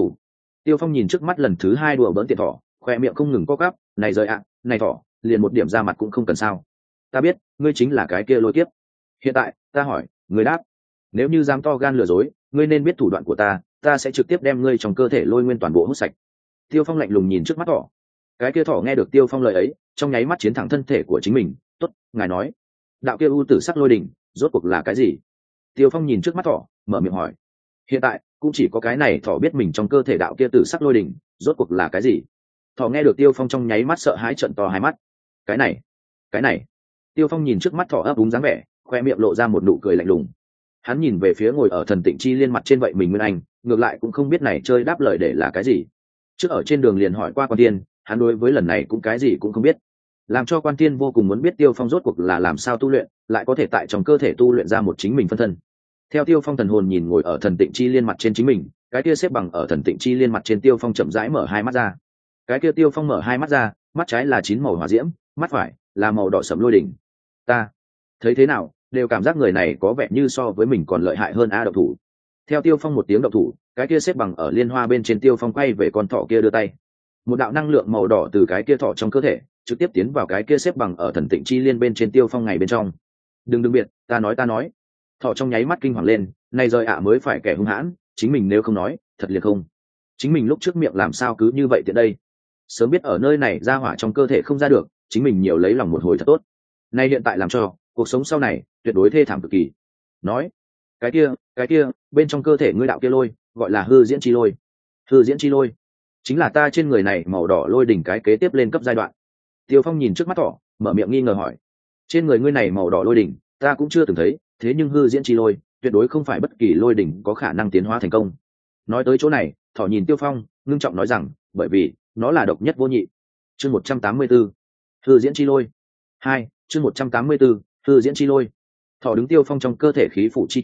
Tiêu Phong nhìn trước mắt lần thứ hai đùa bỡn tiện thỏ, khoe miệng không ngừng co quắp. Này rời ạ, này thỏ liền một điểm ra mặt cũng không cần sao? Ta biết ngươi chính là cái kia lôi kiếp. Hiện tại ta hỏi, ngươi đáp. Nếu như dám to gan lừa dối, ngươi nên biết thủ đoạn của ta sẽ trực tiếp đem ngươi trong cơ thể lôi nguyên toàn bộ hút sạch. Tiêu Phong lạnh lùng nhìn trước mắt thỏ. Cái kia thỏ nghe được Tiêu Phong lời ấy, trong nháy mắt chiến thẳng thân thể của chính mình. Tốt, ngài nói, đạo kia u tử sắc lôi đỉnh rốt cuộc là cái gì? Tiêu Phong nhìn trước mắt thỏ, mở miệng hỏi. Hiện tại cũng chỉ có cái này thỏ biết mình trong cơ thể đạo kia tử sắc lôi đỉnh rốt cuộc là cái gì. Thỏ nghe được Tiêu Phong trong nháy mắt sợ hãi trợn to hai mắt. Cái này. Tiêu Phong nhìn trước mắt thỏ ấp úng dáng vẻ, khoe miệng lộ ra một nụ cười lạnh lùng. Hắn nhìn về phía ngồi ở Thần Tịnh Chi Liên mặt trên vậy mình Nguyên Anh, ngược lại cũng không biết này chơi đáp lời để là cái gì. Trước ở trên đường liền hỏi qua Quan Tiên, hắn đối với lần này cũng cái gì cũng không biết, làm cho Quan Tiên vô cùng muốn biết Tiêu Phong rốt cuộc là làm sao tu luyện, lại có thể tại trong cơ thể tu luyện ra một chính mình phân thân. Theo Tiêu Phong thần hồn nhìn ngồi ở Thần Tịnh Chi Liên mặt trên chính mình, cái kia xếp bằng ở Thần Tịnh Chi Liên mặt trên Tiêu Phong chậm rãi mở hai mắt ra. Cái kia Tiêu Phong mở hai mắt ra, mắt trái là 9 màu hỏa diễm, mắt phải là màu đỏ sẫm lôi đỉnh. Ta thấy thế nào đều cảm giác người này có vẻ như so với mình còn lợi hại hơn a. Độc thủ. Theo Tiêu Phong một tiếng độc thủ, cái kia xếp bằng ở liên hoa bên trên Tiêu Phong quay về con thỏ kia đưa tay. Một đạo năng lượng màu đỏ từ cái kia thỏ trong cơ thể trực tiếp tiến vào cái kia xếp bằng ở Thần Tịnh Chi Liên bên trên Tiêu Phong ngày bên trong. Đừng biệt, ta nói. Thỏ trong nháy mắt kinh hoàng lên, này rời ạ mới phải kẻ hung hãn, chính mình nếu không nói, thật liệt không. Chính mình lúc trước miệng làm sao cứ như vậy tiện đây. Sớm biết ở nơi này ra hỏa trong cơ thể không ra được, chính mình nhiều lấy lòng một hồi thật tốt. Nay hiện tại làm cho cuộc sống sau này tuyệt đối thê thảm cực kỳ. Nói, cái kia bên trong cơ thể ngươi đạo kia lôi gọi là hư diễn chi lôi. Hư diễn chi lôi chính là ta trên người này màu đỏ lôi đỉnh cái kế tiếp lên cấp giai đoạn. Tiêu Phong nhìn trước mắt thỏ, mở miệng nghi ngờ hỏi. Trên người ngươi này màu đỏ lôi đỉnh ta cũng chưa từng thấy, thế nhưng hư diễn chi lôi tuyệt đối không phải bất kỳ lôi đỉnh có khả năng tiến hóa thành công. Nói tới chỗ này, thỏ nhìn Tiêu Phong ngưng trọng nói rằng, bởi vì nó là độc nhất vô nhị. Chương 184, hư diễn chi lôi 2. Chương 184, hư diễn chi lôi. Thỏ đứng Tiêu Phong trong cơ thể khí phủ chi trùng,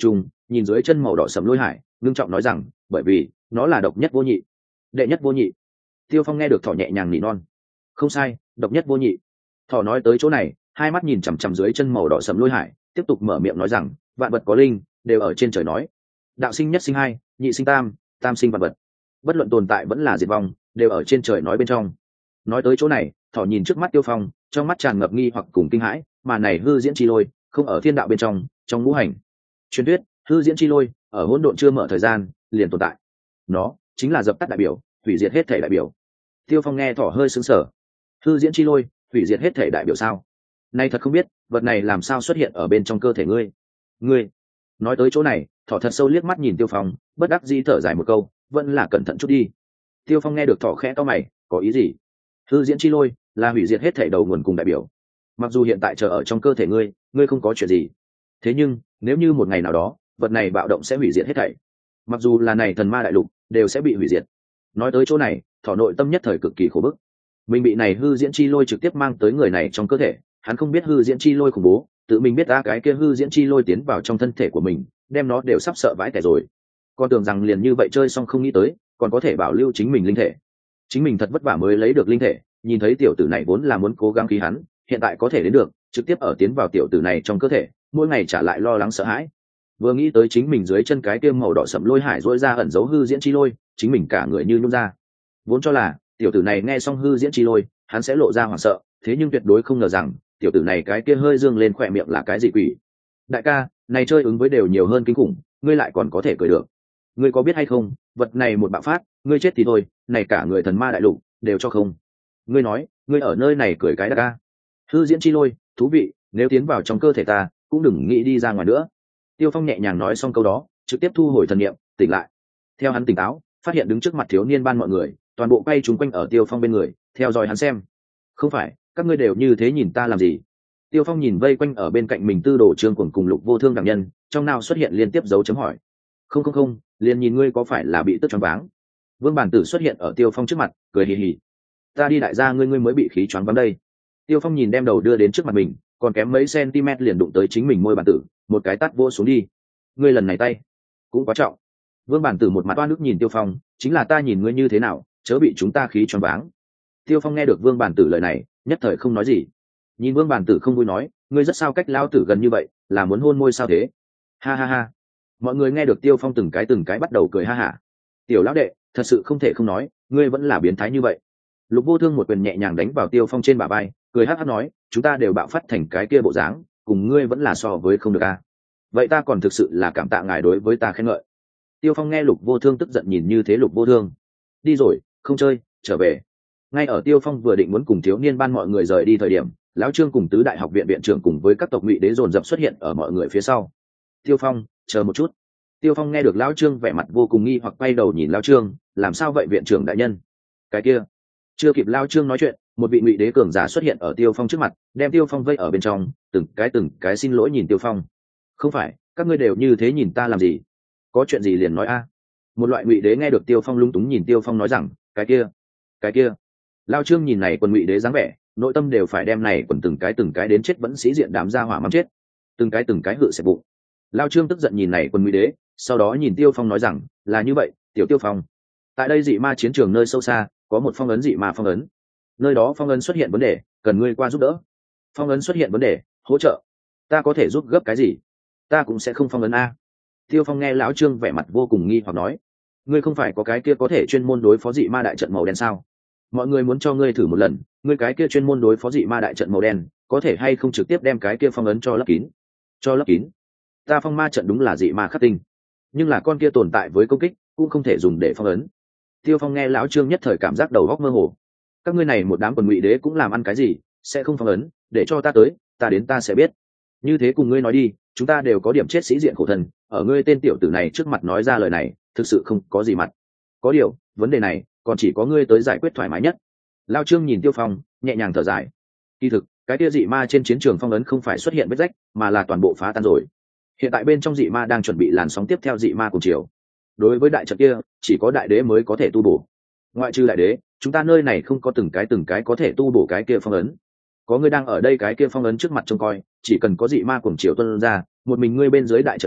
nhìn dưới chân màu đỏ sẫm lôi hải, ngưng trọng nói rằng bởi vì nó là độc nhất vô nhị, đệ nhất vô nhị. Tiêu Phong nghe được thỏ nhẹ nhàng nỉ non. Không sai, độc nhất vô nhị. Thỏ nói tới chỗ này, hai mắt nhìn chằm chằm dưới chân màu đỏ sẫm lôi hải, tiếp tục mở miệng nói rằng vạn vật có linh, đều ở trên trời nói, đạo sinh nhất sinh hai, nhị sinh tam, tam sinh vạn vật, bất luận tồn tại vẫn là diệt vong, đều ở trên trời nói bên trong. Nói tới chỗ này, thỏ nhìn trước mắt Tiêu Phong, trong mắt tràn ngập nghi hoặc cùng kinh hãi, mà này hư diễn chi lôi không ở thiên đạo bên trong, trong ngũ hành truyền thuyết, hư diễn chi lôi ở hỗn độn chưa mở thời gian liền tồn tại, nó chính là dập tắt đại biểu, hủy diệt hết thể đại biểu. Tiêu Phong nghe thỏ hơi sững sờ. Hư diễn chi lôi hủy diệt hết thể đại biểu sao? Nay thật không biết vật này làm sao xuất hiện ở bên trong cơ thể ngươi. Nói tới chỗ này, thỏ thật sâu liếc mắt nhìn Tiêu Phong, bất đắc dĩ thở dài một câu, vẫn là cẩn thận chút đi. Tiêu Phong nghe được thỏ khẽ cau mày, có ý gì? Hư diễn chi lôi là hủy diệt hết thể đầu nguồn cùng đại biểu, mặc dù hiện tại chờ ở trong cơ thể ngươi không có chuyện gì, thế nhưng nếu như một ngày nào đó vật này bạo động sẽ hủy diệt hết thảy, mặc dù là này thần ma đại lục đều sẽ bị hủy diệt. Nói tới chỗ này, thỏ nội tâm nhất thời cực kỳ khổ bức. Mình bị này hư diễn chi lôi trực tiếp mang tới người này trong cơ thể, hắn không biết hư diễn chi lôi khủng bố, tự mình biết ta cái kia hư diễn chi lôi tiến vào trong thân thể của mình, đem nó đều sắp sợ vãi tẻ rồi. Con tưởng rằng liền như vậy chơi xong không nghĩ tới còn có thể bảo lưu chính mình linh thể. Chính mình thật vất vả mới lấy được linh thể, nhìn thấy tiểu tử này vốn là muốn cố gắng khí hắn, hiện tại có thể đến được, trực tiếp ở tiến vào tiểu tử này trong cơ thể, mỗi ngày trả lại lo lắng sợ hãi. Vừa nghĩ tới chính mình dưới chân cái kia màu đỏ sẫm lôi hải rỗi ra ẩn giấu hư diễn chi lôi, chính mình cả người như nhún ra. Vốn cho là tiểu tử này nghe xong hư diễn chi lôi, hắn sẽ lộ ra hoảng sợ, thế nhưng tuyệt đối không ngờ rằng tiểu tử này cái kia hơi dương lên khỏe miệng là cái gì quỷ. Đại ca, này chơi ứng với đều nhiều hơn kinh khủng, ngươi lại còn có thể cười được. Ngươi có biết hay không, vật này một bạo phát, ngươi chết thì thôi, này cả người thần ma đại lục đều cho không. Ngươi nói, ngươi ở nơi này cười cái đại ca. Hư diễn chi lôi, thú vị, nếu tiến vào trong cơ thể ta, cũng đừng nghĩ đi ra ngoài nữa. Tiêu Phong nhẹ nhàng nói xong câu đó, trực tiếp thu hồi thần niệm, tỉnh lại. Theo hắn tỉnh táo, phát hiện đứng trước mặt thiếu niên ban mọi người, toàn bộ quay chúng quanh ở Tiêu Phong bên người, theo dõi hắn xem. Không phải, các ngươi đều như thế nhìn ta làm gì? Tiêu Phong nhìn vây quanh ở bên cạnh mình Tư Đồ Trương Cuồng cùng Lục Vô Thương đẳng nhân, trong nào xuất hiện liên tiếp dấu chấm hỏi. Không, liền nhìn ngươi có phải là bị tức choáng váng. Vương Bản Tử xuất hiện ở Tiêu Phong trước mặt, cười hì hì. Ta đi đại gia, ngươi mới bị khí choáng váng đây. Tiêu Phong nhìn đem đầu đưa đến trước mặt mình, còn kém mấy cm liền đụng tới chính mình môi Bản Tử, một cái tát vô xuống đi. Ngươi lần này tay cũng quá trọng. Vương Bản Tử một mặt oan ức nhìn Tiêu Phong, chính là ta nhìn ngươi như thế nào, chớ bị chúng ta khí choáng váng. Tiêu Phong nghe được Vương Bản Tử lời này, nhất thời không nói gì. Nhìn Vương Bản Tử không vui nói, ngươi rất sao cách lão tử gần như vậy, là muốn hôn môi sao thế? Ha ha ha. Mọi người nghe được Tiêu Phong từng cái bắt đầu cười ha hả. Tiểu lão đệ, thật sự không thể không nói, ngươi vẫn là biến thái như vậy. Lục Vô Thương một quyền nhẹ nhàng đánh vào Tiêu Phong trên bả vai, cười hắc hắc nói, chúng ta đều bạo phát thành cái kia bộ dáng, cùng ngươi vẫn là so với không được a. Vậy ta còn thực sự là cảm tạ ngài đối với ta khen ngợi. Tiêu Phong nghe Lục Vô Thương tức giận nhìn như thế Lục Vô Thương, đi rồi, không chơi, trở về. Ngay ở Tiêu Phong vừa định muốn cùng thiếu niên ban mọi người rời đi thời điểm, lão Trương cùng tứ đại học viện viện trưởng cùng với các tộc ngụy đế dồn dập xuất hiện ở mọi người phía sau. Tiêu Phong, chờ một chút. Tiêu Phong nghe được lão Trương vẻ mặt vô cùng nghi hoặc quay đầu nhìn lão Trương, làm sao vậy viện trưởng đại nhân? Cái kia, chưa kịp lão Trương nói chuyện, một vị ngụy đế cường giả xuất hiện ở Tiêu Phong trước mặt, đem Tiêu Phong vây ở bên trong, từng cái xin lỗi nhìn Tiêu Phong. Không phải, các ngươi đều như thế nhìn ta làm gì? Có chuyện gì liền nói a. Một loại ngụy đế nghe được Tiêu Phong lung túng nhìn Tiêu Phong nói rằng, cái kia. Lão Trương nhìn này quần ngụy đế dáng vẻ, nội tâm đều phải đem này quần từng cái đến chết vẫn sĩ diện đám ra hỏa mắng chết. Từng cái hự sẽ bụng. Lão Trương tức giận nhìn này quần ngụy đế, sau đó nhìn Tiêu Phong nói rằng, là như vậy, tiểu Tiêu Phong. Tại đây dị ma chiến trường nơi sâu xa, có một phong ấn dị ma phong ấn. Nơi đó phong ấn xuất hiện vấn đề, cần ngươi qua giúp đỡ. Phong ấn xuất hiện vấn đề, hỗ trợ. Ta có thể giúp gấp cái gì? Ta cũng sẽ không phong ấn a. Tiêu Phong nghe lão Trương vẻ mặt vô cùng nghi hoặc nói, ngươi không phải có cái kia có thể chuyên môn đối phó dị ma đại trận màu đen sao? Mọi người muốn cho ngươi thử một lần, ngươi cái kia chuyên môn đối phó dị ma đại trận màu đen, có thể hay không trực tiếp đem cái kia phong ấn cho lấp kín? Cho lấp kín? Ta phong ma trận đúng là dị ma khắc tinh, nhưng là con kia tồn tại với công kích, cũng không thể dùng để phong ấn. Tiêu Phong nghe lão Trương nhất thời cảm giác đầu óc mơ hồ. Các ngươi này một đám quần ngụy đế cũng làm ăn cái gì, sẽ không phong ấn, để cho ta tới, ta đến ta sẽ biết. Như thế cùng ngươi nói đi, chúng ta đều có điểm chết sĩ diện khổ thân, ở ngươi tên tiểu tử này trước mặt nói ra lời này, thực sự không có gì mặt. Có điều, vấn đề này còn chỉ có ngươi tới giải quyết thoải mái nhất. Lão Trương nhìn Tiêu Phong, nhẹ nhàng thở dài. Kỳ thực, cái kia dị ma trên chiến trường phong ấn không phải xuất hiện vết rách, mà là toàn bộ phá tan rồi. Hiện tại bên trong dị ma đang chuẩn bị làn sóng tiếp theo dị ma cùng chiều. Đối với đại trận kia, chỉ có đại đế mới có thể tu bổ. Ngoại trừ đại đế, chúng ta nơi này không có từng cái có thể tu bổ cái kia phong ấn. Có ngươi đang ở đây cái kia phong ấn trước mặt trông coi, chỉ cần có dị ma cùng chiều tuân ra, một mình ngươi bên dưới đại trận đi,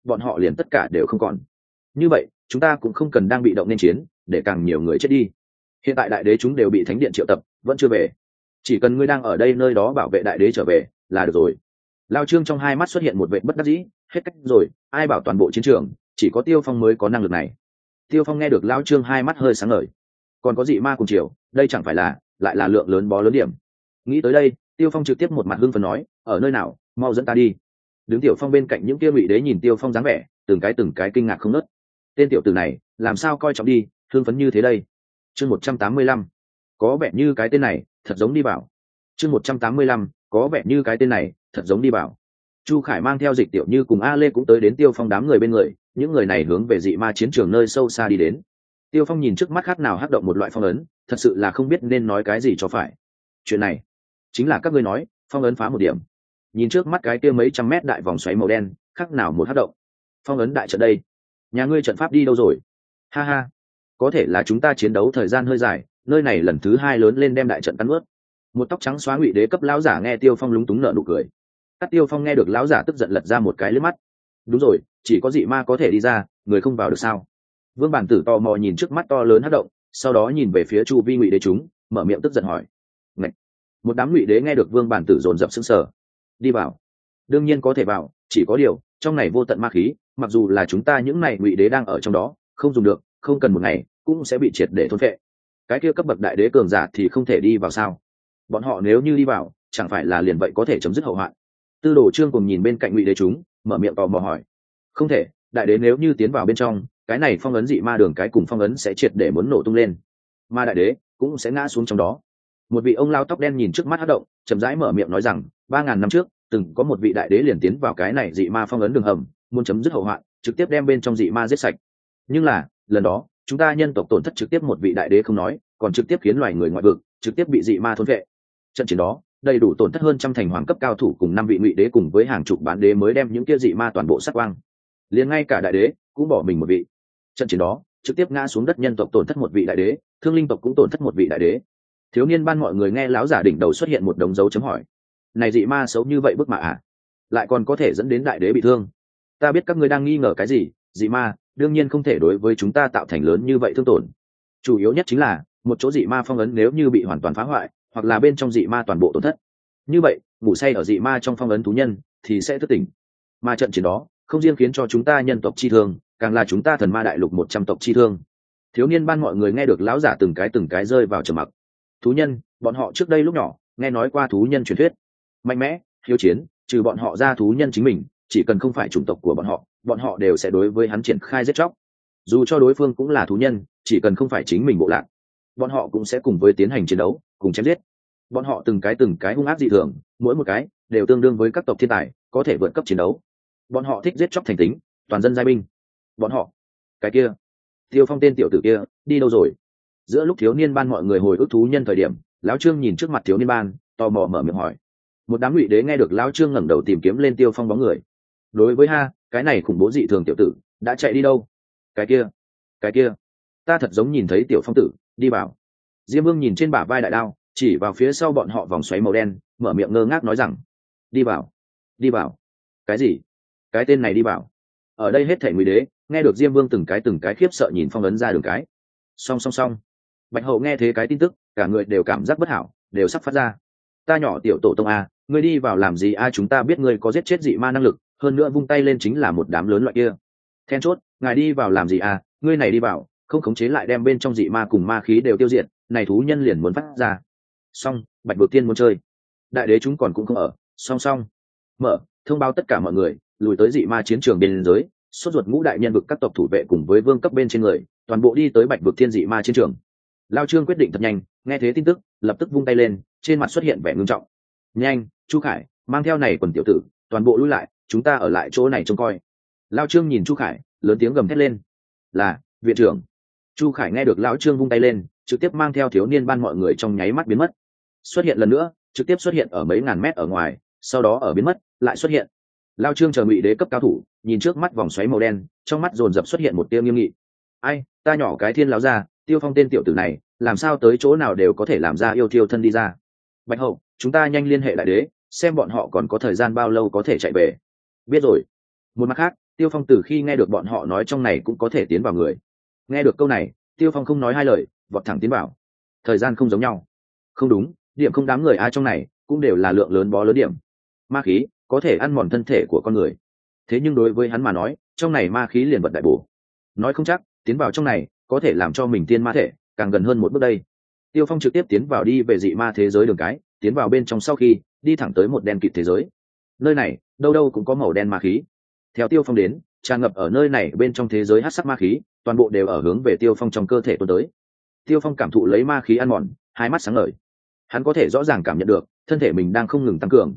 bọn họ liền tất cả đều không còn. Như vậy chúng ta cũng không cần đang bị động nên chiến, để càng nhiều người chết đi. Hiện tại đại đế chúng đều bị thánh điện triệu tập, vẫn chưa về. Chỉ cần ngươi đang ở đây nơi đó bảo vệ đại đế trở về là được rồi. Lao Trương trong hai mắt xuất hiện một vệ bất đắc dĩ, hết cách rồi, ai bảo toàn bộ chiến trường chỉ có Tiêu Phong mới có năng lực này. Tiêu Phong nghe được Lao Trương hai mắt hơi sáng ngời. Còn có dị ma cùng chiều, đây chẳng phải là lại là lượng lớn bó lớn điểm. Nghĩ tới đây, Tiêu Phong trực tiếp một mặt hưng phấn nói, ở nơi nào, mau dẫn ta đi. Đứng Tiểu Phong bên cạnh những kia ngụy đế nhìn Tiêu Phong dáng vẻ, từng cái kinh ngạc không nớt. Tên tiểu tử này làm sao coi trọng đi hưng phấn như thế đây. Chương 185, có vẻ như cái tên này thật giống đi bảo. Chương 185, có vẻ như cái tên này thật giống đi bảo. Chu Khải mang theo Dịch Tiểu Như cùng A Lê cũng tới đến Tiêu Phong đám người bên người, những người này hướng về dị ma chiến trường nơi sâu xa đi đến. Tiêu Phong nhìn trước mắt khác nào hắc động một loại phong ấn, thật sự là không biết nên nói cái gì cho phải. Chuyện này chính là các ngươi nói phong ấn phá một điểm. Nhìn trước mắt cái kia mấy trăm mét đại vòng xoáy màu đen, khác nào một hắc động. Phong ấn đại trận đây, nhà ngươi trận pháp đi đâu rồi? Ha ha, có thể là chúng ta chiến đấu thời gian hơi dài, nơi này lần thứ hai lớn lên đem đại trận cắn ướt. Một tóc trắng xóa ngụy đế cấp lão giả nghe Tiêu Phong lúng túng nở nụ cười. Các Tiêu Phong nghe được lão giả tức giận lật ra một cái lướt mắt. Đúng rồi, chỉ có dị ma có thể đi ra, người không vào được sao? Vương Bản Tử tò mò nhìn trước mắt to lớn hất động, sau đó nhìn về phía chu vi ngụy đế chúng, mở miệng tức giận hỏi. Ngậy! Một đám ngụy đế nghe được Vương Bản Tử dồn dập sững sờ. Đi vào? Đương nhiên có thể vào, chỉ có điều trong này vô tận ma khí, mặc dù là chúng ta những này ngụy đế đang ở trong đó, không dùng được, không cần một ngày cũng sẽ bị triệt để thôn phệ. Cái kia cấp bậc đại đế cường giả thì không thể đi vào sao? Bọn họ nếu như đi vào, chẳng phải là liền vậy có thể chấm dứt hậu hoạn. Tư Đồ Trương cùng nhìn bên cạnh ngụy đế chúng, mở miệng tò mò hỏi. Không thể, đại đế nếu như tiến vào bên trong, cái này phong ấn dị ma đường cái cùng phong ấn sẽ triệt để muốn nổ tung lên, mà đại đế cũng sẽ ngã xuống trong đó. Một vị ông lao tóc đen nhìn trước mắt hất động, chậm rãi mở miệng nói rằng, 3000 năm trước, từng có một vị đại đế liền tiến vào cái này dị ma phong ấn đường hầm, muốn chấm dứt hậu hoạn, trực tiếp đem bên trong dị ma giết sạch. Nhưng là, lần đó, chúng ta nhân tộc tổn thất trực tiếp một vị đại đế không nói, còn trực tiếp khiến loài người ngoại vực trực tiếp bị dị ma thôn vệ. Trận chiến đó, đầy đủ tổn thất hơn trăm thành hoàng cấp cao thủ cùng 5 vị ngụy đế cùng với hàng chục bán đế mới đem những kia dị ma toàn bộ sát quang. Liền ngay cả đại đế cũng bỏ mình một vị. Trận chiến đó, trực tiếp ngã xuống đất nhân tộc tổn thất một vị đại đế, thương linh tộc cũng tổn thất một vị đại đế. Thiếu niên ban mọi người nghe lão giả đỉnh đầu xuất hiện một đống dấu chấm hỏi. Này dị ma xấu như vậy bức mà à? Lại còn có thể dẫn đến đại đế bị thương. Ta biết các ngươi đang nghi ngờ cái gì, dị ma đương nhiên không thể đối với chúng ta tạo thành lớn như vậy thương tổn. Chủ yếu nhất chính là một chỗ dị ma phong ấn nếu như bị hoàn toàn phá hoại, hoặc là bên trong dị ma toàn bộ tổn thất, như vậy ngủ say ở dị ma trong phong ấn thú nhân thì sẽ thức tỉnh. Mà trận chiến đó không riêng khiến cho chúng ta nhân tộc chi thương, càng là chúng ta thần ma đại lục 100 tộc chi thương. Thiếu niên ban mọi người nghe được lão giả từng cái rơi vào trầm mặc. Thú nhân, bọn họ trước đây lúc nhỏ nghe nói qua thú nhân truyền thuyết, mạnh mẽ hiếu chiến, trừ bọn họ ra thú nhân chính mình, chỉ cần không phải chủng tộc của bọn họ đều sẽ đối với hắn triển khai giết chóc. Dù cho đối phương cũng là thú nhân, chỉ cần không phải chính mình bộ lạc, bọn họ cũng sẽ cùng với tiến hành chiến đấu, cùng chém giết. Bọn họ từng cái hung ác dị thường, mỗi một cái đều tương đương với các tộc thiên tài, có thể vượt cấp chiến đấu. Bọn họ thích giết chóc thành tính, toàn dân giai binh. Bọn họ, cái kia, Tiêu Phong tên tiểu tử kia đi đâu rồi? Giữa lúc thiếu niên ban mọi người hồi ức thú nhân thời điểm, lão Trương nhìn trước mặt thiếu niên ban, tò mò mở miệng hỏi. Một đám ngụy đế nghe được lão Trương ngẩng đầu tìm kiếm lên Tiêu Phong bóng người. Đối với cái này khủng bố dị thường tiểu tử đã chạy đi đâu? Cái kia, ta thật giống nhìn thấy tiểu Phong tử đi vào. Diêm Vương nhìn trên bả vai đại đao, chỉ vào phía sau bọn họ vòng xoáy màu đen, mở miệng ngơ ngác nói rằng, đi vào. Cái gì? Cái tên này đi vào? Ở đây hết thảy ngụy đế nghe được Diêm Vương từng cái khiếp sợ nhìn phong ấn ra đường cái. Song. Bạch Hậu nghe thế cái tin tức, cả người đều cảm giác bất hảo, đều sắp phát ra. Ta nhỏ tiểu tổ tông a, ngươi đi vào làm gì a? Chúng ta biết ngươi có giết chết dị ma năng lực, hơn nữa vung tay lên chính là một đám lớn loại kia. Then chốt, ngài đi vào làm gì a? Ngươi này đi vào, không khống chế lại đem bên trong dị ma cùng ma khí đều tiêu diệt, này thú nhân liền muốn phát ra. Xong, Bạch Vực Tiên muốn chơi. Đại đế chúng còn cũng không ở. Song. Mở, thông báo tất cả mọi người, lùi tới dị ma chiến trường biên giới, sốt ruột ngũ đại nhân vực các tộc thủ vệ cùng với vương cấp bên trên người, toàn bộ đi tới Bạch Vực Thiên dị ma chiến trường. Lao Trương quyết định thật nhanh, nghe thế tin tức, lập tức vung tay lên, trên mặt xuất hiện vẻ ngưng trọng. Nhanh, Chu Khải, mang theo này quần tiểu tử, toàn bộ lui lại, chúng ta ở lại chỗ này trông coi. Lao Trương nhìn Chu Khải, lớn tiếng gầm thét lên. Là, viện trưởng. Chu Khải nghe được lão Trương vung tay lên, trực tiếp mang theo thiếu niên ban mọi người trong nháy mắt biến mất. Xuất hiện lần nữa, trực tiếp xuất hiện ở mấy ngàn mét ở ngoài, sau đó ở biến mất, lại xuất hiện. Lao Trương chờ ngụy đế cấp cao thủ, nhìn trước mắt vòng xoáy màu đen, trong mắt dồn dập xuất hiện một tia nghiêm nghị. Ai, ta nhỏ cái thiên lão gia, Tiêu Phong tên tiểu tử này, làm sao tới chỗ nào đều có thể làm ra yêu thiêu thân đi ra. Bạch Hậu, chúng ta nhanh liên hệ đại đế, xem bọn họ còn có thời gian bao lâu có thể chạy về. Biết rồi. Một mặt khác, Tiêu Phong từ khi nghe được bọn họ nói trong này cũng có thể tiến vào người, nghe được câu này Tiêu Phong không nói hai lời vọt thẳng tiến vào. Thời gian không giống nhau, không đúng, điểm không đám người ai trong này cũng đều là lượng lớn bó lớn điểm ma khí, có thể ăn mòn thân thể của con người. Thế nhưng đối với hắn mà nói, trong này ma khí liền vật đại bổ, nói không chắc tiến vào trong này có thể làm cho mình tiên ma thể càng gần hơn một bước đây. Tiêu Phong trực tiếp tiến vào đi về dị ma thế giới đường cái, tiến vào bên trong sau khi đi thẳng tới một đen kịt thế giới. Nơi này đâu đâu cũng có màu đen ma khí. Theo Tiêu Phong đến, tràn ngập ở nơi này bên trong thế giới hắc sắc ma khí, toàn bộ đều ở hướng về Tiêu Phong trong cơ thể tuôn tới. Tiêu Phong cảm thụ lấy ma khí ăn mòn, hai mắt sáng ngời. Hắn có thể rõ ràng cảm nhận được thân thể mình đang không ngừng tăng cường,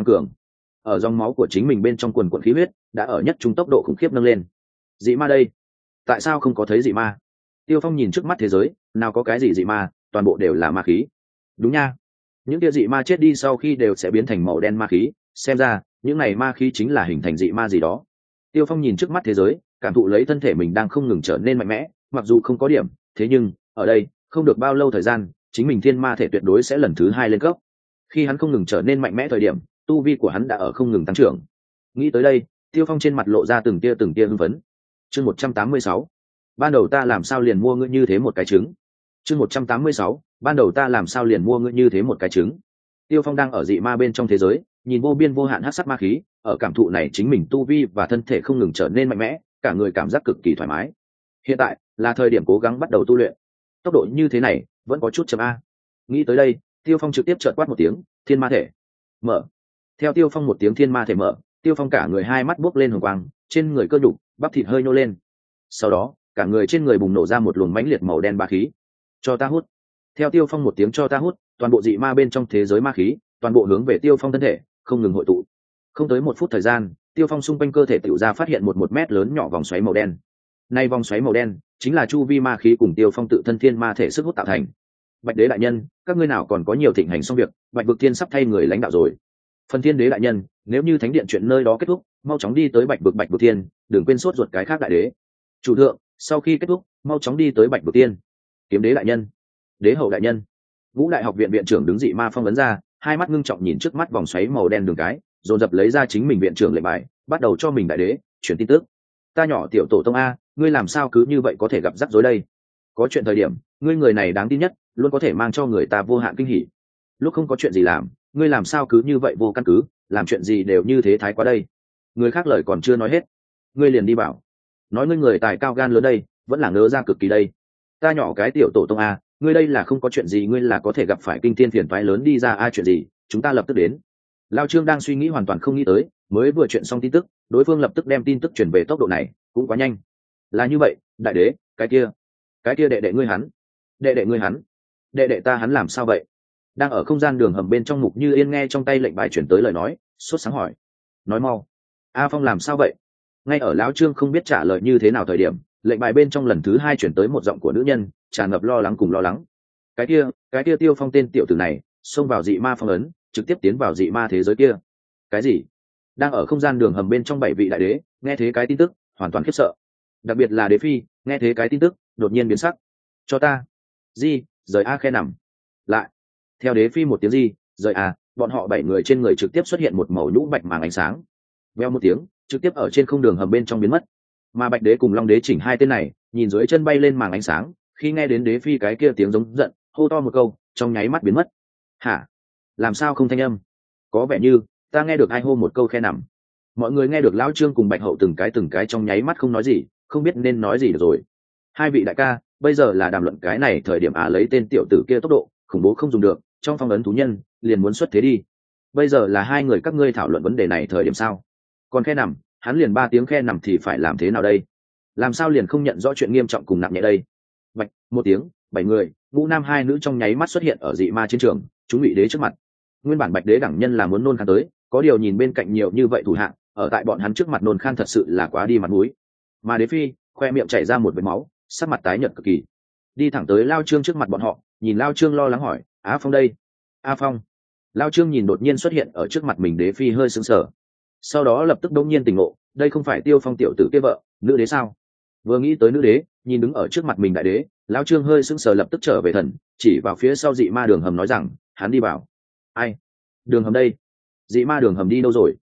ở dòng máu của chính mình bên trong quần quần khí huyết đã ở nhất trung tốc độ khủng khiếp nâng lên. Dị ma đây, tại sao không có thấy dị ma? Tiêu Phong nhìn trước mắt thế giới, nào có cái gì dị ma, toàn bộ đều là ma khí. Đúng nha, những kia dị ma chết đi sau khi đều sẽ biến thành màu đen ma khí, xem ra những này ma khí chính là hình thành dị ma gì đó. Tiêu Phong nhìn trước mắt thế giới, cảm thụ lấy thân thể mình đang không ngừng trở nên mạnh mẽ, mặc dù không có điểm, thế nhưng ở đây không được bao lâu thời gian, chính mình thiên ma thể tuyệt đối sẽ lần thứ 2 lên cấp. Khi hắn không ngừng trở nên mạnh mẽ thời điểm, tu vi của hắn đã ở không ngừng tăng trưởng. Nghĩ tới đây, Tiêu Phong trên mặt lộ ra từng tia hưng phấn. Chương 186, ban đầu ta làm sao liền mua ngươi như thế một cái trứng. Chương 186, ban đầu ta làm sao liền mua ngươi như thế một cái trứng. Tiêu Phong đang ở dị ma bên trong thế giới, nhìn vô biên vô hạn hắc sắc ma khí, ở cảm thụ này chính mình tu vi và thân thể không ngừng trở nên mạnh mẽ, cả người cảm giác cực kỳ thoải mái. Hiện tại là thời điểm cố gắng bắt đầu tu luyện. Tốc độ như thế này vẫn có chút chậm a. Nghĩ tới đây, Tiêu Phong trực tiếp chợt quát một tiếng, thiên ma thể mở. Theo Tiêu Phong một tiếng thiên ma thể mở, Tiêu Phong cả người hai mắt buốc lên hồng quang, trên người cơ nhục bắp thịt hơi nhô lên. Sau đó cả người trên người bùng nổ ra một luồng mãnh liệt màu đen bá khí. Cho ta hút. Theo Tiêu Phong một tiếng cho ta hút, toàn bộ dị ma bên trong thế giới ma khí toàn bộ hướng về Tiêu Phong thân thể không ngừng hội tụ. Không tới 1 phút thời gian, Tiêu Phong xung quanh cơ thể tựu ra phát hiện một mét lớn nhỏ vòng xoáy màu đen. Nay vòng xoáy màu đen chính là chu vi ma khí cùng Tiêu Phong tự thân thiên ma thể sức hút tạo thành. Bạch Đế đại nhân, các ngươi nào còn có nhiều thịnh hành xong việc, Bạch vực thiên sắp thay người lãnh đạo rồi. Phần Thiên Đế đại nhân, nếu như thánh điện chuyện nơi đó kết thúc, mau chóng đi tới Bạch vực thiên, đừng quên sốt ruột cái khác đại đế. Chủ thượng, sau khi kết thúc, mau chóng đi tới Bạch vực thiên. Kiếm Đế đại nhân, Đế hậu đại nhân. Vũ Đại học viện viện trưởng đứng dị ma phong ấn ra, hai mắt ngưng trọng nhìn trước mắt vòng xoáy màu đen đường cái, dồn dập lấy ra chính mình viện trưởng lệnh bài, bắt đầu cho mình đại đế chuyển tin tức. Ta nhỏ tiểu tổ tông a, ngươi làm sao cứ như vậy có thể gặp rắc rối đây? Có chuyện thời điểm, ngươi người này đáng tin nhất, luôn có thể mang cho người ta vô hạn kinh hỉ. Lúc không có chuyện gì làm, ngươi làm sao cứ như vậy vô căn cứ, làm chuyện gì đều như thế thái quá đây. Người khác lời còn chưa nói hết, ngươi liền đi bảo, nói ngươi người tài cao gan lớn đây, vẫn là ngớ ra cực kỳ đây. Ta nhỏ cái tiểu tổ tông a, ngươi đây là không có chuyện gì, ngươi là có thể gặp phải kinh thiên phiền toái lớn đi ra a, chuyện gì, chúng ta lập tức đến. Lao Trương đang suy nghĩ hoàn toàn không nghĩ tới, mới vừa chuyện xong tin tức, đối phương lập tức đem tin tức truyền về tốc độ này, cũng quá nhanh. Là như vậy, đại đế, cái kia đệ đệ ngươi hắn, đệ đệ ta hắn làm sao vậy? Đang ở không gian đường hầm bên trong Mục Như Yên nghe trong tay lệnh bài chuyển tới lời nói, sốt sáng hỏi, nói mau. A Phong làm sao vậy? Ngay ở lão Trương không biết trả lời như thế nào thời điểm, lệnh bài bên trong lần thứ 2 chuyển tới một giọng của nữ nhân, tràn ngập lo lắng cùng lo lắng. Cái kia Tiêu Phong tên tiểu tử này, xông vào dị ma phong ấn, trực tiếp tiến vào dị ma thế giới kia. Cái gì? Đang ở không gian đường hầm bên trong 7 vị đại đế, nghe thế cái tin tức, hoàn toàn khiếp sợ. Đặc biệt là Đế Phi, nghe thế cái tin tức, đột nhiên biến sắc. Cho ta. Gì? Rời a khe nằm. Lại. Theo Đế Phi một tiếng gì, rời a, bọn họ 7 người trên người trực tiếp xuất hiện một màu nhũ bạch màng ánh sáng. Veo một tiếng, trực tiếp ở trên không đường hầm bên trong biến mất. Mà Bạch Đế cùng Long Đế chỉnh hai tên này, nhìn dưới chân bay lên màng ánh sáng, khi nghe đến Đế Phi cái kia tiếng giống giận, hô to một câu, trong nháy mắt biến mất. Hả? Làm sao không thanh âm? Có vẻ như ta nghe được ai hô một câu khe nằm. Mọi người nghe được lão Trương cùng Bạch Hậu từng cái trong nháy mắt không nói gì, không biết nên nói gì được rồi. Hai vị đại ca, bây giờ là đàm luận cái này thời điểm lấy tên tiểu tử kia tốc độ khủng bố không dùng được, trong phong ấn thú nhân liền muốn xuất thế đi. Bây giờ là hai người các ngươi thảo luận vấn đề này thời điểm sao? Còn khe nằm, hắn liền 3 tiếng khe nằm thì phải làm thế nào đây? Làm sao liền không nhận rõ chuyện nghiêm trọng cùng nặng nhẹ đây? Bạch, một tiếng, 7 người, ngũ nam hai nữ trong nháy mắt xuất hiện ở dị ma chiến trường, chúng bị đế trước mặt. Nguyên bản Bạch Đế đẳng nhân là muốn nôn khan tới, có điều nhìn bên cạnh nhiều như vậy thủ hạng, ở tại bọn hắn trước mặt nôn khan thật sự là quá đi mặt mũi. Mà Đế Phi, khoe miệng chảy ra một vệt máu, sắc mặt tái nhợt cực kỳ, đi thẳng tới Lao Trương trước mặt bọn họ, nhìn Lao Trương lo lắng hỏi, Á Phong đây? A Phong. Lao Trương nhìn đột nhiên xuất hiện ở trước mặt mình Đế Phi hơi sững sờ, sau đó lập tức đống nhiên tỉnh ngộ, đây không phải Tiêu Phong tiểu tử kia vợ, nữ đế sao? Vừa nghĩ tới nữ đế, nhìn đứng ở trước mặt mình đại đế, Lao Trương hơi sững sờ lập tức trở về thần, chỉ vào phía sau dị ma đường hầm nói rằng, hắn đi vào. Ai? Đường hầm đây? Dị ma đường hầm đi đâu rồi?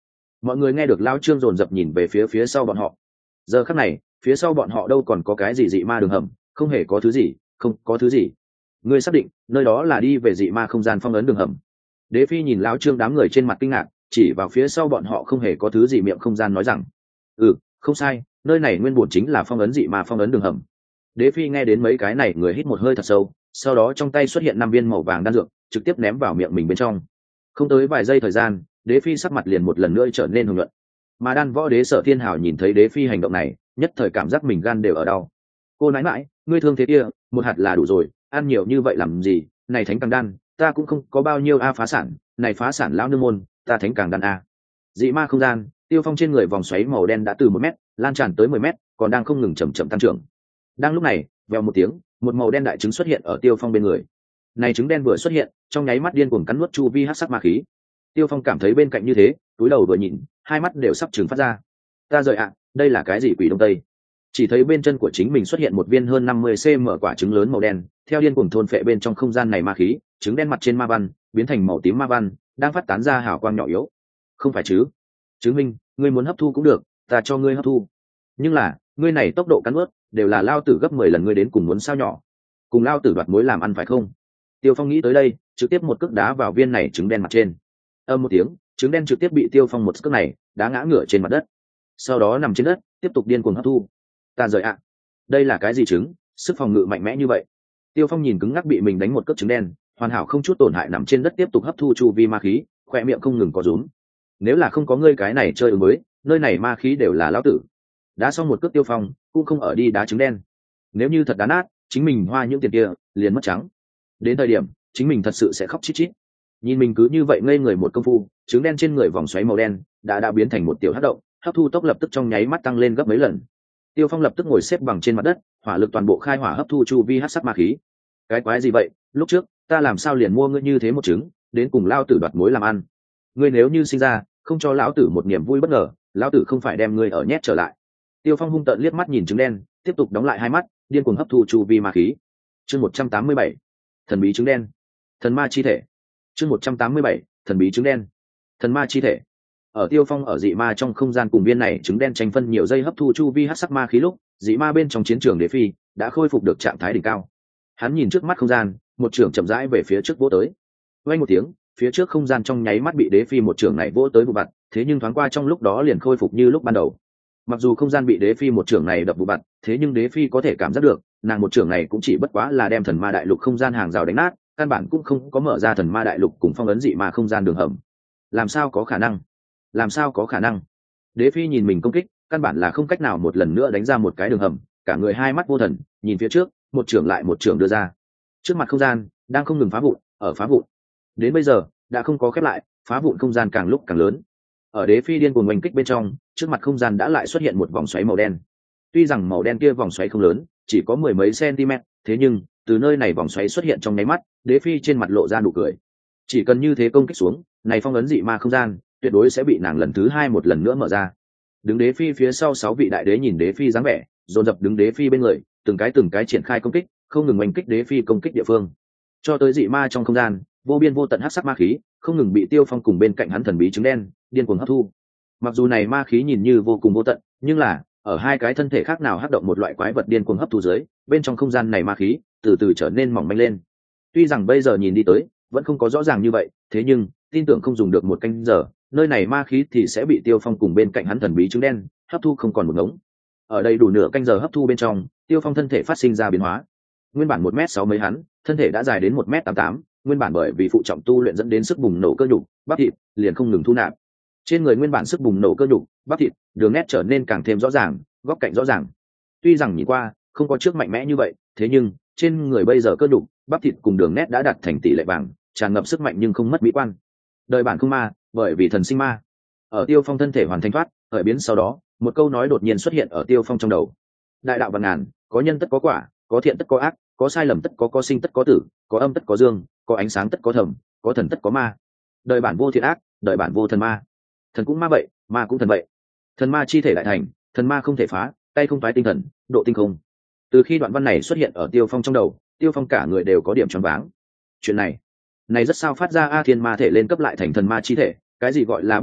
Mọi người nghe được lao trương dồn dập nhìn về phía sau bọn họ. Giờ khắc này phía sau bọn họ đâu còn có cái gì dị ma đường hầm, không hề có thứ gì, không có thứ gì. Ngươi xác định nơi đó là đi về dị ma không gian phong ấn đường hầm? Đế phi nhìn lão trương đám người trên mặt kinh ngạc, chỉ vào phía sau bọn họ không hề có thứ gì miệng không gian nói rằng không sai, nơi này nguyên bổn chính là phong ấn dị ma phong ấn đường hầm. Đế phi nghe đến mấy cái này người hít một hơi thật sâu, sau đó trong tay xuất hiện 5 viên màu vàng đan dược, trực tiếp ném vào miệng mình bên trong. Không tới vài giây thời gian, Đế phi sắc mặt liền một lần nữa trở nên hùng luận. Mà đan võ đế Sở Thiên Hào nhìn thấy Đế phi hành động này, nhất thời cảm giác mình gan đều ở đau. Cô nãi mãi, ngươi thương thế kia, một hạt là đủ rồi, ăn nhiều như vậy làm gì? Này thánh càng đan, ta cũng không có bao nhiêu phá sản, này phá sản lão nương môn, ta thánh càng đan a. Dị ma không gian, Tiêu Phong trên người vòng xoáy màu đen đã từ 1 mét lan tràn tới 10 mét, còn đang không ngừng chậm chậm tăng trưởng. Đang lúc này, vèo một tiếng, một màu đen đại trứng xuất hiện ở Tiêu Phong bên người. Này trứng đen vừa xuất hiện, trong nháy mắt điên cuồng cắn nuốt chu vi hắc sắc ma khí. Tiêu Phong cảm thấy bên cạnh như thế, túi đầu vừa nhìn, hai mắt đều sắp trừng phát ra. Ta rời ạ, đây là cái gì quỷ đông tây? Chỉ thấy bên chân của chính mình xuất hiện một viên hơn 50 cm quả trứng lớn màu đen, theo điên cuồng thôn phệ bên trong không gian này ma khí, trứng đen mặt trên ma văn biến thành màu tím ma văn, đang phát tán ra hào quang nhỏ yếu. Không phải chứ? Chứng minh, ngươi muốn hấp thu cũng được, ta cho ngươi hấp thu. Nhưng là, ngươi này tốc độ cắn nuốt, đều là lao tử gấp 10 lần ngươi đến cùng muốn sao nhỏ. Cùng lao tử đoạt mối làm ăn phải không? Tiêu Phong nghĩ tới đây, trực tiếp một cước đá vào viên này trứng đen mặt trên. Âm một tiếng, trứng đen trực tiếp bị Tiêu Phong một cước này đá ngã ngửa trên mặt đất. Sau đó nằm trên đất, tiếp tục điên cuồng hấp thu. Ta rời ạ, đây là cái gì trứng, sức phòng ngự mạnh mẽ như vậy? Tiêu Phong nhìn cứng ngắc bị mình đánh một cước trứng đen, hoàn hảo không chút tổn hại nằm trên đất tiếp tục hấp thu chu vi ma khí, khỏe miệng không ngừng có rúm. Nếu là không có ngươi cái này chơi ứng mới, nơi này ma khí đều là lão tử. Đá xong một cước Tiêu Phong cũng không ở đi đá trứng đen. Nếu như thật đá nát, chính mình hoa những tiền kia liền mất trắng. Đến thời điểm chính mình thật sự sẽ khóc chít chít. Nhìn mình cứ như vậy ngây người một công phu, trứng đen trên người vòng xoáy màu đen đã biến thành một tiểu hắc động, hấp thu tốc lập tức trong nháy mắt tăng lên gấp mấy lần. Tiêu Phong lập tức ngồi xếp bằng trên mặt đất, hỏa lực toàn bộ khai hỏa hấp thu chu vi hắc sắc ma khí. Cái quái gì vậy, lúc trước ta làm sao liền mua ngươi như thế một trứng, đến cùng lao tử đoạt mối làm ăn. Ngươi nếu như sinh ra, không cho lão tử một niềm vui bất ngờ, lão tử không phải đem ngươi ở nhét trở lại. Tiêu Phong hung tợn liếc mắt nhìn trứng đen, tiếp tục đóng lại hai mắt, điên cuồng hấp thu chu vi ma khí. Chương 187, thần bí trứng đen, thần ma chi thể. Chương 187, thần bí trứng đen, thần ma chi thể. Ở Tiêu Phong ở dị ma trong không gian cùng viên này trứng đen tranh phân nhiều giây hấp thu chu vi hắc sắc ma khí lúc, dị ma bên trong chiến trường Đế phi đã khôi phục được trạng thái đỉnh cao. Hắn nhìn trước mắt không gian, một trường chậm rãi về phía trước vỗ tới. Vang một tiếng, phía trước không gian trong nháy mắt bị Đế phi một trường này vỗ tới vụ vặt, thế nhưng thoáng qua trong lúc đó liền khôi phục như lúc ban đầu. Mặc dù không gian bị Đế phi một trường này đập vụ vặt, thế nhưng Đế phi có thể cảm giác được, nàng một trường này cũng chỉ bất quá là đem thần ma đại lục không gian hàng rào đánh nát, căn bản cũng không có mở ra thần ma đại lục cùng phong ấn dị ma không gian đường hầm. Làm sao có khả năng? Làm sao có khả năng? Đế phi nhìn mình công kích, căn bản là không cách nào một lần nữa đánh ra một cái đường hầm, cả người hai mắt vô thần, nhìn phía trước, một trường lại một trường đưa ra. Trước mặt không gian đang không ngừng phá vụn, ở phá vụn. Đến bây giờ đã không có khép lại, phá vụn không gian càng lúc càng lớn. Ở Đế phi điên cuồng oanh kích bên trong, trước mặt không gian đã lại xuất hiện một vòng xoáy màu đen. Tuy rằng màu đen kia vòng xoáy không lớn, chỉ có 10 mấy cm, thế nhưng từ nơi này vòng xoáy xuất hiện trong nháy mắt, Đế phi trên mặt lộ ra nụ cười. Chỉ cần như thế công kích xuống, này phong ấn dị ma không gian tuyệt đối sẽ bị nàng lần thứ hai một lần nữa mở ra. Đứng Đế phi phía sau 6 vị đại đế nhìn Đế phi dáng vẻ, dồn dập đứng Đế phi bên người, từng cái triển khai công kích, không ngừng oanh kích Đế phi công kích địa phương. Cho tới dị ma trong không gian, vô biên vô tận hắc sắc ma khí, không ngừng bị Tiêu Phong cùng bên cạnh hắn thần bí trứng đen điên cuồng hấp thu. Mặc dù này ma khí nhìn như vô cùng vô tận, nhưng là ở hai cái thân thể khác nào hắc động một loại quái vật điên cuồng hấp thu dưới, bên trong không gian này ma khí từ từ trở nên mỏng manh lên. Tuy rằng bây giờ nhìn đi tới vẫn không có rõ ràng như vậy, thế nhưng tin tưởng không dùng được một canh giờ, nơi này ma khí thì sẽ bị Tiêu Phong cùng bên cạnh hắn thần bí trứng đen hấp thu không còn một ngống. Ở đây đủ nửa canh giờ hấp thu bên trong, Tiêu Phong thân thể phát sinh ra biến hóa. Nguyên bản 1m6 mấy hắn, thân thể đã dài đến 1m88, nguyên bản bởi vì phụ trọng tu luyện dẫn đến sức bùng nổ cơ nhục, bắp thịt liền không ngừng thu nạp. Trên người nguyên bản sức bùng nổ cơ nhục, bắp thịt, đường nét trở nên càng thêm rõ ràng, góc cạnh rõ ràng. Tuy rằng nhìn qua không có trước mạnh mẽ như vậy, thế nhưng trên người bây giờ cơ nhục, bắp thịt cùng đường nét đã đạt thành tỷ lệ bằng, tràn ngập sức mạnh nhưng không mất mỹ quan. Đời bản không ma, bởi vì thần sinh ma. Ở Tiêu Phong thân thể hoàn thành thoát, khởi biến sau đó, một câu nói đột nhiên xuất hiện ở Tiêu Phong trong đầu. Đại đạo vạn ngàn, có nhân tất có quả, có thiện tất có ác, có sai lầm tất có sinh tất có tử, có âm tất có dương, có ánh sáng tất có thầm, có thần tất có ma. Đời bản vô thiện ác, đời bản vô thần ma. Thần cũng ma vậy, ma cũng thần vậy. Thần ma chi thể đại thành, thần ma không thể phá, tay không phái tinh thần, độ tinh không. Từ khi đoạn văn này xuất hiện ở Tiêu Phong trong đầu, Tiêu Phong cả người đều có điểm choáng váng. Chuyện này rất sao phát ra a thiên ma thể lên cấp lại thành thần ma chi thể, cái gì gọi là bức ô,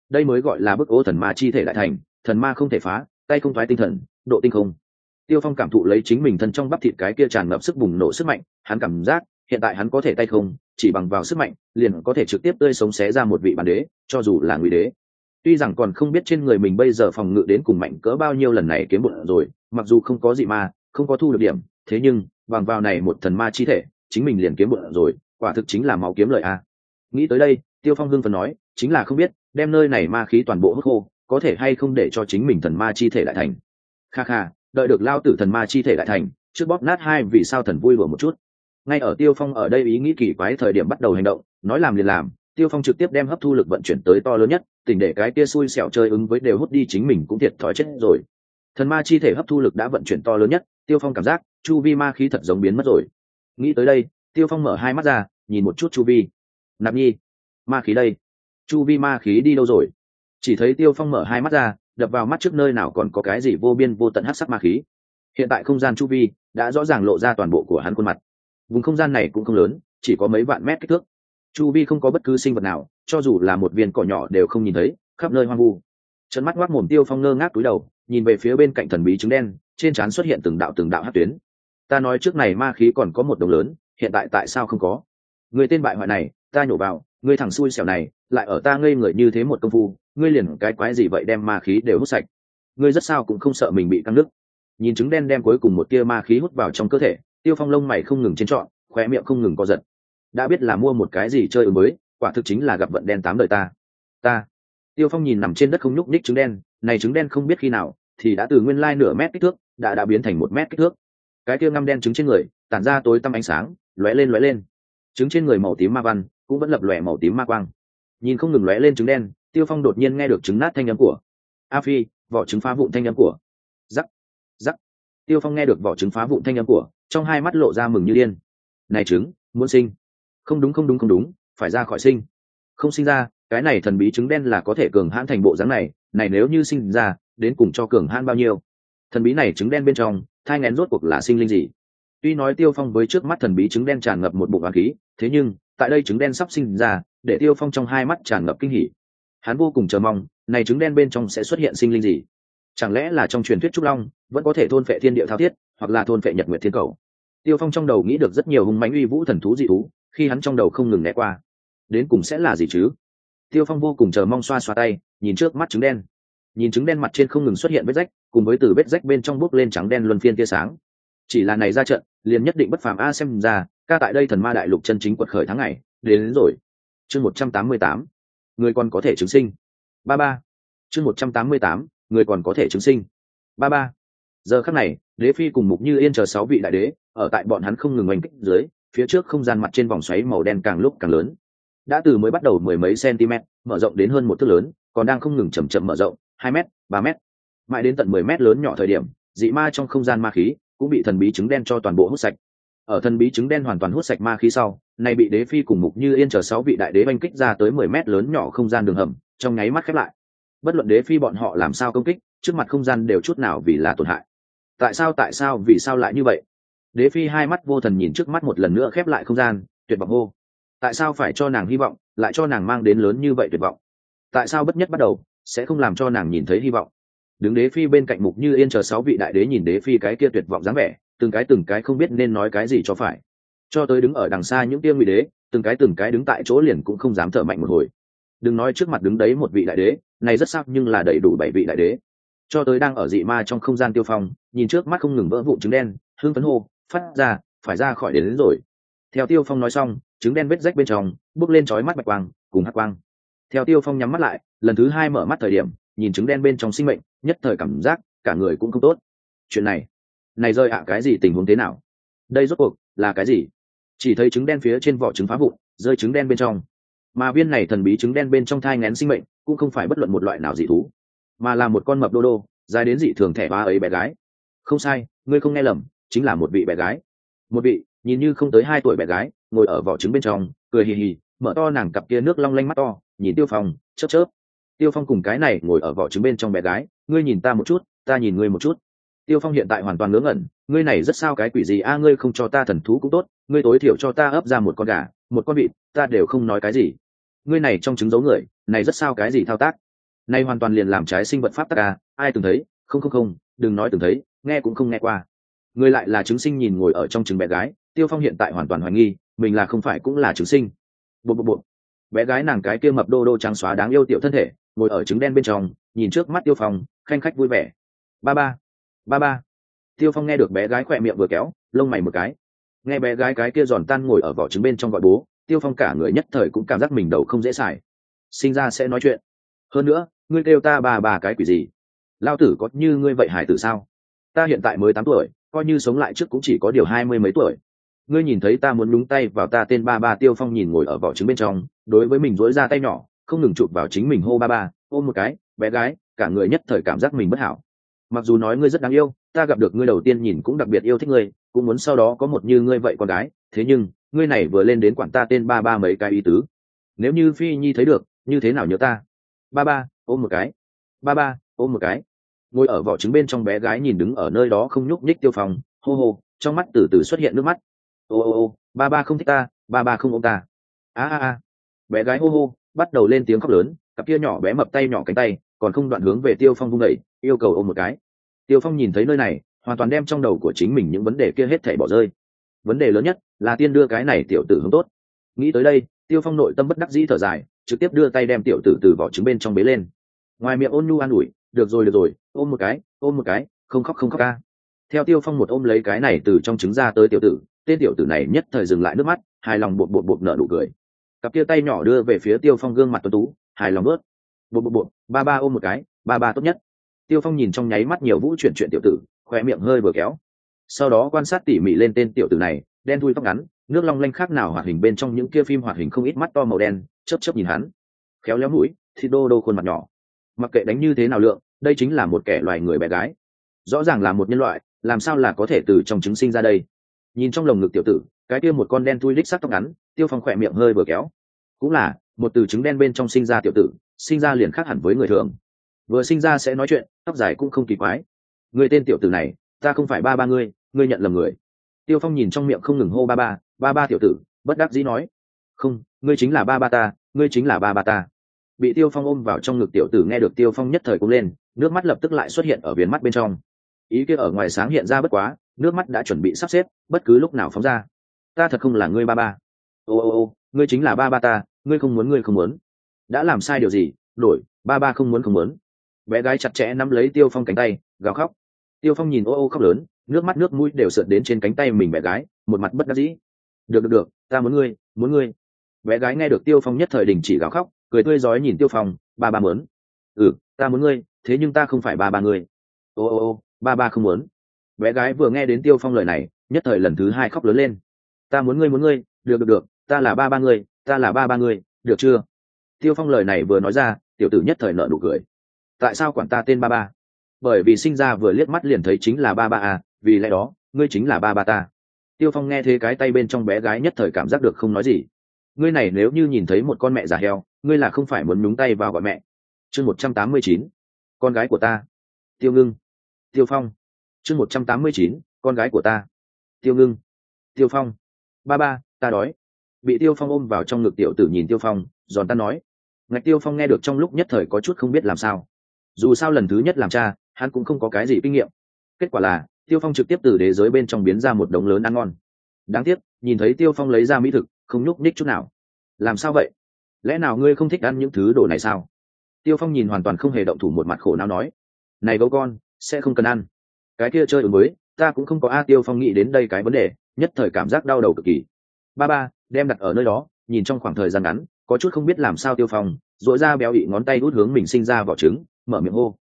đây mới gọi là bức ô thần ma chi thể đại thành, thần ma không thể phá, tay không thoái tinh thần, độ tinh không. Tiêu Phong cảm thụ lấy chính mình thân trong bắp thịt cái kia tràn ngập sức bùng nổ sức mạnh, hắn cảm giác hiện tại hắn có thể tay không, chỉ bằng vào sức mạnh liền có thể trực tiếp tươi sống xé ra một vị bản đế, cho dù là ngụy đế. Tuy rằng còn không biết trên người mình bây giờ phòng ngự đến cùng mạnh cỡ bao nhiêu lần này kiếm bụng rồi, mặc dù không có dị ma, không có thu được điểm, thế nhưng bằng vào này một thần ma chi thể, chính mình liền kiếm bụng rồi, quả thực chính là máu kiếm lợi a. Nghĩ tới đây, Tiêu Phong hưng phấn nói, chính là không biết đem nơi này ma khí toàn bộ hút khô, có thể hay không để cho chính mình thần ma chi thể đại thành. Kha kha, đợi được lao tử thần ma chi thể đại thành, trước bóp nát hai vì sao thần vui đùa một chút. Ngay ở Tiêu Phong ở đây ý nghĩ kỳ quái thời điểm bắt đầu hành động, nói làm liền làm, Tiêu Phong trực tiếp đem hấp thu lực vận chuyển tới to lớn nhất, tỉnh để cái kia xui xẻo chơi ứng với đều hút đi chính mình cũng thiệt thòi chết rồi. Thần ma chi thể hấp thu lực đã vận chuyển to lớn nhất, Tiêu Phong cảm giác chu vi ma khí thật giống biến mất rồi. Nghĩ tới đây, Tiêu Phong mở hai mắt ra, nhìn một chút chu vi. Nạp Nhi, ma khí đây, chu vi ma khí đi đâu rồi? Chỉ thấy Tiêu Phong mở hai mắt ra, đập vào mắt trước nơi nào còn có cái gì vô biên vô tận hắc sắc ma khí. Hiện tại không gian chu vi đã rõ ràng lộ ra toàn bộ của hắn khuôn mặt. Vùng không gian này cũng không lớn, chỉ có mấy vạn mét kích thước. Chu vi không có bất cứ sinh vật nào, cho dù là một viên cỏ nhỏ đều không nhìn thấy, khắp nơi hoang vu. Trợn mắt ngoác mồm Tiêu Phong ngơ ngác cúi đầu, nhìn về phía bên cạnh thần bí trứng đen, trên trán xuất hiện từng đạo hắc tuyến. Ta nói trước này ma khí còn có một đồng lớn, hiện tại tại sao không có? Người tên bại hoại này, ta nhổ vào, ngươi thằng xui xẻo này, lại ở ta ngây người như thế một công phu, ngươi liền cái quái gì vậy đem ma khí đều hút sạch. Ngươi rất sao cũng không sợ mình bị căng nứt. Nhìn trứng đen đem cuối cùng một tia ma khí hút vào trong cơ thể, Tiêu Phong lông mày không ngừng trên trọn, khóe miệng không ngừng co giật. Đã biết là mua một cái gì chơi mới, quả thực chính là gặp vận đen tám đời ta. Tiêu Phong nhìn nằm trên đất không nhúc nhích trứng đen, này trứng đen không biết khi nào thì đã từ nguyên lai nửa mét kích thước đã biến thành 1 mét kích thước. Cái kia ngăm đen trứng trên người tản ra tối tăm ánh sáng, lóe lên. Trứng trên người màu tím ma văn cũng vẫn lập lòe màu tím ma quang. Nhìn không ngừng lóe lên trứng đen, Tiêu Phong đột nhiên nghe được trứng nát thanh âm của A Phi, vỏ trứng phá vụn thanh âm của rắc. Tiêu Phong nghe được vỏ trứng phá vụn thanh âm của, trong hai mắt lộ ra mừng như điên. Này trứng, muốn sinh. Không đúng, phải ra khỏi sinh. Không sinh ra, cái này thần bí trứng đen là có thể cường hãn thành bộ dáng này, này nếu như sinh ra, đến cùng cho cường hãn bao nhiêu? Thần bí này trứng đen bên trong, thai nghén rốt cuộc là sinh linh gì? Tuy nói Tiêu Phong với trước mắt thần bí trứng đen tràn ngập một bụng oán khí, thế nhưng, tại đây trứng đen sắp sinh ra, để Tiêu Phong trong hai mắt tràn ngập kinh hỉ. Hắn vô cùng chờ mong, này trứng đen bên trong sẽ xuất hiện sinh linh gì? Chẳng lẽ là trong truyền thuyết trúc long vẫn có thể thôn phệ thiên địa thao thiết, hoặc là thôn phệ nhật nguyệt thiên cầu? Tiêu Phong trong đầu nghĩ được rất nhiều hung mãnh uy vũ thần thú dị thú, khi hắn trong đầu không ngừng né qua, đến cùng sẽ là gì chứ? Tiêu Phong vô cùng chờ mong xoa tay, nhìn trước mắt trứng đen, nhìn trứng đen mặt trên không ngừng xuất hiện vết rách, cùng với từ vết rách bên trong bốc lên trắng đen luân phiên tia sáng. Chỉ là này ra trận, liền nhất định bất phàm a, xem ra ca tại đây thần ma đại lục chân chính quật khởi tháng ngày đến rồi. Chương 188, người còn có thể chứng sinh. Ba. Chương 188, người còn có thể chứng sinh. Ba. Giờ khắc này, Đế Phi cùng Mục Như Yên chờ 6 vị đại đế, ở tại bọn hắn không ngừng oanh kích dưới, phía trước không gian mặt trên vòng xoáy màu đen càng lúc càng lớn. Đã từ mới bắt đầu 10 mấy cm, mở rộng đến hơn 1 thước lớn, còn đang không ngừng chậm mở rộng, 2 mét, 3 mét, mãi đến tận 10 mét lớn nhỏ thời điểm, dị ma trong không gian ma khí cũng bị thần bí trứng đen cho toàn bộ hút sạch. Ở thần bí trứng đen hoàn toàn hút sạch ma khí sau, này bị Đế Phi cùng Mục Như Yên chờ 6 vị đại đế oanh kích ra tới 10 mét lớn nhỏ không gian đường hầm, trong nháy mắt khép lại. Bất luận Đế Phi bọn họ làm sao công kích, trước mặt không gian đều chút nào vì là tổn hại. Tại sao vì sao lại như vậy? Đế Phi hai mắt vô thần nhìn trước mắt một lần nữa khép lại không gian, tuyệt vọng hô. Tại sao phải cho nàng hy vọng, lại cho nàng mang đến lớn như vậy tuyệt vọng? Tại sao bất nhất bắt đầu sẽ không làm cho nàng nhìn thấy hy vọng? Đứng Đế Phi bên cạnh Mục Như Yên chờ 6 vị đại đế nhìn Đế Phi cái kia tuyệt vọng dáng vẻ, từng cái không biết nên nói cái gì cho phải. Cho tới đứng ở đằng xa những kia ngụy đế, từng cái đứng tại chỗ liền cũng không dám thở mạnh một hồi. Đừng nói trước mặt đứng đấy một vị đại đế, này rất sắc nhưng là đầy đủ 7 vị đại đế. Cho tới đang ở dị ma trong không gian Tiêu Phong, nhìn trước mắt không ngừng vỡ vụn trứng đen, hưng phấn hô, phát ra, phải ra khỏi đến rồi. Theo Tiêu Phong nói xong, trứng đen vết rách bên trong bốc lên chói mắt bạch quang cùng hắc quang. Theo Tiêu Phong nhắm mắt lại, lần thứ 2 mở mắt thời điểm, nhìn trứng đen bên trong sinh mệnh, nhất thời cảm giác cả người cũng không tốt. Chuyện này rơi ạ, cái gì tình huống thế nào? Đây rốt cuộc là cái gì? Chỉ thấy trứng đen phía trên vỏ trứng phá vụn, rơi trứng đen bên trong. Mà viên này thần bí trứng đen bên trong thai nghén sinh mệnh, cũng không phải bất luận một loại nào dị thú, mà là một con mập đô đô, dài đến dị thường thẻ ba ấy bé gái. Không sai, ngươi không nghe lầm, chính là một vị bé gái. Một vị nhìn như không tới 2 tuổi bé gái, ngồi ở vỏ trứng bên trong, cười hì hì, mở to nàng cặp kia nước long lanh mắt to, nhìn Tiêu Phong, chớp. Tiêu Phong cùng cái này ngồi ở vỏ trứng bên trong bé gái, ngươi nhìn ta một chút, ta nhìn ngươi một chút. Tiêu Phong hiện tại hoàn toàn ngớ ngẩn, ngươi này rất sao cái quỷ gì a, ngươi không cho ta thần thú cũng tốt, ngươi tối thiểu cho ta ấp ra một con gà, một con vịt, ta đều không nói cái gì. Ngươi này trong trứng giấu người, này rất sao cái gì thao tác? Nay hoàn toàn liền làm trái sinh vật pháp tắc à, ai từng thấy? Không, đừng nói từng thấy, nghe cũng không nghe qua. Người lại là chứng sinh nhìn ngồi ở trong trứng bé gái, Tiêu Phong hiện tại hoàn toàn hoài nghi, mình là không phải cũng là chứng sinh. Bộ. Bé gái nàng cái kia mập đô đô trắng xóa đáng yêu tiểu thân thể, ngồi ở trứng đen bên trong, nhìn trước mắt Tiêu Phong, khanh khách vui vẻ. Ba ba. Tiêu Phong nghe được bé gái khỏe miệng vừa kéo, lông mày một cái. Nghe bé gái cái kia giòn tan ngồi ở vỏ trứng bên trong gọi bố, Tiêu Phong cả người nhất thời cũng cảm giác mình đầu không dễ xài. Sinh ra sẽ nói chuyện. Hơn nữa, ngươi kêu ta bà cái quỷ gì? Lao tử có như ngươi vậy hải tử sao? Ta hiện tại mới 8 tuổi, coi như sống lại trước cũng chỉ có điều 20 mấy tuổi. Ngươi nhìn thấy ta muốn nhúng tay vào ta tên ba. Tiêu Phong nhìn ngồi ở vỏ trứng bên trong, đối với mình dối ra tay nhỏ, không ngừng chụp vào chính mình hô ba, ôm một cái. Bé gái cả người nhất thời cảm giác mình bất hảo. Mặc dù nói ngươi rất đáng yêu, ta gặp được ngươi đầu tiên nhìn cũng đặc biệt yêu thích ngươi, cũng muốn sau đó có một như ngươi vậy con gái, thế nhưng ngươi này vừa lên đến quản ta tên ba mấy cái ý tứ. Nếu như Phi Nhi thấy được, như thế nào nhớ ta? Ba ôm một cái. Ba ôm một cái. Ngồi ở vỏ trứng bên trong bé gái nhìn đứng ở nơi đó không nhúc nhích Tiêu Phong, hô, trong mắt từ từ xuất hiện nước mắt. Ô, ba không thích ta, ba không ôm ta. A. Bé gái hô, bắt đầu lên tiếng khóc lớn, cặp kia nhỏ bé mập tay nhỏ cánh tay, còn không đoạn hướng về Tiêu Phong vung đẩy, yêu cầu ôm một cái. Tiêu Phong nhìn thấy nơi này, hoàn toàn đem trong đầu của chính mình những vấn đề kia hết thảy bỏ rơi. Vấn đề lớn nhất là tiên đưa cái này tiểu tử hướng tốt. Nghĩ tới đây, Tiêu Phong nội tâm bất đắc dĩ thở dài, trực tiếp đưa tay đem tiểu tử từ vỏ trứng bên trong bế lên. Ngoài miệng ôn nhu an ủi, được rồi, ôm một cái, không khóc ca. Theo Tiêu Phong một ôm lấy cái này từ trong trứng ra tới tiểu tử, tên tiểu tử này nhất thời dừng lại nước mắt, hài lòng bột nở nụ cười. Cặp kia tay nhỏ đưa về phía Tiêu Phong gương mặt tuấn tú, hài lòng bớt. Bột, ba ôm một cái, ba tốt nhất. Tiêu Phong nhìn trong nháy mắt nhiều vũ chuyển tiểu tử, khóe miệng hơi vừa kéo. Sau đó quan sát tỉ mỉ lên tên tiểu tử này, đen thui tóc ngắn, nước long lanh khác nào hoạt hình bên trong những kia phim hoạt hình không ít mắt to màu đen, chớp nhìn hắn. Khéo léo mũi, thịt đô khuôn mặt nhỏ. Mặc kệ đánh như thế nào lượng, đây chính là một kẻ loài người bé gái. Rõ ràng là một nhân loại, làm sao là có thể từ trong trứng sinh ra đây? Nhìn trong lồng ngực tiểu tử, cái kia một con đen thui đích sắc tóc ngắn, Tiêu Phong khỏe miệng hơi vừa kéo. Cũng là, một từ trứng đen bên trong sinh ra tiểu tử, sinh ra liền khác hẳn với người thường. Vừa sinh ra sẽ nói chuyện, tóc dài cũng không kỳ quái. Người tên tiểu tử này, ta không phải ba ngươi nhận lầm người. Tiêu Phong nhìn trong miệng không ngừng hô ba tiểu tử, bất đắc dĩ nói. Không, ngươi chính là ba ta, ngươi chính là ba ta. Bị Tiêu Phong ôm vào trong ngực tiểu tử nghe được Tiêu Phong nhất thời cũng lên, nước mắt lập tức lại xuất hiện ở viền mắt bên trong. Ý kia ở ngoài sáng hiện ra bất quá, nước mắt đã chuẩn bị sắp xếp, bất cứ lúc nào phóng ra. Ta thật không là ngươi ba. Ô, ngươi chính là ba ta, ngươi không muốn. Đã làm sai điều gì? Đổi, ba không muốn. Bé gái chặt chẽ nắm lấy Tiêu Phong cánh tay, gào khóc. Tiêu Phong nhìn ô khóc lớn, nước mắt nước mũi đều sượt đến trên cánh tay mình bé gái, một mặt bất đắc dĩ. Được, ta muốn ngươi. Bé gái nghe được Tiêu Phong nhất thời đình chỉ gào khóc, cười tươi rói nhìn Tiêu Phong, ba muốn. Ta muốn ngươi, thế nhưng ta không phải ba ngươi. Ô, ba không muốn. Bé gái vừa nghe đến Tiêu Phong lời này, nhất thời lần thứ hai khóc lớn lên. Ta muốn ngươi. Được, ta là ba ngươi, được chưa? Tiêu Phong lời này vừa nói ra, tiểu tử nhất thời nở nụ cười. Tại sao quản ta tên ba? Bởi vì sinh ra vừa liếc mắt liền thấy chính là ba à, vì lẽ đó ngươi chính là ba ta. Tiêu Phong nghe thế cái tay bên trong bé gái nhất thời cảm giác được không nói gì. Ngươi này nếu như nhìn thấy một con mẹ già heo, ngươi là không phải muốn nhúng tay vào gọi mẹ. Chương 189, con gái của ta. Tiêu Ngưng. Tiêu Phong. Chương 189, con gái của ta. Tiêu Ngưng. Tiêu Phong. Ba, ta đói. Bị Tiêu Phong ôm vào trong ngực tiểu tử nhìn Tiêu Phong, giòn tan nói. Ngạch Tiêu Phong nghe được trong lúc nhất thời có chút không biết làm sao. Dù sao lần thứ nhất làm cha, hắn cũng không có cái gì kinh nghiệm. Kết quả là Tiêu Phong trực tiếp từ đế giới bên trong biến ra một đống lớn ăn ngon. Đáng tiếc, nhìn thấy Tiêu Phong lấy ra mỹ thực, không nhúc nhích chút nào. Làm sao vậy? Lẽ nào ngươi không thích ăn những thứ đồ này sao? Tiêu Phong nhìn hoàn toàn không hề động thủ, một mặt khổ não nói. Này gấu con, sẽ không cần ăn. Cái kia chơi mới, ta cũng không có a. Tiêu Phong nghĩ đến đây cái vấn đề, nhất thời cảm giác đau đầu cực kỳ. Ba, đem đặt ở nơi đó, nhìn trong khoảng thời gian ngắn, có chút không biết làm sao. Tiêu Phong duỗi ra béo ị ngón tay út hướng mình sinh ra vỏ trứng, mở miệng hô.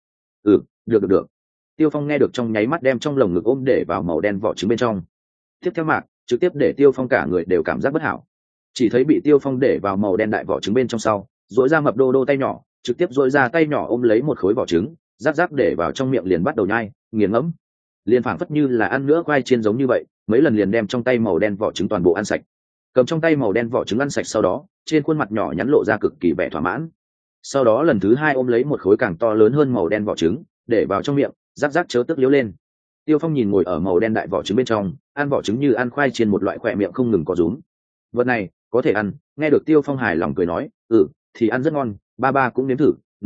Được. Tiêu Phong nghe được trong nháy mắt đem trong lồng ngực ôm để vào màu đen vỏ trứng bên trong. Tiếp theo mạc, trực tiếp để Tiêu Phong cả người đều cảm giác bất hảo. Chỉ thấy bị Tiêu Phong để vào màu đen đại vỏ trứng bên trong sau, duỗi ra mập đô tay nhỏ, trực tiếp duỗi ra tay nhỏ ôm lấy một khối vỏ trứng, rắc để vào trong miệng liền bắt đầu nhai, nghiền ngẫm. Liền phảng phất như là ăn nữa khoai chiên giống như vậy, mấy lần liền đem trong tay màu đen vỏ trứng toàn bộ ăn sạch. Cầm trong tay màu đen vỏ trứng ăn sạch sau đó, trên khuôn mặt nhỏ nhắn lộ ra cực kỳ vẻ thỏa mãn. Sau đó lần thứ hai ôm lấy một khối càng to lớn hơn màu đen vỏ trứng, để vào trong miệng, rắc chớ tức liếu lên. Tiêu Phong nhìn ngồi ở màu đen đại vỏ trứng bên trong, ăn vỏ trứng như ăn khoai chiên một loại, khỏe miệng không ngừng có rúm. Vật này có thể ăn. Nghe được Tiêu Phong hài lòng cười nói, thì ăn rất ngon. Ba cũng nếm thử, nói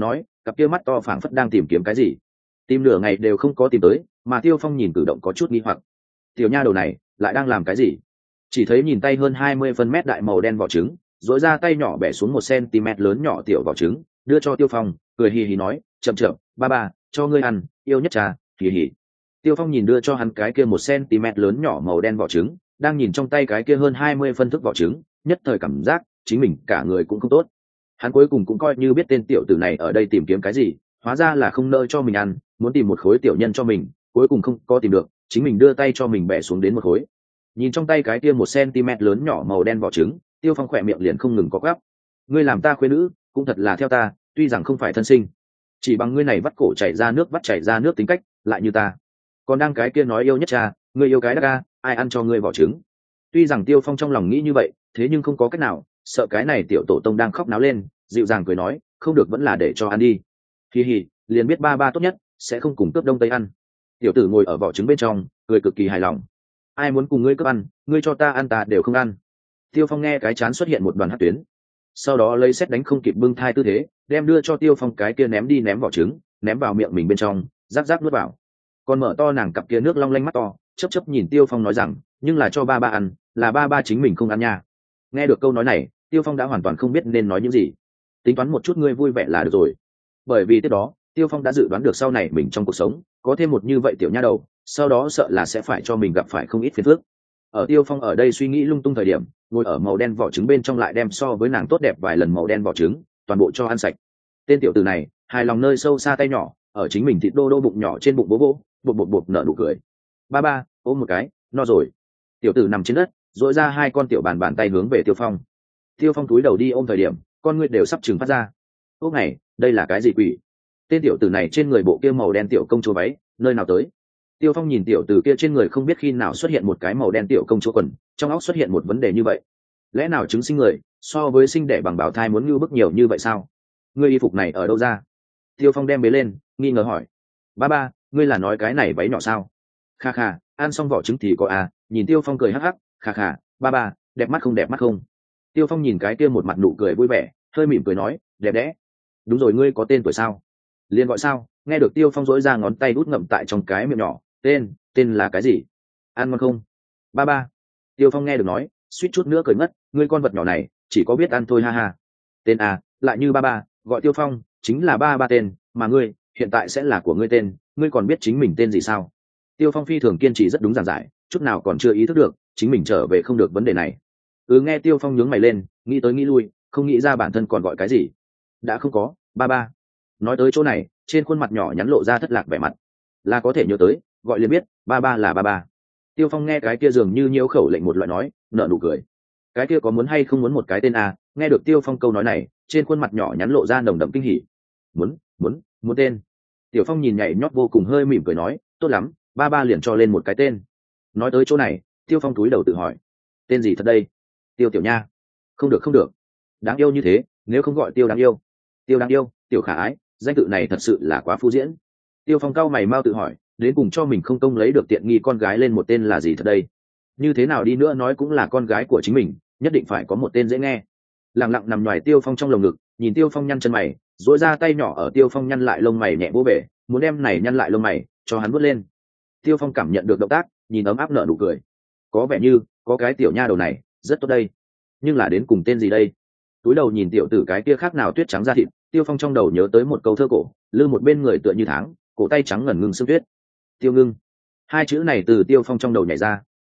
cặp kia mắt to phảng phất đang tìm kiếm cái gì. Tìm nửa ngày đều không có tìm tới, mà Tiêu Phong nhìn cử động có chút nghi hoặc. Tiểu nha đầu này lại đang làm cái gì? Chỉ thấy nhìn tay hơn 20 phân mét đại màu đen vỏ trứng, dỗi ra tay nhỏ bẻ xuống 1 cm lớn nhỏ tiểu vỏ trứng, đưa cho Tiêu Phong, cười hì hì nói, chậm chậm, ba ba, cho ngươi ăn, yêu nhất cha, hì hì. Tiêu Phong nhìn đưa cho hắn cái kia 1 cm lớn nhỏ màu đen vỏ trứng, đang nhìn trong tay cái kia hơn 20 phân thức vỏ trứng, nhất thời cảm giác chính mình cả người cũng không tốt. Hắn cuối cùng cũng coi như biết tên tiểu tử này ở đây tìm kiếm cái gì, hóa ra là không nỡ cho mình ăn, muốn tìm một khối tiểu nhân cho mình, cuối cùng không có tìm được, chính mình đưa tay cho mình bẻ xuống đến một khối. Nhìn trong tay cái kia 1 cm lớn nhỏ màu đen vỏ trứng, Tiêu Phong khỏe miệng liền không ngừng có gắp. Ngươi làm ta khuê nữ, cũng thật là theo ta, tuy rằng không phải thân sinh, chỉ bằng ngươi này vắt cổ chảy ra nước vắt chảy ra nước tính cách, lại như ta. Còn đang cái kia nói yêu nhất cha, ngươi yêu cái đắc ca, ai ăn cho ngươi vỏ trứng. Tuy rằng Tiêu Phong trong lòng nghĩ như vậy, thế nhưng không có cách nào, sợ cái này tiểu tổ tông đang khóc náo lên, dịu dàng cười nói, không được vẫn là để cho ăn đi. Hi hi, liền biết ba ba tốt nhất, sẽ không cùng cướp đông tây ăn. Tiểu tử ngồi ở vỏ trứng bên trong, cười cực kỳ hài lòng. Ai muốn cùng ngươi cướp ăn, ngươi cho ta ăn ta đều không ăn. Tiêu Phong nghe cái chán xuất hiện một đoàn hắc tuyến, sau đó lấy xét đánh không kịp bưng thai tư thế, đem đưa cho Tiêu Phong cái kia ném đi ném vỏ trứng, ném vào miệng mình bên trong, giáp giáp nuốt vào. Còn mở to nàng cặp kia nước long lanh mắt to, chớp chớp nhìn Tiêu Phong nói rằng, nhưng là cho ba ba ăn, là ba ba chính mình không ăn nha. Nghe được câu nói này, Tiêu Phong đã hoàn toàn không biết nên nói những gì. Tính toán một chút ngươi vui vẻ là được rồi. Bởi vì tiếp đó, Tiêu Phong đã dự đoán được sau này mình trong cuộc sống có thêm một như vậy tiểu nha đầu, sau đó sợ là sẽ phải cho mình gặp phải không ít phiền phức. Ở Tiêu Phong ở đây suy nghĩ lung tung thời điểm, ngồi ở màu đen vỏ trứng bên trong lại đem so với nàng tốt đẹp vài lần màu đen vỏ trứng, toàn bộ cho ăn sạch. Tên tiểu tử này, hài lòng nơi sâu xa tay nhỏ, ở chính mình thịt đô đô bụng nhỏ trên bụng bố bố, bột bột bột nở nụ cười. Ba ba, ôm một cái, no rồi. Tiểu tử nằm trên đất, dội ra hai con tiểu bàn tay hướng về Tiêu Phong. Tiêu Phong cúi đầu đi ôm thời điểm, con ngươi đều sắp trừng phát ra. Ốc này, đây là cái gì quỷ? Tên tiểu tử này trên người bộ kia màu đen tiểu công chúa váy, nơi nào tới? Tiêu Phong nhìn tiểu tử kia trên người không biết khi nào xuất hiện một cái màu đen tiểu công chúa quần, trong óc xuất hiện một vấn đề như vậy. Lẽ nào trứng sinh người, so với sinh đẻ bằng bào thai muốn ngưu bức nhiều như vậy sao? Ngươi y phục này ở đâu ra? Tiêu Phong đem bế lên, nghi ngờ hỏi. Ba ba, ngươi là nói cái này váy nhỏ sao? Kha kha, ăn xong vỏ trứng thì có à? Nhìn Tiêu Phong cười hắc hắc, kha kha, ba ba, đẹp mắt không đẹp mắt không? Tiêu Phong nhìn cái kia một mặt nụ cười vui vẻ, hơi mỉm cười nói, đẹp đẽ. Đúng rồi, ngươi có tên tuổi sao? Liền gọi sao? Nghe được Tiêu Phong dỗi ra ngón tay đút ngậm tại trong cái miệng nhỏ, tên là cái gì? Ăn ngon không? Ba ba. Tiêu Phong nghe được nói, suýt chút nữa cười ngất, ngươi con vật nhỏ này chỉ có biết ăn thôi ha ha. Tên à, lại như ba ba, gọi Tiêu Phong chính là ba ba tên, mà ngươi hiện tại sẽ là của ngươi tên, ngươi còn biết chính mình tên gì sao? Tiêu Phong phi thường kiên trì rất đúng giản giải, chút nào còn chưa ý thức được chính mình trở về không được vấn đề này. Nghe Tiêu Phong nhướng mày lên, nghĩ tới nghĩ lui, không nghĩ ra bản thân còn gọi cái gì. Đã không có, ba ba. Nói tới chỗ này, trên khuôn mặt nhỏ nhắn lộ ra thất lạc vẻ mặt. Là có thể nhớ tới, gọi liền biết, ba ba là ba ba. Tiêu Phong nghe cái kia dường như nhiễu khẩu lệnh một loại nói, nở nụ cười. Cái kia có muốn hay không muốn một cái tên à? Nghe được Tiêu Phong câu nói này, trên khuôn mặt nhỏ nhắn lộ ra nồng đậm kinh hỉ. Muốn tên. Tiểu Phong nhìn nhảy nhót vô cùng hơi mỉm cười nói, tốt lắm, ba ba liền cho lên một cái tên. Nói tới chỗ này, Tiêu Phong cúi đầu tự hỏi, tên gì thật đây? Tiêu Tiểu Nha. Không được không được, đáng yêu như thế, nếu không gọi Tiêu đáng yêu. Tiêu đáng yêu, Tiểu khả ái, danh tự này thật sự là quá phú diễn. Tiêu Phong cau mày mau tự hỏi, đến cùng cho mình không công lấy được tiện nghi con gái lên một tên là gì thật đây? Như thế nào đi nữa nói cũng là con gái của chính mình, nhất định phải có một tên dễ nghe. Lặng lặng nằm ngoài Tiêu Phong trong lồng ngực, nhìn Tiêu Phong nhăn chân mày, duỗi ra tay nhỏ ở Tiêu Phong nhăn lại lông mày nhẹ vỗ về, muốn đem này nhăn lại lông mày cho hắn vuốt lên. Tiêu Phong cảm nhận được động tác, nhìn ấm áp nở nụ cười. Có vẻ như có cái tiểu nha đầu này rất tốt đây, nhưng là đến cùng tên gì đây? Túi đầu nhìn tiểu tử cái kia khác nào tuyết trắng da thịt, Tiêu Phong trong đầu nhớ tới một câu thơ cổ, lư một bên người tựa như tháng, cổ tay trắng ngần ngưng sương tuyết. Tiêu Ngưng. Hai chữ này từ Tiêu Phong trong đầu nhảy ra.